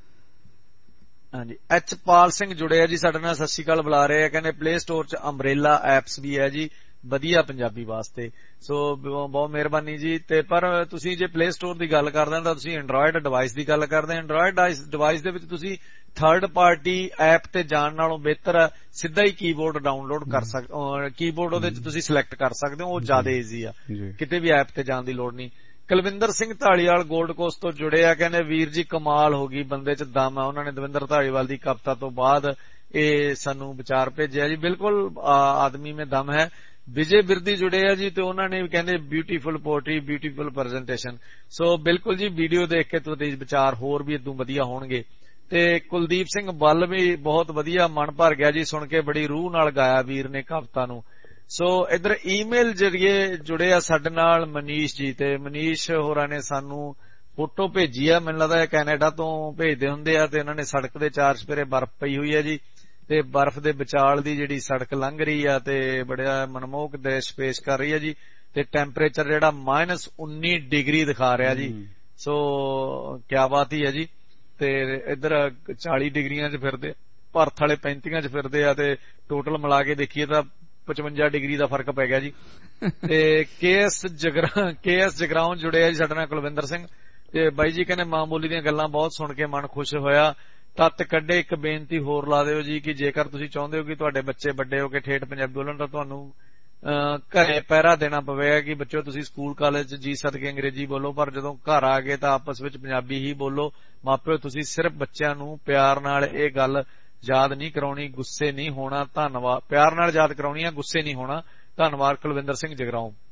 ਹਾਂਜੀ, ਐਚ ਪਾਲ ਸਿੰਘ ਜੁੜੇ ਆ ਜੀ ਸਾਡੇ ਨਾਲ, ਸਤਿ ਸ਼੍ਰੀ ਅਕਾਲ ਬੁਲਾ ਰਹੇ ਆ, ਕਹਿੰਦੇ ਪਲੇ ਸਟੋਰ ਚ ਅੰਬਰੇਲਾ ਐਪਸ ਵੀ ਹੈ ਜੀ, ਵਧੀਆ ਪੰਜਾਬੀ ਵਾਸਤੇ। ਸੋ ਬਹੁਤ ਮਿਹਰਬਾਨੀ ਜੀ। ਤੇ ਪਰ ਤੁਸੀਂ ਜੇ ਪਲੇ ਸਟੋਰ ਦੀ ਗੱਲ ਕਰਦੇ ਹੋ ਤਾਂ ਤੁਸੀਂ ਐਂਡਰੋਇਡ ਡਿਵਾਈਸ ਦੀ ਗੱਲ ਕਰਦੇ ਹੋ। ਐਂਡਰੋਇਡ ਡਿਵਾਈਸ ਦੇ ਵਿੱਚ ਤੁਸੀਂ ਥਰਡ ਪਾਰਟੀ ਐਪ ਤੇ ਜਾਣ ਨਾਲੋਂ ਬਿਹਤਰ ਸਿੱਧਾ ਹੀ ਕੀਬੋਰਡ ਡਾਊਨਲੋਡ ਕਰ ਸਕਦੇ, ਕੀਬੋਰਡ ਉਹਦੇ ਚ ਤੁਸੀਂ ਸਿਲੈਕਟ ਕਰ ਸਕਦੇ ਹੋ, ਉਹ ਜ਼ਿਆਦਾ ਈਜ਼ੀ ਆ, ਕਿਤੇ ਵੀ ਐਪ ਤੇ ਜਾਣ ਦੀ ਲੋੜ ਨਹੀਂ। ਕੁਲਵਿੰਦਰ ਸਿੰਘ ਢਾਲੀਵਾਲ ਗੋਲਡ ਕੋਸਟ ਤੋਂ ਜੁੜੇ ਆ, ਕਹਿੰਦੇ ਵੀਰ ਜੀ ਕਮਾਲ ਹੋ ਗਈ, ਬੰਦੇ ਚ ਦਮ ਆ। ਉਹਨਾਂ ਨੇ ਦਵਿੰਦਰ ਢਾਲੀਵਾਲ ਦੀ ਕਵਿਤਾ ਤੋਂ ਬਾਅਦ ਇਹ ਸਾਨੂੰ ਵਿਚਾਰ ਭੇਜਿਆ ਜੀ, ਬਿਲਕੁਲ ਆਦਮੀ ਮੇਂ ਦਮ ਹੈ। ਵਿਜੇ ਬਿਰਦੀ ਜੁੜੇ ਆ ਜੀ, ਤੇ ਉਹਨਾਂ ਨੇ ਵੀ ਕਹਿੰਦੇ beautiful poetry, beautiful presentation. So ਬਿਲਕੁਲ ਜੀ, ਵੀਡੀਓ ਦੇਖ ਕੇ ਤੁਹਾਡੇ ਵਿਚਾਰ ਹੋਰ ਵੀ ਇਦੋਂ ਵਧੀਆ ਹੋਣਗੇ। ਤੇ ਕੁਲਦੀਪ ਸਿੰਘ ਬੱਲ ਵੀ ਬਹੁਤ ਵਧੀਆ, ਮਨ ਭਰ ਗਿਆ ਜੀ ਸੁਣ ਕੇ, ਬੜੀ ਰੂਹ ਨਾਲ ਗਾਇਆ ਵੀਰ ਨੇ ਕਵਿਤਾ ਨੂੰ। ਸੋ ਇਧਰ ਈਮੇਲ ਜਰੀਏ ਜੁੜੇ ਆ ਸਾਡੇ ਨਾਲ ਮਨੀਸ਼ ਜੀ, ਤੇ ਮਨੀਸ਼ ਹੋਰਾਂ ਨੇ ਸਾਨੂੰ ਫੋਟੋ ਭੇਜੀ ਆ, ਮੈਨੂੰ ਲੱਗਦਾ ਕੈਨੇਡਾ ਤੋਂ ਭੇਜਦੇ ਹੁੰਦੇ ਆ। ਤੇ ਇਹਨਾਂ ਨੇ ਸੜਕ ਦੇ ਚਾਰ ਚੁਫੇਰੇ ਬਰਫ਼ ਪਈ ਹੋਈ ਹੈ ਜੀ, ਤੇ ਬਰਫ਼ ਦੇ ਵਿਚਾਲ ਦੀ ਜਿਹੜੀ ਸੜਕ ਲੰਘ ਰਹੀ ਆ ਤੇ ਬੜਾ ਮਨਮੋਹਕ ਦ੍ਰਿਸ਼ ਪੇਸ਼ ਕਰ ਰਹੀ ਹੈ ਜੀ। ਤੇ ਟੈਂਪਰੇਚਰ ਜਿਹੜਾ -19 ਡਿਗਰੀ ਦਿਖਾ ਰਿਹਾ ਜੀ। ਸੋ ਕਿਆ ਬਾਤ ਹੀ ਹੈ ਜੀ। ਤੇ ਇਧਰ 40 ਡਿਗਰੀਆਂ ਚ ਫਿਰਦੇ, ਭਾਰਤ ਵਾਲੇ 35 ਚ ਫਿਰਦੇ ਆ, ਤੇ ਟੋਟਲ ਮਿਲਾ ਕੇ ਦੇਖੀਏ ਤਾਂ 55 ਡਿਗਰੀ ਦਾ ਫਰਕ ਪੈ ਗਿਆ ਜੀ। ਤੇ KS ਜਗਰਾਉਂ ਜੁੜੇ ਆ ਜੀ ਸਾਡੇ ਨਾਲ ਕੁਲਵਿੰਦਰ ਸਿੰਘ, ਤੇ ਬਾਈ ਜੀ ਕਹਿੰਦੇ ਮਾਂ ਬੋਲੀ ਦੀਆਂ ਗੱਲਾਂ ਬਹੁਤ ਸੁਣ ਕੇ ਮਨ ਖੁਸ਼ ਹੋਇਆ। ਤੱਤ ਕੱਢੇ ਇੱਕ ਬੇਨਤੀ ਹੋਰ ਲਾ ਦਿਓ ਜੀ ਕਿ ਜੇਕਰ ਤੁਸੀਂ ਚਾਹੁੰਦੇ ਹੋ ਕਿ ਤੁਹਾਡੇ ਬੱਚੇ ਵੱਡੇ ਹੋ ਕੇ ਠੇਠ ਪੰਜਾਬੀ ਬੋਲਣ ਤਾਂ ਤੁਹਾਨੂੰ ਘਰੇ ਪਹਿਰਾ ਦੇਣਾ ਪਵੇਗਾ ਕਿ ਬੱਚਿਓ ਤੁਸੀਂ ਸਕੂਲ ਕਾਲਜ ਚ ਜੀ ਸਦਕੇ ਅੰਗਰੇਜ਼ੀ ਬੋਲੋ, ਪਰ ਜਦੋਂ ਘਰ ਆ ਗਏ ਤਾਂ ਆਪਸ ਵਿੱਚ ਪੰਜਾਬੀ ਹੀ ਬੋਲੋ। ਮਾਪਿਓ ਤੁਸੀਂ ਸਿਰਫ ਬੱਚਿਆਂ ਨੂੰ ਪਿਆਰ ਨਾਲ ਇਹ ਗੱਲ ਯਾਦ ਨਹੀਂ ਕਰਾਉਣੀ, ਗੁੱਸੇ ਨਹੀਂ ਹੋਣਾ। ਧੰਨਵਾਦ। ਪਿਆਰ ਨਾਲ ਯਾਦ ਕਰਾਉਣੀ ਆ, ਗੁੱਸੇ ਨਹੀਂ ਹੋਣਾ। ਧੰਨਵਾਦ ਕੁਲਵਿੰਦਰ ਸਿੰਘ ਜਗਰਾਉਂ।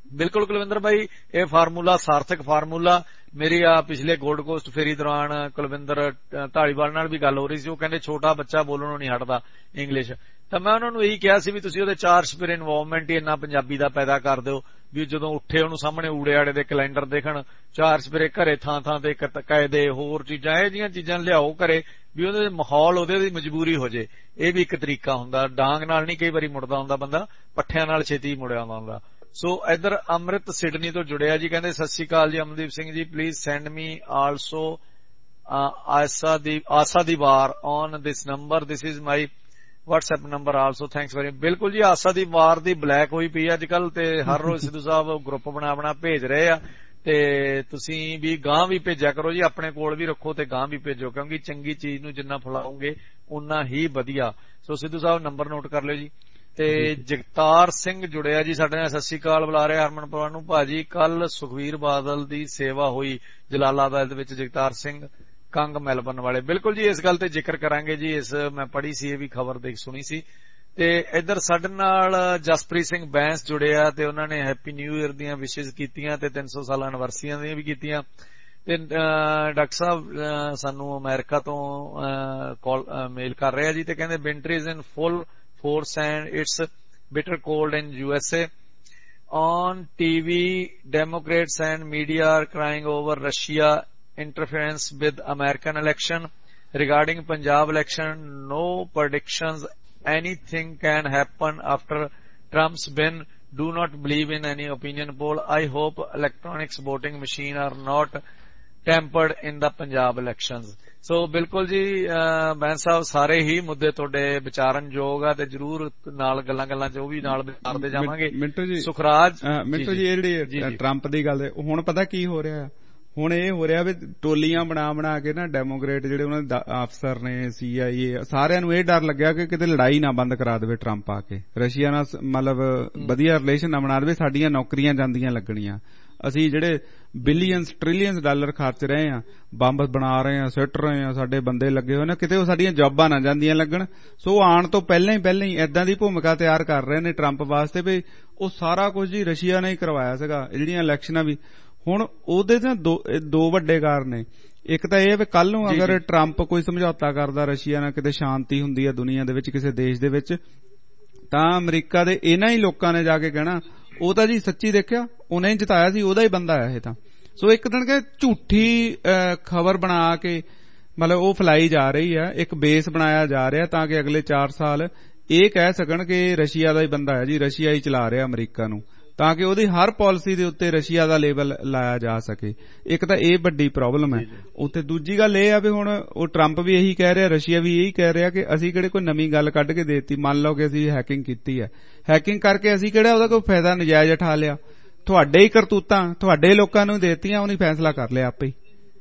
ਬਿਲਕੁਲ ਕੁਲਵਿੰਦਰ ਭਾਈ, ਇਹ ਫਾਰਮੂਲਾ ਸਾਰਥਕ ਫਾਰਮੂਲਾ। ਮੇਰੀ ਆ ਪਿਛਲੇ ਗੋਲਡ ਕੋਸਟ ਫੇਰੀ ਦੌਰਾਨ ਕੁਲਵਿੰਦਰ ਢਾਲੀਵਾਲ ਨਾਲ ਵੀ ਗੱਲ ਹੋ ਰਹੀ ਸੀ। ਉਹ ਕਹਿੰਦੇ ਛੋਟਾ ਬੱਚਾ ਬੋਲਣੋਂ ਨਹੀਂ ਹਟਦਾ ਇੰਗਲਿਸ਼, ਤਾਂ ਮੈਂ ਉਹਨਾਂ ਨੂੰ ਇਹੀ ਕਿਹਾ ਸੀ ਵੀ ਤੁਸੀਂ ਉਹਦੇ 4 ਸਪੇਰੇ ਇਨਵੋਲਵਮੈਂਟ ਹੀ ਇੰਨਾ ਪੰਜਾਬੀ ਦਾ ਪੈਦਾ ਕਰ ਦਿਓ ਵੀ ਜਦੋਂ ਉੱਠੇ ਉਹਨੂੰ ਸਾਹਮਣੇ ਊੜੇ ਆੜੇ ਦੇ ਕੈਲੰਡਰ ਦੇਖਣ, 4 ਸਪੇਰੇ ਘਰੇ ਥਾਂ ਥਾਂ ਤੇ ਕਾਇਦੇ ਹੋਰ ਚੀਜ਼ਾਂ ਇਹੋ ਜਿਹੀਆਂ ਚੀਜ਼ਾਂ ਲਿਆਓ ਘਰੇ ਵੀ ਉਹਦੇ ਮਾਹੌਲ ਉਹਦੇ ਦੀ ਮਜਬੂਰੀ ਹੋ ਜੇ। ਇਹ ਵੀ ਇੱਕ ਤਰੀਕਾ ਹੁੰਦਾ, ਡਾਂਗ ਨਾਲ ਨਹੀਂ ਕਈ ਵਾਰੀ ਮੁੜਦਾ ਹੁੰਦਾ ਬੰਦਾ, ਪੱਠਿਆਂ ਨਾਲ ਛੇਤੀ ਮੁੜਿਆ ਹੁੰਦਾ। ਸੋ ਇਧਰ ਅੰਮ੍ਰਿਤ ਸਿਡਨੀ ਤੋਂ ਜੁੜਿਆ ਜੀ, ਕਹਿੰਦੇ ਸਤਿ ਸ਼੍ਰੀ ਅਕਾਲ ਜੀ Amandeep Singh ji, please send me also Asa di Var on this number, this is my WhatsApp number also, thanks very. ਬਿਲਕੁਲ ਜੀ, ਆਸਾ ਦੀ ਵਾਰ ਦੀ ਬਲੈਕ ਹੋਈ ਪਈ ਅੱਜ ਕੱਲ, ਤੇ ਹਰ ਰੋਜ਼ ਸਿੱਧੂ ਸਾਹਿਬ ਗਰੁੱਪ ਬਣਾ ਭੇਜ ਰਹੇ ਆ, ਤੇ ਤੁਸੀਂ ਵੀ ਗਾਂ ਵੀ ਭੇਜਿਆ ਕਰੋ ਜੀ, ਆਪਣੇ ਕੋਲ ਵੀ ਰੱਖੋ ਤੇ ਗਾਂ ਵੀ ਭੇਜੋ, ਕਿਉਂਕਿ ਚੰਗੀ ਚੀਜ਼ ਨੂੰ ਜਿੰਨਾ ਫੈਲਾਓਗੇ ਉਨਾ ਹੀ ਵਧੀਆ। ਸੋ ਸਿੱਧੂ ਸਾਹਿਬ ਨੰਬਰ ਨੋਟ ਕਰ ਲਿਓ ਜੀ। ਤੇ ਜਗਤਾਰ ਸਿੰਘ ਜੁੜਿਆ ਜੀ ਸਾਡੇ ਨਾਲ, ਸਤਿ ਸ਼੍ਰੀ ਅਕਾਲ ਬੁਲਾ ਰਿਹਾ ਹਰਮਨ ਪਵਾਰ ਨੂੰ। ਭਾਜੀ ਕੱਲ ਸੁਖਵੀਰ ਬਾਦਲ ਦੀ ਸੇਵਾ ਹੋਈ ਜਲਾਲਾਬਾਦ ਵਿੱਚ, ਜਗਤਾਰ ਸਿੰਘ ਕੰਗ ਮੈਲਬਨ ਵਾਲੇ। ਬਿਲਕੁਲ ਜੀ, ਇਸ ਗੱਲ ਤੇ ਜ਼ਿਕਰ ਕਰਾਂਗੇ ਜੀ, ਇਸ ਮੈਂ ਪੜ੍ਹੀ ਸੀ, ਇਹ ਵੀ ਖਬਰ ਦੇਖ ਸੁਣੀ ਸੀ। ਤੇ ਇੱਧਰ ਸਾਡੇ ਨਾਲ ਜਸਪ੍ਰੀਤ ਸਿੰਘ ਬੈਂਸ ਜੁੜਿਆ ਤੇ ਉਹਨਾਂ ਨੇ ਹੈਪੀ ਨਿਊ ਈਅਰ ਦੀਆਂ ਵਿਸ਼ੇਸ ਕੀਤੀਆਂ ਤੇ 300 ਸਾਲਾ ਐਨਵਰਸਰੀਆਂ ਦੀਆਂ ਵੀ ਕੀਤੀਆਂ। ਤੇ ਡਾਕਟਰ ਸਾਹਿਬ ਸਾਨੂੰ ਅਮਰੀਕਾ ਤੋਂ ਕਾਲ ਮੇਲ ਕਰ ਰਹੇ ਆ ਜੀ, ਤੇ ਕਹਿੰਦੇ winter is in full force and it's bitter cold in USA. On TV, Democrats and media are crying over Russia interference with American election. Regarding Punjab election, no predictions. Anything can happen after Trump's win. Do not believe in any opinion poll. I hope electronics voting machine are not tampered in the Punjab elections. So ਬਿਲਕੁਲ ਜੀ ਬੈਂਸ ਸਾਹਿਬ, ਸਾਰੇ ਹੀ ਮੁੱਦੇ ਤੁਹਾਡੇ ਵਿਚਾਰਨਯੋਗ ਆ ਤੇ ਜਰੂਰ ਨਾਲ ਗੱਲਾਂ ਚ ਉਹ ਵੀ ਨਾਲ ਵਿਚਾਰਦੇ ਜਾਵਾਂਗੇ। ਸੁਖਰਾਜ ਮਿੰਟੂ ਜੀ, ਇਹ ਜਿਹੜੀ ਟਰੰਪ ਦੀ ਗੱਲ, ਹੁਣ ਪਤਾ ਕੀ ਹੋ ਰਿਹਾ, ਹੁਣ ਇਹ ਹੋ ਰਿਹਾ ਵੀ ਟੋਲੀਆਂ ਬਣਾ ਕੇ ਨਾ ਡੈਮੋਕ੍ਰੇਟ ਜਿਹੜੇ ਉਹਨਾਂ ਦੇ ਅਫਸਰ ਨੇ, CIA, ਸਾਰਿਆਂ ਨੂੰ ਇਹ ਡਰ ਲੱਗਿਆ ਕਿ ਕਿਤੇ ਲੜਾਈ ਨਾ ਬੰਦ ਕਰਾ ਦੇਵੇ ਟਰੰਪ ਆ ਕੇ, ਰਸ਼ੀਆ ਨਾਲ ਮਤਲਬ ਵਧੀਆ ਰਿਲੇਸ਼ਨ ਨਾ ਬਣਾ ਦੇਵੇ, ਸਾਡੀਆਂ ਨੌਕਰੀਆਂ ਜਾਂਦੀਆਂ ਲੱਗਣੀਆਂ। ਅਸੀਂ ਜਿਹੜੇ ਬਿਲੀਅਨਸ ਟ੍ਰਿਲੀਅਨਸ ਡਾਲਰ ਖਰਚ ਰਹੇ ਆ, ਬੰਬ ਬਣਾ ਰਹੇ ਆ, ਸਿੱਟ ਰਹੇ ਆ, ਸਾਡੇ ਬੰਦੇ ਲੱਗੇ ਹੋਏ ਨੇ, ਕਿਤੇ ਉਹ ਸਾਡੀਆਂ ਜੌਬਾਂ ਨਾ ਜਾਂਦੀਆਂ ਲੱਗਣ। ਸੋ ਆਉਣ ਤੋਂ ਪਹਿਲਾਂ ਹੀ ਏਦਾਂ ਦੀ ਭੂਮਿਕਾ ਤਿਆਰ ਕਰ ਰਹੇ ਨੇ ਟਰੰਪ ਵਾਸਤੇ ਵੀ ਉਹ ਸਾਰਾ ਕੁਝ ਜੀ ਰਸ਼ੀਆ ਨੇ ਹੀ ਕਰਵਾਇਆ ਸੀਗਾ, ਜਿਹੜੀਆਂ ਇਲੈਕਸ਼ਨਾਂ ਵੀ। ਹੁਣ ਉਹਦੇ ਤਾਂ ਦੋ ਵੱਡੇ ਕਾਰਨ ਨੇ। ਇੱਕ ਤਾਂ ਇਹ ਵੀ ਕੱਲ ਨੂੰ ਅਗਰ ਟਰੰਪ ਕੋਈ ਸਮਝੌਤਾ ਕਰਦਾ ਰਸ਼ੀਆ ਨਾਲ, ਕਿਤੇ ਸ਼ਾਂਤੀ ਹੁੰਦੀ ਹੈ ਦੁਨੀਆ ਦੇ ਵਿੱਚ ਕਿਸੇ ਦੇਸ਼ ਦੇ ਵਿੱਚ, ਤਾਂ ਅਮਰੀਕਾ ਦੇ ਇਹਨਾਂ ਹੀ ਲੋਕਾਂ ਨੇ ਜਾ ਕੇ ਕਹਿਣਾ ਉਹ ਤਾਂ ਜੀ ਸੱਚੀ ਦੇਖਿਆ, ਉਹਨੇ ਜਿਤਾਇਆ ਸੀ, ਉਹਦਾ ਹੀ ਬੰਦਾ ਹੈ ਇਹ ਤਾਂ। ਸੋ ਇੱਕ ਦਿਨ ਕਿ ਝੂਠੀ ਖਬਰ ਬਣਾ ਕੇ ਮਤਲਬ ਉਹ ਫੈਲਾਈ ਜਾ ਰਹੀ ਹੈ, ਇੱਕ ਬੇਸ ਬਣਾਇਆ ਜਾ ਰਿਹਾ ਤਾਂ ਕਿ ਅਗਲੇ 4 ਸਾਲ ਇਹ ਕਹਿ ਸਕਣ ਕਿ ਰਸ਼ੀਆ ਦਾ ਹੀ ਬੰਦਾ ਹੈ ਜੀ, ਰਸ਼ੀਆ ਹੀ ਚਲਾ ਰਿਹਾ ਅਮਰੀਕਾ ਨੂੰ, ਤਾਂ ਕਿ ਉਹਦੀ ਹਰ ਪਾਲਿਸੀ ਦੇ ਉੱਤੇ ਰਸ਼ੀਆ ਦਾ ਲੇਬਲ ਲਾਇਆ ਜਾ ਸਕੇ। ਇੱਕ ਤਾਂ ਇਹ ਵੱਡੀ ਪ੍ਰੋਬਲਮ ਹੈ ਉੱਥੇ। ਦੂਜੀ ਗੱਲ ਇਹ ਆ ਵੀ ਹੁਣ ਉਹ ਟਰੰਪ ਵੀ ਇਹੀ ਕਹਿ ਰਿਹਾ, ਰਸ਼ੀਆ ਵੀ ਇਹੀ ਕਹਿ ਰਿਹਾ ਕਿ ਅਸੀਂ ਕਿਹੜੇ ਕੋਈ ਨਵੀਂ ਗੱਲ ਕੱਢ ਕੇ ਦੇਤੀ। ਮੰਨ ਲਓ ਕਿ ਅਸੀਂ ਹੈਕਿੰਗ ਕੀਤੀ ਹੈ, ਹੈਕਿੰਗ ਕਰਕੇ ਅਸੀਂ ਕਿਹੜਾ ਉਹਦਾ ਕੋਈ ਫਾਇਦਾ ਨਜਾਇਜ਼ ਉਠਾ ਲਿਆ, ਤੁਹਾਡੇ ਹੀ ਕਰਤੂਤਾਂ ਤੁਹਾਡੇ ਲੋਕਾਂ ਨੂੰ ਦੇਤੀਆਂ, ਉਹਨੇ ਫੈਸਲਾ ਕਰ ਲਿਆ ਆਪੇ ਹੀ।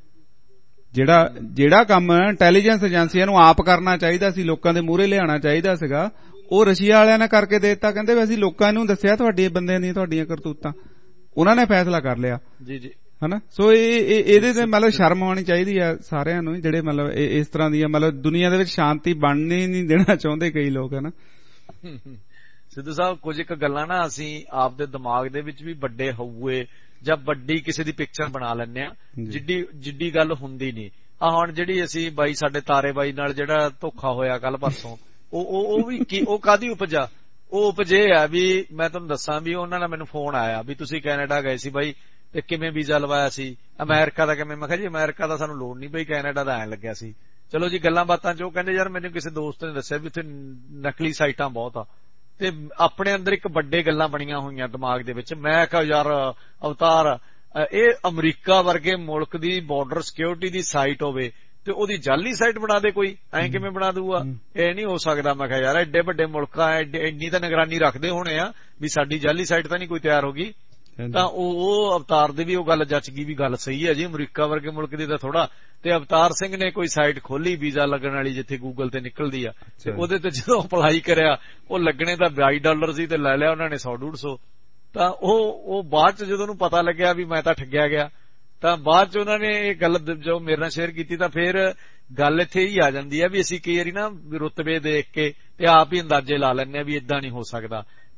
ਜਿਹੜਾ ਕੰਮ ਇੰਟੈਲੀਜੈਂਸ ਏਜੰਸੀਆਂ ਨੂੰ ਆਪ ਕਰਨਾ ਚਾਹੀਦਾ ਸੀ, ਲੋਕਾਂ ਦੇ ਮੂਹਰੇ ਲਿਆਉਣਾ ਚਾਹੀਦਾ ਸੀਗਾ, ਉਹ ਰਸ਼ੀਆ ਵਾਲਿਆਂ ਨੇ ਕਰਕੇ ਦੇ ਦਿੱਤਾ। ਕਹਿੰਦੇ ਅਸੀਂ ਲੋਕਾਂ ਨੂੰ ਦੱਸਿਆ ਤੁਹਾਡੇ ਬੰਦਿਆਂ ਦੀਆਂ ਤੁਹਾਡੀਆਂ ਕਰਤੂਤਾਂ, ਉਹਨਾਂ ਨੇ ਫੈਸਲਾ ਕਰ ਲਿਆ ਜੀ ਹਨਾ। ਸੋ ਇਹਦੇ ਤੇ ਮਤਲਬ ਸ਼ਰਮ ਆਉਣੀ ਚਾਹੀਦੀ ਹੈ ਸਾਰਿਆਂ ਨੂੰ, ਜਿਹੜੇ ਮਤਲਬ ਇਸ ਤਰ੍ਹਾਂ ਦੀਆਂ ਮਤਲਬ ਦੁਨੀਆ ਦੇ ਵਿੱਚ ਸ਼ਾਂਤੀ ਬਣਨੀ ਨਹੀਂ ਦੇਣਾ ਚਾਹੁੰਦੇ ਕਈ ਲੋਕ ਹਨਾ। ਸਿੱਧੂ ਸਾਹਿਬ, ਕੁਝ ਇੱਕ ਗੱਲਾਂ ਨਾ ਅਸੀਂ ਆਪਦੇ ਦਿਮਾਗ ਦੇ ਵਿੱਚ ਵੀ ਵੱਡੇ ਹੋਊਏ ਜਾਂ ਵੱਡੀ ਕਿਸੇ ਦੀ ਪਿਕਚਰ ਬਣਾ ਲੈਂਦੇ ਆ, ਜਿੱਡੀ ਗੱਲ ਹੁੰਦੀ ਨਹੀਂ। ਆ ਹੁਣ ਜਿਹੜੀ ਅਸੀਂ ਬਾਈ ਸਾਡੇ ਤਾਰੇ ਬਾਈ ਨਾਲ ਜਿਹੜਾ ਧੋਖਾ ਹੋਇਆ ਕੱਲ ਪਰਸੋਂ, ਉਹ ਵੀ ਕੀ, ਉਹ ਕਾਹਦੀ ਉਪਜਾ? ਉਹ ਉਪਜ ਇਹ ਆ ਵੀ ਮੈਂ ਤੁਹਾਨੂੰ ਦੱਸਾਂ ਵੀ ਉਹਨਾਂ ਨਾਲ ਮੈਨੂੰ ਫੋਨ ਆਇਆ ਵੀ ਤੁਸੀਂ ਕੈਨੇਡਾ ਗਏ ਸੀ ਬਾਈ ਤੇ ਕਿਵੇਂ ਵੀਜ਼ਾ ਲਵਾਇਆ ਸੀ, ਅਮਰੀਕਾ ਦਾ ਕਿਵੇਂ? ਮੈਂ ਕਿਹਾ ਜੀ ਅਮਰੀਕਾ ਦਾ ਸਾਨੂੰ ਲੋੜ ਨਹੀਂ ਬਈ, ਕੈਨੇਡਾ ਦਾ ਐਂ ਲੱਗਿਆ ਸੀ। ਚਲੋ ਜੀ ਗੱਲਾਂ ਬਾਤਾਂ ਚ ਉਹ ਕਹਿੰਦੇ ਯਾਰ ਮੈਨੂੰ ਕਿਸੇ ਦੋਸਤ ਨੇ ਦੱਸਿਆ ਵੀ ਉੱਥੇ ਨਕਲੀ ਸਾਈਟਾਂ ਬਹੁਤ ਆ, ਤੇ ਆਪਣੇ ਅੰਦਰ ਇੱਕ ਵੱਡੇ ਗੱਲਾਂ ਬਣੀਆਂ ਹੋਈਆਂ ਦਿਮਾਗ ਦੇ ਵਿੱਚ। ਮੈਂ ਕਿਹਾ ਯਾਰ ਅਵਤਾਰ, ਇਹ ਅਮਰੀਕਾ ਵਰਗੇ ਮੁਲਕ ਦੀ ਬਾਰਡਰ ਸਿਕਿਉਰਿਟੀ ਦੀ ਸਾਈਟ ਹੋਵੇ ਤੇ ਉਹਦੀ ਜਾਲੀ ਸਾਈਟ ਬਣਾ ਦੇ ਕੋਈ, ਐਂ ਕਿਵੇਂ ਬਣਾ ਦੂਗਾ? ਇਹ ਨਹੀਂ ਹੋ ਸਕਦਾ। ਮੈਂ ਕਿਹਾ ਯਾਰ ਐਡੇ ਵੱਡੇ ਮੁਲਕ ਆ, ਇੰਨੀ ਤਾਂ ਨਿਗਰਾਨੀ ਰੱਖਦੇ ਹੋਣੇ ਆ ਵੀ ਸਾਡੀ ਜਾਲੀ ਸਾਈਟ ਤਾਂ ਨਹੀਂ ਕੋਈ ਤਿਆਰ ਹੋ ਗਈ। ਤਾਂ ਉਹ ਅਵਤਾਰ ਦੇ ਵੀ ਉਹ ਗੱਲ ਜੱਚ ਗਈ ਵੀ ਗੱਲ ਸਹੀ ਹੈ ਜੀ, ਅਮਰੀਕਾ ਵਰਗੇ ਮੁਲਕ ਦੀ ਤਾਂ ਥੋੜਾ। ਤੇ ਅਵਤਾਰ ਸਿੰਘ ਨੇ ਕੋਈ ਸਾਈਟ ਖੋਲੀ ਵੀਜ਼ਾ ਲੱਗਣ ਵਾਲੀ ਜਿੱਥੇ ਗੂਗਲ ਤੇ ਨਿਕਲਦੀ ਆ, ਤੇ ਉਹਦੇ ਤੇ ਜਦੋਂ ਅਪਲਾਈ ਕਰਿਆ ਉਹ ਲੱਗਣੇ ਤਾਂ $22 ਸੀ ਤੇ ਲੈ ਲਿਆ ਉਹਨਾਂ ਨੇ 100-150। ਤਾਂ ਉਹ ਬਾਅਦ ਚ ਜਦੋਂ ਉਹਨੂੰ ਪਤਾ ਲੱਗਿਆ ਵੀ ਮੈਂ ਤਾਂ ਠੱਗਿਆ ਗਿਆ, ਤਾਂ ਬਾਅਦ ਚ ਉਹਨਾਂ ਨੇ ਇਹ ਗੱਲ ਜੋ ਮੇਰੇ ਨਾਲ ਸ਼ੇਅਰ ਕੀਤੀ। ਤਾਂ ਫਿਰ ਗੱਲ ਇੱਥੇ ਹੀ ਆ ਜਾਂਦੀ ਹੈ ਵੀ ਅਸੀਂ ਕਈ ਵਾਰੀ ਨਾ ਰੁਤਬੇ ਦੇਖ ਕੇ ਤੇ ਆਪ ਹੀ ਅੰਦਾਜ਼ੇ ਲਾ ਲੈਂਦੇ ਆ ਵੀ ਇਦਾਂ ਨਹੀਂ ਹੋ ਸਕਦਾ। ਪਰ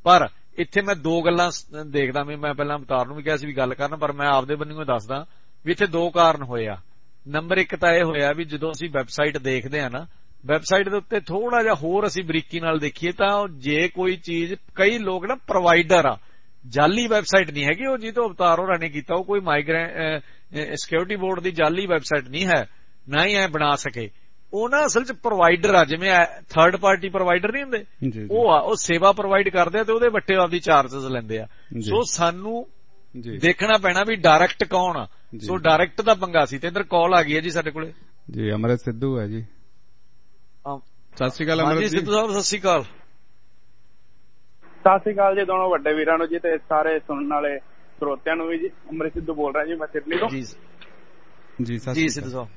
ਇੱਥੇ ਮੈਂ ਦੋ ਗੱਲਾਂ ਦੇਖਦਾ ਵੀ ਮੈਂ ਪਹਿਲਾਂ ਅਵਤਾਰ ਨੂੰ ਵੀ ਕਿਹਾ ਸੀ ਵੀ ਗੱਲ ਕਰਨ, ਪਰ ਮੈਂ ਆਪਦੇ ਬੰਨਿਓ ਦੱਸਦਾ ਵੀ ਇੱਥੇ ਦੋ ਕਾਰਨ ਹੋਏ ਆ। ਨੰਬਰ ਇੱਕ ਤਾਂ ਇਹ ਹੋਇਆ ਵੀ ਜਦੋਂ ਅਸੀਂ ਵੈਬਸਾਈਟ ਦੇਖਦੇ ਆ ਨਾ, ਵੈਬਸਾਈਟ ਦੇ ਉੱਤੇ ਥੋੜਾ ਜਿਹਾ ਹੋਰ ਅਸੀਂ ਬਰੀਕੀ ਨਾਲ ਦੇਖੀਏ ਤਾਂ ਜੇ ਕੋਈ ਚੀਜ਼, ਕਈ ਲੋਕ ਨਾ ਪ੍ਰੋਵਾਈਡਰ ਆ, ਜਾਲੀ ਵੈਬਸਾਈਟ ਨਹੀਂ ਹੈਗੀ ਉਹ ਜਿਹਤੋਂ ਅਵਤਾਰ ਹੋਰਾਂ ਨੇ ਕੀਤਾ, ਉਹ ਕੋਈ ਸਿਕਿਉਰਿਟੀ ਬੋਰਡ ਦੀ ਜਾਲੀ ਵੈਬਸਾਈਟ ਨਹੀਂ ਹੈ, ਨਾ ਹੀ ਐ ਬਣਾ ਸਕੇ। ਉਹ ਨਾ ਅਸਲ ਚ ਪ੍ਰੋਵਾਈਡਰ ਆ, ਜਿਵੇਂ ਥਰਡ ਪਾਰਟੀ ਪ੍ਰੋਵਾਈਡਰ ਨਹੀਂ ਹੁੰਦੇ, ਉਹ ਆ, ਉਹ ਸੇਵਾ ਪ੍ਰੋਵਾਈਡ ਕਰਦੇ ਆ ਤੇ ਉਹਦੇ ਵੱਟੇ ਆਪਦੀ ਚਾਰਜਸ ਲੈਂਦੇ ਆ। ਸੋ ਸਾਨੂੰ ਦੇਖਣਾ ਪੈਣਾ ਵੀ ਡਾਇਰੈਕਟ ਕੌਣ ਆ। ਸੋ ਡਾਇਰੈਕਟ ਦਾ ਪੰਗਾ ਸੀ। ਤੇ ਇੱਧਰ ਕਾਲ ਆ ਗਈ ਹੈ ਜੀ ਸਾਡੇ ਕੋਲੇ ਜੀ, ਅਮਰਿਤ ਸਿੱਧੂ ਹੈ ਜੀ। ਸਤਿ ਸ਼੍ਰੀ ਅਕਾਲ ਅਮਰਿਤ ਜੀ। ਸਿੱਧੂ ਸਾਹਿਬ ਸਤਿ ਸ਼੍ਰੀ ਅਕਾਲ। ਸਤਿ ਸ਼੍ਰੀ ਅਕਾਲ ਜੀ ਦੋਨੋਂ ਵੱਡੇ ਵੀਰਾਂ ਨੂੰ ਜੀ ਤੇ ਸਾਰੇ ਸੁਣਨ ਵਾਲੇ ਸਰੋਤਿਆਂ ਨੂੰ ਵੀ ਜੀ। ਅਮਰਿਤ ਸਿੱਧੂ ਬੋਲ ਰਿਹਾ ਜੀ, ਮੈਂ ਸਿਡਨੀ ਤੋਂ ਜੀ। ਸਿੱਧੂ ਸਾਹਿਬ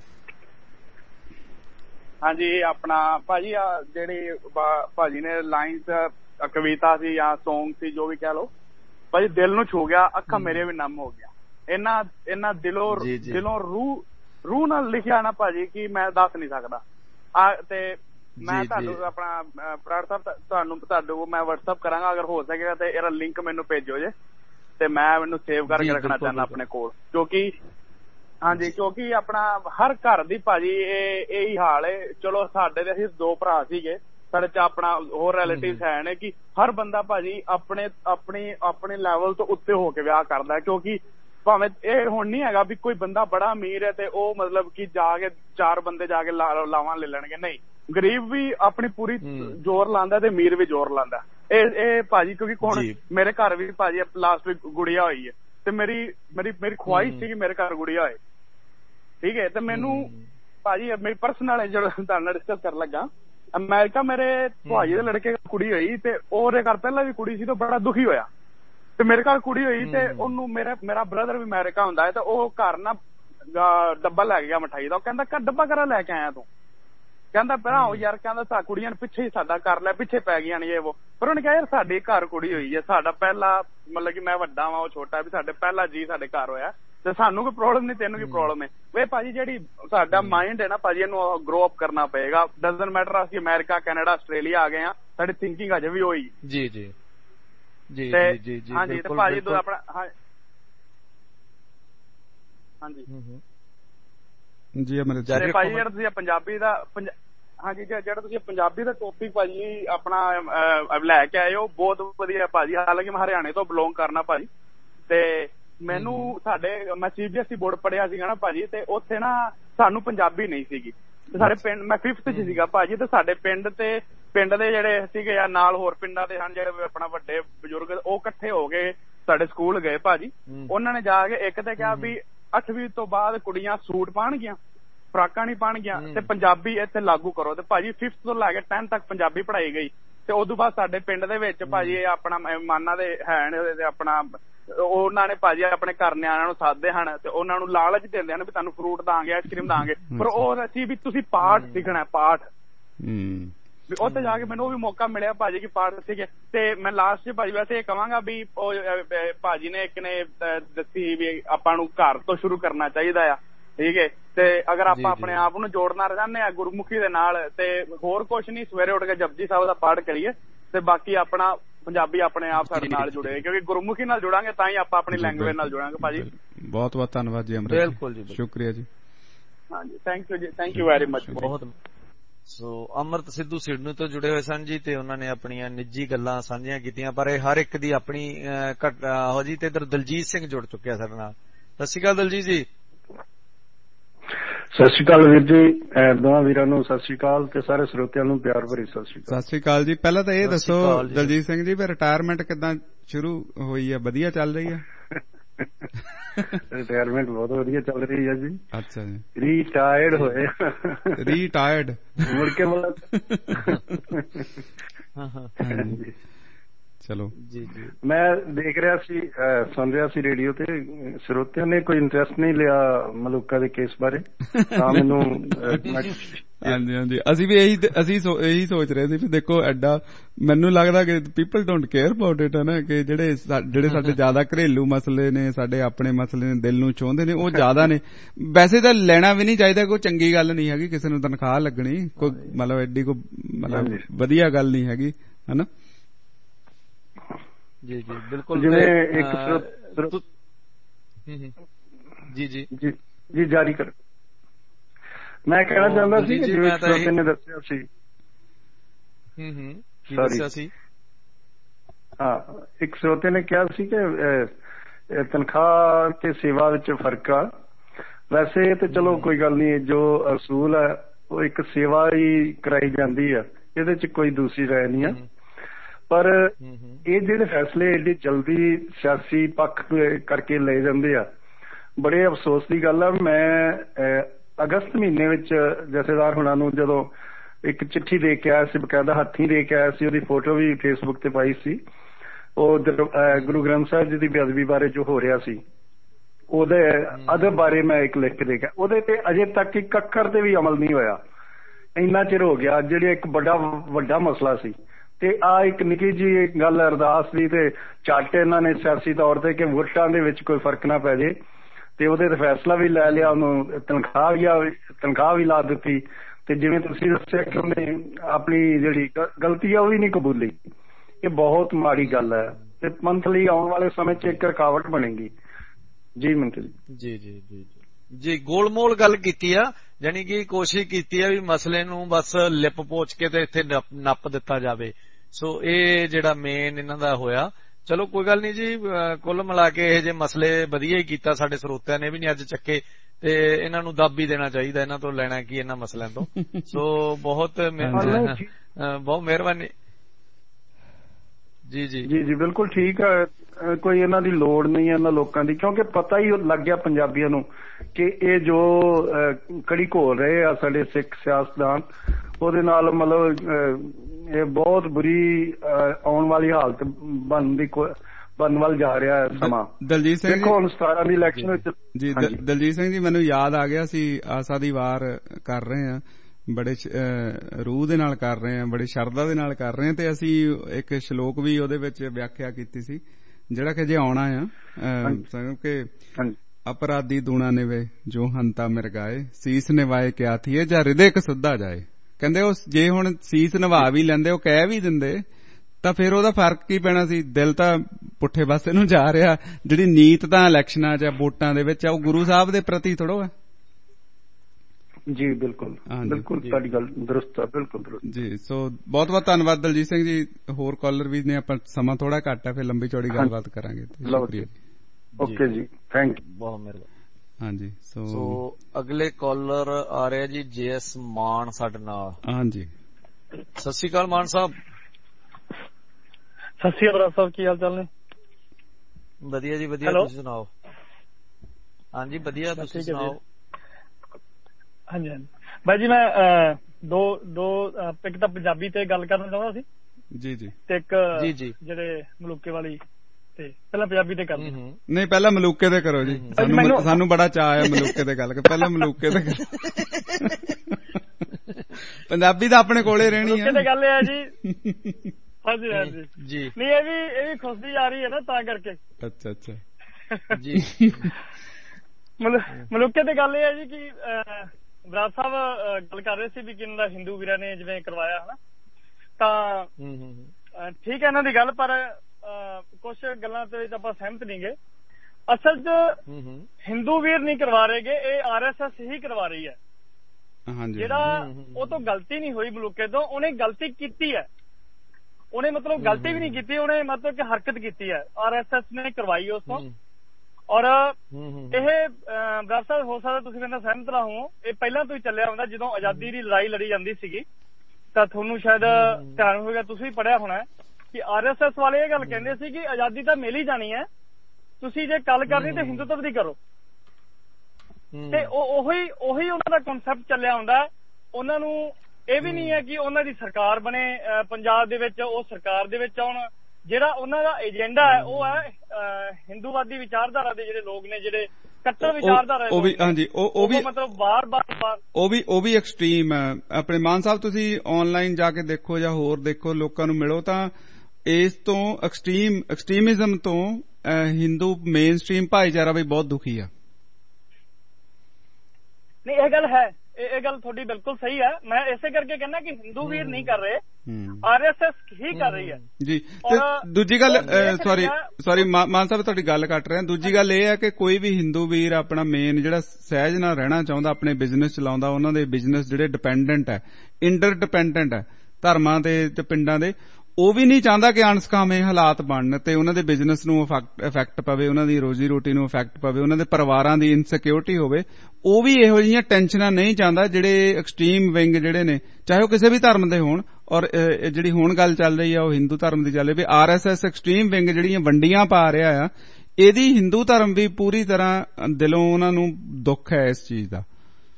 ਹਾਂਜੀ। ਆਪਣਾ ਭਾਜੀ ਜਿਹੜੀ ਭਾਜੀ ਨੇ ਲਾਈਨਸ ਕਵਿਤਾ ਸੀ ਜਾਂ ਸੌਂਗ ਸੀ, ਜੋ ਵੀ ਕਹਿ ਲਓ ਭਾਜੀ, ਦਿਲ ਨੂੰ ਛੂ ਗਿਆ, ਅੱਖਾਂ ਮੇਰੇ ਵੀ ਨਮ ਹੋ ਗਿਆ। ਇਹਨਾਂ ਦਿਲੋਂ ਰੂਹ ਨਾਲ ਲਿਖਿਆ ਨਾ ਭਾਜੀ ਕਿ ਮੈਂ ਦੱਸ ਨਹੀਂ ਸਕਦਾ। ਤੇ ਮੈਂ ਤੁਹਾਨੂੰ ਆਪਣਾ ਬਰਾੜ ਸਾਹਿਬ ਤੁਹਾਨੂੰ ਮੈਂ WhatsApp ਕਰਾਂਗਾ, ਅਗਰ ਹੋ ਸਕੇਗਾ ਤੇ ਇਹਦਾ ਲਿੰਕ ਮੈਨੂੰ ਭੇਜੋ ਜੇ, ਤੇ ਮੈਂ ਮੈਨੂੰ ਸੇਵ ਕਰਕੇ ਰੱਖਣਾ ਚਾਹੁੰਦਾ ਆਪਣੇ ਕੋਲ, ਕਿਉਂਕਿ ਹਾਂਜੀ ਕਿਉਂਕਿ ਆਪਣਾ ਹਰ ਘਰ ਦੀ ਭਾਜੀ ਇਹੀ ਹਾਲ ਹੈ। ਚਲੋ ਸਾਡੇ ਤੇ ਅਸੀਂ ਦੋ ਭਰਾ ਸੀਗੇ, ਸਾਡੇ ਚ ਆਪਣਾ ਹੋਰ ਰਿਲੇਟਿਵਸ ਹੈ ਨੇ ਕਿ ਹਰ ਬੰਦਾ ਭਾਜੀ ਆਪਣੇ ਲੈਵਲ ਤੋਂ ਉੱਤੇ ਹੋ ਕੇ ਵਿਆਹ ਕਰਦਾ, ਕਿਉਂਕਿ ਭਾਵੇਂ ਇਹ ਹੁਣ ਨਹੀਂ ਹੈਗਾ ਵੀ ਕੋਈ ਬੰਦਾ ਬੜਾ ਅਮੀਰ ਹੈ ਤੇ ਉਹ ਮਤਲਬ ਕਿ ਜਾ ਕੇ ਚਾਰ ਬੰਦੇ ਜਾ ਕੇ ਲਾਵਾਂ ਲੈ ਲੈਣਗੇ, ਨਹੀਂ, ਗਰੀਬ ਵੀ ਆਪਣੀ ਪੂਰੀ ਜ਼ੋਰ ਲਾਉਂਦਾ ਤੇ ਅਮੀਰ ਵੀ ਜ਼ੋਰ ਲਾਉਂਦਾ। ਇਹ ਭਾਜੀ ਕਿਉਂਕਿ ਹੁਣ ਮੇਰੇ ਘਰ ਵੀ ਭਾਜੀ ਲਾਸਟ ਵੀਕ ਗੁੜੀਆ ਹੋਈ ਹੈ, ਤੇ ਮੇਰੀ ਖੁਆਇਸ਼ ਸੀ ਕਿ ਮੇਰੇ ਘਰ ਗੁੜੀਆ ਹੋਏ, ਠੀਕ ਹੈ। ਤੇ ਮੈਨੂੰ ਭਾਜੀ ਮੇਰੀ ਪਰਸਨਲ ਜਿਹੜਾ ਤੁਹਾਡੇ ਨਾਲ ਡਿਸਕਸ ਕਰਨ ਲੱਗਾ, ਅਮਰੀਕਾ ਮੇਰੇ ਭਾਜੀ ਦੇ ਲੜਕੇ ਕੁੜੀ ਹੋਈ ਤੇ ਉਹਦੇ ਘਰ ਪਹਿਲਾਂ ਵੀ ਕੁੜੀ ਸੀ ਤੇ ਬੜਾ ਦੁਖੀ ਹੋਇਆ, ਤੇ ਮੇਰੇ ਘਰ ਕੁੜੀ ਹੋਈ ਤੇ ਉਹਨੂੰ ਮੇਰਾ ਬ੍ਰਦਰ ਵੀ ਅਮਰੀਕਾ ਹੁੰਦਾ ਹੈ, ਤੇ ਉਹ ਘਰ ਨਾ ਡੱਬਾ ਲੈ ਗਿਆ ਮਿਠਾਈ ਦਾ। ਉਹ ਕਹਿੰਦਾ ਡੱਬਾ ਕਰਾ ਲੈ ਕੇ ਆਇਆ ਤੂੰ? ਕਹਿੰਦਾ ਭਰਾ ਯਾਰ, ਕਹਿੰਦਾ ਕੁੜੀਆਂ ਨੇ ਪਿੱਛੇ ਹੀ ਸਾਡਾ ਕਰ ਲਿਆ, ਪਿੱਛੇ ਪੈ ਗਈਆਂ ਨੇ ਇਹ ਉਹ। ਪਰ ਉਹਨੇ ਕਿਹਾ ਯਾਰ ਸਾਡੇ ਘਰ ਕੁੜੀ ਹੋਈ ਹੈ, ਸਾਡਾ ਪਹਿਲਾ ਮਤਲਬ ਕਿ ਮੈਂ ਵੱਡਾ ਵਾਂ ਉਹ ਛੋਟਾ, ਵੀ ਸਾਡੇ ਪਹਿਲਾ ਜੀ ਸਾਡੇ ਘਰ ਹੋਇਆ, ਤੇ ਸਾਨੂੰ ਕੋਈ ਪ੍ਰੋਬਲਮ ਨਹੀਂ, ਤੈਨੂੰ ਕੀ ਪ੍ਰੋਬਲਮ ਹੈ? ਵੇ ਭਾਜੀ ਜਿਹੜੀ ਸਾਡਾ ਮਾਈਂਡ ਹੈ ਨਾ ਭਾਜੀ, ਇਹਨੂੰ ਗਰੋ ਅਪ ਕਰਨਾ ਪਏਗਾ। ਡਜ਼ਨਟ ਮੈਟਰ ਅਸੀਂ ਅਮਰੀਕਾ, ਕੈਨੇਡਾ, ਆਸਟ੍ਰੇਲੀਆ ਆ ਗਏ ਆ, ਸਾਡੀ ਥਿੰਕਿੰਗ ਅਜੇ ਵੀ ਹੋਈ। ਜੀ ਜੀ ਜੀ ਜੀ ਜੀ ਹਾਂਜੀ। ਤੇ ਭਾਜੀ ਆਪਣਾ ਹਾਂਜੀ ਜੀ ਅਮਰਿਤ ਜੀ ਭਾਜੀ ਜਿਹੜਾ ਤੁਸੀਂ ਪੰਜਾਬੀ ਦਾ ਹਾਂਜੀ ਜਿਹੜਾ ਤੁਸੀਂ ਪੰਜਾਬੀ ਦਾ ਟੌਪਿਕ ਭਾਜੀ ਆਪਣਾ ਲੈ ਕੇ ਆਏ ਹੋ, ਬਹੁਤ ਵਧੀਆ ਭਾਜੀ। ਹਾਲਾਂਕਿ ਮੈਂ ਹਰਿਆਣੇ ਤੋਂ ਬਿਲੋਂਗ ਕਰਨਾ ਭਾਜੀ, ਤੇ ਮੈਨੂੰ ਮੈਂ CBSE ਬੋਰਡ ਪੜ੍ਹਿਆ ਸੀਗਾ ਨਾ ਭਾਜੀ, ਤੇ ਉੱਥੇ ਨਾ ਸਾਨੂੰ ਪੰਜਾਬੀ ਨਹੀਂ ਸੀਗੀ, ਤੇ ਸਾਡੇ ਪਿੰਡ ਮੈਂ 5th ਚ ਸੀਗਾ ਭਾਜੀ, ਤੇ ਸਾਡੇ ਪਿੰਡ ਦੇ ਜਿਹੜੇ ਸੀਗੇ ਜਾਂ ਨਾਲ ਹੋਰ ਪਿੰਡਾਂ ਦੇ ਹਨ ਜਿਹੜੇ ਆਪਣਾ ਵੱਡੇ ਬਜ਼ੁਰਗ, ਉਹ ਇਕੱਠੇ ਹੋ ਕੇ ਸਾਡੇ ਸਕੂਲ ਗਏ ਭਾਜੀ। ਉਹਨਾਂ ਨੇ ਜਾ ਕੇ ਇੱਕ ਤੇ ਕਿਹਾ ਵੀ 8ਵੀਂ ਤੋਂ ਬਾਅਦ ਕੁੜੀਆਂ ਸੂਟ ਪਾਉਣਗੀਆਂ, ਫਰਾਕਾਂ ਨਹੀਂ ਪਾਉਣਗੀਆਂ, ਤੇ ਪੰਜਾਬੀ ਇੱਥੇ ਲਾਗੂ ਕਰੋ। ਤੇ ਭਾਜੀ 5th ਤੋਂ ਲੈ ਕੇ 10th ਤੱਕ ਪੰਜਾਬੀ ਪੜ੍ਹਾਈ ਗਈ। ਤੇ ਉਦੋਂ ਬਾਅਦ ਸਾਡੇ ਪਿੰਡ ਦੇ ਵਿੱਚ ਭਾਜੀ ਆਪਣਾ ਮਹਿਮਾਨਾਂ ਦੇ ਹੈਣ ਤੇ ਆਪਣਾ ਉਹਨਾਂ ਨੇ ਭਾਜੀ ਆਪਣੇ ਘਰ ਨਿਆਣਿਆਂ ਨੂੰ ਸਾਧਦੇ ਹਨ, ਤੇ ਉਹਨਾਂ ਨੂੰ ਲਾਲਚ ਦਿੰਦੇ ਹਨ ਵੀ ਤੁਹਾਨੂੰ ਫਰੂਟ ਦਾਂਗੇ, ਆਈਸਕ੍ਰੀਮ ਦਾਂਗੇ, ਪਰ ਉਹ ਅਸੀਂ ਵੀ ਤੁਸੀਂ ਪਾਠ ਸਿੱਖਣਾ, ਪਾਠ ਵੀ ਉੱਥੇ ਜਾ ਕੇ ਮੈਨੂੰ ਉਹ ਵੀ ਮੌਕਾ ਮਿਲਿਆ ਭਾਜੀ ਕਿ ਪਾਠ ਸਿੱਖੇ। ਤੇ ਮੈਂ ਲਾਸਟ ਚ ਭਾਜੀ ਵੈਸੇ ਇਹ ਕਹਾਂਗਾ ਵੀ ਉਹ ਭਾਜੀ ਨੇ ਇੱਕ ਨੇ ਦੱਸੀ ਵੀ ਆਪਾਂ ਨੂੰ ਘਰ ਤੋਂ ਸ਼ੁਰੂ ਕਰਨਾ ਚਾਹੀਦਾ ਆ, ਠੀਕ ਹੈ। ਤੇ ਅਗਰ ਆਪਾਂ ਆਪਣੇ ਆਪ ਨੂੰ ਜੋੜਨਾ ਚਾਹੁੰਦੇ ਆ ਗੁਰਮੁਖੀ ਦੇ ਨਾਲ, ਤੇ ਹੋਰ ਕੁਛ ਨਹੀਂ, ਸਵੇਰੇ ਉੱਠ ਕੇ ਜਪਜੀ ਸਾਹਿਬ ਦਾ ਪਾਠ ਕਰੀਏ, ਤੇ ਬਾਕੀ ਆਪਣਾ ਪੰਜਾਬੀ ਆਪਣੇ ਆਪ ਸਾਡੇ ਨਾਲ ਜੁੜੇ, ਕਿਉਂਕਿ ਗੁਰਮੁਖੀ ਨਾਲ ਜੁੜਾਂਗੇ ਤਾਂ ਹੀ ਆਪਾਂ ਆਪਣੀ ਲੈਂਗੁਏਜ ਨਾਲ ਜੁੜਾਂਗੇ ਭਾਜੀ। ਬਹੁਤ ਬਹੁਤ ਧੰਨਵਾਦ ਜੀ ਅਮਰਿਤ। ਬਿਲਕੁਲ ਜੀ, ਸ਼ੁਕਰੀਆ ਜੀ। ਹਾਂਜੀ, ਥੈਂਕ ਯੂ ਜੀ, ਥੈਂਕ ਯੂ ਵੈਰੀ ਮਚ ਬਹੁਤ। ਸੋ ਅਮਰਿਤ ਸਿੱਧੂ ਸਿਡਨੀ ਤੋਂ ਜੁੜੇ ਹੋਏ ਸਨ ਜੀ, ਤੇ ਉਹਨਾਂ ਨੇ ਆਪਣੀਆਂ ਨਿੱਜੀ ਗੱਲਾਂ ਸਾਂਝੀਆਂ ਕੀਤੀਆਂ, ਪਰ ਇਹ ਹਰ ਇੱਕ ਦੀ ਆਪਣੀ ਹੋ ਜੀ। ਤੇ ਇਧਰ ਦਲਜੀਤ ਸਿੰਘ ਜੁੜ ਚੁੱਕਿਆ ਸਾਡੇ ਨਾਲ। ਸਤਿ ਸ਼੍ਰੀ ਅਕਾਲ ਦਲਜੀਤ ਜੀ। ਸਤਿ ਸ਼੍ਰੀ ਅਕਾਲ ਵੀਰ ਜੀ, ਦੋਵਾਂ ਵੀਰਾਂ ਨੂੰ ਸਤਿ ਸ਼੍ਰੀ ਅਕਾਲ, ਤੇ ਸਾਰੇ ਸਰੋਤਿਆਂ ਨੂੰ ਪਿਆਰ ਭਰੀ ਸਤਿ ਸ਼੍ਰੀ ਅਕਾਲ। ਸਤਿ ਸ਼੍ਰੀ ਅਕਾਲ ਜੀ। ਪਹਿਲਾਂ ਤਾਂ ਇਹ ਦੱਸੋ ਦਲਜੀਤ ਸਿੰਘ ਜੀ, ਫਿਰ ਰਿਟਾਇਰਮੈਂਟ ਕਿੱਦਾਂ ਸ਼ੁਰੂ ਹੋਈ ਹੈ? ਵਧੀਆ ਚੱਲ ਰਹੀ ਹੈ? ਰਿਟਾਇਰਮੈਂਟ ਬਹੁਤ ਵਧੀਆ ਚੱਲ ਰਹੀ ਹੈ ਜੀ। ਅੱਛਾ ਜੀ, ਰਿਟਾਇਰਡ ਹੋਏ। ਰਿਟਾਇਰਡ ਮੁੜ ਕੇ ਮਤਲਬ ਚਲੋ ਜੀ ਜੀ। ਮੈਂ ਦੇਖ ਰਿਹਾ ਸੀ, ਸੁਣ ਰਿਹਾ ਸੀ ਰੇਡੀਓ ਤੇ, ਸਰੋਤਿਆਂ ਨੇ ਕੋਈ ਇੰਟਰਸਟ ਨਹੀਂ ਲਿਆ ਮਲੂਕਾ ਦੇ ਕੇਸ ਬਾਰੇ, ਤਾਂ ਮੈਨੂੰ ਹਾਂਜੀ ਹਾਂਜੀ, ਅਸੀਂ ਵੀ ਇਹੀ ਸੋਚ ਰਹੇ ਸੀ ਵੀ ਦੇਖੋ ਐਡਾ ਮੈਨੂੰ ਲੱਗਦਾ ਕਿ people don't care about it ਹੈ ਨਾ, ਕਿ ਜਿਹੜੇ ਸਾਡੇ ਜ਼ਿਆਦਾ ਘਰੇਲੂ ਮਸਲੇ ਨੇ, ਸਾਡੇ ਆਪਣੇ ਮਸਲੇ ਨੇ, ਦਿਲ ਨੂੰ ਛੂਹਦੇ ਨੇ, ਉਹ ਜ਼ਿਆਦਾ ਨੇ। ਵੈਸੇ ਤਾਂ ਲੈਣਾ ਵੀ ਨਹੀਂ ਚਾਹੀਦਾ, ਕੋਈ ਚੰਗੀ ਗੱਲ ਨਹੀਂ ਹੈਗੀ ਕਿਸੇ ਨੂੰ ਤਨਖਾਹ ਲੱਗਣੀ, ਕੋਈ ਮਤਲਬ ਐਡੀ ਕੋਈ ਮਤਲਬ ਵਧੀਆ ਗੱਲ ਨਹੀਂ ਹੈਗੀ, ਹਨਾ। ਜੀ ਜੀ ਬਿਲਕੁਲ। ਜਿਵੇਂ ਇੱਕ ਜੀ ਜਾਰੀ ਕਰ। ਮੈਂ ਕਹਿਣਾ ਚਾਹੁੰਦਾ ਸੀ ਕਿ ਜਿਵੇਂ ਸਰੋਤੇ ਨੇ ਦੱਸਿਆ ਸੀ ਹਾਂ, ਇੱਕ ਸਰੋਤੇ ਨੇ ਕਿਹਾ ਸੀ ਕਿ ਤਨਖਾਹ ਤੇ ਸੇਵਾ ਵਿੱਚ ਫਰਕ ਆ। ਵੈਸੇ ਤੇ ਚਲੋ ਕੋਈ ਗੱਲ ਨਹੀਂ, ਜੋ ਅਸੂਲ ਹੈ ਉਹ ਇੱਕ ਸੇਵਾ ਹੀ ਕਰਾਈ ਜਾਂਦੀ ਆ, ਇਹਦੇ ਚ ਕੋਈ ਦੂਸਰੀ ਰਾਏ ਨਹੀਂ ਆ। ਪਰ ਇਹ ਜਿਹੜੇ ਫੈਸਲੇ ਏਡੀ ਜਲਦੀ ਸਿਆਸੀ ਪੱਖ ਕਰਕੇ ਲਏ ਜਾਂਦੇ ਆ, ਬੜੇ ਅਫਸੋਸ ਦੀ ਗੱਲ ਆ। ਮੈਂ ਅਗਸਤ ਮਹੀਨੇ ਵਿੱਚ ਜਥੇਦਾਰ ਹੁਣਾਂ ਨੂੰ ਜਦੋਂ ਇੱਕ ਚਿੱਠੀ ਦੇ ਕੇ ਆਇਆ ਸੀ, ਬਕਾਇਦਾ ਹੱਥੀਂ ਦੇ ਕੇ ਆਇਆ ਸੀ, ਉਹਦੀ ਫੋਟੋ ਵੀ ਫੇਸਬੁੱਕ ਤੇ ਪਾਈ ਸੀ। ਉਹ ਗੁਰੂ ਗ੍ਰੰਥ ਸਾਹਿਬ ਜੀ ਦੀ ਬੇਅਦਬੀ ਬਾਰੇ ਜੋ ਹੋ ਰਿਹਾ ਸੀ, ਉਹਦੇ ਅਦਬ ਬਾਰੇ ਮੈਂ ਇੱਕ ਲਿਖ ਕੇ ਦੇ ਕੇ, ਉਹਦੇ ਤੇ ਅਜੇ ਤੱਕ ਇੱਕ ਅੱਖਰ ਤੇ ਵੀ ਅਮਲ ਨਹੀਂ ਹੋਇਆ। ਇੰਨਾ ਚਿਰ ਹੋ ਗਿਆ, ਜਿਹੜਾ ਇੱਕ ਵੱਡਾ ਮਸਲਾ ਸੀ। ਤੇ ਆ ਇੱਕ ਨਿੱਕੀ ਜਿਹੀ ਗੱਲ ਅਰਦਾਸ ਦੀ ਤੇ ਝੱਟ ਇਹਨਾਂ ਨੇ ਸਿਆਸੀ ਤੌਰ ਤੇ ਕਿ ਵੋਟਾਂ ਦੇ ਵਿੱਚ ਕੋਈ ਫਰਕ ਨਾ ਪੈ ਜੇ, ਤੇ ਉਹਦੇ ਤੇ ਫੈਸਲਾ ਵੀ ਲੈ ਲਿਆ, ਉਹਨੂੰ ਤਨਖਾਹ ਵੀ ਲਾ ਦਿੱਤੀ। ਤੇ ਜਿਵੇਂ ਤੁਸੀਂ ਦੱਸਿਆ ਕਿ ਉਹਨੇ ਆਪਣੀ ਜਿਹੜੀ ਗਲਤੀ ਆ ਉਹ ਵੀ ਨਹੀਂ ਕਬੂਲੀ। ਇਹ ਬਹੁਤ ਮਾੜੀ ਗੱਲ ਹੈ ਤੇ ਪੰਥ ਲਈ ਆਉਣ ਵਾਲੇ ਸਮੇਂ 'ਚ ਇੱਕ ਰੁਕਾਵਟ ਬਣੇਗੀ। ਜੀ ਮਿੰਟੂ ਜੀ ਜੀ ਜੀ ਜੀ ਗੋਲਮੋਲ ਗੱਲ ਕੀਤੀ ਆ, ਜਾਨੀ ਕਿ ਕੋਸ਼ਿਸ਼ ਕੀਤੀ ਆ ਵੀ ਮਸਲੇ ਨੂੰ ਬਸ ਲਿਪ ਪੋਚ ਕੇ ਤੇ ਇੱਥੇ ਨੱਪ ਦਿੱਤਾ ਜਾਵੇ। ਸੋ ਇਹ ਜਿਹੜਾ ਮੇਨ ਇਹਨਾਂ ਦਾ ਹੋਇਆ। ਚਲੋ ਕੋਈ ਗੱਲ ਨਹੀਂ ਜੀ, ਕੁੱਲ ਮਿਲਾ ਕੇ ਇਹ ਜਿਹੇ ਮਸਲੇ ਵਧੀਆ ਹੀ ਕੀਤਾ ਸਾਡੇ ਸਰੋਤਿਆਂ ਨੇ ਵੀ ਨਹੀਂ ਅੱਜ ਚੱਕੇ, ਤੇ ਇਹਨਾਂ ਨੂੰ ਦੱਬ ਹੀ ਦੇਣਾ ਚਾਹੀਦਾ, ਇਹਨਾਂ ਤੋਂ ਲੈਣਾ ਕੀ ਇਹਨਾਂ ਮਸਲਿਆਂ ਤੋਂ। ਸੋ ਬਹੁਤ ਮਿਹਰਬਾਨੀ ਜੀ ਜੀ ਜੀ ਜੀ ਬਿਲਕੁਲ ਠੀਕ ਹੈ। ਕੋਈ ਇਹਨਾਂ ਦੀ ਲੋੜ ਨਹੀਂ ਹੈ ਇਹਨਾਂ ਲੋਕਾਂ ਦੀ, ਕਿਉਂਕਿ ਪਤਾ ਹੀ ਲੱਗ ਗਿਆ ਪੰਜਾਬੀਆਂ ਨੂੰ ਕਿ ਇਹ ਜੋ ਕੜੀ ਘੋਲ ਰਹੇ ਆ ਸਾਡੇ ਸਿੱਖ ਸਿਆਸਤਦਾਨ, ਉਹਦੇ ਨਾਲ ਮਤਲਬ ਇਹ ਬਹੁਤ ਬੁਰੀ ਆਉਣ ਵਾਲੀ ਹਾਲਤ ਬਣਨ ਵੱਲ ਜਾ ਰਿਹਾ ਹੈ ਸਮਾਂ। ਦਲਜੀਤ ਸਿੰਘ ਦੇਖੋ ਹੁਣ 17 ਦੀ ਇਲੈਕਸ਼ਨ ਵਿੱਚ ਜੀ ਦਲਜੀਤ ਸਿੰਘ ਜੀ, ਮੈਨੂੰ ਯਾਦ ਆ ਗਿਆ ਸੀ ਆਸਾ ਦੀ ਵਾਰ ਕਰ ਰਹੇ ਆ, ਬੜੇ ਰੂਹ ਦੇ ਨਾਲ ਕਰ ਰਹੇ ਆ, ਬੜੀ ਸ਼ਰਧਾ ਦੇ ਨਾਲ ਕਰ ਰਹੇ ਆ, ਤੇ ਅਸੀਂ ਇੱਕ ਸ਼ਲੋਕ ਵੀ ਉਹਦੇ ਵਿੱਚ ਵਿਆਖਿਆ ਕੀਤੀ ਸੀ ਜਿਹੜਾ ਕਿ ਜੇ ਆਉਣਾ ਆ ਕਿ ਅਪਰਾਧੀ ਦੂਣਾ ਨਿਵੇ ਜੋ ਹੰਤਾ ਮਿਰਗਾਏ, ਸੀਸ ਨਿਵਾਏ ਕਿਆ ਥੀਏ ਜਾਂ ਹਿਰਦੇ ਕਸੁੱਧਾ ਜਾਏ। ਕਹਿੰਦੇ ਉਹ ਜੇ ਹੁਣ ਸੀਸ ਨਿਭਾ ਵੀ ਲੈਂਦੇ, ਉਹ ਕਹਿ ਵੀ ਦਿੰਦੇ, ਤਾਂ ਫਿਰ ਉਹਦਾ ਫਰਕ ਕੀ ਪੈਣਾ ਸੀ? ਦਿਲ ਤਾਂ ਪੁੱਠੇ ਪਾਸੇ ਨੂੰ ਜਾ ਰਿਹਾ। ਜਿਹੜੀ ਨੀਤ ਤਾਂ ਇਲੈਕਸ਼ਨਾਂ ਜਾਂ ਵੋਟਾਂ ਦੇ ਵਿੱਚ ਆ, ਉਹ ਗੁਰੂ ਸਾਹਿਬ ਦੇ ਪ੍ਰਤੀ ਥੋੜ੍ਹਾ ਹੈ। ਜੀ ਬਿਲਕੁਲ ਬਿਲਕੁਲ, ਤੁਹਾਡੀ ਗੱਲ ਦਰੁਸਤ ਹੈ, ਬਿਲਕੁਲ ਦਰੁਸਤ ਜੀ। ਸੋ ਬਹੁਤ ਬਹੁਤ ਧੰਨਵਾਦ ਦਲਜੀਤ ਸਿੰਘ ਜੀ। ਹੋਰ ਕਾਲਰ ਵੀ ਨੇ, ਆਪਾਂ ਸਮਾਂ ਥੋੜਾ ਘੱਟ ਹੈ, ਫਿਰ ਲੰਬੀ ਚੌੜੀ ਗੱਲਬਾਤ ਕਰਾਂਗੇ। ਸ਼ੁਕਰੀਆ। ਓਕੇ ਜੀ, ਥੈਂਕ ਯੂ, ਬਹੁਤ ਮਿਹਰਬਾਨੀ। ਹਾਂਜੀ, ਸੋ ਅਗਲੇ ਕਾਲਰ ਆ ਰਿਹਾ ਜੀ JS ਮਾਨ ਸਾਡੇ ਨਾਲ। ਹਾਂਜੀ, ਸਤਿ ਸ਼੍ਰੀ ਅਕਾਲ ਮਾਨ ਸਾਹਿਬ। ਸਤਿ ਸ਼੍ਰੀ ਅਕਾਲ ਸਾਹਿਬ, ਕੀ ਹਾਲ ਚਾਲ ਨੇ? ਵਧੀਆ ਜੀ ਵਧੀਆ, ਤੁਸੀਂ ਸੁਣਾਓ? ਹਾਂਜੀ ਵਧੀਆ, ਤੁਸੀਂ ਸੁਣਾਓ? ਹਾਂਜੀ ਹਾਂਜੀ ਬਾਈ ਜੀ, ਮੈਂ ਇੱਕ ਤਾਂ ਪੰਜਾਬੀ ਤੇ ਗੱਲ ਕਰਨਾ ਚਾਹੁੰਦਾ ਸੀ ਜੀ ਜੀ, ਤੇ ਇੱਕ ਜਿਹੜੇ ਮਲੂਕੇ ਵਾਲੀ, ਤੇ ਪਹਿਲਾਂ ਪੰਜਾਬੀ ਤੇ ਕਰਦੇ। ਨਹੀਂ ਪਹਿਲਾਂ ਮਲੂਕੇ ਤੇ ਕਰੋ ਜੀ, ਸਾਨੂੰ ਬੜਾ ਚਾਅ ਹੈ ਮਲੂਕੇ ਤੇ ਗੱਲ ਕਰ। ਪਹਿਲਾਂ ਮਲੂਕੇ ਤੇ ਕਰੋ, ਪੰਜਾਬੀ ਤਾਂ ਆਪਣੇ ਕੋਲੇ ਰਹਿਣੀ ਹੈ। ਤੇ ਗੱਲ ਇਹ ਹੈ ਜੀ ਹਾਂਜੀ ਹਾਂਜੀ ਜੀ, ਨਹੀਂ ਇਹ ਵੀ ਖੁਸ਼ਦੀ ਆ ਰਹੀ ਹੈ ਨਾ, ਤਾਂ ਕਰਕੇ। ਅੱਛਾ ਅੱਛਾ ਜੀ ਮਲੂਕੇ ਤੇ ਗੱਲ ਇਹ ਹੈ ਜੀ ਕਿ ਬਰਾੜ ਸਾਹਿਬ ਗੱਲ ਕਰ ਰਹੇ ਸੀ ਵੀ ਕਿੰਨਾ ਹਿੰਦੂ ਵੀਰਾਂ ਨੇ ਜਿਵੇਂ ਕਰਵਾਇਆ ਹਨਾ, ਤਾਂ ਠੀਕ ਹੈ ਇਹਨਾਂ ਦੀ ਗੱਲ, ਪਰ ਕੁਛ ਗੱਲਾਂ ਦੇ ਵਿੱਚ ਆਪਾਂ ਸਹਿਮਤ ਨਹੀਂ ਗਏ। ਅਸਲ 'ਚ ਹਿੰਦੂ ਵੀਰ ਨਹੀਂ ਕਰਵਾ ਰਹੇਗੇ, ਇਹ RSS ਹੀ ਕਰਵਾ ਰਹੀ ਹੈ। ਜਿਹੜਾ ਉਹ ਤੋਂ ਗਲਤੀ ਨਹੀਂ ਹੋਈ ਮਲੂਕੇ ਤੋਂ, ਉਹਨੇ ਗਲਤੀ ਕੀਤੀ ਹੈ। ਉਹਨੇ ਮਤਲਬ ਗਲਤੀ ਵੀ ਨਹੀਂ ਕੀਤੀ, ਉਹਨੇ ਮਤਲਬ ਕਿ ਹਰਕਤ ਕੀਤੀ ਹੈ, RSS ਨੇ ਕਰਵਾਈ ਉਸ ਤੋਂ। ਔਰ ਇਹ ਬਰਾੜ ਸਾਹਿਬ ਹੋ ਸਕਦਾ ਤੁਸੀਂ ਮੇਰੇ ਨਾਲ ਸਹਿਮਤ ਨਾ ਹੋ, ਇਹ ਪਹਿਲਾਂ ਤੋਂ ਹੀ ਚੱਲਿਆ ਹੁੰਦਾ। ਜਦੋਂ ਆਜ਼ਾਦੀ ਦੀ ਲੜਾਈ ਲੜੀ ਜਾਂਦੀ ਸੀਗੀ ਤਾਂ ਤੁਹਾਨੂੰ ਸ਼ਾਇਦ ਧਿਆਨ ਹੋਵੇਗਾ, ਤੁਸੀਂ ਵੀ ਪੜ੍ਹਿਆ ਹੋਣਾ ਕਿ RSS ਵਾਲੇ ਇਹ ਗੱਲ ਕਹਿੰਦੇ ਸੀ ਕਿ ਆਜ਼ਾਦੀ ਤਾਂ ਮਿਲ ਹੀ ਜਾਣੀ ਹੈ, ਤੁਸੀਂ ਜੇ ਗੱਲ ਕਰਨੀ ਤੇ ਹਿੰਦੂਤਵ ਦੀ ਕਰੋ। ਤੇ ਉਹੀ ਉਹਨਾਂ ਦਾ ਕਨਸੈਪਟ ਚੱਲਿਆ ਹੁੰਦਾ। ਉਹਨਾਂ ਨੂੰ ਇਹ ਵੀ ਨਹੀਂ ਹੈ ਕਿ ਉਹਨਾਂ ਦੀ ਸਰਕਾਰ ਬਣੇ ਪੰਜਾਬ ਦੇ ਵਿੱਚ, ਉਹ ਸਰਕਾਰ ਦੇ ਵਿੱਚ ਆਉਣ। ਜਿਹੜਾ ਉਹਨਾਂ ਦਾ ਏਜੰਡਾ ਹੈ ਉਹ ਹੈ ਹਿੰਦੂਵਾਦੀ ਵਿਚਾਰਧਾਰਾ ਦੇ ਜਿਹੜੇ ਲੋਕ ਨੇ, ਜਿਹੜੇ ਕੱਟੜ ਵਿਚਾਰਧਾਰਾ, ਉਹ ਵੀ ਹਾਂਜੀ ਉਹ ਵੀ ਮਤਲਬ ਵਾਰ-ਵਾਰ ਉਹ ਵੀ ਐਕਸਟ੍ਰੀਮ ਹੈ। ਆਪਣੇ ਮਾਨ ਸਾਹਿਬ ਤੁਸੀਂ ਆਨਲਾਈਨ ਜਾ ਕੇ ਦੇਖੋ ਜਾਂ ਹੋਰ ਦੇਖੋ, ਲੋਕਾਂ ਨੂੰ ਮਿਲੋ, ਤਾਂ ਇਸ ਤੋਂ ਐਕਸਟ੍ਰੀਮਿਜ਼ਮ ਤੋਂ ਹਿੰਦੂ ਮੇਨ ਸਟ੍ਰੀਮ ਭਾਈਚਾਰਾ ਵੀ ਬਹੁਤ ਦੁਖੀ ਆ। ਨਹੀਂ ਇਹ ਗੱਲ ਹੈ, ਇਹ ਗੱਲ ਤੁਹਾਡੀ ਬਿਲਕੁਲ ਸਹੀ ਹੈ। ਮੈਂ ਇਸੇ ਕਰਕੇ ਕਹਿੰਦਾ ਕਿ ਹਿੰਦੂ ਵੀਰ ਨਹੀਂ ਕਰ ਰਹੇ, RSS ਹੀ ਕਰ ਰਹੀ ਹੈ ਜੀ। ਤੇ ਦੂਜੀ ਗੱਲ, ਸੌਰੀ ਮਾਨ ਸਾਹਿਬ ਤੁਹਾਡੀ ਗੱਲ ਕੱਟ ਰਿਹਾ। ਦੂਜੀ ਗੱਲ ਇਹ ਹੈ ਕਿ ਕੋਈ ਵੀ ਹਿੰਦੂ ਵੀਰ ਆਪਣਾ ਮੇਨ ਜਿਹੜਾ ਸਹਿਜ ਨਾਲ ਰਹਿਣਾ ਚਾਹੁੰਦਾ, ਆਪਣੇ ਬਿਜ਼ਨਸ ਚਲਾਉਂਦਾ, ਉਹਨਾਂ ਦੇ ਬਿਜ਼ਨਸ ਜਿਹੜੇ ਡਿਪੈਂਡੈਂਟ ਹੈ, ਇੰਟਰ ਡਿਪੈਂਡੈਂਟ ਹੈ ਧਰਮਾਂ ਦੇ ਤੇ ਪਿੰਡਾਂ ਦੇ, ਉਹ ਵੀ ਨਹੀਂ ਚਾਹੁੰਦਾ ਕਿ ਅਣਸੁਖਾਵੇਂ ਹਾਲਾਤ ਬਣਨ ਤੇ ਉਹਨਾਂ ਦੇ ਬਿਜ਼ਨਸ ਨੂੰ ਇਫੈਕਟ ਪਵੇ, ਉਹਨਾਂ ਦੀ ਰੋਜ਼ੀ ਰੋਟੀ ਨੂੰ ਇਫੈਕਟ ਪਵੇ, ਉਹਨਾਂ ਦੇ ਪਰਿਵਾਰਾਂ ਦੀ ਇਨਸਿਕਿਉਰਿਟੀ ਹੋਵੇ। ਉਹ ਵੀ ਇਹੋ ਜਿਹੀਆਂ ਟੈਨਸ਼ਨਾਂ ਨਹੀਂ ਚਾਹੁੰਦਾ। ਜਿਹੜੇ ਐਕਸਟ੍ਰੀਮ ਵਿੰਗ ਜਿਹੜੇ ਨੇ, ਚਾਹੇ ਉਹ ਕਿਸੇ ਵੀ ਧਰਮ ਦੇ ਹੋਣ, ਔਰ ਜਿਹੜੀ ਹੁਣ ਗੱਲ ਚੱਲ ਰਹੀ ਆ ਉਹ ਹਿੰਦੂ ਧਰਮ ਦੀ ਚੱਲ ਰਹੀ, RSS ਐਕਸਟ੍ਰੀਮ ਵਿੰਗ ਜਿਹੜੀਆਂ ਵੰਡੀਆਂ ਪਾ ਰਿਹਾ ਆ, ਇਹਦੀ ਹਿੰਦੂ ਧਰਮ ਵੀ ਪੂਰੀ ਤਰ੍ਹਾਂ ਦਿਲੋਂ ਉਹਨਾਂ ਨੂੰ ਦੁੱਖ ਹੈ ਇਸ ਚੀਜ਼ ਦਾ।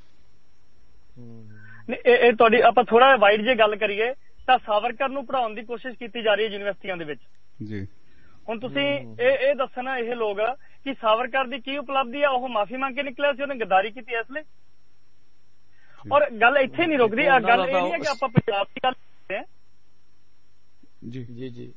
ਇਹ ਤੁਹਾਡੀ ਆਪਾਂ ਥੋੜਾ ਵਾਈਡ ਜੇ ਗੱਲ ਕਰੀਏ ਤਾਂ ਸਾਵਰਕਰ ਨੂੰ ਪੜ੍ਹਾਉਣ ਦੀ ਕੋਸ਼ਿਸ਼ ਕੀਤੀ ਜਾ ਰਹੀ ਹੈ ਯੂਨੀਵਰਸਿਟੀਆਂ ਦੇ ਵਿੱਚ ਜੀ। ਹੁਣ ਤੁਸੀਂ ਇਹ ਦੱਸਣਾ ਇਹ ਲੋਕ ਕਿ ਸਾਵਰਕਰ ਦੀ ਕੀ ਉਪਲਬਧੀ ਆ, ਉਹ ਮਾਫੀ ਮੰਗ ਕੇ ਨਿਕਲਿਆ ਸੀ, ਉਹਨੇ ਗੱਦਾਰੀ ਕੀਤੀ ਇਸ ਲਈ। ਔਰ ਗੱਲ ਇੱਥੇ ਨਹੀਂ ਰੁਕਦੀ, ਗੱਲ ਇਹ ਨਹੀਂ ਹੈ ਕਿ ਆਪਾਂ ਪੰਜਾਬ ਦੀ ਗੱਲ ਕਰਦੇ ਹਾਂ ਜੀ ਜੀ ਜੀ,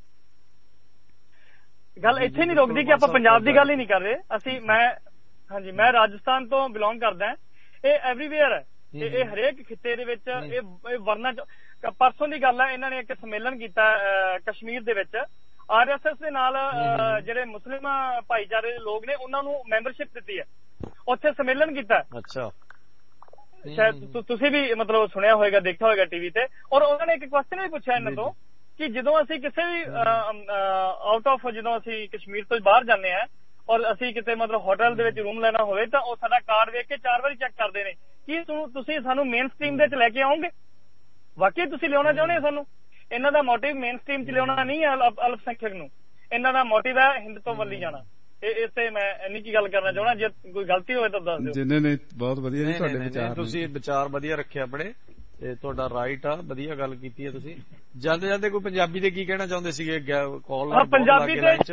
ਗੱਲ ਇੱਥੇ ਨਹੀਂ ਰੁਕਦੀ ਕਿ ਆਪਾਂ ਪੰਜਾਬ ਦੀ ਗੱਲ ਹੀ ਨਹੀਂ ਕਰ ਰਹੇ। ਮੈਂ ਰਾਜਸਥਾਨ ਤੋਂ ਬਿਲੋਂਗ ਕਰਦਾ। ਇਹ ਐਵਰੀਵੇਅਰ ਹੈ, ਇਹ ਹਰੇਕ ਖਿੱਤੇ ਦੇ ਵਿੱਚ ਇਹ ਵਰਨਾ। ਪਰਸੋਂ ਦੀ ਗੱਲ ਹੈ, ਇਹਨਾਂ ਨੇ ਇੱਕ ਸੰਮੇਲਨ ਕੀਤਾ ਕਸ਼ਮੀਰ ਦੇ ਵਿੱਚ, RSS ਦੇ ਨਾਲ ਜਿਹੜੇ ਮੁਸਲਿਮ ਭਾਈਚਾਰੇ ਦੇ ਲੋਕ ਨੇ ਉਹਨਾਂ ਨੂੰ ਮੈਂਬਰਸ਼ਿਪ ਦਿੱਤੀ ਹੈ, ਉੱਥੇ ਸੰਮੇਲਨ ਕੀਤਾ। ਅੱਛਾ, ਸ਼ਾਇਦ ਤੁਸੀਂ ਵੀ ਮਤਲਬ ਸੁਣਿਆ ਹੋਏਗਾ, ਦੇਖਿਆ ਹੋਏਗਾ ਟੀਵੀ ਤੇ। ਔਰ ਉਹਨਾਂ ਨੇ ਇੱਕ ਕੁਐਸਚਨ ਵੀ ਪੁੱਛਿਆ ਇਹਨਾਂ ਤੋਂ ਕਿ ਜਦੋਂ ਅਸੀਂ ਕਿਸੇ ਵੀ ਆਊਟ ਆਫ, ਜਦੋਂ ਅਸੀਂ ਕਸ਼ਮੀਰ ਤੋਂ ਬਾਹਰ ਜਾਂਦੇ ਹਾਂ ਔਰ ਅਸੀਂ ਕਿਤੇ ਮਤਲਬ ਹੋਟਲ ਦੇ ਵਿੱਚ ਰੂਮ ਲੈਣਾ ਹੋਵੇ ਤਾਂ ਉਹ ਸਾਡਾ ਕਾਰਡ ਵੇਖ ਕੇ 4 ਵਾਰੀ ਚੈੱਕ ਕਰਦੇ ਨੇ ਕਿ ਤੁਸੀਂ ਸਾਨੂੰ ਮੇਨ ਸਟ੍ਰੀਮ ਦੇ ਵਿੱਚ ਲੈ ਕੇ ਆਓਗੇ, ਵਾਕਈ ਤੁਸੀਂ ਲਿਆਉਣਾ ਚਾਹੁੰਦੇ ਹੋ ਸਾਨੂੰ। ਇਹਨਾਂ ਦਾ ਮੋਟਿਵ ਮੇਨ ਸਟ੍ਰੀਮ ਚ ਲਿਆਉਣਾ ਨਹੀਂ ਹੈ ਅਲਪ ਸੰਖਿਅਕ ਨੂੰ, ਇਹਨਾਂ ਦਾ ਮੋਟਿਵ ਹੈ ਹਿੰਦ ਤੋਂ ਵੱਲੀ ਜਾਣਾ। ਇਸ ਤੇ ਮੈਂ ਇੰਨੀ ਕੀ ਗੱਲ ਕਰਨਾ ਚਾਹੁੰਦਾ, ਜੇ ਕੋਈ ਗਲਤੀ ਹੋਵੇ ਤਾਂ ਦੱਸ ਦਿਓ। ਜਿੰਨੇ ਨੇ ਬਹੁਤ ਵਧੀਆ ਜੀ ਤੁਹਾਡੇ ਵਿਚਾਰ, ਤੁਸੀਂ ਵਿਚਾਰ ਵਧੀਆ ਰੱਖੇ ਆਪਣੇ, ਤੇ ਤੁਹਾਡਾ ਰਾਈਟ ਆ, ਵਧੀਆ ਗੱਲ ਕੀਤੀ ਹੈ ਤੁਸੀਂ। ਜਾਂਦੇ ਜਾਂਦੇ ਕੋਈ ਪੰਜਾਬੀ ਦੇ ਕੀ ਕਹਿਣਾ ਚਾਹੁੰਦੇ ਸੀਗੇ? ਕਾਲ ਪੰਜਾਬੀ ਤੇ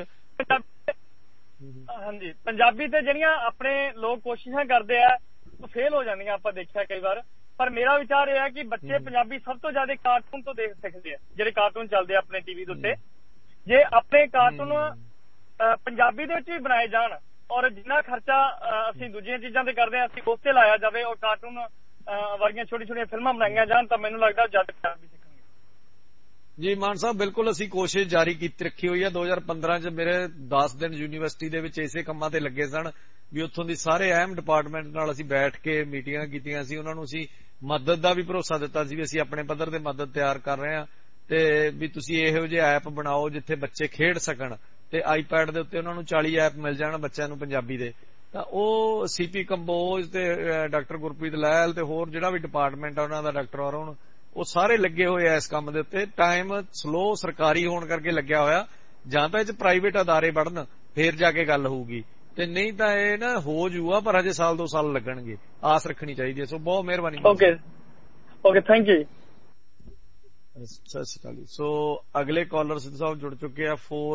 ਹਾਂਜੀ, ਪੰਜਾਬੀ ਤੇ ਜਿਹੜੀਆਂ ਆਪਣੇ ਲੋਕ ਕੋਸ਼ਿਸ਼ਾਂ ਕਰਦੇ ਆ ਉਹ ਫੇਲ ਹੋ ਜਾਂਦੀਆਂ, ਆਪਾਂ ਦੇਖਿਆ ਕਈ ਵਾਰ। ਪਰ ਮੇਰਾ ਵਿਚਾਰ ਇਹ ਹੈ ਕਿ ਬੱਚੇ ਪੰਜਾਬੀ ਸਭ ਤੋਂ ਜ਼ਿਆਦਾ ਕਾਰਟੂਨ ਤੋਂ ਦੇਖ ਸਿੱਖਦੇ ਆ, ਜਿਹੜੇ ਕਾਰਟੂਨ ਚੱਲਦੇ ਆ ਆਪਣੇ ਟੀਵੀ ਦੇ ਉੱਤੇ। ਜੇ ਆਪਣੇ ਕਾਰਟੂਨ ਪੰਜਾਬੀ ਦੇ ਵਿੱਚ ਵੀ ਬਣਾਏ ਜਾਣ ਔਰ ਜਿੰਨਾ ਖਰਚਾ ਅਸੀਂ ਦੂਜੀਆਂ ਚੀਜ਼ਾਂ ਤੇ ਕਰਦੇ ਹਾਂ ਅਸੀਂ ਉਸ ਤੇ ਲਾਇਆ ਜਾਵੇ ਔਰ ਕਾਰਟੂਨ ਵਰਗੀਆਂ ਛੋਟੀ ਛੋਟੀਆਂ ਫਿਲਮਾਂ ਬਣਾਈਆਂ ਜਾਣ ਤਾਂ ਮੈਨੂੰ ਲੱਗਦਾ ਜ਼ਿਆਦਾ ਪੰਜਾਬੀ ਸਿੱਖਣਗੇ। ਜੀ ਮਾਨ ਸਾਹਿਬ, ਬਿਲਕੁਲ ਅਸੀਂ ਕੋਸ਼ਿਸ਼ ਜਾਰੀ ਕੀਤੀ ਰੱਖੀ ਹੋਈ ਹੈ। 2015 ਚ ਮੇਰੇ 10 ਦਿਨ ਯੂਨੀਵਰਸਿਟੀ ਦੇ ਵਿੱਚ ਇਸੇ ਕੰਮਾਂ ਤੇ ਲੱਗੇ ਸਨ ਵੀ ਉੱਥੋਂ ਦੀ ਸਾਰੇ ਅਹਿਮ ਡਿਪਾਰਟਮੈਂਟ ਨਾਲ ਅਸੀਂ ਬੈਠ ਕੇ ਮੀਟਿੰਗਾਂ ਕੀਤੀਆਂ ਸੀ। ਉਹਨਾਂ ਨੂੰ ਅਸੀਂ ਮਦਦ ਦਾ ਵੀ ਭਰੋਸਾ ਦਿੱਤਾ ਸੀ ਵੀ ਅਸੀਂ ਆਪਣੇ ਪੱਧਰ ਤੇ ਮਦਦ ਤਿਆਰ ਕਰ ਰਹੇ ਹਾਂ ਤੇ ਵੀ ਤੁਸੀਂ ਇਹੋ ਜਿਹੇ ਐਪ ਬਣਾਓ ਜਿੱਥੇ ਬੱਚੇ ਖੇਡ ਸਕਣ ਤੇ ਆਈਪੈਡ ਦੇ ਉੱਤੇ ਉਹਨਾਂ ਨੂੰ 40 ਐਪ ਮਿਲ ਜਾਣ ਬੱਚਿਆਂ ਨੂੰ ਪੰਜਾਬੀ ਦੇ। ਤਾਂ ਉਹ CP ਕੰਬੋਜ ਤੇ ਡਾਕਟਰ ਗੁਰਪ੍ਰੀਤ ਲਹਿਲ ਤੇ ਹੋਰ ਜਿਹੜਾ ਵੀ ਡਿਪਾਰਟਮੈਂਟ ਆ ਉਹਨਾਂ ਦਾ, ਡਾਕਟਰ ਅਰੁਣ, ਉਹ ਸਾਰੇ ਲੱਗੇ ਹੋਏ ਆ ਇਸ ਕੰਮ ਦੇ ਉੱਤੇ। ਟਾਈਮ ਸਲੋ ਸਰਕਾਰੀ ਹੋਣ ਕਰਕੇ ਲੱਗਿਆ ਹੋਇਆ, ਜਾਂ ਤਾਂ ਇਹ 'ਚ ਪ੍ਰਾਈਵੇਟ ਅਦਾਰੇ ਵੜਨ ਫੇਰ ਜਾ ਕੇ ਗੱਲ ਹੋਊਗੀ, ਤੇ ਨਹੀਂ ਤਾਂ ਇਹ ਨਾ ਹੋ ਜੂਗਾ, ਪਰ ਹਜੇ 1-2 ਸਾਲ ਲੱਗਣਗੇ। ਆਸ ਰੱਖਣੀ ਚਾਹੀਦੀ ਹੈ। ਸੋ ਬਹੁਤ ਮਿਹਰਬਾਨੀ। Okay thank you. ਸਤਿ ਸ਼੍ਰੀ ਅਕਾਲ। ਸੋ ਅਗਲੇ ਕਾਲਰ ਸਿੱਧੂ ਸਾਹਿਬ ਜੁੜ ਚੁੱਕੇ ਆ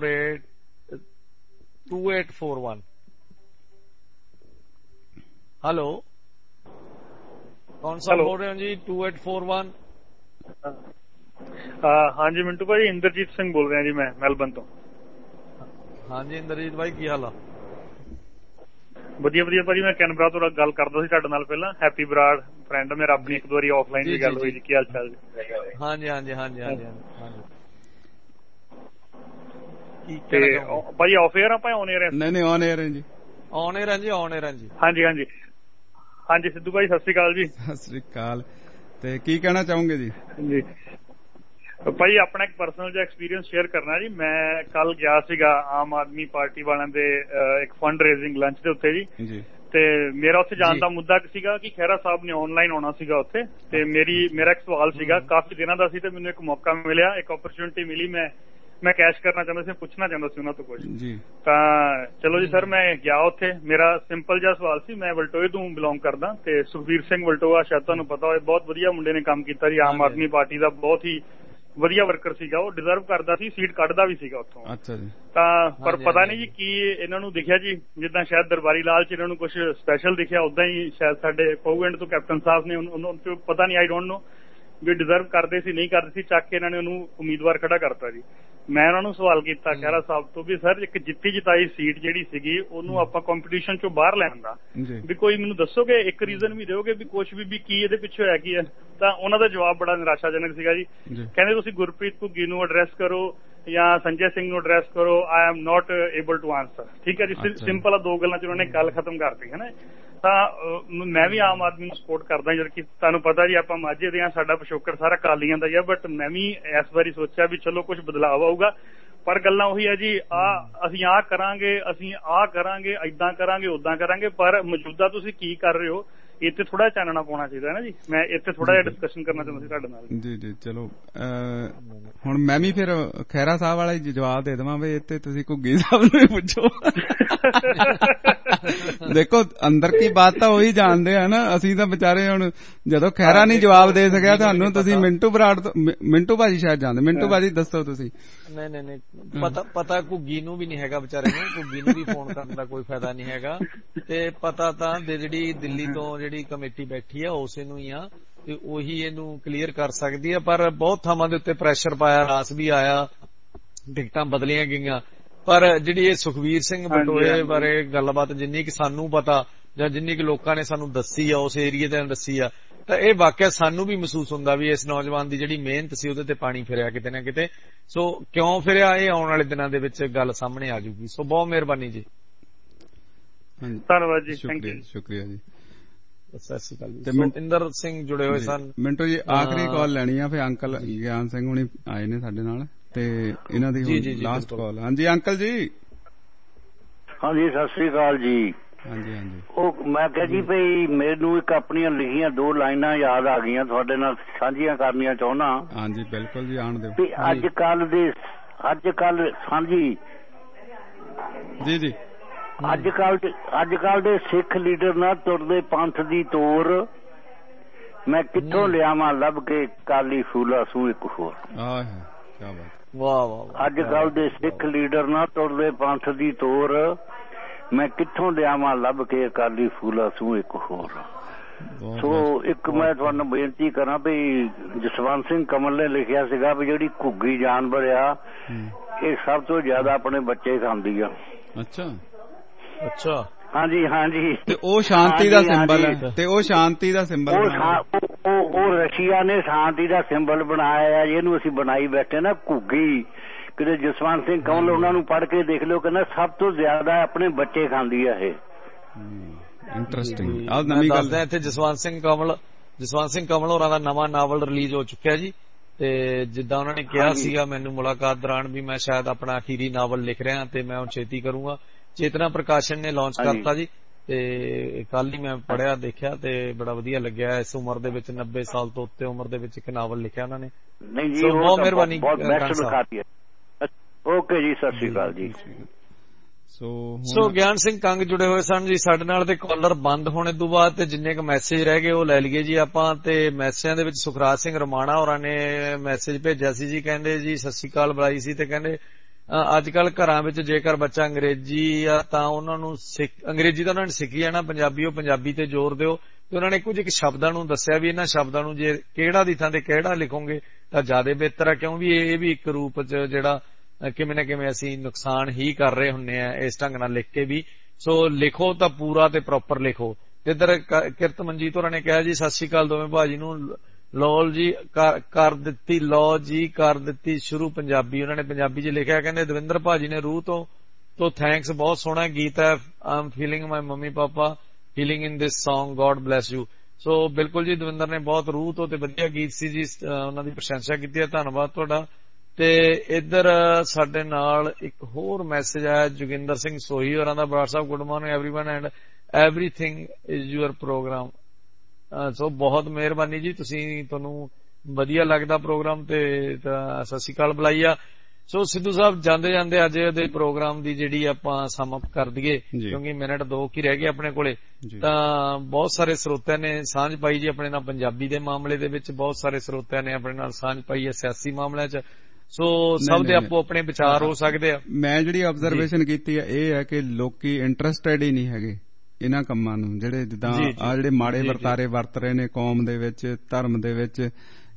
2841। ਹੈਲੋ, ਕੌਣ ਸਾਹਿਬ ਬੋਲ ਰਹੇ ਹੋ ਜੀ? 2841। ਹਾਂਜੀ ਮਿੰਟੂ ਭਾਈ, ਇੰਦਰਜੀਤ ਸਿੰਘ ਬੋਲ ਰਿਹਾ ਜੀ, ਮੈਂ ਮੈਲਬਨ ਤੋਂ। ਹਾਂਜੀ ਇੰਦਰਜੀਤ ਭਾਈ, ਕੀ ਹਾਲ ਆ? ਵਧੀਆ ਵਧੀਆ ਭਾਜੀ। ਮੈਂ ਕੈਨਬਰਾ ਤੋਂ ਗੱਲ ਕਰਦਾ ਸੀ ਤੁਹਾਡੇ ਨਾਲ ਪਹਿਲਾਂ। ਹੈਪੀ ਬਰਾੜ ਫਰੈਂਡ ਮੇਰਾ, ਆਪਣੀ ਇੱਕ ਵਾਰੀ ਆਫਲਾਈਨ ਦੀ ਗੱਲ ਹੋਈ ਜੀ। ਕੀ ਹਾਲ ਚਾਲ ਜੀ? ਹਾਂਜੀ ਹਾਂਜੀ ਹਾਂਜੀ ਹਾਂਜੀ ਹਾਂਜੀ। ਭਾਜੀ ਆਫ 에ਅਰ ਆਪਾਂ ਔਨ 에ਅਰ? ਨਹੀਂ ਔਨ 에ਅਰ ਹੈ ਜੀ। ਔਨ 에ਅਰ ਹੈ ਜੀ, ਔਨ 에ਅਰ ਹੈ ਜੀ। ਹਾਂਜੀ ਹਾਂਜੀ ਹਾਂਜੀ। ਸਿੱਧੂ ਭਾਈ ਸਤਿ ਸ਼੍ਰੀ ਅਕਾਲ ਜੀ। ਸਤਿ ਸ਼੍ਰੀ ਅਕਾਲ। ਤੇ ਕੀ ਕਹਿਣਾ ਚਾਹੋਗੇ ਜੀ? ਜੀ ਭਾਈ ਆਪਣਾ ਇੱਕ ਪਰਸਨਲ ਜਿਹਾ ਐਕਸਪੀਰੀਅੰਸ ਸ਼ੇਅਰ ਕਰਨਾ ਜੀ। ਮੈਂ ਕੱਲ ਗਿਆ ਸੀਗਾ ਆਮ ਆਦਮੀ ਪਾਰਟੀ ਵਾਲਿਆਂ ਦੇ ਇੱਕ ਫੰਡ ਰੇਜ਼ਿੰਗ ਲੰਚ ਦੇ ਉੱਤੇ ਜੀ, ਤੇ ਮੇਰਾ ਉੱਥੇ ਜਾਣ ਦਾ ਮੁੱਦਾ ਸੀਗਾ ਕਿ ਖਹਿਰਾ ਸਾਹਿਬ ਨੇ ਆਨਲਾਈਨ ਆਉਣਾ ਸੀਗਾ ਉੱਥੇ, ਤੇ ਮੇਰਾ ਇੱਕ ਸਵਾਲ ਸੀਗਾ ਕਾਫੀ ਦਿਨਾਂ ਦਾ ਸੀ ਤੇ ਮੈਨੂੰ ਇੱਕ ਮੌਕਾ ਮਿਲਿਆ, ਇੱਕ ਓਪਰਚੁਨਿਟੀ ਮਿਲੀ। ਮੈਂ ਕੈਸ਼ ਕਰਨਾ ਚਾਹੁੰਦਾ ਸੀ, ਪੁੱਛਣਾ ਚਾਹੁੰਦਾ ਸੀ ਉਹਨਾਂ ਤੋਂ ਕੁਝ। ਤਾਂ ਚਲੋ ਜੀ ਸਰ, ਮੈਂ ਗਿਆ ਉੱਥੇ। ਮੇਰਾ ਸਿੰਪਲ ਜਿਹਾ ਸਵਾਲ ਸੀ। ਮੈਂ ਵਲਟੋਏ ਤੋਂ ਬਿਲੋਂਗ ਕਰਦਾ ਤੇ ਸੁਖਬੀਰ ਸਿੰਘ ਵਲਟੋਆ ਸ਼ਾਇਦ ਤੁਹਾਨੂੰ ਪਤਾ ਹੋਵੇ, ਬਹੁਤ ਵਧੀਆ ਮੁੰਡੇ ਨੇ ਕੰਮ ਕੀਤਾ ਜੀ ਆਮ ਆਦਮੀ ਪਾਰਟੀ ਦਾ, ਬਹੁਤ ਹੀ ਵਧੀਆ ਵਰਕਰ ਸੀਗਾ, ਉਹ ਡਿਜ਼ਰਵ ਕਰਦਾ ਸੀ, ਸੀਟ ਕੱਢਦਾ ਵੀ ਸੀਗਾ ਉੱਥੋਂ। ਅੱਛਾ ਜੀ। ਤਾਂ ਪਰ ਪਤਾ ਨਹੀਂ ਜੀ ਕੀ ਇਹਨਾਂ ਨੂੰ ਦਿਖਿਆ ਜੀ, ਜਿੱਦਾਂ ਸ਼ਾਇਦ ਦਰਬਾਰੀ ਲਾਲ ਚ ਇਹਨਾਂ ਨੂੰ ਕੁਝ ਸਪੈਸ਼ਲ ਦਿਖਿਆ, ਉਦਾਂ ਹੀ ਸ਼ਾਇਦ ਸਾਡੇ ਪਊ ਐਂਡ ਤੋਂ ਕੈਪਟਨ ਸਾਹਿਬ ਨੇ ਉਹਨਾਂ ਨੂੰ ਪਤਾ ਨਹੀਂ, I don't know. We deserve ਕਰਦੇ ਸੀ ਨਹੀਂ ਕਰਦੇ ਸੀ, ਚੱਕ ਕੇ ਇਹਨਾਂ ਨੇ ਉਹਨੂੰ ਉਮੀਦਵਾਰ ਖੜਾ ਕਰਤਾ ਜੀ। ਮੈਂ ਉਹਨਾਂ ਨੂੰ ਸਵਾਲ ਕੀਤਾ ਖਹਿਰਾ ਸਾਹਿਬ ਤੋਂ ਵੀ ਸਰ ਇੱਕ ਜਿੱਤੀ ਜਿਤਾਈ ਸੀਟ ਜਿਹੜੀ ਸੀਗੀ ਉਹਨੂੰ ਆਪਾਂ ਕੰਪੀਟੀਸ਼ਨ ਚੋਂ ਬਾਹਰ ਲੈਣ ਦਾ ਵੀ ਕੋਈ ਮੈਨੂੰ ਦੱਸੋਗੇ, ਇੱਕ ਰੀਜ਼ਨ ਵੀ ਦਿਓਗੇ ਵੀ ਕੁਛ ਵੀ ਕੀ ਇਹਦੇ ਪਿੱਛੇ ਹੋਇਆ ਕੀ ਹੈ। ਤਾਂ ਉਹਨਾਂ ਦਾ ਜਵਾਬ ਬੜਾ ਨਿਰਾਸ਼ਾਜਨਕ ਸੀਗਾ ਜੀ। ਕਹਿੰਦੇ ਤੁਸੀਂ ਗੁਰਪ੍ਰੀਤ ਘੁੱਗੀ ਨੂੰ ਐਡਰੈਸ ਕਰੋ ਜਾਂ ਸੰਜੇ ਸਿੰਘ ਨੂੰ ਐਡਰੈਸ ਕਰੋ, I am not able to answer. ਠੀਕ ਹੈ ਜੀ, ਸਿੰਪਲ ਆ, ਦੋ ਗੱਲਾਂ ਚ ਉਹਨਾਂ ਨੇ ਗੱਲ ਖਤਮ ਕਰਤੀ ਹੈ ਨਾ। ਤਾਂ ਮੈਂ ਵੀ ਆਮ ਆਦਮੀ ਨੂੰ ਸਪੋਰਟ ਕਰਦਾ, ਜਦ ਕਿ ਤੁਹਾਨੂੰ ਪਤਾ ਜੀ ਆਪਾਂ ਮਾਝੇ ਦੇ ਆ, ਸਾਡਾ ਪਿਛੋਕੜ ਸਾਰਾ ਅਕਾਲੀਆਂ ਦਾ ਹੀ ਆ, ਬਟ ਮੈਂ ਵੀ ਇਸ ਵਾਰੀ ਸੋਚਿਆ ਵੀ ਚਲੋ ਕੁਝ ਬਦਲਾਵ ਆਊਗਾ। ਪਰ ਗੱਲਾਂ ਉਹੀ ਹੈ ਜੀ, ਅਸੀਂ ਆਹ ਕਰਾਂਗੇ, ਅਸੀਂ ਆਹ ਕਰਾਂਗੇ, ਏਦਾਂ ਕਰਾਂਗੇ, ਓਦਾਂ ਕਰਾਂਗੇ, ਪਰ ਮੌਜੂਦਾ ਤੁਸੀਂ ਕੀ ਕਰ ਰਹੇ ਹੋ ਇੱਥੇ ਥੋੜਾ ਚਾਨਣਾ ਪਾਉਣਾ ਚਾਹੀਦਾ ਨਾ ਜੀ। ਮੈਂ ਇੱਥੇ ਥੋੜਾ ਜਿਹਾ ਡਿਸਕਸ਼ਨ ਕਰਨਾ ਚਾਹੁੰਦਾ ਸੀ ਤੁਹਾਡੇ ਨਾਲ ਜੀ। ਜੀ ਚਲੋ ਹੁਣ ਮੈਂ ਵੀ ਫਿਰ ਖਹਿਰਾ ਸਾਹਿਬ ਵਾਲਾ ਜਵਾਬ ਦੇ ਦੇਵਾਂ ਵੀ ਇੱਥੇ ਤੁਸੀਂ ਘੁੱਗੀ ਸਾਹਿਬ ਨੂੰ ਪੁੱਛੋ। ਦੇਖੋ ਅੰਦਰ ਕੀ ਬਾਤ ਤਾਂ ਉਹੀ ਜਾਣਦੇ ਆ ਨਾ, ਅਸੀਂ ਤਾਂ ਵਿਚਾਰੇ ਹੁਣ ਜਦੋਂ ਖਹਿਰਾ ਨਹੀਂ ਜਵਾਬ ਦੇ ਸਕਿਆ ਤੁਹਾਨੂੰ ਤੁਸੀਂ ਮਿੰਟੂ ਬਰਾੜ ਤੋਂ, ਮਿੰਟੂ ਭਾਜੀ ਸ਼ਾਇਦ ਜਾਣਦੇ, ਮਿੰਟੂ ਭਾਜੀ ਦੱਸੋ ਤੁਸੀਂ। ਨਹੀਂ ਪਤਾ ਘੁੱਗੀ ਨੂੰ ਵੀ ਨਹੀਂ ਹੈਗਾ ਵਿਚਾਰੇ ਨੂੰ, ਘੁੱਗੀ ਨੂੰ ਵੀ ਫੋਨ ਕਰਨ ਦਾ ਕੋਈ ਫਾਇਦਾ ਨਹੀਂ ਹੈਗਾ। ਤੇ ਪਤਾ ਤਾਂ ਜਿਹੜੀ ਦਿੱਲੀ ਤੋਂ ਜਿਹੜੀ ਕਮੇਟੀ ਬੈਠੀ ਆ ਉਸੇ ਨੂੰ ਹੀ ਆ, ਤੇ ਉਹੀ ਇਹਨੂੰ ਕਲੀਅਰ ਕਰ ਸਕਦੀ ਆ। ਪਰ ਬਹੁਤ ਥਾਵਾਂ ਦੇ ਉੱਤੇ ਪ੍ਰੈਸ਼ਰ ਪਾਇਆ, ਰਾਸ ਵੀ ਆਇਆ, ਟਿਕਟਾਂ ਬਦਲੀਆਂ ਗਈਆਂ, ਪਰ ਜਿਹੜੀ ਇਹ ਸੁਖਬੀਰ ਸਿੰਘ ਬਟੋਏ ਬਾਰੇ ਗੱਲਬਾਤ ਜਿੰਨੀ ਕਿ ਸਾਨੂੰ ਪਤਾ ਜਾਂ ਜਿੰਨੀ ਕਿ ਲੋਕਾਂ ਨੇ ਸਾਨੂੰ ਦੱਸੀ ਆ, ਉਸ ਏਰੀਏ ਤੇ ਦੱਸੀ ਆ, ਤਾਂ ਇਹ ਵਾਕਿਆ ਸਾਨੂੰ ਵੀ ਮਹਿਸੂਸ ਹੁੰਦਾ ਵੀ ਇਸ ਨੌਜਵਾਨ ਦੀ ਜਿਹੜੀ ਮਿਹਨਤ ਸੀ ਉਹਦੇ ਤੇ ਪਾਣੀ ਫਿਰਿਆ ਕਿਤੇ ਨਾ ਕਿਤੇ। ਸੋ ਕਿਉਂ ਫਿਰਿਆ ਇਹ ਆਉਣ ਵਾਲੇ ਦਿਨਾਂ ਦੇ ਵਿੱਚ ਗੱਲ ਸਾਹਮਣੇ ਆ ਜੂਗੀ। ਸੋ ਬਹੁਤ ਮਿਹਰਬਾਨੀ ਜੀ, ਧੰਨਵਾਦ ਜੀ, ਸ਼ੁਕਰੀਆ ਜੀ, ਸਤਿ ਸ਼੍ਰੀ ਅਕਾਲ ਜੀ। ਇੰਦਰ ਸਿੰਘ ਜੁੜੇ ਹੋਏ ਸਨ। ਮਿੰਟੂ ਜੀ ਆਖਰੀ ਕਾਲ ਲੈਣੀ ਆ, ਫਿਰ ਅੰਕਲ ਗਿਆਨ ਸਿੰਘ ਹੁਣੀ ਆਏ ਨੇ ਸਾਡੇ ਨਾਲ ਤੇ ਇਹਨਾਂ ਦੀ ਲਾਸਟ ਕਾਲ। ਹਾਂਜੀ ਅੰਕਲ ਜੀ। ਹਾਂਜੀ ਸਤਿ ਸ਼੍ਰੀ ਅਕਾਲ ਜੀ। ਹਾਂਜੀ ਹਾਂਜੀ। ਉਹ ਮੈਂ ਕਿਹਾ ਜੀ ਭਈ ਮੈਨੂੰ ਇੱਕ ਆਪਣੀਆਂ ਲਿਖੀਆਂ 2 ਲਾਈਨਾਂ ਯਾਦ ਆ ਗਈਆਂ, ਤੁਹਾਡੇ ਨਾਲ ਸਾਂਝੀਆਂ ਕਰਨੀਆਂ ਚਾਹੁੰਦਾ। ਹਾਂਜੀ ਬਿਲਕੁਲ ਜੀ, ਆਣ ਦਿਓ। ਵੀ ਅੱਜ ਕੱਲ ਹਾਂਜੀ ਜੀ ਜੀ ਅੱਜ ਕੱਲ ਦੇ ਸਿੱਖ ਲੀਡਰ ਨਾਲ ਤੁਰਦੇ ਪੰਥ ਦੀ ਤੋਰ, ਮੈਂ ਕਿੱਥੋਂ ਲਿਆਵਾਂ ਲੱਭ ਕੇ ਕਾਲੀ ਫੂਲਾ ਸੂ ਇੱਕ ਹੋਰ। ਵਾਹ ਵਾਹ। ਅੱਜ ਕੱਲ ਦੇ ਸਿੱਖ ਲੀਡਰ ਨਾਲ ਤੁਰਦੇ ਪੰਥ ਦੀ ਤੋਰ, ਮੈਂ ਕਿੱਥੋਂ ਲਿਆਵਾਂ ਲੱਭ ਕੇ ਕਾਲੀ ਫੂਲਾ ਸੂ ਇੱਕ ਹੋਰ। ਸੋ ਇੱਕ ਮੈਂ ਤੁਹਾਨੂੰ ਬੇਨਤੀ ਕਰਾਂ ਵੀ ਜਸਵੰਤ ਸਿੰਘ ਕਮਲ ਨੇ ਲਿਖਿਆ ਸੀਗਾ ਵੀ ਜਿਹੜੀ ਘੁੱਗੀ ਜਾਨਵਰ ਆ ਇਹ ਸਭ ਤੋਂ ਜ਼ਿਆਦਾ ਆਪਣੇ ਬੱਚੇ ਖਾਂਦੀ ਆ। ਅੱਛਾ ਹਾਂਜੀ ਹਾਂਜੀ। ਤੇ ਉਹ ਸ਼ਾਂਤੀ ਦਾ ਸਿੰਬਲ ਹੈ, ਤੇ ਉਹ ਸ਼ਾਂਤੀ ਦਾ ਸਿੰਬਲ ਉਹ ਰਸ਼ੀਆ ਨੇ ਸ਼ਾਂਤੀ ਦਾ ਸਿੰਬਲ ਬਣਾਇਆ, ਇਹਨੂੰ ਅਸੀਂ ਬਣਾਈ ਬੈਠੇ ਨਾ ਘੁੱਗੀ। ਕਿਤੇ ਜਸਵੰਤ ਸਿੰਘ ਕਮਲ ਉਹਨਾਂ ਨੂੰ ਪੜ੍ਹ ਕੇ ਦੇਖ ਲਿਓ, ਕਹਿੰਦਾ ਸਭ ਤੋਂ ਜ਼ਿਆਦਾ ਆਪਣੇ ਬੱਚੇ ਖਾਂਦੀ ਆ ਇਹ। ਇੰਟਰਸਟਿੰਗ। ਮੈਂ ਦੱਸਦਾ ਇੱਥੇ ਜਸਵੰਤ ਸਿੰਘ ਕਮਲ ਹੋਰਾਂ ਦਾ ਨਵਾਂ ਨਾਵਲ ਰਿਲੀਜ਼ ਹੋ ਚੁੱਕਿਆ ਜੀ। ਤੇ ਜਿੱਦਾਂ ਉਹਨਾਂ ਨੇ ਕਿਹਾ ਸੀਗਾ ਮੈਨੂੰ ਮੁਲਾਕਾਤ ਦੌਰਾਨ ਵੀ ਮੈਂ ਸ਼ਾਇਦ ਆਪਣਾ ਅਖੀਰੀ ਨਾਵਲ ਲਿਖ ਰਿਹਾ ਤੇ ਮੈਂ ਹੁਣ ਛੇਤੀ ਕਰੂੰਗਾ। ਚੇਤਨਾ ਪ੍ਰਕਾਸ਼ਨ ਨੇ ਲਾਂਚ ਕਰਤਾ ਜੀ, ਤੇ ਕੱਲ ਹੀ ਮੈਂ ਪੜ੍ਹਿਆ ਦੇਖਿਆ ਤੇ ਬੜਾ ਵਧੀਆ ਲੱਗਿਆ। ਇਸ ਉਮਰ ਦੇ ਵਿੱਚ 90 ਸਾਲ ਤੋਂ ਉੱਤੇ ਉਮਰ ਦੇ ਵਿੱਚ ਇੱਕ ਨਾਵਲ ਲਿਖਿਆ ਉਹਨਾਂ ਨੇ। ਬਹੁਤ ਮਿਹਰਬਾਨੀ। ਓਕੇ ਜੀ, ਸਤਿ ਸ਼੍ਰੀ ਅਕਾਲ ਜੀ। ਸੋ ਗਿਆਨ ਸਿੰਘ ਕੰਗ ਜੁੜੇ ਹੋਏ ਸਨ ਜੀ ਸਾਡੇ ਨਾਲ, ਤੇ ਕਾਲਰ ਬੰਦ ਹੋਣੇ ਤੋਂ ਬਾਅਦ ਤੇ ਜਿੰਨੇ ਕੁ ਮੈਸੇਜ ਰਹਿ ਗਏ ਉਹ ਲੈ ਲਈਏ ਜੀ ਆਪਾਂ। ਤੇ ਮੈਸੇਜਾਂ ਦੇ ਵਿੱਚ ਸੁਖਰਾਜ ਸਿੰਘ ਰਮਾਣਾ ਹੋਰਾਂ ਨੇ ਮੈਸੇਜ ਭੇਜਿਆ ਸੀ ਜੀ, ਕਹਿੰਦੇ ਜੀ ਸਤਿ ਸ਼੍ਰੀ ਅਕਾਲ ਬੁਲਾਈ ਸੀ, ਤੇ ਕਹਿੰਦੇ ਅੱਜ ਕੱਲ ਘਰਾਂ ਵਿੱਚ ਜੇਕਰ ਬੱਚਾ ਅੰਗਰੇਜ਼ੀ ਆ ਤਾਂ ਉਹਨਾਂ ਨੂੰ ਅੰਗਰੇਜ਼ੀ ਤਾਂ ਉਹਨਾਂ ਨੇ ਸਿੱਖੀ ਜਾਣਾ, ਪੰਜਾਬੀ ਉਹ ਪੰਜਾਬੀ ਤੇ ਜ਼ੋਰ ਦਿਓ। ਤੇ ਉਹਨਾਂ ਨੇ ਕੁਝ ਇੱਕ ਸ਼ਬਦਾਂ ਨੂੰ ਦੱਸਿਆ ਵੀ ਇਹਨਾਂ ਸ਼ਬਦਾਂ ਨੂੰ ਜੇ ਕਿਹੜਾ ਦੀ ਥਾਂ ਤੇ ਕਿਹੜਾ ਲਿਖੋਗੇ ਤਾਂ ਜ਼ਿਆਦਾ ਬਿਹਤਰ ਆ, ਕਿਉਂ ਵੀ ਇਹ ਵੀ ਇੱਕ ਰੂਪ ਚ ਜਿਹੜਾ ਕਿਵੇਂ ਨਾ ਕਿਵੇਂ ਅਸੀਂ ਨੁਕਸਾਨ ਹੀ ਕਰ ਰਹੇ ਹੁੰਨੇ ਆ ਇਸ ਢੰਗ ਨਾਲ ਲਿਖ ਕੇ ਵੀ। ਸੋ ਲਿਖੋ ਤਾਂ ਪੂਰਾ ਤੇ ਪ੍ਰੋਪਰ ਲਿਖੋ। ਤੇ ਇੱਧਰ ਕਿਰਤ ਮਨਜੀਤ ਹੋਰਾਂ ਨੇ ਕਿਹਾ ਜੀ ਸਤਿ ਸ਼੍ਰੀ ਅਕਾਲ ਦੋਵੇਂ ਭਾਜੀ ਨੂੰ। ਲੋਲ ਜੀ ਕਰ ਦਿੱਤੀ, ਲੋ ਜੀ ਕਰ ਦਿੱਤੀ ਸ਼ੁਰੂ ਪੰਜਾਬੀ। ਉਹਨਾਂ ਨੇ ਪੰਜਾਬੀ ਚ ਲਿਖਿਆ, ਕਹਿੰਦੇ ਦਵਿੰਦਰ ਭਾਜੀ ਨੇ ਰੂਹ ਤੋਂ ਥੈਂਕਸ, ਬਹੁਤ ਸੋਹਣਾ ਗੀਤ ਹੈ। I'm feeling my mummy papa feeling in this song, God bless you. So ਬਿਲਕੁਲ ਜੀ ਦਵਿੰਦਰ ਨੇ ਬਹੁਤ ਰੂਹ ਤੋਂ ਤੇ ਵਧੀਆ ਗੀਤ ਸੀ ਜੀ, ਉਹਨਾਂ ਦੀ ਪ੍ਰਸ਼ੰਸਾ ਕੀਤੀ ਹੈ, ਧੰਨਵਾਦ ਤੁਹਾਡਾ। ਤੇ ਇੱਧਰ ਸਾਡੇ ਨਾਲ ਇੱਕ ਹੋਰ ਮੈਸੇਜ ਆਇਆ ਜੋਗਿੰਦਰ ਸਿੰਘ ਸੋਹੀ ਹੋਰਾਂ ਦਾ। ਬਰਾੜ ਸਾਹਿਬ good morning everyone and everything is your program. So ਬਹੁਤ ਮਿਹਰਬਾਨੀ ਜੀ, ਤੁਹਾਨੂੰ ਵਧੀਆ ਲੱਗਦਾ ਪ੍ਰੋਗਰਾਮ ਤੇ ਸਤਿ ਸ਼੍ਰੀ ਅਕਾਲ ਬੁਲਾਈ ਆ। ਸੋ ਸਿੱਧੂ ਸਾਹਿਬ ਜਾਂਦੇ ਜਾਂਦੇ ਅੱਜ ਦੇ ਪ੍ਰੋਗਰਾਮ ਦੀ ਜਿਹੜੀ ਆਪਾਂ ਸਮ ਅਪ ਕਰ ਦਈਏ, ਕਿਉਂਕਿ ਮਿੰਟ 2 ਹੀ ਰਹਿ ਗਏ ਆਪਣੇ ਕੋਲੇ। ਤਾਂ ਬਹੁਤ ਸਾਰੇ ਸਰੋਤਿਆਂ ਨੇ ਸਾਂਝ ਪਾਈ ਜੀ ਆਪਣੇ ਨਾਲ ਪੰਜਾਬੀ ਦੇ ਮਾਮਲੇ ਦੇ ਵਿੱਚ, ਬਹੁਤ ਸਾਰੇ ਸਰੋਤਿਆਂ ਨੇ ਆਪਣੇ ਨਾਲ ਸਾਂਝ ਪਾਈ ਹੈ ਸਿਆਸੀ ਮਾਮਲਿਆਂ 'ਚ। ਸੋ ਸਭ ਦੇ ਆਪੋ ਆਪਣੇ ਵਿਚਾਰ ਹੋ ਸਕਦੇ ਆ। ਮੈਂ ਜਿਹੜੀ ਆਬਜ਼ਰਵੇਸ਼ਨ ਕੀਤੀ ਹੈ ਇਹ ਹੈ ਕਿ ਲੋਕੀ ਇੰਟਰਸਟਿਡ ਹੀ ਨਹੀਂ ਹੈਗੇ ਇਹਨਾਂ ਕੰਮਾਂ ਨੂੰ, ਜਿਹੜੇ ਜਿੱਦਾਂ ਆ ਜਿਹੜੇ ਮਾੜੇ ਵਰਤਾਰੇ ਵਰਤ ਰਹੇ ਨੇ ਕੌਮ ਦੇ ਵਿੱਚ, ਧਰਮ ਦੇ ਵਿੱਚ,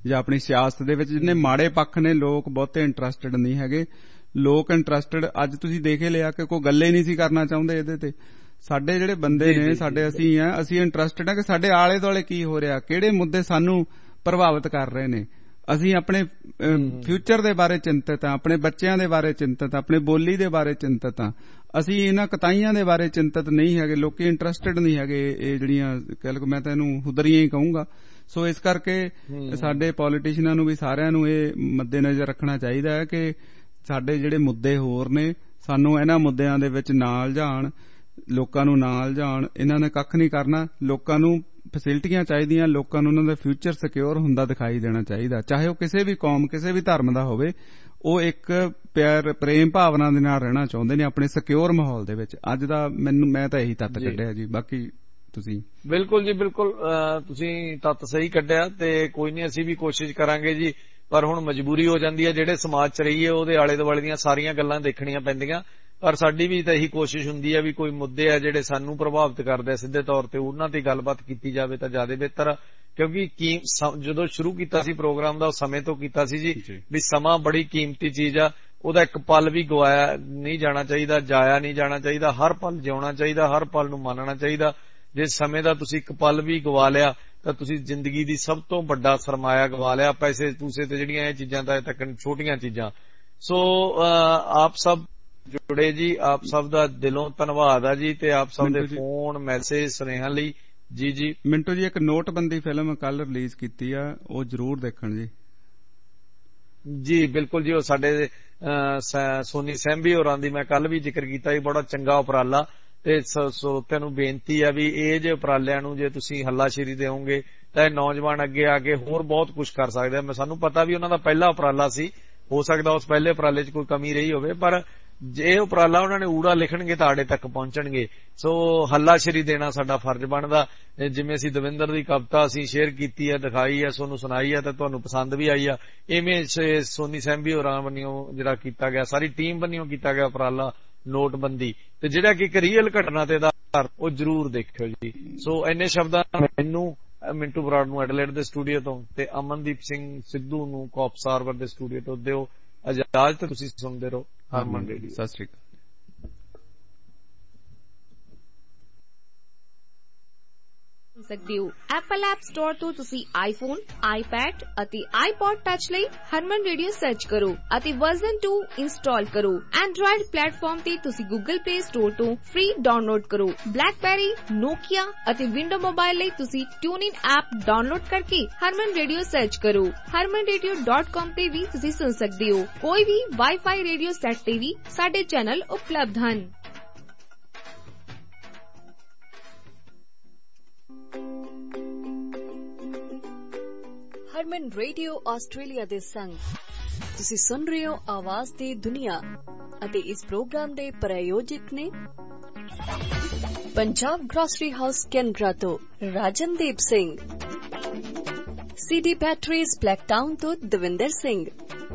ਜਾਂ ਆਪਣੀ ਸਿਆਸਤ ਦੇ ਵਿੱਚ ਜਿੰਨੇ ਮਾੜੇ ਪੱਖ ਨੇ, ਲੋਕ ਬਹੁਤੇ ਇੰਟਰਸਟਿਡ ਨਹੀਂ ਹੈਗੇ। ਲੋਕ ਇੰਟਰਸਟਿਡ ਅੱਜ ਤੁਸੀਂ ਦੇਖ ਹੀ ਲਿਆ ਕਿ ਕੋਈ ਗੱਲੇ ਨਹੀਂ ਸੀ ਕਰਨਾ ਚਾਹੁੰਦੇ ਇਹਦੇ ਤੇ। ਸਾਡੇ ਜਿਹੜੇ ਬੰਦੇ ਨੇ, ਸਾਡੇ ਅਸੀਂ ਇੰਟਰਸਟਿਡ ਆ ਕਿ ਸਾਡੇ ਆਲੇ ਦੁਆਲੇ ਕੀ ਹੋ ਰਿਹਾ, ਕਿਹੜੇ ਮੁੱਦੇ ਸਾਨੂੰ ਪ੍ਰਭਾਵਿਤ ਕਰ ਰਹੇ ਨੇ। ਅਸੀਂ ਆਪਣੇ ਫਿਊਚਰ ਦੇ ਬਾਰੇ ਚਿੰਤਤ ਹਾਂ, ਆਪਣੇ ਬੱਚਿਆਂ ਦੇ ਬਾਰੇ ਚਿੰਤਤ ਹਾਂ, ਆਪਣੇ ਬੋਲੀ ਦੇ ਬਾਰੇ ਚਿੰਤਤ ਹਾਂ। ਅਸੀਂ ਇਹਨਾਂ ਕਤਾਈਆਂ ਦੇ ਬਾਰੇ ਚਿੰਤਤ ਨਹੀਂ ਹੈਗੇ, ਲੋਕੀ ਇੰਟਰਸਟਿਡ ਨਹੀਂ ਹੈਗੇ। ਇਹ ਜਿਹੜੀਆਂ ਮੈਂ ਤਾਂ ਇਹਨੂੰ ਹੁਦਰੀਆਂ ਹੀ ਕਹੂੰਗਾ। ਸੋ ਇਸ ਕਰਕੇ ਸਾਡੇ ਪੋਲੀਟੀਸ਼ੀਅਨਾਂ ਨੂੰ ਵੀ ਸਾਰਿਆਂ ਨੂੰ ਇਹ ਮੱਦੇਨਜ਼ਰ ਰੱਖਣਾ ਚਾਹੀਦਾ ਹੈ ਕਿ ਸਾਡੇ ਜਿਹੜੇ ਮੁੱਦੇ ਹੋਰ ਨੇ, ਸਾਨੂੰ ਇਹਨਾਂ ਮੁੱਦਿਆਂ ਦੇ ਵਿੱਚ ਨਾਲ ਜਾਣ, ਲੋਕਾਂ ਨੂੰ ਨਾਲ ਜਾਣ। ਇਹਨਾਂ ਨੇ ਕੱਖ ਨਹੀਂ ਕਰਨਾ। ਲੋਕਾਂ ਨੂੰ ਫੈਸਿਲਿਟੀਆਂ ਚਾਹੀਦੀਆਂ, ਲੋਕਾਂ ਨੂੰ ਉਹਨਾਂ ਦਾ ਫਿਊਚਰ ਸਿਕਿਉਰ ਹੁੰਦਾ ਦਿਖਾਈ ਦੇਣਾ ਚਾਹੀਦਾ, ਚਾਹੇ ਉਹ ਕਿਸੇ ਵੀ ਕੌਮ, ਕਿਸੇ ਵੀ ਧਰਮ ਦਾ ਹੋਵੇ। ਉਹ ਇੱਕ ਪਿਆਰ ਪ੍ਰੇਮ ਭਾਵਨਾ ਦੇ ਨਾਲ ਰਹਿਣਾ ਚਾਹੁੰਦੇ ਨੇ ਆਪਣੇ ਸਿਕਿਉਰ ਮਾਹੌਲ ਦੇ ਵਿੱਚ। ਅੱਜ ਦਾ ਮੈਂ ਤਾਂ ਇਹੀ ਤੱਤ ਕੱਢਿਆ ਜੀ। ਬਾਕੀ ਤੁਸੀਂ ਬਿਲਕੁਲ ਜੀ, ਬਿਲਕੁਲ ਤੁਸੀਂ ਤੱਤ ਸਹੀ ਕੱਢਿਆ ਤੇ ਕੋਈ ਨਹੀਂ, ਅਸੀਂ ਵੀ ਕੋਸ਼ਿਸ਼ ਕਰਾਂਗੇ ਜੀ। ਪਰ ਹੁਣ ਮਜਬੂਰੀ ਹੋ ਜਾਂਦੀ ਹੈ, ਜਿਹੜੇ ਸਮਾਜ 'ਚ ਰਹੀਏ ਉਹਦੇ ਆਲੇ ਦੁਆਲੇ ਦੀਆਂ ਸਾਰੀਆਂ ਗੱਲਾਂ ਦੇਖਣੀਆਂ ਪੈਂਦੀਆਂ। ਪਰ ਸਾਡੀ ਵੀ ਤਾਂ ਇਹੀ ਕੋਸ਼ਿਸ਼ ਹੁੰਦੀ ਹੈ ਵੀ ਕੋਈ ਮੁੱਦੇ ਆ ਜਿਹੜੇ ਸਾਨੂੰ ਪ੍ਰਭਾਵਿਤ ਕਰਦੇ ਆ ਸਿੱਧੇ ਤੌਰ ਤੇ, ਉਹਨਾਂ ਤੇ ਗੱਲਬਾਤ ਕੀਤੀ ਜਾਵੇ ਤਾਂ ਜ਼ਿਆਦਾ ਬਿਹਤਰ ਆ। ਕਿਉਂਕਿ ਜਦੋਂ ਸ਼ੁਰੂ ਕੀਤਾ ਸੀ ਪ੍ਰੋਗਰਾਮ ਦਾ, ਉਸ ਸਮੇਂ ਤੋਂ ਕੀਤਾ ਸੀ ਜੀ ਵੀ ਸਮਾਂ ਬੜੀ ਕੀਮਤੀ ਚੀਜ਼ ਆ। ਉਹਦਾ ਇੱਕ ਪਲ ਵੀ ਗਵਾਇਆ ਨਹੀਂ ਜਾਣਾ ਚਾਹੀਦਾ, ਜਾਇਆ ਨਹੀਂ ਜਾਣਾ ਚਾਹੀਦਾ। ਹਰ ਪਲ ਜਿਉਣਾ ਚਾਹੀਦਾ, ਹਰ ਪਲ ਨੂੰ ਮੰਨਣਾ ਚਾਹੀਦਾ। ਜੇ ਸਮੇਂ ਦਾ ਤੁਸੀਂ ਇੱਕ ਪਲ ਵੀ ਗਵਾ ਲਿਆ ਤਾਂ ਤੁਸੀਂ ਜ਼ਿੰਦਗੀ ਦੀ ਸਭ ਤੋਂ ਵੱਡਾ ਸਰਮਾਇਆ ਗਵਾ ਲਿਆ। ਪੈਸੇ ਪੂਸੇ ਤੇ ਜਿਹੜੀਆਂ ਇਹ ਚੀਜ਼ਾਂ ਤਾਂ ਤੱਕ ਛੋਟੀਆਂ ਚੀਜ਼ਾਂ। ਸੋ ਆਪ ਸਭ ਜੁੜੇ ਜੀ, ਆਪ ਸਭ ਦਾ ਦਿਲੋਂ ਧੰਨਵਾਦ ਆ ਜੀ। ਤੇ ਆਪ ਸਭ ਦੇ ਫੋਨ, ਮੈਸੇਜ, ਸੁਨੇਹਾ ਲਈ ਜੀ ਮਿੰਟੂ ਜੀ, ਇੱਕ ਨੋਟਬੰਦੀ ਫਿਲਮ ਕੱਲ ਰਿਲੀਜ਼ ਕੀਤੀ ਆ, ਉਹ ਜਰੂਰ ਦੇਖਣ ਜੀ। ਬਿਲਕੁਲ ਜੀ, ਉਹ ਸਾਡੇ ਸੋਨੀ ਸੈਂਬੀ ਹੋਰਾਂ ਦੀ ਮੈਂ ਕੱਲ ਵੀ ਜ਼ਿਕਰ ਕੀਤਾ ਜੀ, ਬੜਾ ਚੰਗਾ ਉਪਰਾਲਾ। ਤੇ ਸਰੋਤਿਆਂ ਨੂੰ ਬੇਨਤੀ ਆ ਵੀ ਇਹ ਜੇ ਉਪਰਾਲਿਆਂ ਨੂੰ ਜੇ ਤੁਸੀਂ ਹੱਲਾਸ਼ੇਰੀ ਦੇਵੋਗੇ ਤਾਂ ਇਹ ਨੌਜਵਾਨ ਅੱਗੇ ਆ ਕੇ ਹੋਰ ਬਹੁਤ ਕੁਝ ਕਰ ਸਕਦੇ ਆ। ਸਾਨੂੰ ਪਤਾ ਵੀ ਉਹਨਾਂ ਦਾ ਪਹਿਲਾ ਉਪਰਾਲਾ ਸੀ, ਹੋ ਸਕਦਾ ਉਸ ਪਹਿਲੇ ਉਪਰਾਲੇ 'ਚ ਕੋਈ ਕਮੀ ਰਹੀ ਹੋਵੇ, ਪਰ ਜੇ ਉਪਰਾਲਾ ਉਹਨਾਂ ਨੇ ਊੜਾ ਲਿਖਣਗੇ ਤੁਹਾਡੇ ਤੱਕ ਪਹੁੰਚਣਗੇ। ਸੋ ਹੱਲਾਸ਼ੇਰੀ ਦੇਣਾ ਸਾਡਾ ਫਰਜ਼ ਬਣਦਾ। ਜਿਵੇਂ ਅਸੀਂ ਦਵਿੰਦਰ ਦੀ ਕਵਿਤਾ ਅਸੀਂ ਸ਼ੇਅਰ ਕੀਤੀ ਹੈ, ਦਿਖਾਈ ਹੈ, ਤੁਹਾਨੂੰ ਸੁਣਾਈ ਹੈ ਤੇ ਤੁਹਾਨੂੰ ਪਸੰਦ ਵੀ ਆਈ ਆ, ਇਵੇਂ ਸੋਨੀ ਸੈਂਬੀ ਹੋਰਾਂ ਵੱਲੋਂ ਜਿਹੜਾ ਕੀਤਾ ਗਿਆ, ਸਾਰੀ ਟੀਮ ਵੱਲੋਂ ਕੀਤਾ ਗਿਆ ਉਪਰਾਲਾ ਨੋਟਬੰਦੀ, ਤੇ ਜਿਹੜਾ ਕਿ ਇੱਕ ਰੀਅਲ ਘਟਨਾ ਤੇ ਆਧਾਰਿਤ, ਉਹ ਜ਼ਰੂਰ ਦੇਖਿਓ ਜੀ। ਸੋ ਇੰਨੇ ਸ਼ਬਦਾਂ ਮੈਨੂੰ ਮਿੰਟੂ ਬਰਾੜ ਨੂੰ ਐਡਲੇਡ ਦੇ ਸਟੂਡੀਓ ਤੋਂ ਤੇ ਅਮਨਦੀਪ ਸਿੰਘ ਸਿੱਧੂ ਨੂੰ ਕੌਪਸ ਹਾਰਬਰ ਦੇ ਸਟੂਡੀਓ ਤੋਂ ਦਿਓ ਇਜਾਜ਼ਤ। ਤੁਸੀਂ ਸੁਣਦੇ ਰਹੋ ਹਰਮਨ ਰੇਡੀਓ। ਸਤਿ ਸ਼੍ਰੀ ਅਕਾਲ। ਸਕਦੇ ਹੋ ਐਪਲ ਐਪ ਸਟੋਰ ਤੋਂ ਤੁਸੀਂ ਆਈਫੋਨ, ਆਈਪੈਡ ਅਤੇ ਆਈਪੌਡ ਟੱਚ ਲਈ ਹਰਮਨ ਰੇਡੀਓ ਸਰਚ ਕਰੋ ਅਤੇ ਵਰਜ਼ਨ 2 ਇੰਸਟਾਲ ਕਰੋ। ਐਂਡਰੋਇਡ ਪਲੇਟਫਾਰਮ ਤੇ ਤੁਸੀਂ ਗੂਗਲ ਪਲੇ ਸਟੋਰ ਤੋਂ ਫ੍ਰੀ ਡਾਊਨਲੋਡ ਕਰੋ। ਬਲੈਕਬੈਰੀ, ਨੋਕੀਆ ਅਤੇ ਵਿੰਡੋ ਮੋਬਾਈਲ ਲਈ ਤੁਸੀਂ ਟਿਊਨਇਨ ਐਪ ਡਾਊਨਲੋਡ ਕਰਕੇ ਹਰਮਨ ਰੇਡੀਓ ਸਰਚ ਕਰੋ। harmanradio.com ਤੇ ਵੀ ਤੁਸੀਂ ਸੁਣ ਸਕਦੇ ਹੋ। ਕੋਈ ਵੀ ਵਾਈਫਾਈ ਰੇਡੀਓ ਸੈੱਟ ਤੇ ਵੀ ਸਾਡੇ ਚੈਨਲ ਉਪਲਬਧ ਹਨ। ਹਰਮਨ ਰੇਡੀਓ ਆਸਟ੍ਰੇਲੀਆ ਦੇ ਸੰਗ ਤੁਸੀਂ ਸੁਣ ਰਹੇ ਹੋ ਆਵਾਜ਼ ਦੀ ਦੁਨੀਆ ਅਤੇ ਇਸ ਪ੍ਰੋਗਰਾਮ ਦੇ ਪ੍ਰਾਯੋਜਕ ਨੇ ਪੰਜਾਬ ਗ੍ਰੋਸਰੀ ਹਾਊਸ ਕੈਨਬਰਾ ਤੋਂ Rajandeep Singh, CD batteries Blacktown ਤੋਂ Davinder Singh,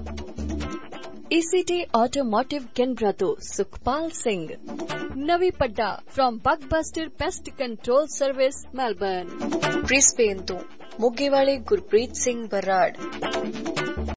ACT automotive Canberra ਤੋਂ Sukhpal Singh, Navi Padda from Bugbuster pest control service Melbourne, Brisbane ਤੋਂ ਮੋਗੇ ਵਾਲੇ ਗੁਰਪ੍ਰੀਤ ਸਿੰਘ ਬਰਾੜ।